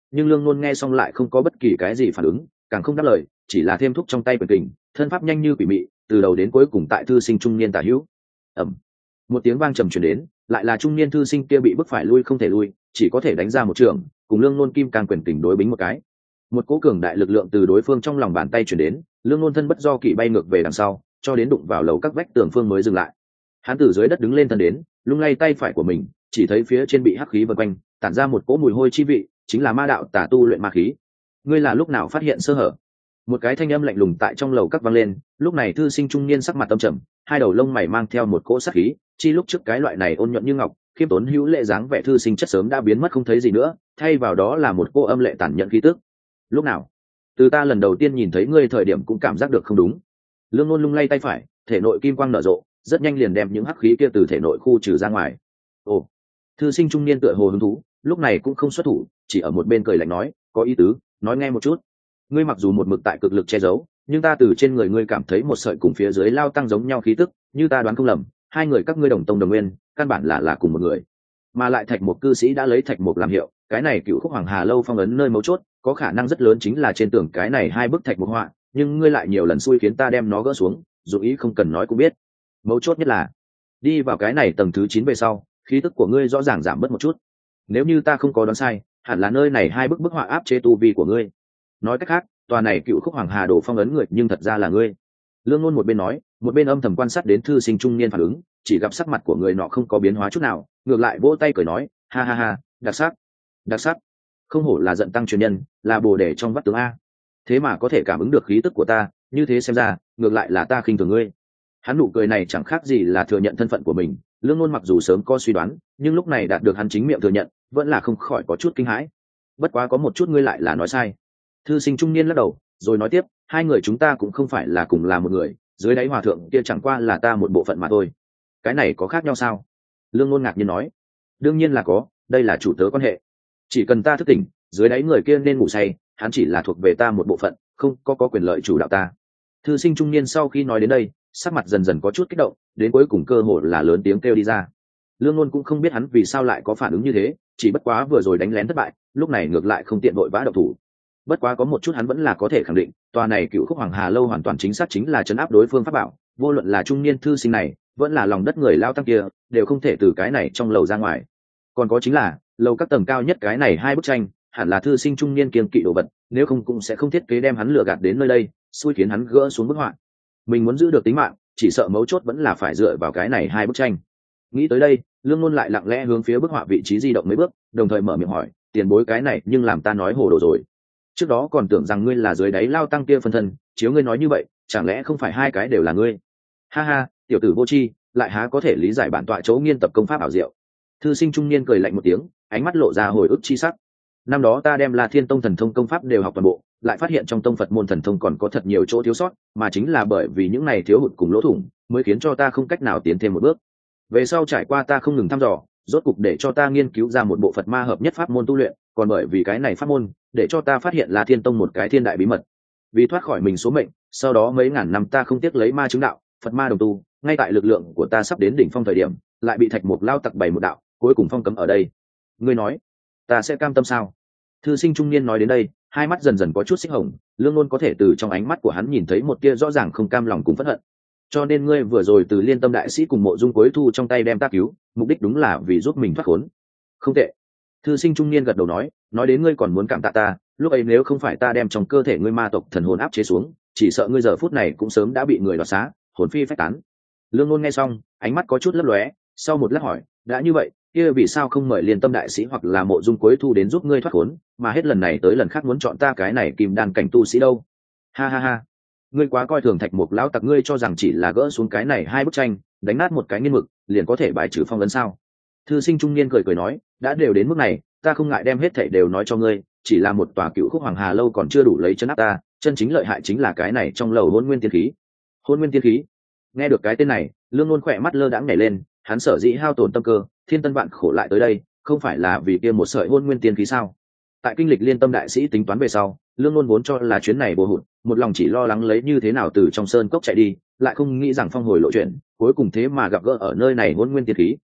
nhưng lương nôn nghe xong lại không có bất kỳ cái gì phản ứng, càng không đáp lời, chỉ là thêm thúc trong tay quyền kình, thân pháp nhanh như quỷ mị, từ đầu đến cuối cùng tại thư sinh trung niên tả hữu. Ẩm, một tiếng vang trầm truyền đến, lại là trung niên thư sinh kia bị bức phải lui không thể lui, chỉ có thể đánh ra một trường, cùng lương nôn kim càng quyền kình đối bính một cái. Một cỗ cường đại lực lượng từ đối phương trong lòng bàn tay truyền đến, lương nôn thân bất do kỵ bay ngược về đằng sau, cho đến đụng vào lầu các vách tường phương mới dừng lại. Hắn từ dưới đất đứng lên thân đến, lung lay tay phải của mình, chỉ thấy phía trên bị hắc khí vần quanh, tản ra một cỗ mùi hôi chi vị, chính là ma đạo tà tu luyện ma khí. Ngươi là lúc nào phát hiện sơ hở? Một cái thanh âm lạnh lùng tại trong lầu các vang lên, lúc này thư sinh trung niên sắc mặt âm trầm, hai đầu lông mày mang theo một cỗ sát khí, chi lúc trước cái loại này ôn nhuận như ngọc, khiêm tốn hữu lệ dáng vẻ thư sinh chất sớm đã biến mất không thấy gì nữa, thay vào đó là một cô âm lệ tàn nhẫn khí tức. Lúc nào? Từ ta lần đầu tiên nhìn thấy ngươi thời điểm cũng cảm giác được không đúng. Lương Nôn lung lay tay phải, thể nội kim quang nở rộ, rất nhanh liền đem những hắc khí kia từ thể nội khu trừ ra ngoài. Ồ, thư sinh trung niên tựa hồ hứng thú, lúc này cũng không xuất thủ, chỉ ở một bên cười lạnh nói, có ý tứ, nói nghe một chút. Ngươi mặc dù một mực tại cực lực che giấu, nhưng ta từ trên người ngươi cảm thấy một sợi cùng phía dưới lao tăng giống nhau khí tức, như ta đoán không lầm, hai người các ngươi đồng tông đồng nguyên, căn bản là cùng một người. Mà lại thạch mục cư sĩ đã lấy thạch mục làm hiệu, cái này cựu khúc hoàng hà lâu phong ấn nơi mấu chốt, có khả năng rất lớn chính là trên tường cái này hai bức thạch mục họa, nhưng ngươi lại nhiều lần xui khiến ta đem nó gỡ xuống, dù ý không cần nói cũng biết. Mấu chốt nhất là đi vào cái này tầng thứ 9 về sau, khí tức của ngươi rõ ràng giảm bớt một chút. Nếu như ta không có đoán sai, hẳn là nơi này hai bức họa áp chế tu vi của ngươi. Nói cách khác, tòa này cựu khúc hoàng hà đồ phong ấn người nhưng thật ra là ngươi. Lương Nôn một bên nói, một bên âm thầm quan sát đến thư sinh trung niên phản ứng, chỉ gặp sắc mặt của người nọ không có biến hóa chút nào, ngược lại vỗ tay cười nói, ha ha ha, đặc sắc, đặc sắc, không hổ là giận tăng truyền nhân, là bồ đề trong vắt tướng a. Thế mà có thể cảm ứng được khí tức của ta, như thế xem ra, ngược lại là ta khinh thường ngươi. Hắn nụ cười này chẳng khác gì là thừa nhận thân phận của mình. Lương Nôn mặc dù sớm có suy đoán, nhưng lúc này đạt được hắn chính miệng thừa nhận, vẫn là không khỏi có chút kinh hãi. Bất quá có một chút ngươi lại là nói sai. Thư sinh trung niên lắc đầu, rồi nói tiếp, hai người chúng ta cũng không phải là cùng là một người, dưới đáy hòa thượng kia chẳng qua là ta một bộ phận mà thôi. Cái này có khác nhau sao? Lương Nôn ngạc nhiên nói, đương nhiên là có, đây là chủ tớ quan hệ. Chỉ cần ta thức tỉnh, dưới đáy người kia nên ngủ say, hắn chỉ là thuộc về ta một bộ phận, không có quyền lợi chủ đạo ta. Thư sinh trung niên sau khi nói đến đây, sắc mặt dần dần có chút kích động, đến cuối cùng cơ hội là lớn tiếng kêu đi ra. Lương Nôn cũng không biết hắn vì sao lại có phản ứng như thế, chỉ bất quá vừa rồi đánh lén thất bại, lúc này ngược lại không tiện vội vã động thủ. Bất quá có một chút hắn vẫn là có thể khẳng định, tòa này cựu khúc hoàng hà lâu hoàn toàn chính xác chính là trấn áp đối phương pháp bảo, vô luận là trung niên thư sinh này, vẫn là lòng đất người lao tăng kia, đều không thể từ cái này trong lầu ra ngoài. Còn có chính là, lầu các tầng cao nhất cái này hai bức tranh, hẳn là thư sinh trung niên kiêng kỵ đồ vật, nếu không cũng sẽ không thiết kế đem hắn lừa gạt đến nơi đây, xui khiến hắn gỡ xuống bức họa. Mình muốn giữ được tính mạng, chỉ sợ mấu chốt vẫn là phải dựa vào cái này hai bức tranh. Nghĩ tới đây, Lương Nôn lại lặng lẽ hướng phía bức họa vị trí di động mấy bước, đồng thời mở miệng hỏi, tiền bối cái này nhưng làm ta nói hồ đồ rồi. Trước đó còn tưởng rằng ngươi là dưới đáy lao tăng kia phân thân, chiếu ngươi nói như vậy, chẳng lẽ không phải hai cái đều là ngươi? Ha ha, tiểu tử vô tri, lại há có thể lý giải bản tọa chỗ nghiên tập công pháp ảo diệu. Thư sinh trung niên cười lạnh một tiếng, ánh mắt lộ ra hồi ức chi sắc. Năm đó ta đem La Thiên Tông thần thông công pháp đều học toàn bộ, lại phát hiện trong tông Phật môn thần thông còn có thật nhiều chỗ thiếu sót, mà chính là bởi vì những này thiếu hụt cùng lỗ thủng, mới khiến cho ta không cách nào tiến thêm một bước. Về sau trải qua ta không ngừng thăm dò, rốt cục để cho ta nghiên cứu ra một bộ Phật ma hợp nhất pháp môn tu luyện, còn bởi vì cái này pháp môn, để cho ta phát hiện La Thiên Tông một cái thiên đại bí mật. Vì thoát khỏi mình số mệnh, sau đó mấy ngàn năm ta không tiếc lấy ma chứng đạo, Phật ma đồng tu, ngay tại lực lượng của ta sắp đến đỉnh phong thời điểm, lại bị Thạch Mục lao tặc bày một đạo, cuối cùng phong cấm ở đây. Ngươi nói, ta sẽ cam tâm sao? Thư sinh trung niên nói đến đây, hai mắt dần dần có chút xích hồng, Lương Nôn có thể từ trong ánh mắt của hắn nhìn thấy một tia rõ ràng không cam lòng cùng phẫn hận. Cho nên ngươi vừa rồi từ Liên Tâm đại sĩ cùng Mộ Dung Cuối Thu trong tay đem ta cứu, mục đích đúng là vì giúp mình thoát khốn. Không tệ. Thư sinh trung niên gật đầu nói đến ngươi còn muốn cảm tạ ta, lúc ấy nếu không phải ta đem trong cơ thể ngươi ma tộc thần hồn áp chế xuống, chỉ sợ ngươi giờ phút này cũng sớm đã bị người đoạt xá, hồn phi phách tán. Lương Nôn nghe xong, ánh mắt có chút lấp lóe, sau một lát hỏi, đã như vậy, kia vì sao không mời Liên Tâm đại sĩ hoặc là Mộ Dung Cuối Thu đến giúp ngươi thoát khốn, mà hết lần này tới lần khác muốn chọn ta cái này kim đan cảnh tu sĩ đâu? Ha ha ha, ngươi quá coi thường Thạch Mục lão tặc, ngươi cho rằng chỉ là gỡ xuống cái này hai bức tranh, đánh nát một cái nghiên mực, liền có thể bài trừ phong ấn sao? Thư sinh trung niên cười nói, đã đều đến mức này, ta không ngại đem hết thảy đều nói cho ngươi, chỉ là một tòa cựu khúc hoàng hà lâu còn chưa đủ lấy chân áp ta, chân chính lợi hại chính là cái này trong lầu hôn nguyên tiên khí. Hôn nguyên tiên khí? Nghe được cái tên này, Lương Nôn khỏe mắt lơ đãng nhảy lên, hắn sở dĩ hao tổn tâm cơ, thiên tân vạn khổ lại tới đây, không phải là vì kia một sợi hôn nguyên tiên khí sao? Tại kinh lịch Liên Tâm đại sĩ tính toán về sau, Lương Nôn vốn cho là chuyến này vô hụt, một lòng chỉ lo lắng lấy như thế nào từ trong sơn cốc chạy đi, lại không nghĩ rằng phong hồi lộ chuyện, cuối cùng thế mà gặp gỡ ở nơi này hôn nguyên tiên khí.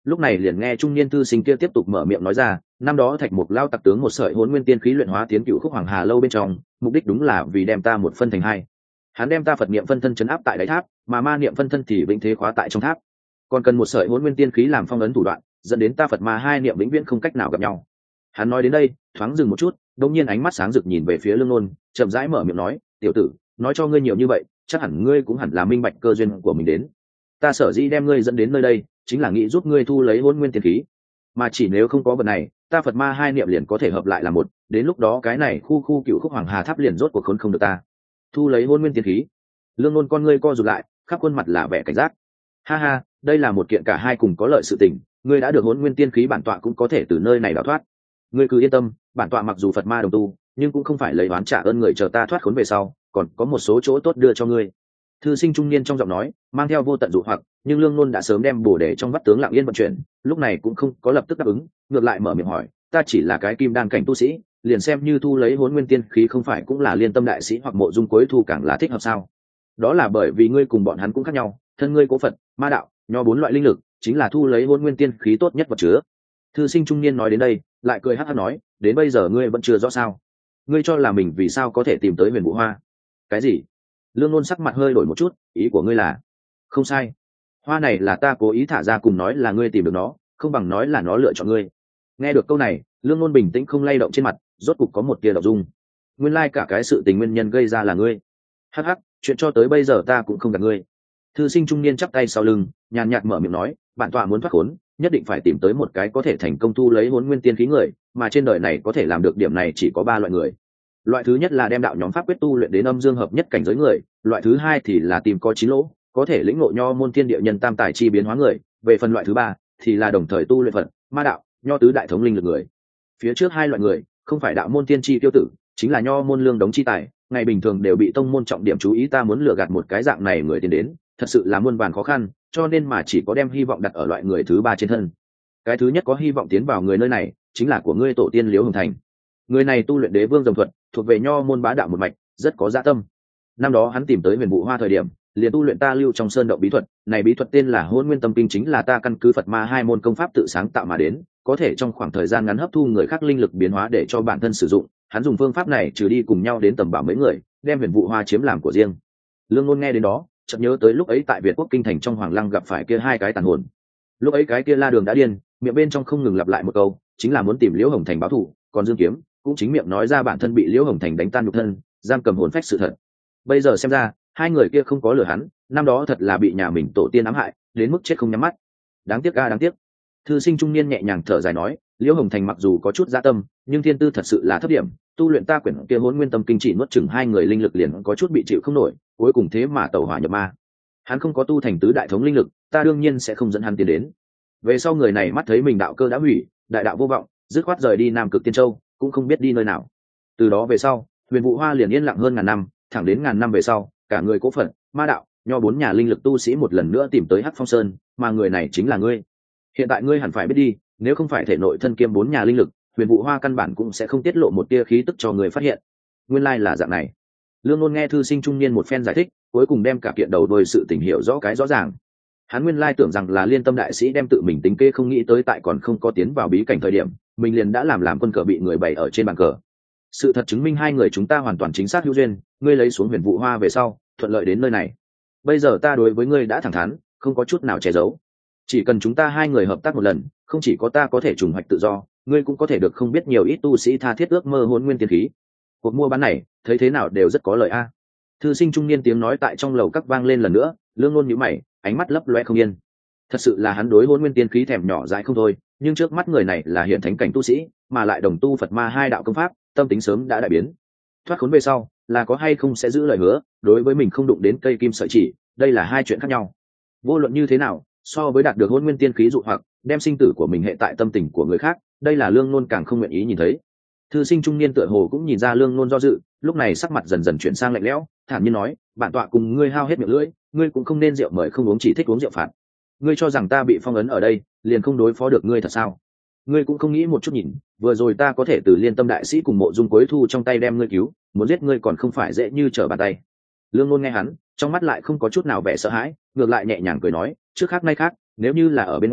lúc này liền nghe trung niên thư sinh kia tiếp tục mở miệng nói ra, năm đó Thạch Mục lao tặc tướng một sợi hỗn nguyên tiên khí luyện hóa tiến cựu khúc hoàng hà lâu bên trong, mục đích đúng là vì đem ta một phân thành hai. Hắn đem ta Phật niệm phân thân chấn áp tại đáy tháp, mà ma niệm phân thân thì vĩnh thế khóa tại trong tháp, còn cần một sợi hỗn nguyên tiên khí làm phong ấn thủ đoạn, dẫn đến ta Phật ma hai niệm vĩnh viễn không cách nào gặp nhau. Hắn nói đến đây thoáng dừng một chút, đột nhiên ánh mắt sáng rực nhìn về phía Lương Nôn, chậm rãi mở miệng nói, tiểu tử, nói cho ngươi nhiều như vậy, chắc hẳn ngươi cũng hẳn là minh bạch cơ duyên của mình đến. Ta sở dĩ đem ngươi dẫn đến nơi đây chính là nghĩ giúp ngươi thu lấy hỗn nguyên tiên khí, mà chỉ nếu không có vật này, ta Phật ma hai niệm liền có thể hợp lại là một, đến lúc đó cái này khu cựu khúc hoàng hà tháp liền rốt cuộc khốn không được ta. Thu lấy hỗn nguyên tiên khí. Lương Nôn con ngươi co rụt lại, khắp khuôn mặt là vẻ cảnh giác. Ha ha, đây là một kiện cả hai cùng có lợi sự tình, ngươi đã được hỗn nguyên tiên khí, bản tọa cũng có thể từ nơi này đào thoát. Ngươi cứ yên tâm, bản tọa mặc dù Phật ma đồng tu, nhưng cũng không phải lấy oán trả ơn người, chờ ta thoát khốn về sau, còn có một số chỗ tốt đưa cho ngươi. Thư sinh trung niên trong giọng nói mang theo vô tận dụ hoặc, nhưng Lương Nôn đã sớm đem bổ để trong vắt tướng lặng yên vận chuyển, lúc này cũng không có lập tức đáp ứng, ngược lại mở miệng hỏi, ta chỉ là cái kim đan cảnh tu sĩ, liền xem như thu lấy hỗn nguyên tiên khí không phải cũng là Liên Tâm đại sĩ hoặc Mộ Dung Cuối Thu càng là thích hợp sao? Đó là bởi vì ngươi cùng bọn hắn cũng khác nhau, thân ngươi cố Phật, ma đạo, nho bốn loại linh lực, chính là thu lấy hỗn nguyên tiên khí tốt nhất vật chứa. Thư sinh trung niên nói đến đây, lại cười hắc hắc nói, đến bây giờ ngươi vẫn chưa rõ sao? Ngươi cho là mình vì sao có thể tìm tới Huyền Vũ Hoa? Cái gì? Lương Nôn sắc mặt hơi đổi một chút, ý của ngươi là? Không sai, hoa này là ta cố ý thả ra, cùng nói là ngươi tìm được nó, không bằng nói là nó lựa chọn ngươi. Nghe được câu này, Lương Nôn bình tĩnh không lay động trên mặt, rốt cục có một tia động dung. Nguyên lai cả cái sự tình nguyên nhân gây ra là ngươi. Hắc hắc, chuyện cho tới bây giờ ta cũng không gạt ngươi. Thư sinh trung niên chắp tay sau lưng, nhàn nhạt mở miệng nói, bản tọa muốn thoát khốn, nhất định phải tìm tới một cái có thể thành công thu lấy hỗn nguyên tiên khí người, mà trên đời này có thể làm được điểm này chỉ có ba loại người. Loại thứ nhất là đem đạo nhóm pháp quyết tu luyện đến âm dương hợp nhất cảnh giới người, loại thứ hai thì là tìm có chín lỗ, có thể lĩnh ngộ nho môn thiên địa nhân tam tài chi biến hóa người, về phần loại thứ ba thì là đồng thời tu luyện Phật, ma đạo, nho tứ đại thống linh lực người. Phía trước hai loại người không phải đạo môn tiên chi tiêu tử, chính là nho môn lương đống chi tài, ngày bình thường đều bị tông môn trọng điểm chú ý, ta muốn lừa gạt một cái dạng này người tiến đến, thật sự là muôn vàn khó khăn, cho nên mà chỉ có đem hy vọng đặt ở loại người thứ ba trên thân. Cái thứ nhất có hy vọng tiến vào người nơi này chính là của ngươi tổ tiên Liễu Hồng Thành. Người này tu luyện Đế Vương Dòng Thuật, thuộc về nho môn bá đạo một mạch, rất có dạ tâm. Năm đó hắn tìm tới Huyền Vũ Hoa thời điểm, liền tu luyện ta lưu trong sơn động bí thuật, này bí thuật tên là Hỗn Nguyên Tâm Kinh, chính là ta căn cứ Phật ma hai môn công pháp tự sáng tạo mà đến, có thể trong khoảng thời gian ngắn hấp thu người khác linh lực biến hóa để cho bản thân sử dụng. Hắn dùng phương pháp này trừ đi cùng nhau đến tầm bảo mấy người, đem Huyền Vũ Hoa chiếm làm của riêng. Lương Nôn nghe đến đó, chợt nhớ tới lúc ấy tại Việt Quốc kinh thành trong Hoàng Lăng gặp phải kia hai cái tàn hồn. Lúc ấy cái kia La Đường đã điên, miệng bên trong không ngừng lặp lại một câu, chính là muốn tìm Liễu Hồng Thành báo thù, còn Dương Kiếm cũng chính miệng nói ra bản thân bị Liễu Hồng Thành đánh tan nhục thân, giam cầm hồn phách sự thật. Bây giờ xem ra, hai người kia không có lừa hắn, năm đó thật là bị nhà mình tổ tiên ám hại, đến mức chết không nhắm mắt. Đáng tiếc a, đáng tiếc. Thư sinh trung niên nhẹ nhàng thở dài nói, Liễu Hồng Thành mặc dù có chút dạ tâm, nhưng thiên tư thật sự là thấp điểm, tu luyện ta quyển kia Hỗn Nguyên Tâm Kinh chỉ nuốt chừng hai người linh lực liền có chút bị chịu không nổi, cuối cùng thế mà tẩu hỏa nhập ma. Hắn không có tu thành tứ đại thống linh lực, ta đương nhiên sẽ không dẫn hắn tiến đến. Về sau người này mắt thấy mình đạo cơ đã hủy, đại đạo vô vọng, dứt khoát rời đi Nam Cực Tiên Châu, cũng không biết đi nơi nào. Từ đó về sau, Huyền Vũ Hoa liền yên lặng hơn ngàn năm, thẳng đến ngàn năm về sau, cả người cố Phật, ma đạo, nho bốn nhà linh lực tu sĩ một lần nữa tìm tới Hắc Phong Sơn, mà người này chính là ngươi. Hiện tại ngươi hẳn phải biết đi, nếu không phải thể nội thân kiêm bốn nhà linh lực, Huyền Vũ Hoa căn bản cũng sẽ không tiết lộ một tia khí tức cho người phát hiện. Nguyên lai là dạng này. Lương Nôn nghe thư sinh trung niên một phen giải thích, cuối cùng đem cả kiện đầu đuôi sự tình hiểu rõ cái rõ ràng. Hắn nguyên lai tưởng rằng là Liên Tâm đại sĩ đem tự mình tính kê, không nghĩ tới tại còn không có tiến vào bí cảnh thời điểm, mình liền đã làm quân cờ bị người bày ở trên bàn cờ. Sự thật chứng minh hai người chúng ta hoàn toàn chính xác hữu duyên, ngươi lấy xuống Huyền Vũ Hoa về sau, thuận lợi đến nơi này. Bây giờ ta đối với ngươi đã thẳng thắn, không có chút nào che giấu. Chỉ cần chúng ta hai người hợp tác một lần, không chỉ có ta có thể trùng hoạch tự do, ngươi cũng có thể được không biết nhiều ít tu sĩ tha thiết ước mơ Hỗn Nguyên tiên khí. Cuộc mua bán này, thấy thế nào đều rất có lợi a. Thư sinh trung niên tiếng nói tại trong lầu các vang lên lần nữa, Lương Nôn nhíu mày, ánh mắt lấp loe không yên. Thật sự là hắn đối Hỗn Nguyên tiên khí thèm nhỏ dãi không thôi, nhưng trước mắt người này là hiện thánh cảnh tu sĩ, mà lại đồng tu Phật ma hai đạo công pháp, tâm tính sớm đã đại biến. Thoát khốn về sau, là có hay không sẽ giữ lời hứa, đối với mình không đụng đến cây kim sợi chỉ, đây là hai chuyện khác nhau. Vô luận như thế nào, so với đạt được Hỗn Nguyên tiên khí dụ hoặc đem sinh tử của mình hệ tại tâm tình của người khác, đây là Lương Nôn càng không nguyện ý nhìn thấy. Thư sinh trung niên tựa hồ cũng nhìn ra Lương Nôn do dự, lúc này sắc mặt dần dần chuyển sang lạnh lẽo, thản nhiên nói, bản tọa cùng ngươi hao hết miệng lưỡi, ngươi cũng không nên rượu mời không uống, chỉ thích uống rượu phạt. Ngươi cho rằng ta bị phong ấn ở đây liền không đối phó được ngươi thật sao? Ngươi cũng không nghĩ một chút nhìn, vừa rồi ta có thể từ Liên Tâm đại sĩ cùng Mộ Dung Cuối Thu trong tay đem ngươi cứu, muốn giết ngươi còn không phải dễ như trở bàn tay. Lương Nôn nghe hắn, trong mắt lại không có chút nào vẻ sợ hãi, ngược lại nhẹ nhàng cười nói, trước khác nay khác, nếu như là ở bên ngoài,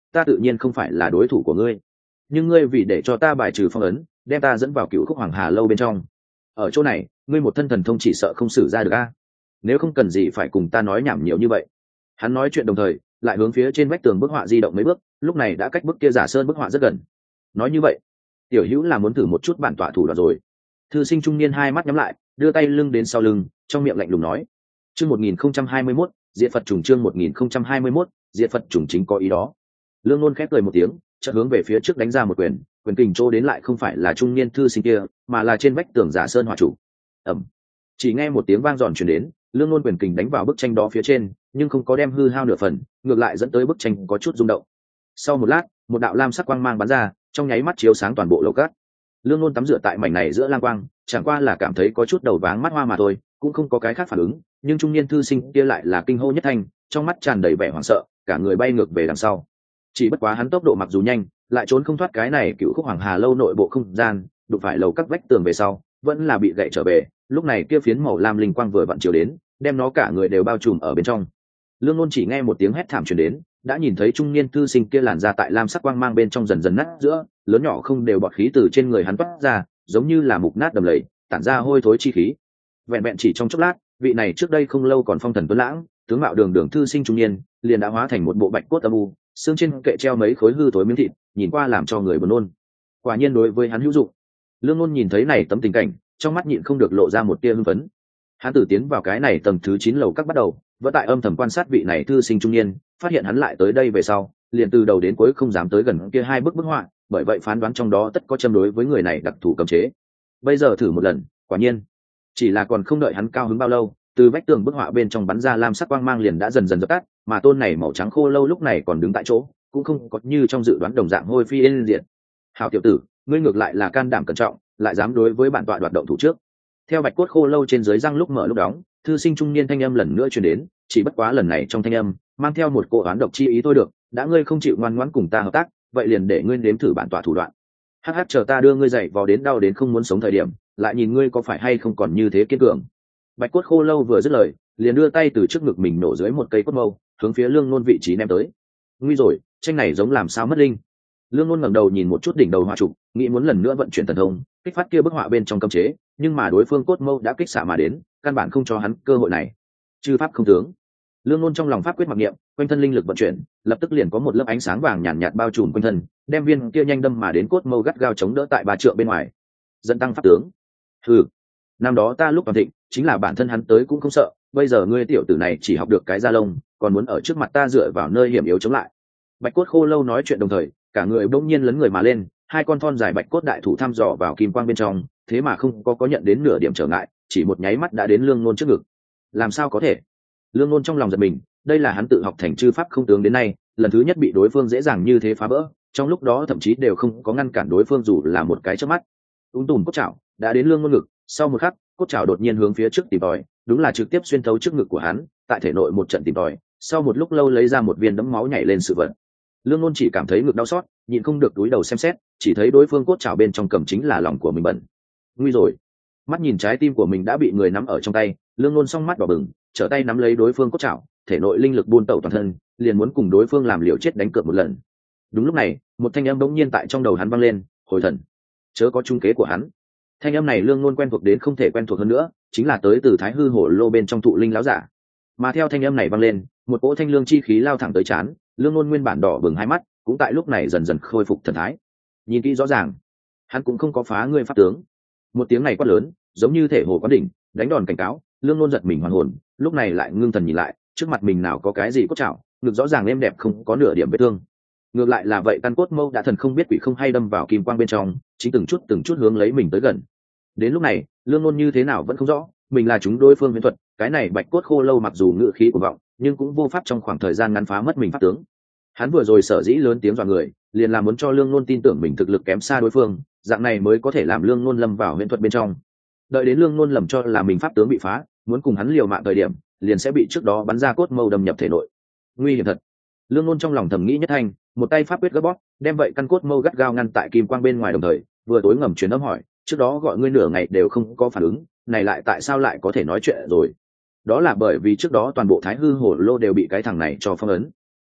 ta tự nhiên không phải là đối thủ của ngươi, nhưng ngươi vì để cho ta bài trừ phong ấn, đem ta dẫn vào Cựu Khúc Hoàng Hà lâu bên trong. Ở chỗ này ngươi một thân thần thông chỉ sợ không xử ra được a. Nếu không cần gì phải cùng ta nói nhảm nhiều như vậy. Hắn nói chuyện đồng thời lại hướng phía trên vách tường bức họa di động mấy bước, lúc này đã cách bức kia giả sơn bức họa rất gần. Nói như vậy, tiểu hữu là muốn thử một chút bản tọa thủ đoạn rồi. Thư sinh trung niên hai mắt nhắm lại, đưa tay lưng đến sau lưng, trong miệng lạnh lùng nói: chương 1021, diệt Phật trùng, chương 1021, diệt Phật trùng chính có ý đó. Lương Nôn khép cười một tiếng, chợt hướng về phía trước đánh ra một quyền, quyền kình trô đến lại không phải là trung niên thư sinh kia, mà là trên vách tường giả sơn hỏa chủ. Ầm. Chỉ nghe một tiếng vang giòn truyền đến, Lương Nôn quyền kình đánh vào bức tranh đó phía trên, nhưng không có đem hư hao nửa phần, ngược lại dẫn tới bức tranh có chút rung động. Sau một lát, một đạo lam sắc quang mang bắn ra, trong nháy mắt chiếu sáng toàn bộ lầu cát. Lương Nôn tắm rửa tại mảnh này giữa lang quang, chẳng qua là cảm thấy có chút đầu váng mắt hoa mà thôi, cũng không có cái khác phản ứng, nhưng trung niên thư sinh kia lại là kinh hô nhất thanh, trong mắt tràn đầy vẻ hoảng sợ, cả người bay ngược về đằng sau. Chỉ bất quá hắn tốc độ mặc dù nhanh, lại trốn không thoát cái này Cựu Khúc Hoàng Hà lâu nội bộ không gian, đụng phải lầu các vách tường về sau, vẫn là bị gãy trở về. Lúc này kia phiến màu lam linh quang vừa vặn chiếu đến, đem nó cả người đều bao trùm ở bên trong. Lương Nôn chỉ nghe một tiếng hét thảm truyền đến, đã nhìn thấy trung niên thư sinh kia làn ra tại lam sắc quang mang bên trong dần dần nát giữa, lớn nhỏ không đều bọt khí từ trên người hắn toát ra, giống như là mục nát đầm lầy, tản ra hôi thối chi khí. Vẹn vẹn chỉ trong chốc lát, vị này trước đây không lâu còn phong thần tuấn lãng, tướng mạo đường đường thư sinh trung niên, liền đã hóa thành một bộ bạch cốt âm u, xương trên kệ treo mấy khối hư thối miếng thịt, nhìn qua làm cho người buồn nôn. Quả nhiên đối với hắn hữu dụng. Lương Nôn nhìn thấy này tấm tình cảnh, trong mắt nhịn không được lộ ra một tia hưng phấn. Hắn tự tiến vào cái này tầng thứ 9 lầu các bắt đầu, vẫn tại âm thầm quan sát vị này thư sinh trung niên, phát hiện hắn lại tới đây về sau, liền từ đầu đến cuối không dám tới gần kia hai bức họa, bởi vậy phán đoán trong đó tất có châm đối với người này đặc thù cấm chế. Bây giờ thử một lần, quả nhiên, chỉ là còn không đợi hắn cao hứng bao lâu, từ vách tường bức họa bên trong bắn ra lam sắc quang mang liền đã dần dần dập tắt, mà tôn này màu trắng khô lâu lúc này còn đứng tại chỗ, cũng không có như trong dự đoán đồng dạng hôi phi yên diệt. Hảo tiểu tử, ngươi ngược lại là can đảm cẩn trọng, lại dám đối với bản tọa đoạt động thủ trước. Theo bạch cốt khô lâu trên dưới răng lúc mở lúc đóng, thư sinh trung niên thanh âm lần nữa truyền đến, chỉ bất quá lần này trong thanh âm mang theo một cỗ oán độc chi ý thôi được, đã ngươi không chịu ngoan ngoãn cùng ta hợp tác, vậy liền để ngươi nếm thử bản tọa thủ đoạn. Hắc hắc, chờ ta đưa ngươi dậy vò đến đau đến không muốn sống thời điểm, lại nhìn ngươi có phải hay không còn như thế kiên cường. Bạch cốt khô lâu vừa dứt lời, liền đưa tay từ trước ngực mình nổ dưới một cây cốt mâu, hướng phía Lương Nôn vị trí ném tới. Nguy rồi, tranh này giống làm sao mất linh. Lương Nôn ngẩng đầu nhìn một chút đỉnh đầu họa trụ, nghĩ muốn lần nữa vận chuyển thần thông, kích phát kia bức họa bên trong cấm chế, nhưng mà đối phương cốt mâu đã kích xạ mà đến, căn bản không cho hắn cơ hội này. Chư pháp không tướng. Lương Nôn trong lòng pháp quyết mặc niệm, quanh thân linh lực vận chuyển, lập tức liền có một lớp ánh sáng vàng nhàn nhạt bao trùm quanh thân, đem viên kia nhanh đâm mà đến cốt mâu gắt gao chống đỡ tại 3 trượng bên ngoài. Dẫn tăng pháp tướng. Hừ, năm đó ta lúc toàn thịnh, chính là bản thân hắn tới cũng không sợ, bây giờ ngươi tiểu tử này chỉ học được cái da lông, còn muốn ở trước mặt ta dựa vào nơi hiểm yếu chống lại. Bạch cốt khô lâu nói chuyện đồng thời, cả người bỗng nhiên lấn người mà lên, hai con thon dài bạch cốt đại thủ thăm dò vào kim quang bên trong, thế mà không có nhận đến nửa điểm trở ngại, chỉ một nháy mắt đã đến Lương Nôn trước ngực. Làm sao có thể? Lương Nôn trong lòng giật mình, đây là hắn tự học thành chư pháp không tướng đến nay, lần thứ nhất bị đối phương dễ dàng như thế phá vỡ, trong lúc đó thậm chí đều không có ngăn cản đối phương dù là một cái chớp mắt. Ung tùm cốt chảo đã đến Lương Nôn ngực, sau một khắc, cốt chảo đột nhiên hướng phía trước tìm tòi, đúng là trực tiếp xuyên thấu trước ngực của hắn, tại thể nội một trận tìm tòi, sau một lúc lâu lấy ra một viên đấm máu nhảy lên sự vật. Lương Nôn chỉ cảm thấy ngực đau xót, nhịn không được túi đầu xem xét, chỉ thấy đối phương cốt chảo bên trong cầm chính là lòng của mình bẩn. Nguy rồi! Mắt nhìn trái tim của mình đã bị người nắm ở trong tay, Lương Nôn song mắt đỏ bừng, trở tay nắm lấy đối phương cốt chảo, thể nội linh lực buôn tẩu toàn thân, liền muốn cùng đối phương làm liều chết đánh cược một lần. Đúng lúc này, một thanh âm bỗng nhiên tại trong đầu hắn vang lên, hồi thần, chớ có trung kế của hắn. Thanh âm này Lương Nôn quen thuộc đến không thể quen thuộc hơn nữa, chính là tới từ Thái Hư Hổ Lô bên trong thụ linh lão giả. Mà theo thanh âm này vang lên, một cỗ thanh lương chi khí lao thẳng tới trán, Lương Nôn nguyên bản đỏ bừng hai mắt, cũng tại lúc này dần dần khôi phục thần thái. Nhìn kỹ rõ ràng, hắn cũng không có phá ngươi pháp tướng. Một tiếng này quát lớn, giống như thể hồ quán đỉnh, đánh đòn cảnh cáo. Lương Nôn giật mình hoàn hồn, lúc này lại ngưng thần nhìn lại, trước mặt mình nào có cái gì cốt chảo, ngực rõ ràng êm đẹp không có nửa điểm vết thương. Ngược lại là vậy căn cốt mâu đã thần không biết quỷ không hay đâm vào kim quang bên trong, chính từng chút hướng lấy mình tới gần. Đến lúc này, Lương Nôn như thế nào vẫn không rõ, mình là chúng đối phương huyễn thuật, cái này bạch cốt khô lâu mặc dù ngự khí của vọng, nhưng cũng vô pháp trong khoảng thời gian ngắn phá mất mình pháp tướng. Hắn vừa rồi sở dĩ lớn tiếng dọa người, liền là muốn cho Lương Nôn tin tưởng mình thực lực kém xa đối phương, dạng này mới có thể làm Lương Nôn lâm vào huyễn thuật bên trong. Đợi đến Lương Nôn lầm cho là mình pháp tướng bị phá, muốn cùng hắn liều mạng thời điểm, liền sẽ bị trước đó bắn ra cốt mâu đâm nhập thể nội. Nguy hiểm thật. Lương Nôn trong lòng thầm nghĩ nhất thanh, một tay pháp quyết gấp bóp, đem vậy căn cốt mâu gắt gao ngăn tại kim quang bên ngoài, đồng thời vừa tối ngầm truyền âm hỏi, trước đó gọi ngươi nửa ngày đều không có phản ứng, này lại tại sao lại có thể nói chuyện rồi? Đó là bởi vì trước đó toàn bộ Thái Hư Hổ Lô đều bị cái thằng này cho phong ấn.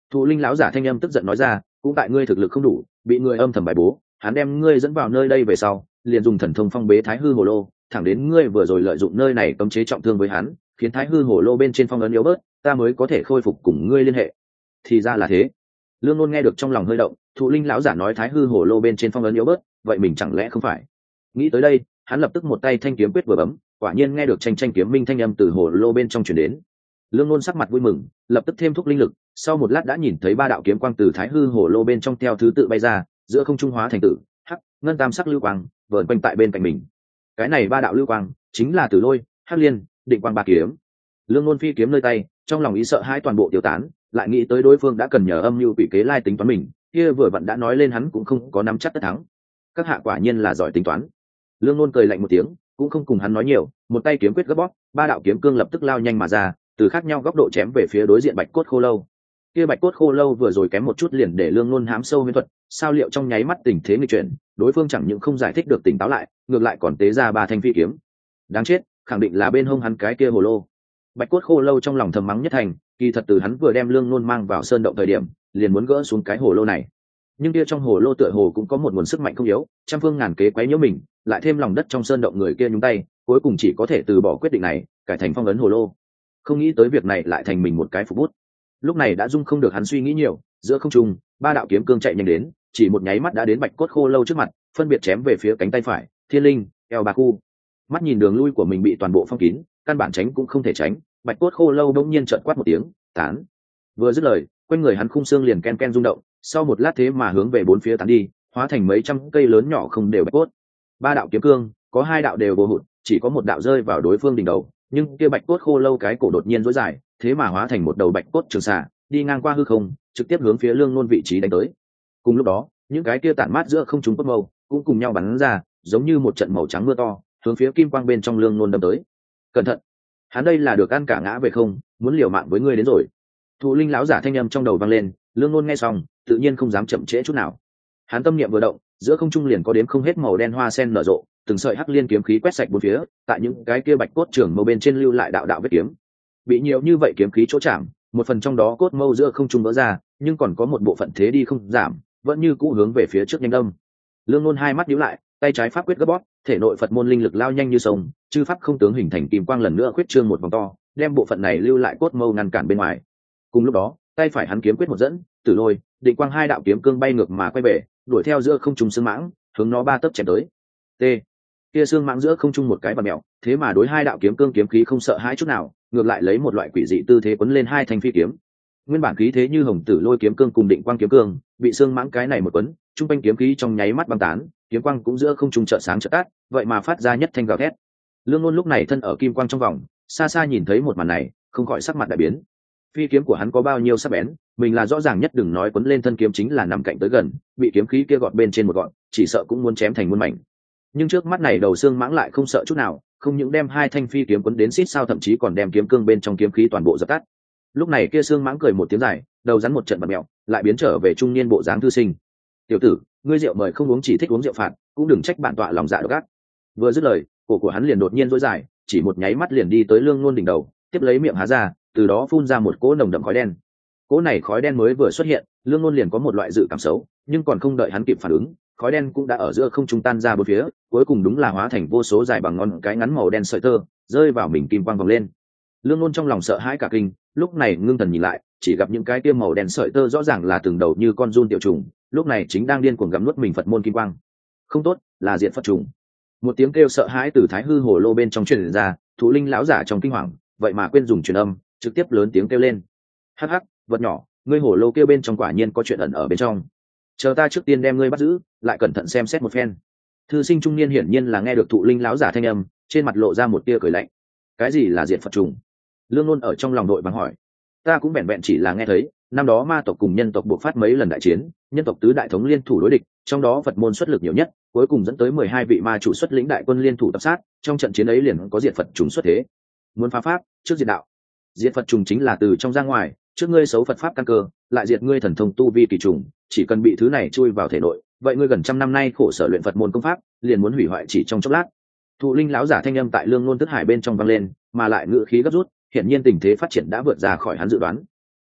Thụ linh lão giả thanh âm tức giận nói ra, cũng tại ngươi thực lực không đủ, bị người âm thầm bài bố, hắn đem ngươi dẫn vào nơi đây về sau, liền dùng thần thông phong bế thái hư hồ lô, thẳng đến ngươi vừa rồi lợi dụng nơi này cấm chế trọng thương với hắn, khiến thái hư hồ lô bên trên phong ấn yếu bớt, ta mới có thể khôi phục cùng ngươi liên hệ. Thì ra là thế. Lương Nôn nghe được trong lòng hơi động, thụ linh lão giả nói thái hư hồ lô bên trên phong ấn yếu bớt, vậy mình chẳng lẽ không phải? Nghĩ tới đây, hắn lập tức một tay thanh kiếm quyết vừa bấm, quả nhiên nghe được tranh tranh kiếm minh thanh âm từ hồ lô bên trong truyền đến. Lương Nôn sắc mặt vui mừng, lập tức thêm thúc linh lực, sau một lát đã nhìn thấy ba đạo kiếm quang từ thái hư hồ lô bên trong theo thứ tự bay ra, giữa không trung hóa thành tử, hắc, ngân tam sắc lưu quang, vờn quanh tại bên cạnh mình. Cái này ba đạo lưu quang chính là Tử Lôi, Hắc Liên, Định Quang ba kiếm. Lương Nôn phi kiếm nơi tay, trong lòng ý sợ hãi toàn bộ tiêu tán, lại nghĩ tới đối phương đã cần nhờ âm mưu quỷ kế lai tính toán mình, kia vừa vặn đã nói lên hắn cũng không có nắm chắc tất thắng. Các hạ quả nhiên là giỏi tính toán. Lương Nôn cười lạnh một tiếng, cũng không cùng hắn nói nhiều, một tay kiếm quyết gấp bóp, ba đạo kiếm cương lập tức lao nhanh mà ra, từ khác nhau góc độ chém về phía đối diện Bạch Cốt Khô Lâu. Kia Bạch Cốt Khô Lâu vừa rồi kém một chút liền để Lương Nôn hám sâu huyễn thuật, sao liệu trong nháy mắt tình thế nghịch chuyển, đối phương chẳng những không giải thích được tỉnh táo lại, ngược lại còn tế ra ba thanh phi kiếm. Đáng chết, khẳng định là bên hông hắn cái kia hồ lô. Bạch Cốt Khô Lâu trong lòng thầm mắng nhất thành, kỳ thật từ hắn vừa đem Lương Nôn mang vào sơn động thời điểm, liền muốn gỡ xuống cái hồ lô này. Nhưng kia trong hồ lô tựa hồ cũng có một nguồn sức mạnh không yếu, trăm phương ngàn kế quấy nhiễu mình, lại thêm lòng đất trong sơn động người kia nhúng tay, cuối cùng chỉ có thể từ bỏ quyết định này, cải thành phong ấn hồ lô. Không nghĩ tới việc này lại thành mình một cái phục bút. Lúc này đã dung không được hắn suy nghĩ nhiều, giữa không trung, ba đạo kiếm cương chạy nhanh đến, chỉ một nháy mắt đã đến Bạch Cốt Khô Lâu trước mặt, phân biệt chém về phía cánh tay phải, Thiên Linh, eo bà khu. Mắt nhìn đường lui của mình bị toàn bộ phong kín, căn bản tránh cũng không thể tránh, Bạch Cốt Khô Lâu đống nhiên trợn quát một tiếng, tán. Vừa dứt lời, quanh người hắn khung xương liền ken ken rung động, sau một lát thế mà hướng về bốn phía tán đi, hóa thành mấy trăm cây lớn nhỏ không đều bạch cốt. Ba đạo kiếm cương, có hai đạo đều vô hụt, chỉ có một đạo rơi vào đối phương đỉnh đầu, nhưng kia Bạch Cốt Khô Lâu cái cổ đột nhiên rối dài, thế mà hóa thành một đầu bạch cốt trường xà, đi ngang qua hư không, trực tiếp hướng phía Lương Nôn vị trí đánh tới. Cùng lúc đó, những cái kia tản mát giữa không trung cốt mâu cũng cùng nhau bắn ra, giống như một trận màu trắng mưa to, hướng phía kim quang bên trong Lương Nôn đâm tới. Cẩn thận, hắn đây là được ăn cả ngã về không, muốn liều mạng với ngươi đến rồi. Thụ linh lão giả thanh âm trong đầu vang lên, Lương Nôn nghe xong, tự nhiên không dám chậm trễ chút nào. Hắn tâm niệm vừa động, giữa không trung liền có đếm không hết màu đen hoa sen nở rộ, từng sợi hắc liên kiếm khí quét sạch bốn phía, tại những cái kia bạch cốt trường mâu bên trên lưu lại đạo đạo vết kiếm. Bị nhiều như vậy kiếm khí chỗ chạm, một phần trong đó cốt mâu giữa không trung vỡ ra, nhưng còn có một bộ phận thế đi không giảm, vẫn như cũ hướng về phía trước nhanh đâm. Lương Nôn hai mắt nhíu lại, tay trái pháp quyết gấp bóp, thể nội Phật môn linh lực lao nhanh như sông, chư pháp không tướng hình thành kim quang lần nữa khuyết trương một vòng to, đem bộ phận này lưu lại cốt mâu ngăn cản bên ngoài. Cùng lúc đó, tay phải hắn kiếm quyết một dẫn, Tử Lôi, Định Quang hai đạo kiếm cương bay ngược mà quay về, đuổi theo giữa không trung xương mãng, hướng nó ba tấc chém tới. T. Kia xương mãng giữa không trung một cái bật mèo, thế mà đối hai đạo kiếm cương kiếm khí không sợ hãi chút nào, ngược lại lấy một loại quỷ dị tư thế quấn lên hai thanh phi kiếm. Nguyên bản khí thế như hồng tử lôi kiếm cương cùng Định Quang kiếm cương, bị xương mãng cái này một quấn, trung quanh kiếm khí trong nháy mắt băng tán, kiếm quang cũng giữa không trung chợt sáng chợt tắt, vậy mà phát ra nhất thanh gào thét. Lương Nôn lúc này thân ở kim quang trong vòng, xa xa nhìn thấy một màn này, không khỏi sắc mặt đại biến. Phi kiếm của hắn có bao nhiêu sắc bén, mình là rõ ràng nhất, đừng nói quấn lên thân kiếm, chính là nằm cạnh tới gần, bị kiếm khí kia gọt bên trên một gọn, chỉ sợ cũng muốn chém thành muôn mảnh. Nhưng trước mắt này đầu xương mãng lại không sợ chút nào, không những đem hai thanh phi kiếm quấn đến xít sao, thậm chí còn đem kiếm cương bên trong kiếm khí toàn bộ dập tắt. Lúc này kia xương mãng cười một tiếng dài, đầu rắn một trận bật mẹo, lại biến trở về trung niên bộ dáng thư sinh. Tiểu tử, ngươi rượu mời không uống, chỉ thích uống rượu phạt, cũng đừng trách bản tọa lòng dạ độc ác. Vừa dứt lời, cổ của hắn liền đột nhiên rối dài, chỉ một nháy mắt liền đi tới Lương Nôn đỉnh đầu, tiếp lấy miệng há ra, từ đó phun ra một cỗ nồng đậm khói đen. Cỗ này khói đen mới vừa xuất hiện, Lương Nôn liền có một loại dự cảm xấu, nhưng còn không đợi hắn kịp phản ứng, khói đen cũng đã ở giữa không trung tan ra bốn phía, cuối cùng đúng là hóa thành vô số dài bằng ngón cái ngắn màu đen sợi tơ, rơi vào mình kim quang vòng lên. Lương Nôn trong lòng sợ hãi cả kinh, lúc này ngưng thần nhìn lại, chỉ gặp những cái tiêm màu đen sợi tơ rõ ràng là từng đầu như con giun tiểu trùng, lúc này chính đang điên cuồng gặm nuốt mình Phật môn kim quang. Không tốt, là diện Phật trùng. Một tiếng kêu sợ hãi từ thái hư hồ lô bên trong truyền ra, Thụ linh lão giả trong kinh hoàng, vậy mà quên dùng truyền âm, trực tiếp lớn tiếng kêu lên: hắc hắc, vật nhỏ, ngươi hồ lô kêu bên trong quả nhiên có chuyện ẩn ở bên trong, chờ ta trước tiên đem ngươi bắt giữ, lại cẩn thận xem xét một phen. Thư sinh trung niên hiển nhiên là nghe được Thụ linh lão giả thanh âm, trên mặt lộ ra một tia cười lạnh. Cái gì là diện Phật trùng? Lương Nôn ở trong lòng đội bằng hỏi. Ta cũng vẹn vẹn chỉ là nghe thấy, năm đó ma tộc cùng nhân tộc buộc phát mấy lần đại chiến, nhân tộc tứ đại thống liên thủ đối địch, trong đó Phật môn xuất lực nhiều nhất, cuối cùng dẫn tới 12 vị ma chủ xuất lĩnh đại quân liên thủ tập sát, trong trận chiến ấy liền có diệt Phật trùng xuất thế. Muốn phá pháp, trước diệt đạo. Diệt Phật trùng chính là từ trong ra ngoài, trước ngươi xấu Phật pháp căn cơ, lại diệt ngươi thần thông tu vi kỳ trùng, chỉ cần bị thứ này chui vào thể nội, vậy ngươi gần trăm năm nay khổ sở luyện Phật môn công pháp, liền muốn hủy hoại chỉ trong chốc lát. Thụ linh lão giả thanh âm tại Lương Nôn thức hải bên trong vang lên, mà lại ngữ khí gấp rút, hiển nhiên tình thế phát triển đã vượt ra khỏi hắn dự đoán.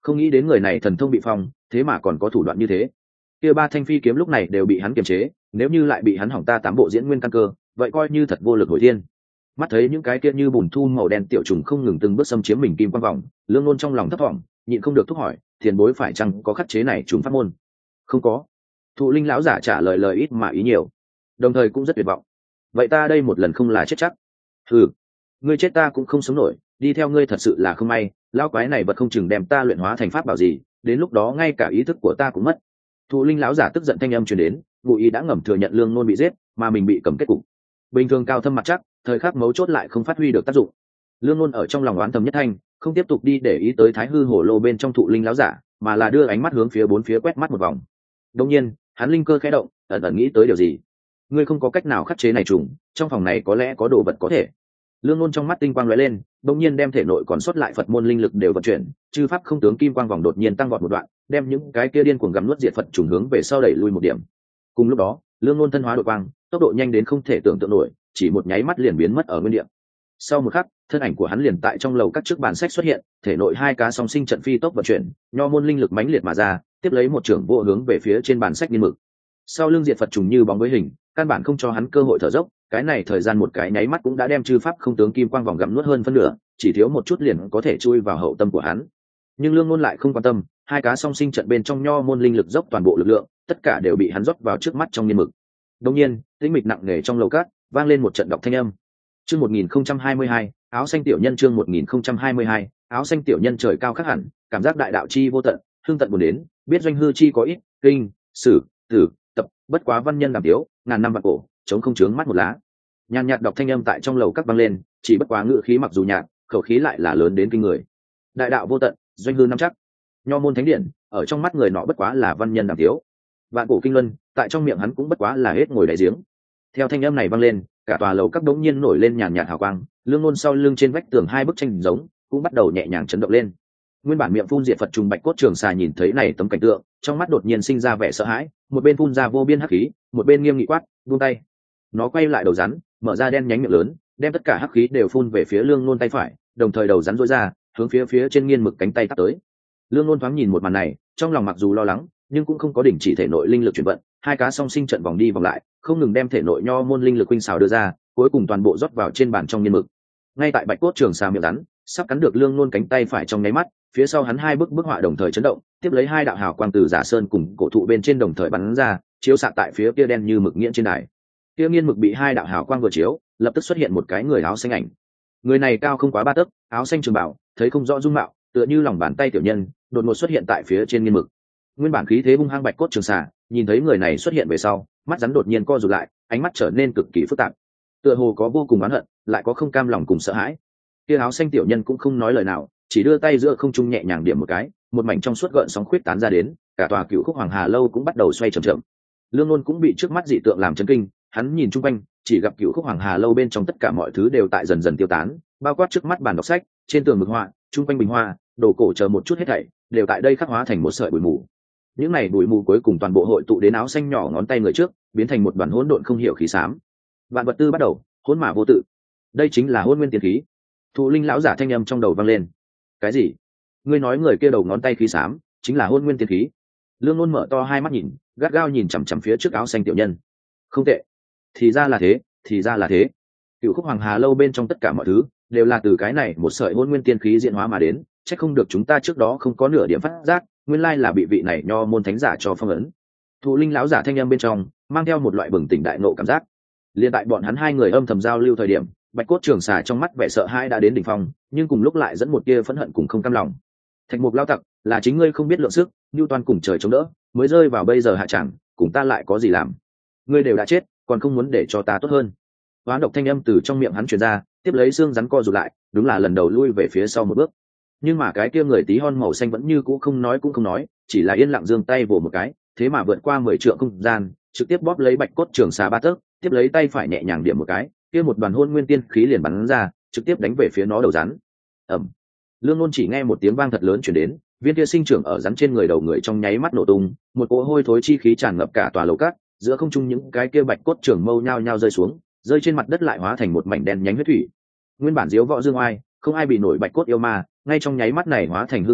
Không nghĩ đến người này thần thông bị phong, thế mà còn có thủ đoạn như thế. Kia 3 thanh phi kiếm lúc này đều bị hắn kiềm chế, nếu như lại bị hắn hỏng ta 8 bộ diễn nguyên căn cơ, vậy coi như thật vô lực hồi thiên. Mắt thấy những cái kia như bùn thu màu đen tiểu trùng không ngừng từng bước xâm chiếm mình kim quang vòng, Lương Nôn trong lòng thấp thỏm, nhịn không được thúc hỏi, tiền bối phải chăng có khắc chế này trùng pháp môn? Không có. Thụ Linh lão giả trả lời lời ít mà ý nhiều, đồng thời cũng rất tuyệt vọng. Vậy ta đây một lần không là chết chắc. Ừ, ngươi chết ta cũng không sống nổi, đi theo ngươi thật sự là không may, lão quái này vật không chừng đem ta luyện hóa thành pháp bảo gì, đến lúc đó ngay cả ý thức của ta cũng mất. Thụ Linh lão giả tức giận thanh âm truyền đến, ngụ ý đã ngầm thừa nhận Lương Nôn bị giết, mà mình bị cầm kết cục. Bình thường cao thâm mặt chắc, thời khắc mấu chốt lại không phát huy được tác dụng. Lương Nôn ở trong lòng oán thầm nhất thanh, không tiếp tục đi để ý tới Thái Hư Hổ Lô bên trong Thụ Linh lão giả, mà là đưa ánh mắt hướng phía bốn phía quét mắt một vòng. Đương nhiên, hắn linh cơ khẽ động, ẩn ẩn nghĩ tới điều gì. Ngươi không có cách nào khắc chế này trùng, trong phòng này có lẽ có đồ vật có thể. Lương Nôn trong mắt tinh quang lóe lên, đột nhiên đem thể nội còn sót lại Phật môn linh lực đều vận chuyển, chư pháp không tướng kim quang vòng đột nhiên tăng vọt một đoạn, đem những cái kia điên cuồng gầm nuốt diệt Phật trùng hướng về sau đẩy lui một điểm. Cùng lúc đó, Lương Nôn thân hóa đội quang, tốc độ nhanh đến không thể tưởng tượng nổi, chỉ một nháy mắt liền biến mất ở nguyên địa. Sau một khắc, thân ảnh của hắn liền tại trong lầu các trước bàn sách xuất hiện, thể nội 2 cá song sinh trận phi tốc vận chuyển, nho môn linh lực mãnh liệt mà ra, tiếp lấy một trưởng vô hướng về phía trên bàn sách nghiên mực. Sau lưng diệt Phật trùng như bóng với hình, căn bản không cho hắn cơ hội thở dốc, cái này thời gian một cái nháy mắt cũng đã đem chư pháp không tướng kim quang vòng gặm nuốt hơn phân nửa, chỉ thiếu một chút liền có thể chui vào hậu tâm của hắn. Nhưng Lương Ngôn lại không quan tâm, 2 cá song sinh trận bên trong nho môn linh lực dốc toàn bộ lực lượng, tất cả đều bị hắn rót vào trước mắt trong nghiên mực. Đương nhiên, tĩnh mịch nặng nề trong lầu cát, vang lên một trận đọc thanh âm. Chương 1022, áo xanh tiểu nhân chương 1022, áo xanh tiểu nhân trời cao khắc hẳn, cảm giác đại đạo chi vô tận, hương tận buồn đến, biết doanh hư chi có ít, kinh, sử, tử, tập, bất quá văn nhân làm tiếu, ngàn năm vạn cổ, chống không chướng mắt một lá. Nhàn nhạt đọc thanh âm tại trong lầu các vang lên, chỉ bất quá ngữ khí mặc dù nhạt, khẩu khí lại là lớn đến kinh người. Đại đạo vô tận, doanh hư năm chắc. Nho môn thánh điện, ở trong mắt người nọ bất quá là văn nhân làm tiếu. Vạn cổ kinh luân, tại trong miệng hắn cũng bất quá là hết ngồi đại giếng. Theo thanh âm này vang lên, cả tòa lầu các đống nhiên nổi lên nhàn nhạt hào quang, Lương Ngôn sau lưng trên vách tường 2 bức tranh giống cũng bắt đầu nhẹ nhàng chấn động lên. Nguyên bản miệng phun diệt Phật trùng bạch cốt trường xà nhìn thấy này tấm cảnh tượng, trong mắt đột nhiên sinh ra vẻ sợ hãi, một bên phun ra vô biên hắc khí, một bên nghiêm nghị quát, buông tay. Nó quay lại đầu rắn, mở ra đen nhánh miệng lớn, đem tất cả hắc khí đều phun về phía Lương Ngôn tay phải, đồng thời đầu rắn rũa ra, hướng phía trên nghiên mực cánh tay tắt tới. Lương Ngôn thoáng nhìn một màn này, trong lòng mặc dù lo lắng, nhưng cũng không có đình chỉ thể nội linh lực chuyển vận, 2 cá song sinh trận vòng đi vòng lại, không ngừng đem thể nội nho môn linh lực huynh xào đưa ra, cuối cùng toàn bộ rót vào trên bàn trong nghiên mực. Ngay tại bạch cốt trường xà miệng rắn sắp cắn được Lương Ngôn cánh tay phải trong nháy mắt, phía sau hắn 2 bức họa đồng thời chấn động, tiếp lấy 2 đạo hào quang từ giả sơn cùng cổ thụ bên trên đồng thời bắn ra, chiếu xạ tại phía kia đen như mực nghiễn trên đài. Kia nghiên mực bị 2 đạo hào quang vừa chiếu, lập tức xuất hiện một cái người áo xanh ảnh. Người này cao không quá 3 tấc, áo xanh trường bảo, thấy không rõ dung mạo, tựa như lòng bàn tay tiểu nhân, đột ngột xuất hiện tại phía trên nghiên mực. Nguyên bản khí thế hung hăng bạch cốt trường xà, nhìn thấy người này xuất hiện về sau, mắt rắn đột nhiên co rụt lại, ánh mắt trở nên cực kỳ phức tạp, tựa hồ có vô cùng oán hận, lại có không cam lòng cùng sợ hãi. Kia áo xanh tiểu nhân cũng không nói lời nào, chỉ đưa tay giữa không trung nhẹ nhàng điểm một cái, một mảnh trong suốt gợn sóng khuyết tán ra đến, cả tòa Cửu Khúc Hoàng Hà lâu cũng bắt đầu xoay chậm chậm. Lương Ngôn cũng bị trước mắt dị tượng làm chấn kinh, hắn nhìn chung quanh, chỉ gặp Cửu Khúc Hoàng Hà lâu bên trong tất cả mọi thứ đều tại dần dần tiêu tán, bao quát trước mắt bàn đọc sách, trên tường mực họa, chung quanh bình hoa, đồ cổ chờ một chút hết thảy, đều tại đây khắc hóa thành một sợi bụi mù. Những này bụi mù cuối cùng toàn bộ hội tụ đến áo xanh nhỏ ngón tay người trước, biến thành một đoàn hỗn độn không hiểu khí xám. Vạn vật tư bắt đầu, hỗn mà vô tự. Đây chính là hỗn nguyên tiên khí. Thụ Linh lão giả thanh âm trong đầu vang lên. Cái gì? Ngươi nói người kia đầu ngón tay khí xám chính là hỗn nguyên tiên khí? Lương Ngôn mở to 2 mắt nhìn, gắt gao nhìn chằm chằm phía trước áo xanh tiểu nhân. Không tệ, thì ra là thế, thì ra là thế. Cửu Khúc Hoàng Hà lâu bên trong tất cả mọi thứ đều là từ cái này một sợi hỗn nguyên tiên khí diễn hóa mà đến, chắc không được chúng ta trước đó không có nửa điểm phát giác, nguyên lai là bị vị này nho môn thánh giả cho phong ấn. Thụ Linh lão giả thanh âm bên trong mang theo một loại bừng tỉnh đại ngộ cảm giác. Liên tại bọn hắn 2 người âm thầm giao lưu thời điểm, bạch cốt trường xà trong mắt vẻ sợ hãi đã đến đỉnh phong, nhưng cùng lúc lại dẫn một tia phẫn hận cùng không cam lòng. Thạch Mục lao tặc, là chính ngươi không biết lượng sức, nhu toàn cùng trời chống đỡ, mới rơi vào bây giờ hạ tràng, cùng ta lại có gì làm? Ngươi đều đã chết, còn không muốn để cho ta tốt hơn? Oán độc thanh âm từ trong miệng hắn truyền ra, tiếp lấy xương rắn co rụt lại, đúng là lần đầu lui về phía sau một bước. Nhưng mà cái kia người tí hon màu xanh vẫn như cũ không nói cũng không nói, chỉ là yên lặng giương tay vồ một cái, thế mà vượt qua 10 trượng không gian, trực tiếp bóp lấy bạch cốt trường xà 3 tấc, tiếp lấy tay phải nhẹ nhàng điểm một cái, kia một đoàn hôn nguyên tiên khí liền bắn ra, trực tiếp đánh về phía nó đầu rắn. Ầm. Lương Ngôn chỉ nghe một tiếng vang thật lớn truyền đến, viên kia sinh trưởng ở rắn trên người đầu người trong nháy mắt nổ tung, một cỗ hôi thối chi khí tràn ngập cả tòa lầu cát, giữa không trung những cái kia bạch cốt trường mâu nhao nhao rơi xuống, rơi trên mặt đất lại hóa thành một mảnh đen nhánh huyết thủy. Nguyên bản diếu võ dương oai, không ai bị nổi bạch cốt yêu ma, ngay trong nháy mắt này hóa thành hư không,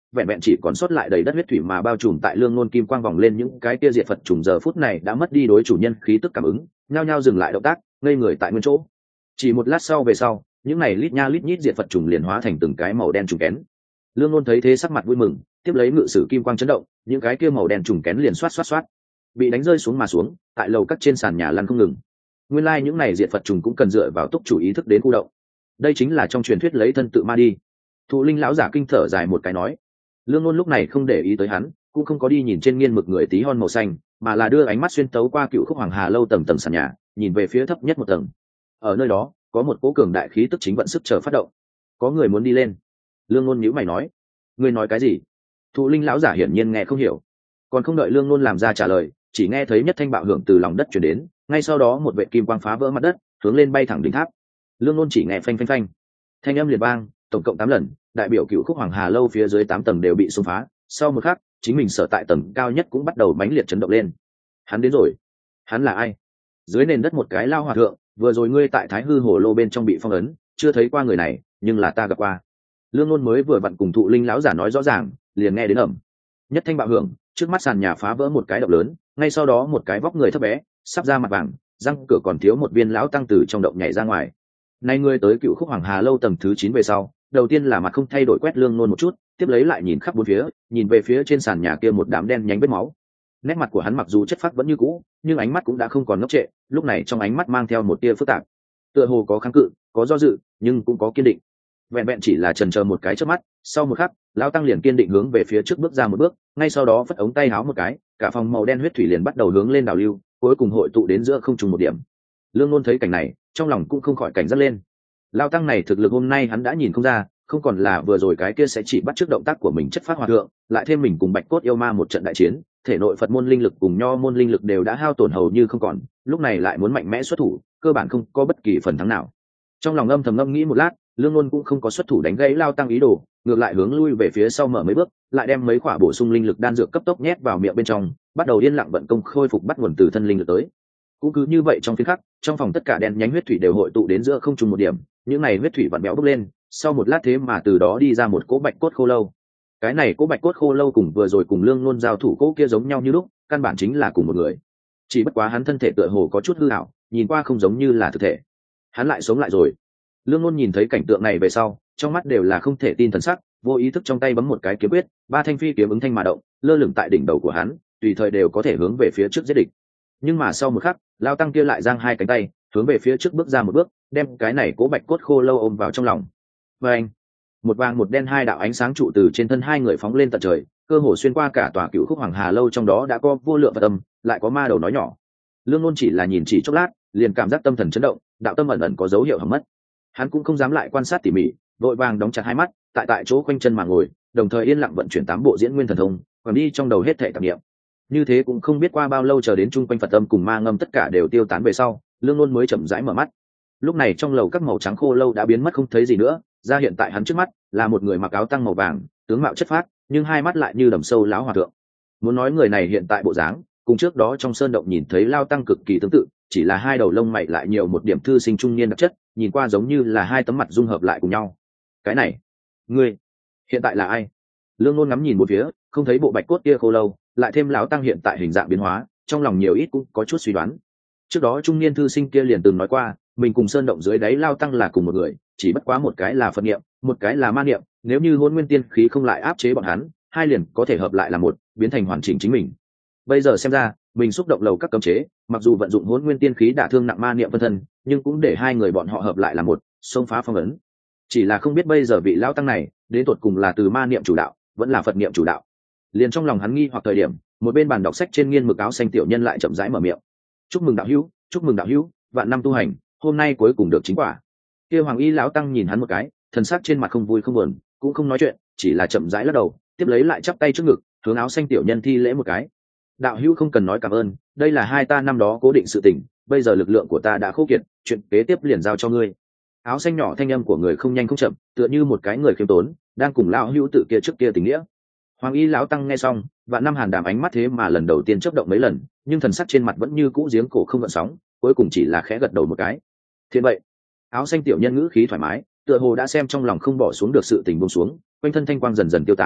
vẹn vẹn chỉ còn sót lại đầy đất huyết thủy mà bao trùm tại Lương Nôn kim quang vòng lên những cái kia diệt Phật trùng giờ phút này đã mất đi đối chủ nhân khí tức cảm ứng, nhao nhao dừng lại động tác, ngây người tại nguyên chỗ. Chỉ một lát sau về sau, những này lít nha lít nhít diệt Phật trùng liền hóa thành từng cái màu đen trùng kén. Lương Nôn thấy thế sắc mặt vui mừng, tiếp lấy ngự sử kim quang chấn động, những cái kia màu đen trùng kén liền xoát xoát xoát, bị đánh rơi xuống mà xuống, tại lầu các trên sàn nhà lăn không ngừng. Nguyên lai những này diệt Phật trùng cũng cần dựa vào túc chủ ý thức đến khu động. Đây chính là trong truyền thuyết lấy thân tự ma đi. Thụ Linh lão giả kinh thở dài một cái nói. Lương Nôn lúc này không để ý tới hắn, cũng không có đi nhìn trên nghiên mực người tí hon màu xanh, mà là đưa ánh mắt xuyên tấu qua Cựu Khúc Hoàng Hà lâu tầng tầng sàn nhà, nhìn về phía thấp nhất một tầng. Ở nơi đó, có một cỗ cường đại khí tức chính vận sức chờ phát động. Có người muốn đi lên. Lương Nôn nhíu mày nói. Ngươi nói cái gì? Thụ Linh lão giả hiển nhiên nghe không hiểu. Còn không đợi Lương Nôn làm ra trả lời, chỉ nghe thấy nhất thanh bạo hưởng từ lòng đất truyền đến, ngay sau đó một vệ kim quang phá vỡ mặt đất, hướng lên bay thẳng đỉnh tháp. Lương Nôn chỉ nghe phanh phanh phanh, thanh âm liền vang, tổng cộng 8 lần, đại biểu Cựu Khúc Hoàng Hà lâu phía dưới 8 tầng đều bị xung phá. Sau một khắc, chính mình sở tại tầng cao nhất cũng bắt đầu mãnh liệt chấn động lên. Hắn đến rồi. Hắn là ai? Dưới nền đất một cái lao hòa thượng, vừa rồi ngươi tại Thái Hư Hồ Lô bên trong bị phong ấn, chưa thấy qua người này, nhưng là ta gặp qua. Lương Nôn mới vừa vặn cùng Thụ Linh lão giả nói rõ ràng, liền nghe đến ầm. Nhất thanh bạo hưởng, trước mắt sàn nhà phá vỡ một cái động lớn, ngay sau đó một cái vóc người thấp bé, sắp ra mặt vàng, răng cửa còn thiếu một viên lão tăng từ trong động nhảy ra ngoài. Nay ngươi tới Cựu Khúc Hoàng Hà lâu tầng thứ 9 về sau, đầu tiên là mặt không thay đổi quét Lương Nôn một chút, tiếp lấy lại nhìn khắp bốn phía, nhìn về phía trên sàn nhà kia một đám đen nhánh vết máu. Nét mặt của hắn mặc dù chất phác vẫn như cũ, nhưng ánh mắt cũng đã không còn ngốc trệ, lúc này trong ánh mắt mang theo một tia phức tạp. Tựa hồ có kháng cự, có do dự, nhưng cũng có kiên định. Vẹn vẹn chỉ là chần chờ một cái chớp mắt, sau một khắc, lão tăng liền kiên định hướng về phía trước bước ra một bước, ngay sau đó phất ống tay háo một cái, cả phòng màu đen huyết thủy liền bắt đầu hướng lên đảo lưu, cuối cùng hội tụ đến giữa không trung một điểm. Lương Nôn thấy cảnh này, trong lòng cũng không khỏi cảnh giác lên. Lão tăng này thực lực hôm nay hắn đã nhìn không ra, không còn là vừa rồi cái kia sẽ chỉ bắt chước động tác của mình chất phát hòa thượng, lại thêm mình cùng Bạch Cốt yêu ma một trận đại chiến, thể nội Phật môn linh lực cùng Nho môn linh lực đều đã hao tổn hầu như không còn, lúc này lại muốn mạnh mẽ xuất thủ, cơ bản không có bất kỳ phần thắng nào. Trong lòng âm thầm ngâm nghĩ một lát, Lương Nôn cũng không có xuất thủ đánh gãy lao tăng ý đồ, ngược lại hướng lui về phía sau mở mấy bước, lại đem mấy quả bổ sung linh lực đan dược cấp tốc nhét vào miệng bên trong, bắt đầu yên lặng vận công khôi phục bắt nguồn từ thân linh lực tới. Cũng cứ như vậy trong phiên khắc, trong phòng tất cả đen nhánh huyết thủy đều hội tụ đến giữa không trung một điểm, những này huyết thủy vặn béo bốc lên, sau một lát thế mà từ đó đi ra một cỗ bạch cốt khô lâu. Cái này cỗ bạch cốt khô lâu cùng vừa rồi cùng Lương Nôn giao thủ cỗ kia giống nhau như lúc, căn bản chính là cùng một người. Chỉ bất quá hắn thân thể tựa hồ có chút hư ảo, nhìn qua không giống như là thực thể. Hắn lại sống lại rồi. Lương Nôn nhìn thấy cảnh tượng này về sau, trong mắt đều là không thể tin thần sắc, vô ý thức trong tay bấm một cái kiếm quyết, 3 thanh phi kiếm ứng thanh mà động, lơ lửng tại đỉnh đầu của hắn, tùy thời đều có thể hướng về phía trước giết địch. Nhưng mà sau một khắc, lao tăng kia lại giang hai cánh tay, hướng về phía trước bước ra một bước, đem cái này cố bạch cốt khô lâu ôm vào trong lòng. Và anh, một vàng một đen hai đạo ánh sáng trụ từ trên thân hai người phóng lên tận trời, cơ hồ xuyên qua cả tòa Cựu Khúc Hoàng Hà lâu, trong đó đã có vô lượng Phật âm, lại có ma đầu nói nhỏ. Lương Nôn chỉ là nhìn chỉ chốc lát, liền cảm giác tâm thần chấn động, đạo tâm ẩn ẩn có dấu hiệu hỏng mất. Hắn cũng không dám lại quan sát tỉ mỉ, vội vàng đóng chặt hai mắt, tại chỗ khoanh chân mà ngồi, đồng thời yên lặng vận chuyển 8 bộ diễn nguyên thần thông, còn đi trong đầu hết thảy tạp niệm. Như thế cũng không biết qua bao lâu, chờ đến chung quanh Phật âm cùng ma ngâm tất cả đều tiêu tán về sau, Lương Nôn mới chậm rãi mở mắt. Lúc này trong lầu các màu trắng khô lâu đã biến mất không thấy gì nữa, ra hiện tại hắn trước mắt là một người mặc áo tăng màu vàng, tướng mạo chất phác, nhưng hai mắt lại như đầm sâu lão hòa thượng. Muốn nói người này hiện tại bộ dáng, cùng trước đó trong sơn động nhìn thấy lao tăng cực kỳ tương tự, chỉ là hai đầu lông mày lại nhiều một điểm thư sinh trung niên đặc chất, nhìn qua giống như là hai tấm mặt dung hợp lại cùng nhau. Cái này, ngươi hiện tại là ai? Lương Nôn ngắm nhìn một phía, không thấy bộ bạch cốt kia khô lâu, lại thêm lão tăng hiện tại hình dạng biến hóa, trong lòng nhiều ít cũng có chút suy đoán. Trước đó trung niên thư sinh kia liền từng nói qua, mình cùng sơn động dưới đáy lao tăng là cùng một người, chỉ bất quá một cái là Phật niệm, một cái là ma niệm, nếu như Hỗn Nguyên Tiên khí không lại áp chế bọn hắn, hai liền có thể hợp lại là một, biến thành hoàn chỉnh chính mình. Bây giờ xem ra, mình xúc động lầu các cấm chế, mặc dù vận dụng Hỗn Nguyên Tiên khí đả thương nặng ma niệm phân thân, nhưng cũng để hai người bọn họ hợp lại là một, xông phá phong ấn. Chỉ là không biết bây giờ vị lão tăng này, đến tột cùng là từ ma niệm chủ đạo, vẫn là Phật niệm chủ đạo. Liền trong lòng hắn nghi hoặc thời điểm, một bên bàn đọc sách trên nghiên mực áo xanh tiểu nhân lại chậm rãi mở miệng. Chúc mừng đạo hữu, chúc mừng đạo hữu, vạn năm tu hành, hôm nay cuối cùng được chính quả. Kia Hoàng Y lão tăng nhìn hắn một cái, thần sắc trên mặt không vui không buồn, cũng không nói chuyện, chỉ là chậm rãi lắc đầu, tiếp lấy lại chắp tay trước ngực, hướng áo xanh tiểu nhân thi lễ một cái. Đạo hữu không cần nói cảm ơn, đây là hai ta năm đó cố định sự tình, bây giờ lực lượng của ta đã khô kiệt, chuyện kế tiếp liền giao cho ngươi. Áo xanh nhỏ thanh âm của người không nhanh không chậm, tựa như một cái người khiêm tốn, đang cùng lão hữu tự kia trước kia tình nghĩa. Hoàng Y lão tăng nghe xong, vạn năm hàn đàm ánh mắt thế mà lần đầu tiên chớp động mấy lần, nhưng thần sắc trên mặt vẫn như cũ giếng cổ không gợn sóng, cuối cùng chỉ là khẽ gật đầu một cái. Thế vậy, áo xanh tiểu nhân ngữ khí thoải mái, tựa hồ đã xem trong lòng không bỏ xuống được sự tình buông xuống, quanh thân thanh quang dần dần tiêu tán,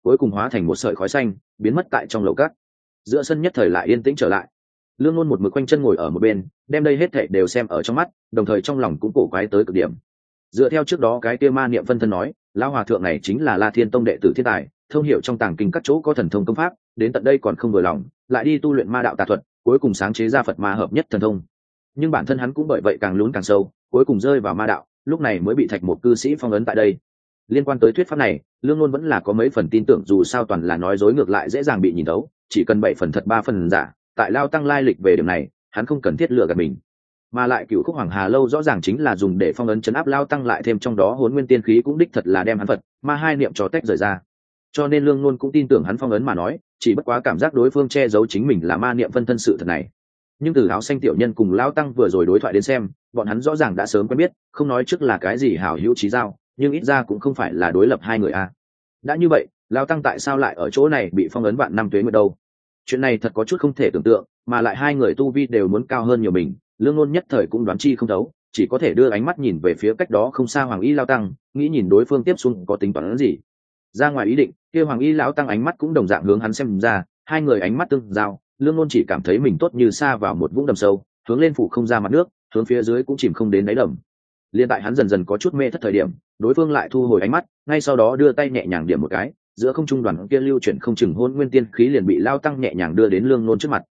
cuối cùng hóa thành một sợi khói xanh biến mất tại trong lầu cát. Giữa sân nhất thời lại yên tĩnh trở lại. Lương Nôn một mực quanh chân ngồi ở một bên, đem đây hết thảy đều xem ở trong mắt, đồng thời trong lòng cũng cổ quái tới cực điểm. Dựa theo trước đó cái kia ma niệm phân thân nói, lão hòa thượng này chính là La Thiên Tông đệ tử thiên tài, thông hiểu trong tàng kinh các chỗ có thần thông công pháp, đến tận đây còn không vừa lòng, lại đi tu luyện ma đạo tà thuật, cuối cùng sáng chế ra Phật ma hợp nhất thần thông. Nhưng bản thân hắn cũng bởi vậy càng lún càng sâu, cuối cùng rơi vào ma đạo, lúc này mới bị Thạch một cư sĩ phong ấn tại đây. Liên quan tới thuyết pháp này, Lương Nôn vẫn là có mấy phần tin tưởng, dù sao toàn là nói dối ngược lại dễ dàng bị nhìn thấu, chỉ cần 7 phần thật 3 phần giả, tại Lao tăng lai lịch về điểm này, hắn không cần thiết lừa gạt mình. Mà lại Cửu Khúc Hoàng Hà lâu rõ ràng chính là dùng để phong ấn trấn áp Lao tăng, lại thêm trong đó Hỗn Nguyên Tiên khí cũng đích thật là đem hắn Phật ma hai niệm cho tách rời ra. Cho nên Lương Nôn cũng tin tưởng hắn phong ấn mà nói, chỉ bất quá cảm giác đối phương che giấu chính mình là ma niệm phân thân sự thật này. Nhưng từ áo xanh tiểu nhân cùng Lao tăng vừa rồi đối thoại đến xem, bọn hắn rõ ràng đã sớm quen biết, không nói trước là cái gì hảo hữu chí giao, nhưng ít ra cũng không phải là đối lập hai người a. Đã như vậy, Lao tăng tại sao lại ở chỗ này bị phong ấn vạn năm tuế nguyệt đâu? Chuyện này thật có chút không thể tưởng tượng, mà lại hai người tu vi đều muốn cao hơn nhiều mình, Lương Nôn nhất thời cũng đoán chi không thấu, chỉ có thể đưa ánh mắt nhìn về phía cách đó không xa Hoàng Y Lao tăng, nghĩ nhìn đối phương tiếp xuống có tính toán gì. Ra ngoài ý định, kia Hoàng Y lão tăng ánh mắt cũng đồng dạng hướng hắn xem ra, hai người ánh mắt tương giao, Lương Nôn chỉ cảm thấy mình tốt như sa vào một vũng đầm sâu, hướng lên phủ không ra mặt nước, hướng phía dưới cũng chìm không đến đáy đầm. Liên tại hắn dần dần có chút mê thất thời điểm, đối phương lại thu hồi ánh mắt, ngay sau đó đưa tay nhẹ nhàng điểm một cái, giữa không trung đoàn kia lưu chuyển không chừng Hỗn Nguyên Tiên khí liền bị Lao tăng nhẹ nhàng đưa đến Lương Nôn trước mặt.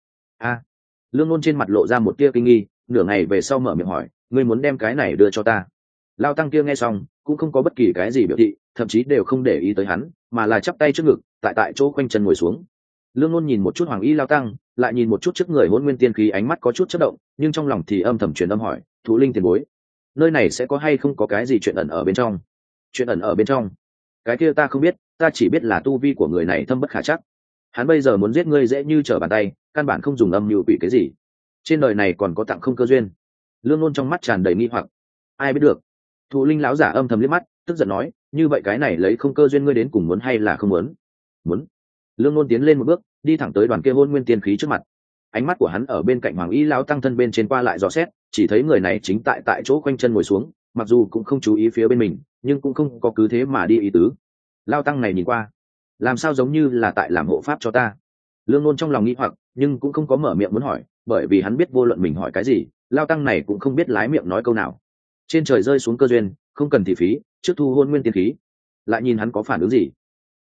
Lương Nôn trên mặt lộ ra một tia kinh nghi, nửa ngày về sau mở miệng hỏi, ngươi muốn đem cái này đưa cho ta? Lao tăng kia nghe xong cũng không có bất kỳ cái gì biểu thị, thậm chí đều không để ý tới hắn, mà là chắp tay trước ngực, tại chỗ quanh chân ngồi xuống. Lương Nôn nhìn một chút Hoàng Y Lao tăng, lại nhìn một chút trước người Hỗn Nguyên Tiên khí, ánh mắt có chút chớp động, nhưng trong lòng thì âm thầm truyền âm hỏi, Thú Linh tiền bối, nơi này sẽ có hay không có cái gì chuyện ẩn ở bên trong? Chuyện ẩn ở bên trong? Cái kia ta không biết, ta chỉ biết là tu vi của người này thâm bất khả chắc. Hắn bây giờ muốn giết ngươi dễ như trở bàn tay, căn bản không dùng âm mưu quỷ cái gì. Trên đời này còn có tặng không cơ duyên. Lương Nôn trong mắt tràn đầy nghi hoặc. Ai biết được? Thụ Linh lão giả âm thầm liếc mắt, tức giận nói, như vậy cái này lấy không cơ duyên ngươi đến cùng muốn hay là không muốn? Muốn. Lương Nôn tiến lên một bước, đi thẳng tới đoàn kia Hỗn Nguyên Tiên khí trước mặt. Ánh mắt của hắn ở bên cạnh Hoàng Y lão tăng thân bên trên qua lại dò xét, chỉ thấy người này chính tại chỗ quanh chân ngồi xuống, mặc dù cũng không chú ý phía bên mình, nhưng cũng không có cứ thế mà đi ý tứ. Lao tăng này nhìn qua, làm sao giống như là tại làm hộ pháp cho ta? Lương Nôn trong lòng nghĩ hoặc, nhưng cũng không có mở miệng muốn hỏi, bởi vì hắn biết vô luận mình hỏi cái gì, Lao tăng này cũng không biết lái miệng nói câu nào. Trên trời rơi xuống cơ duyên, không cần thị phí, trước thu Hỗn Nguyên Tiên khí. Lại nhìn hắn có phản ứng gì?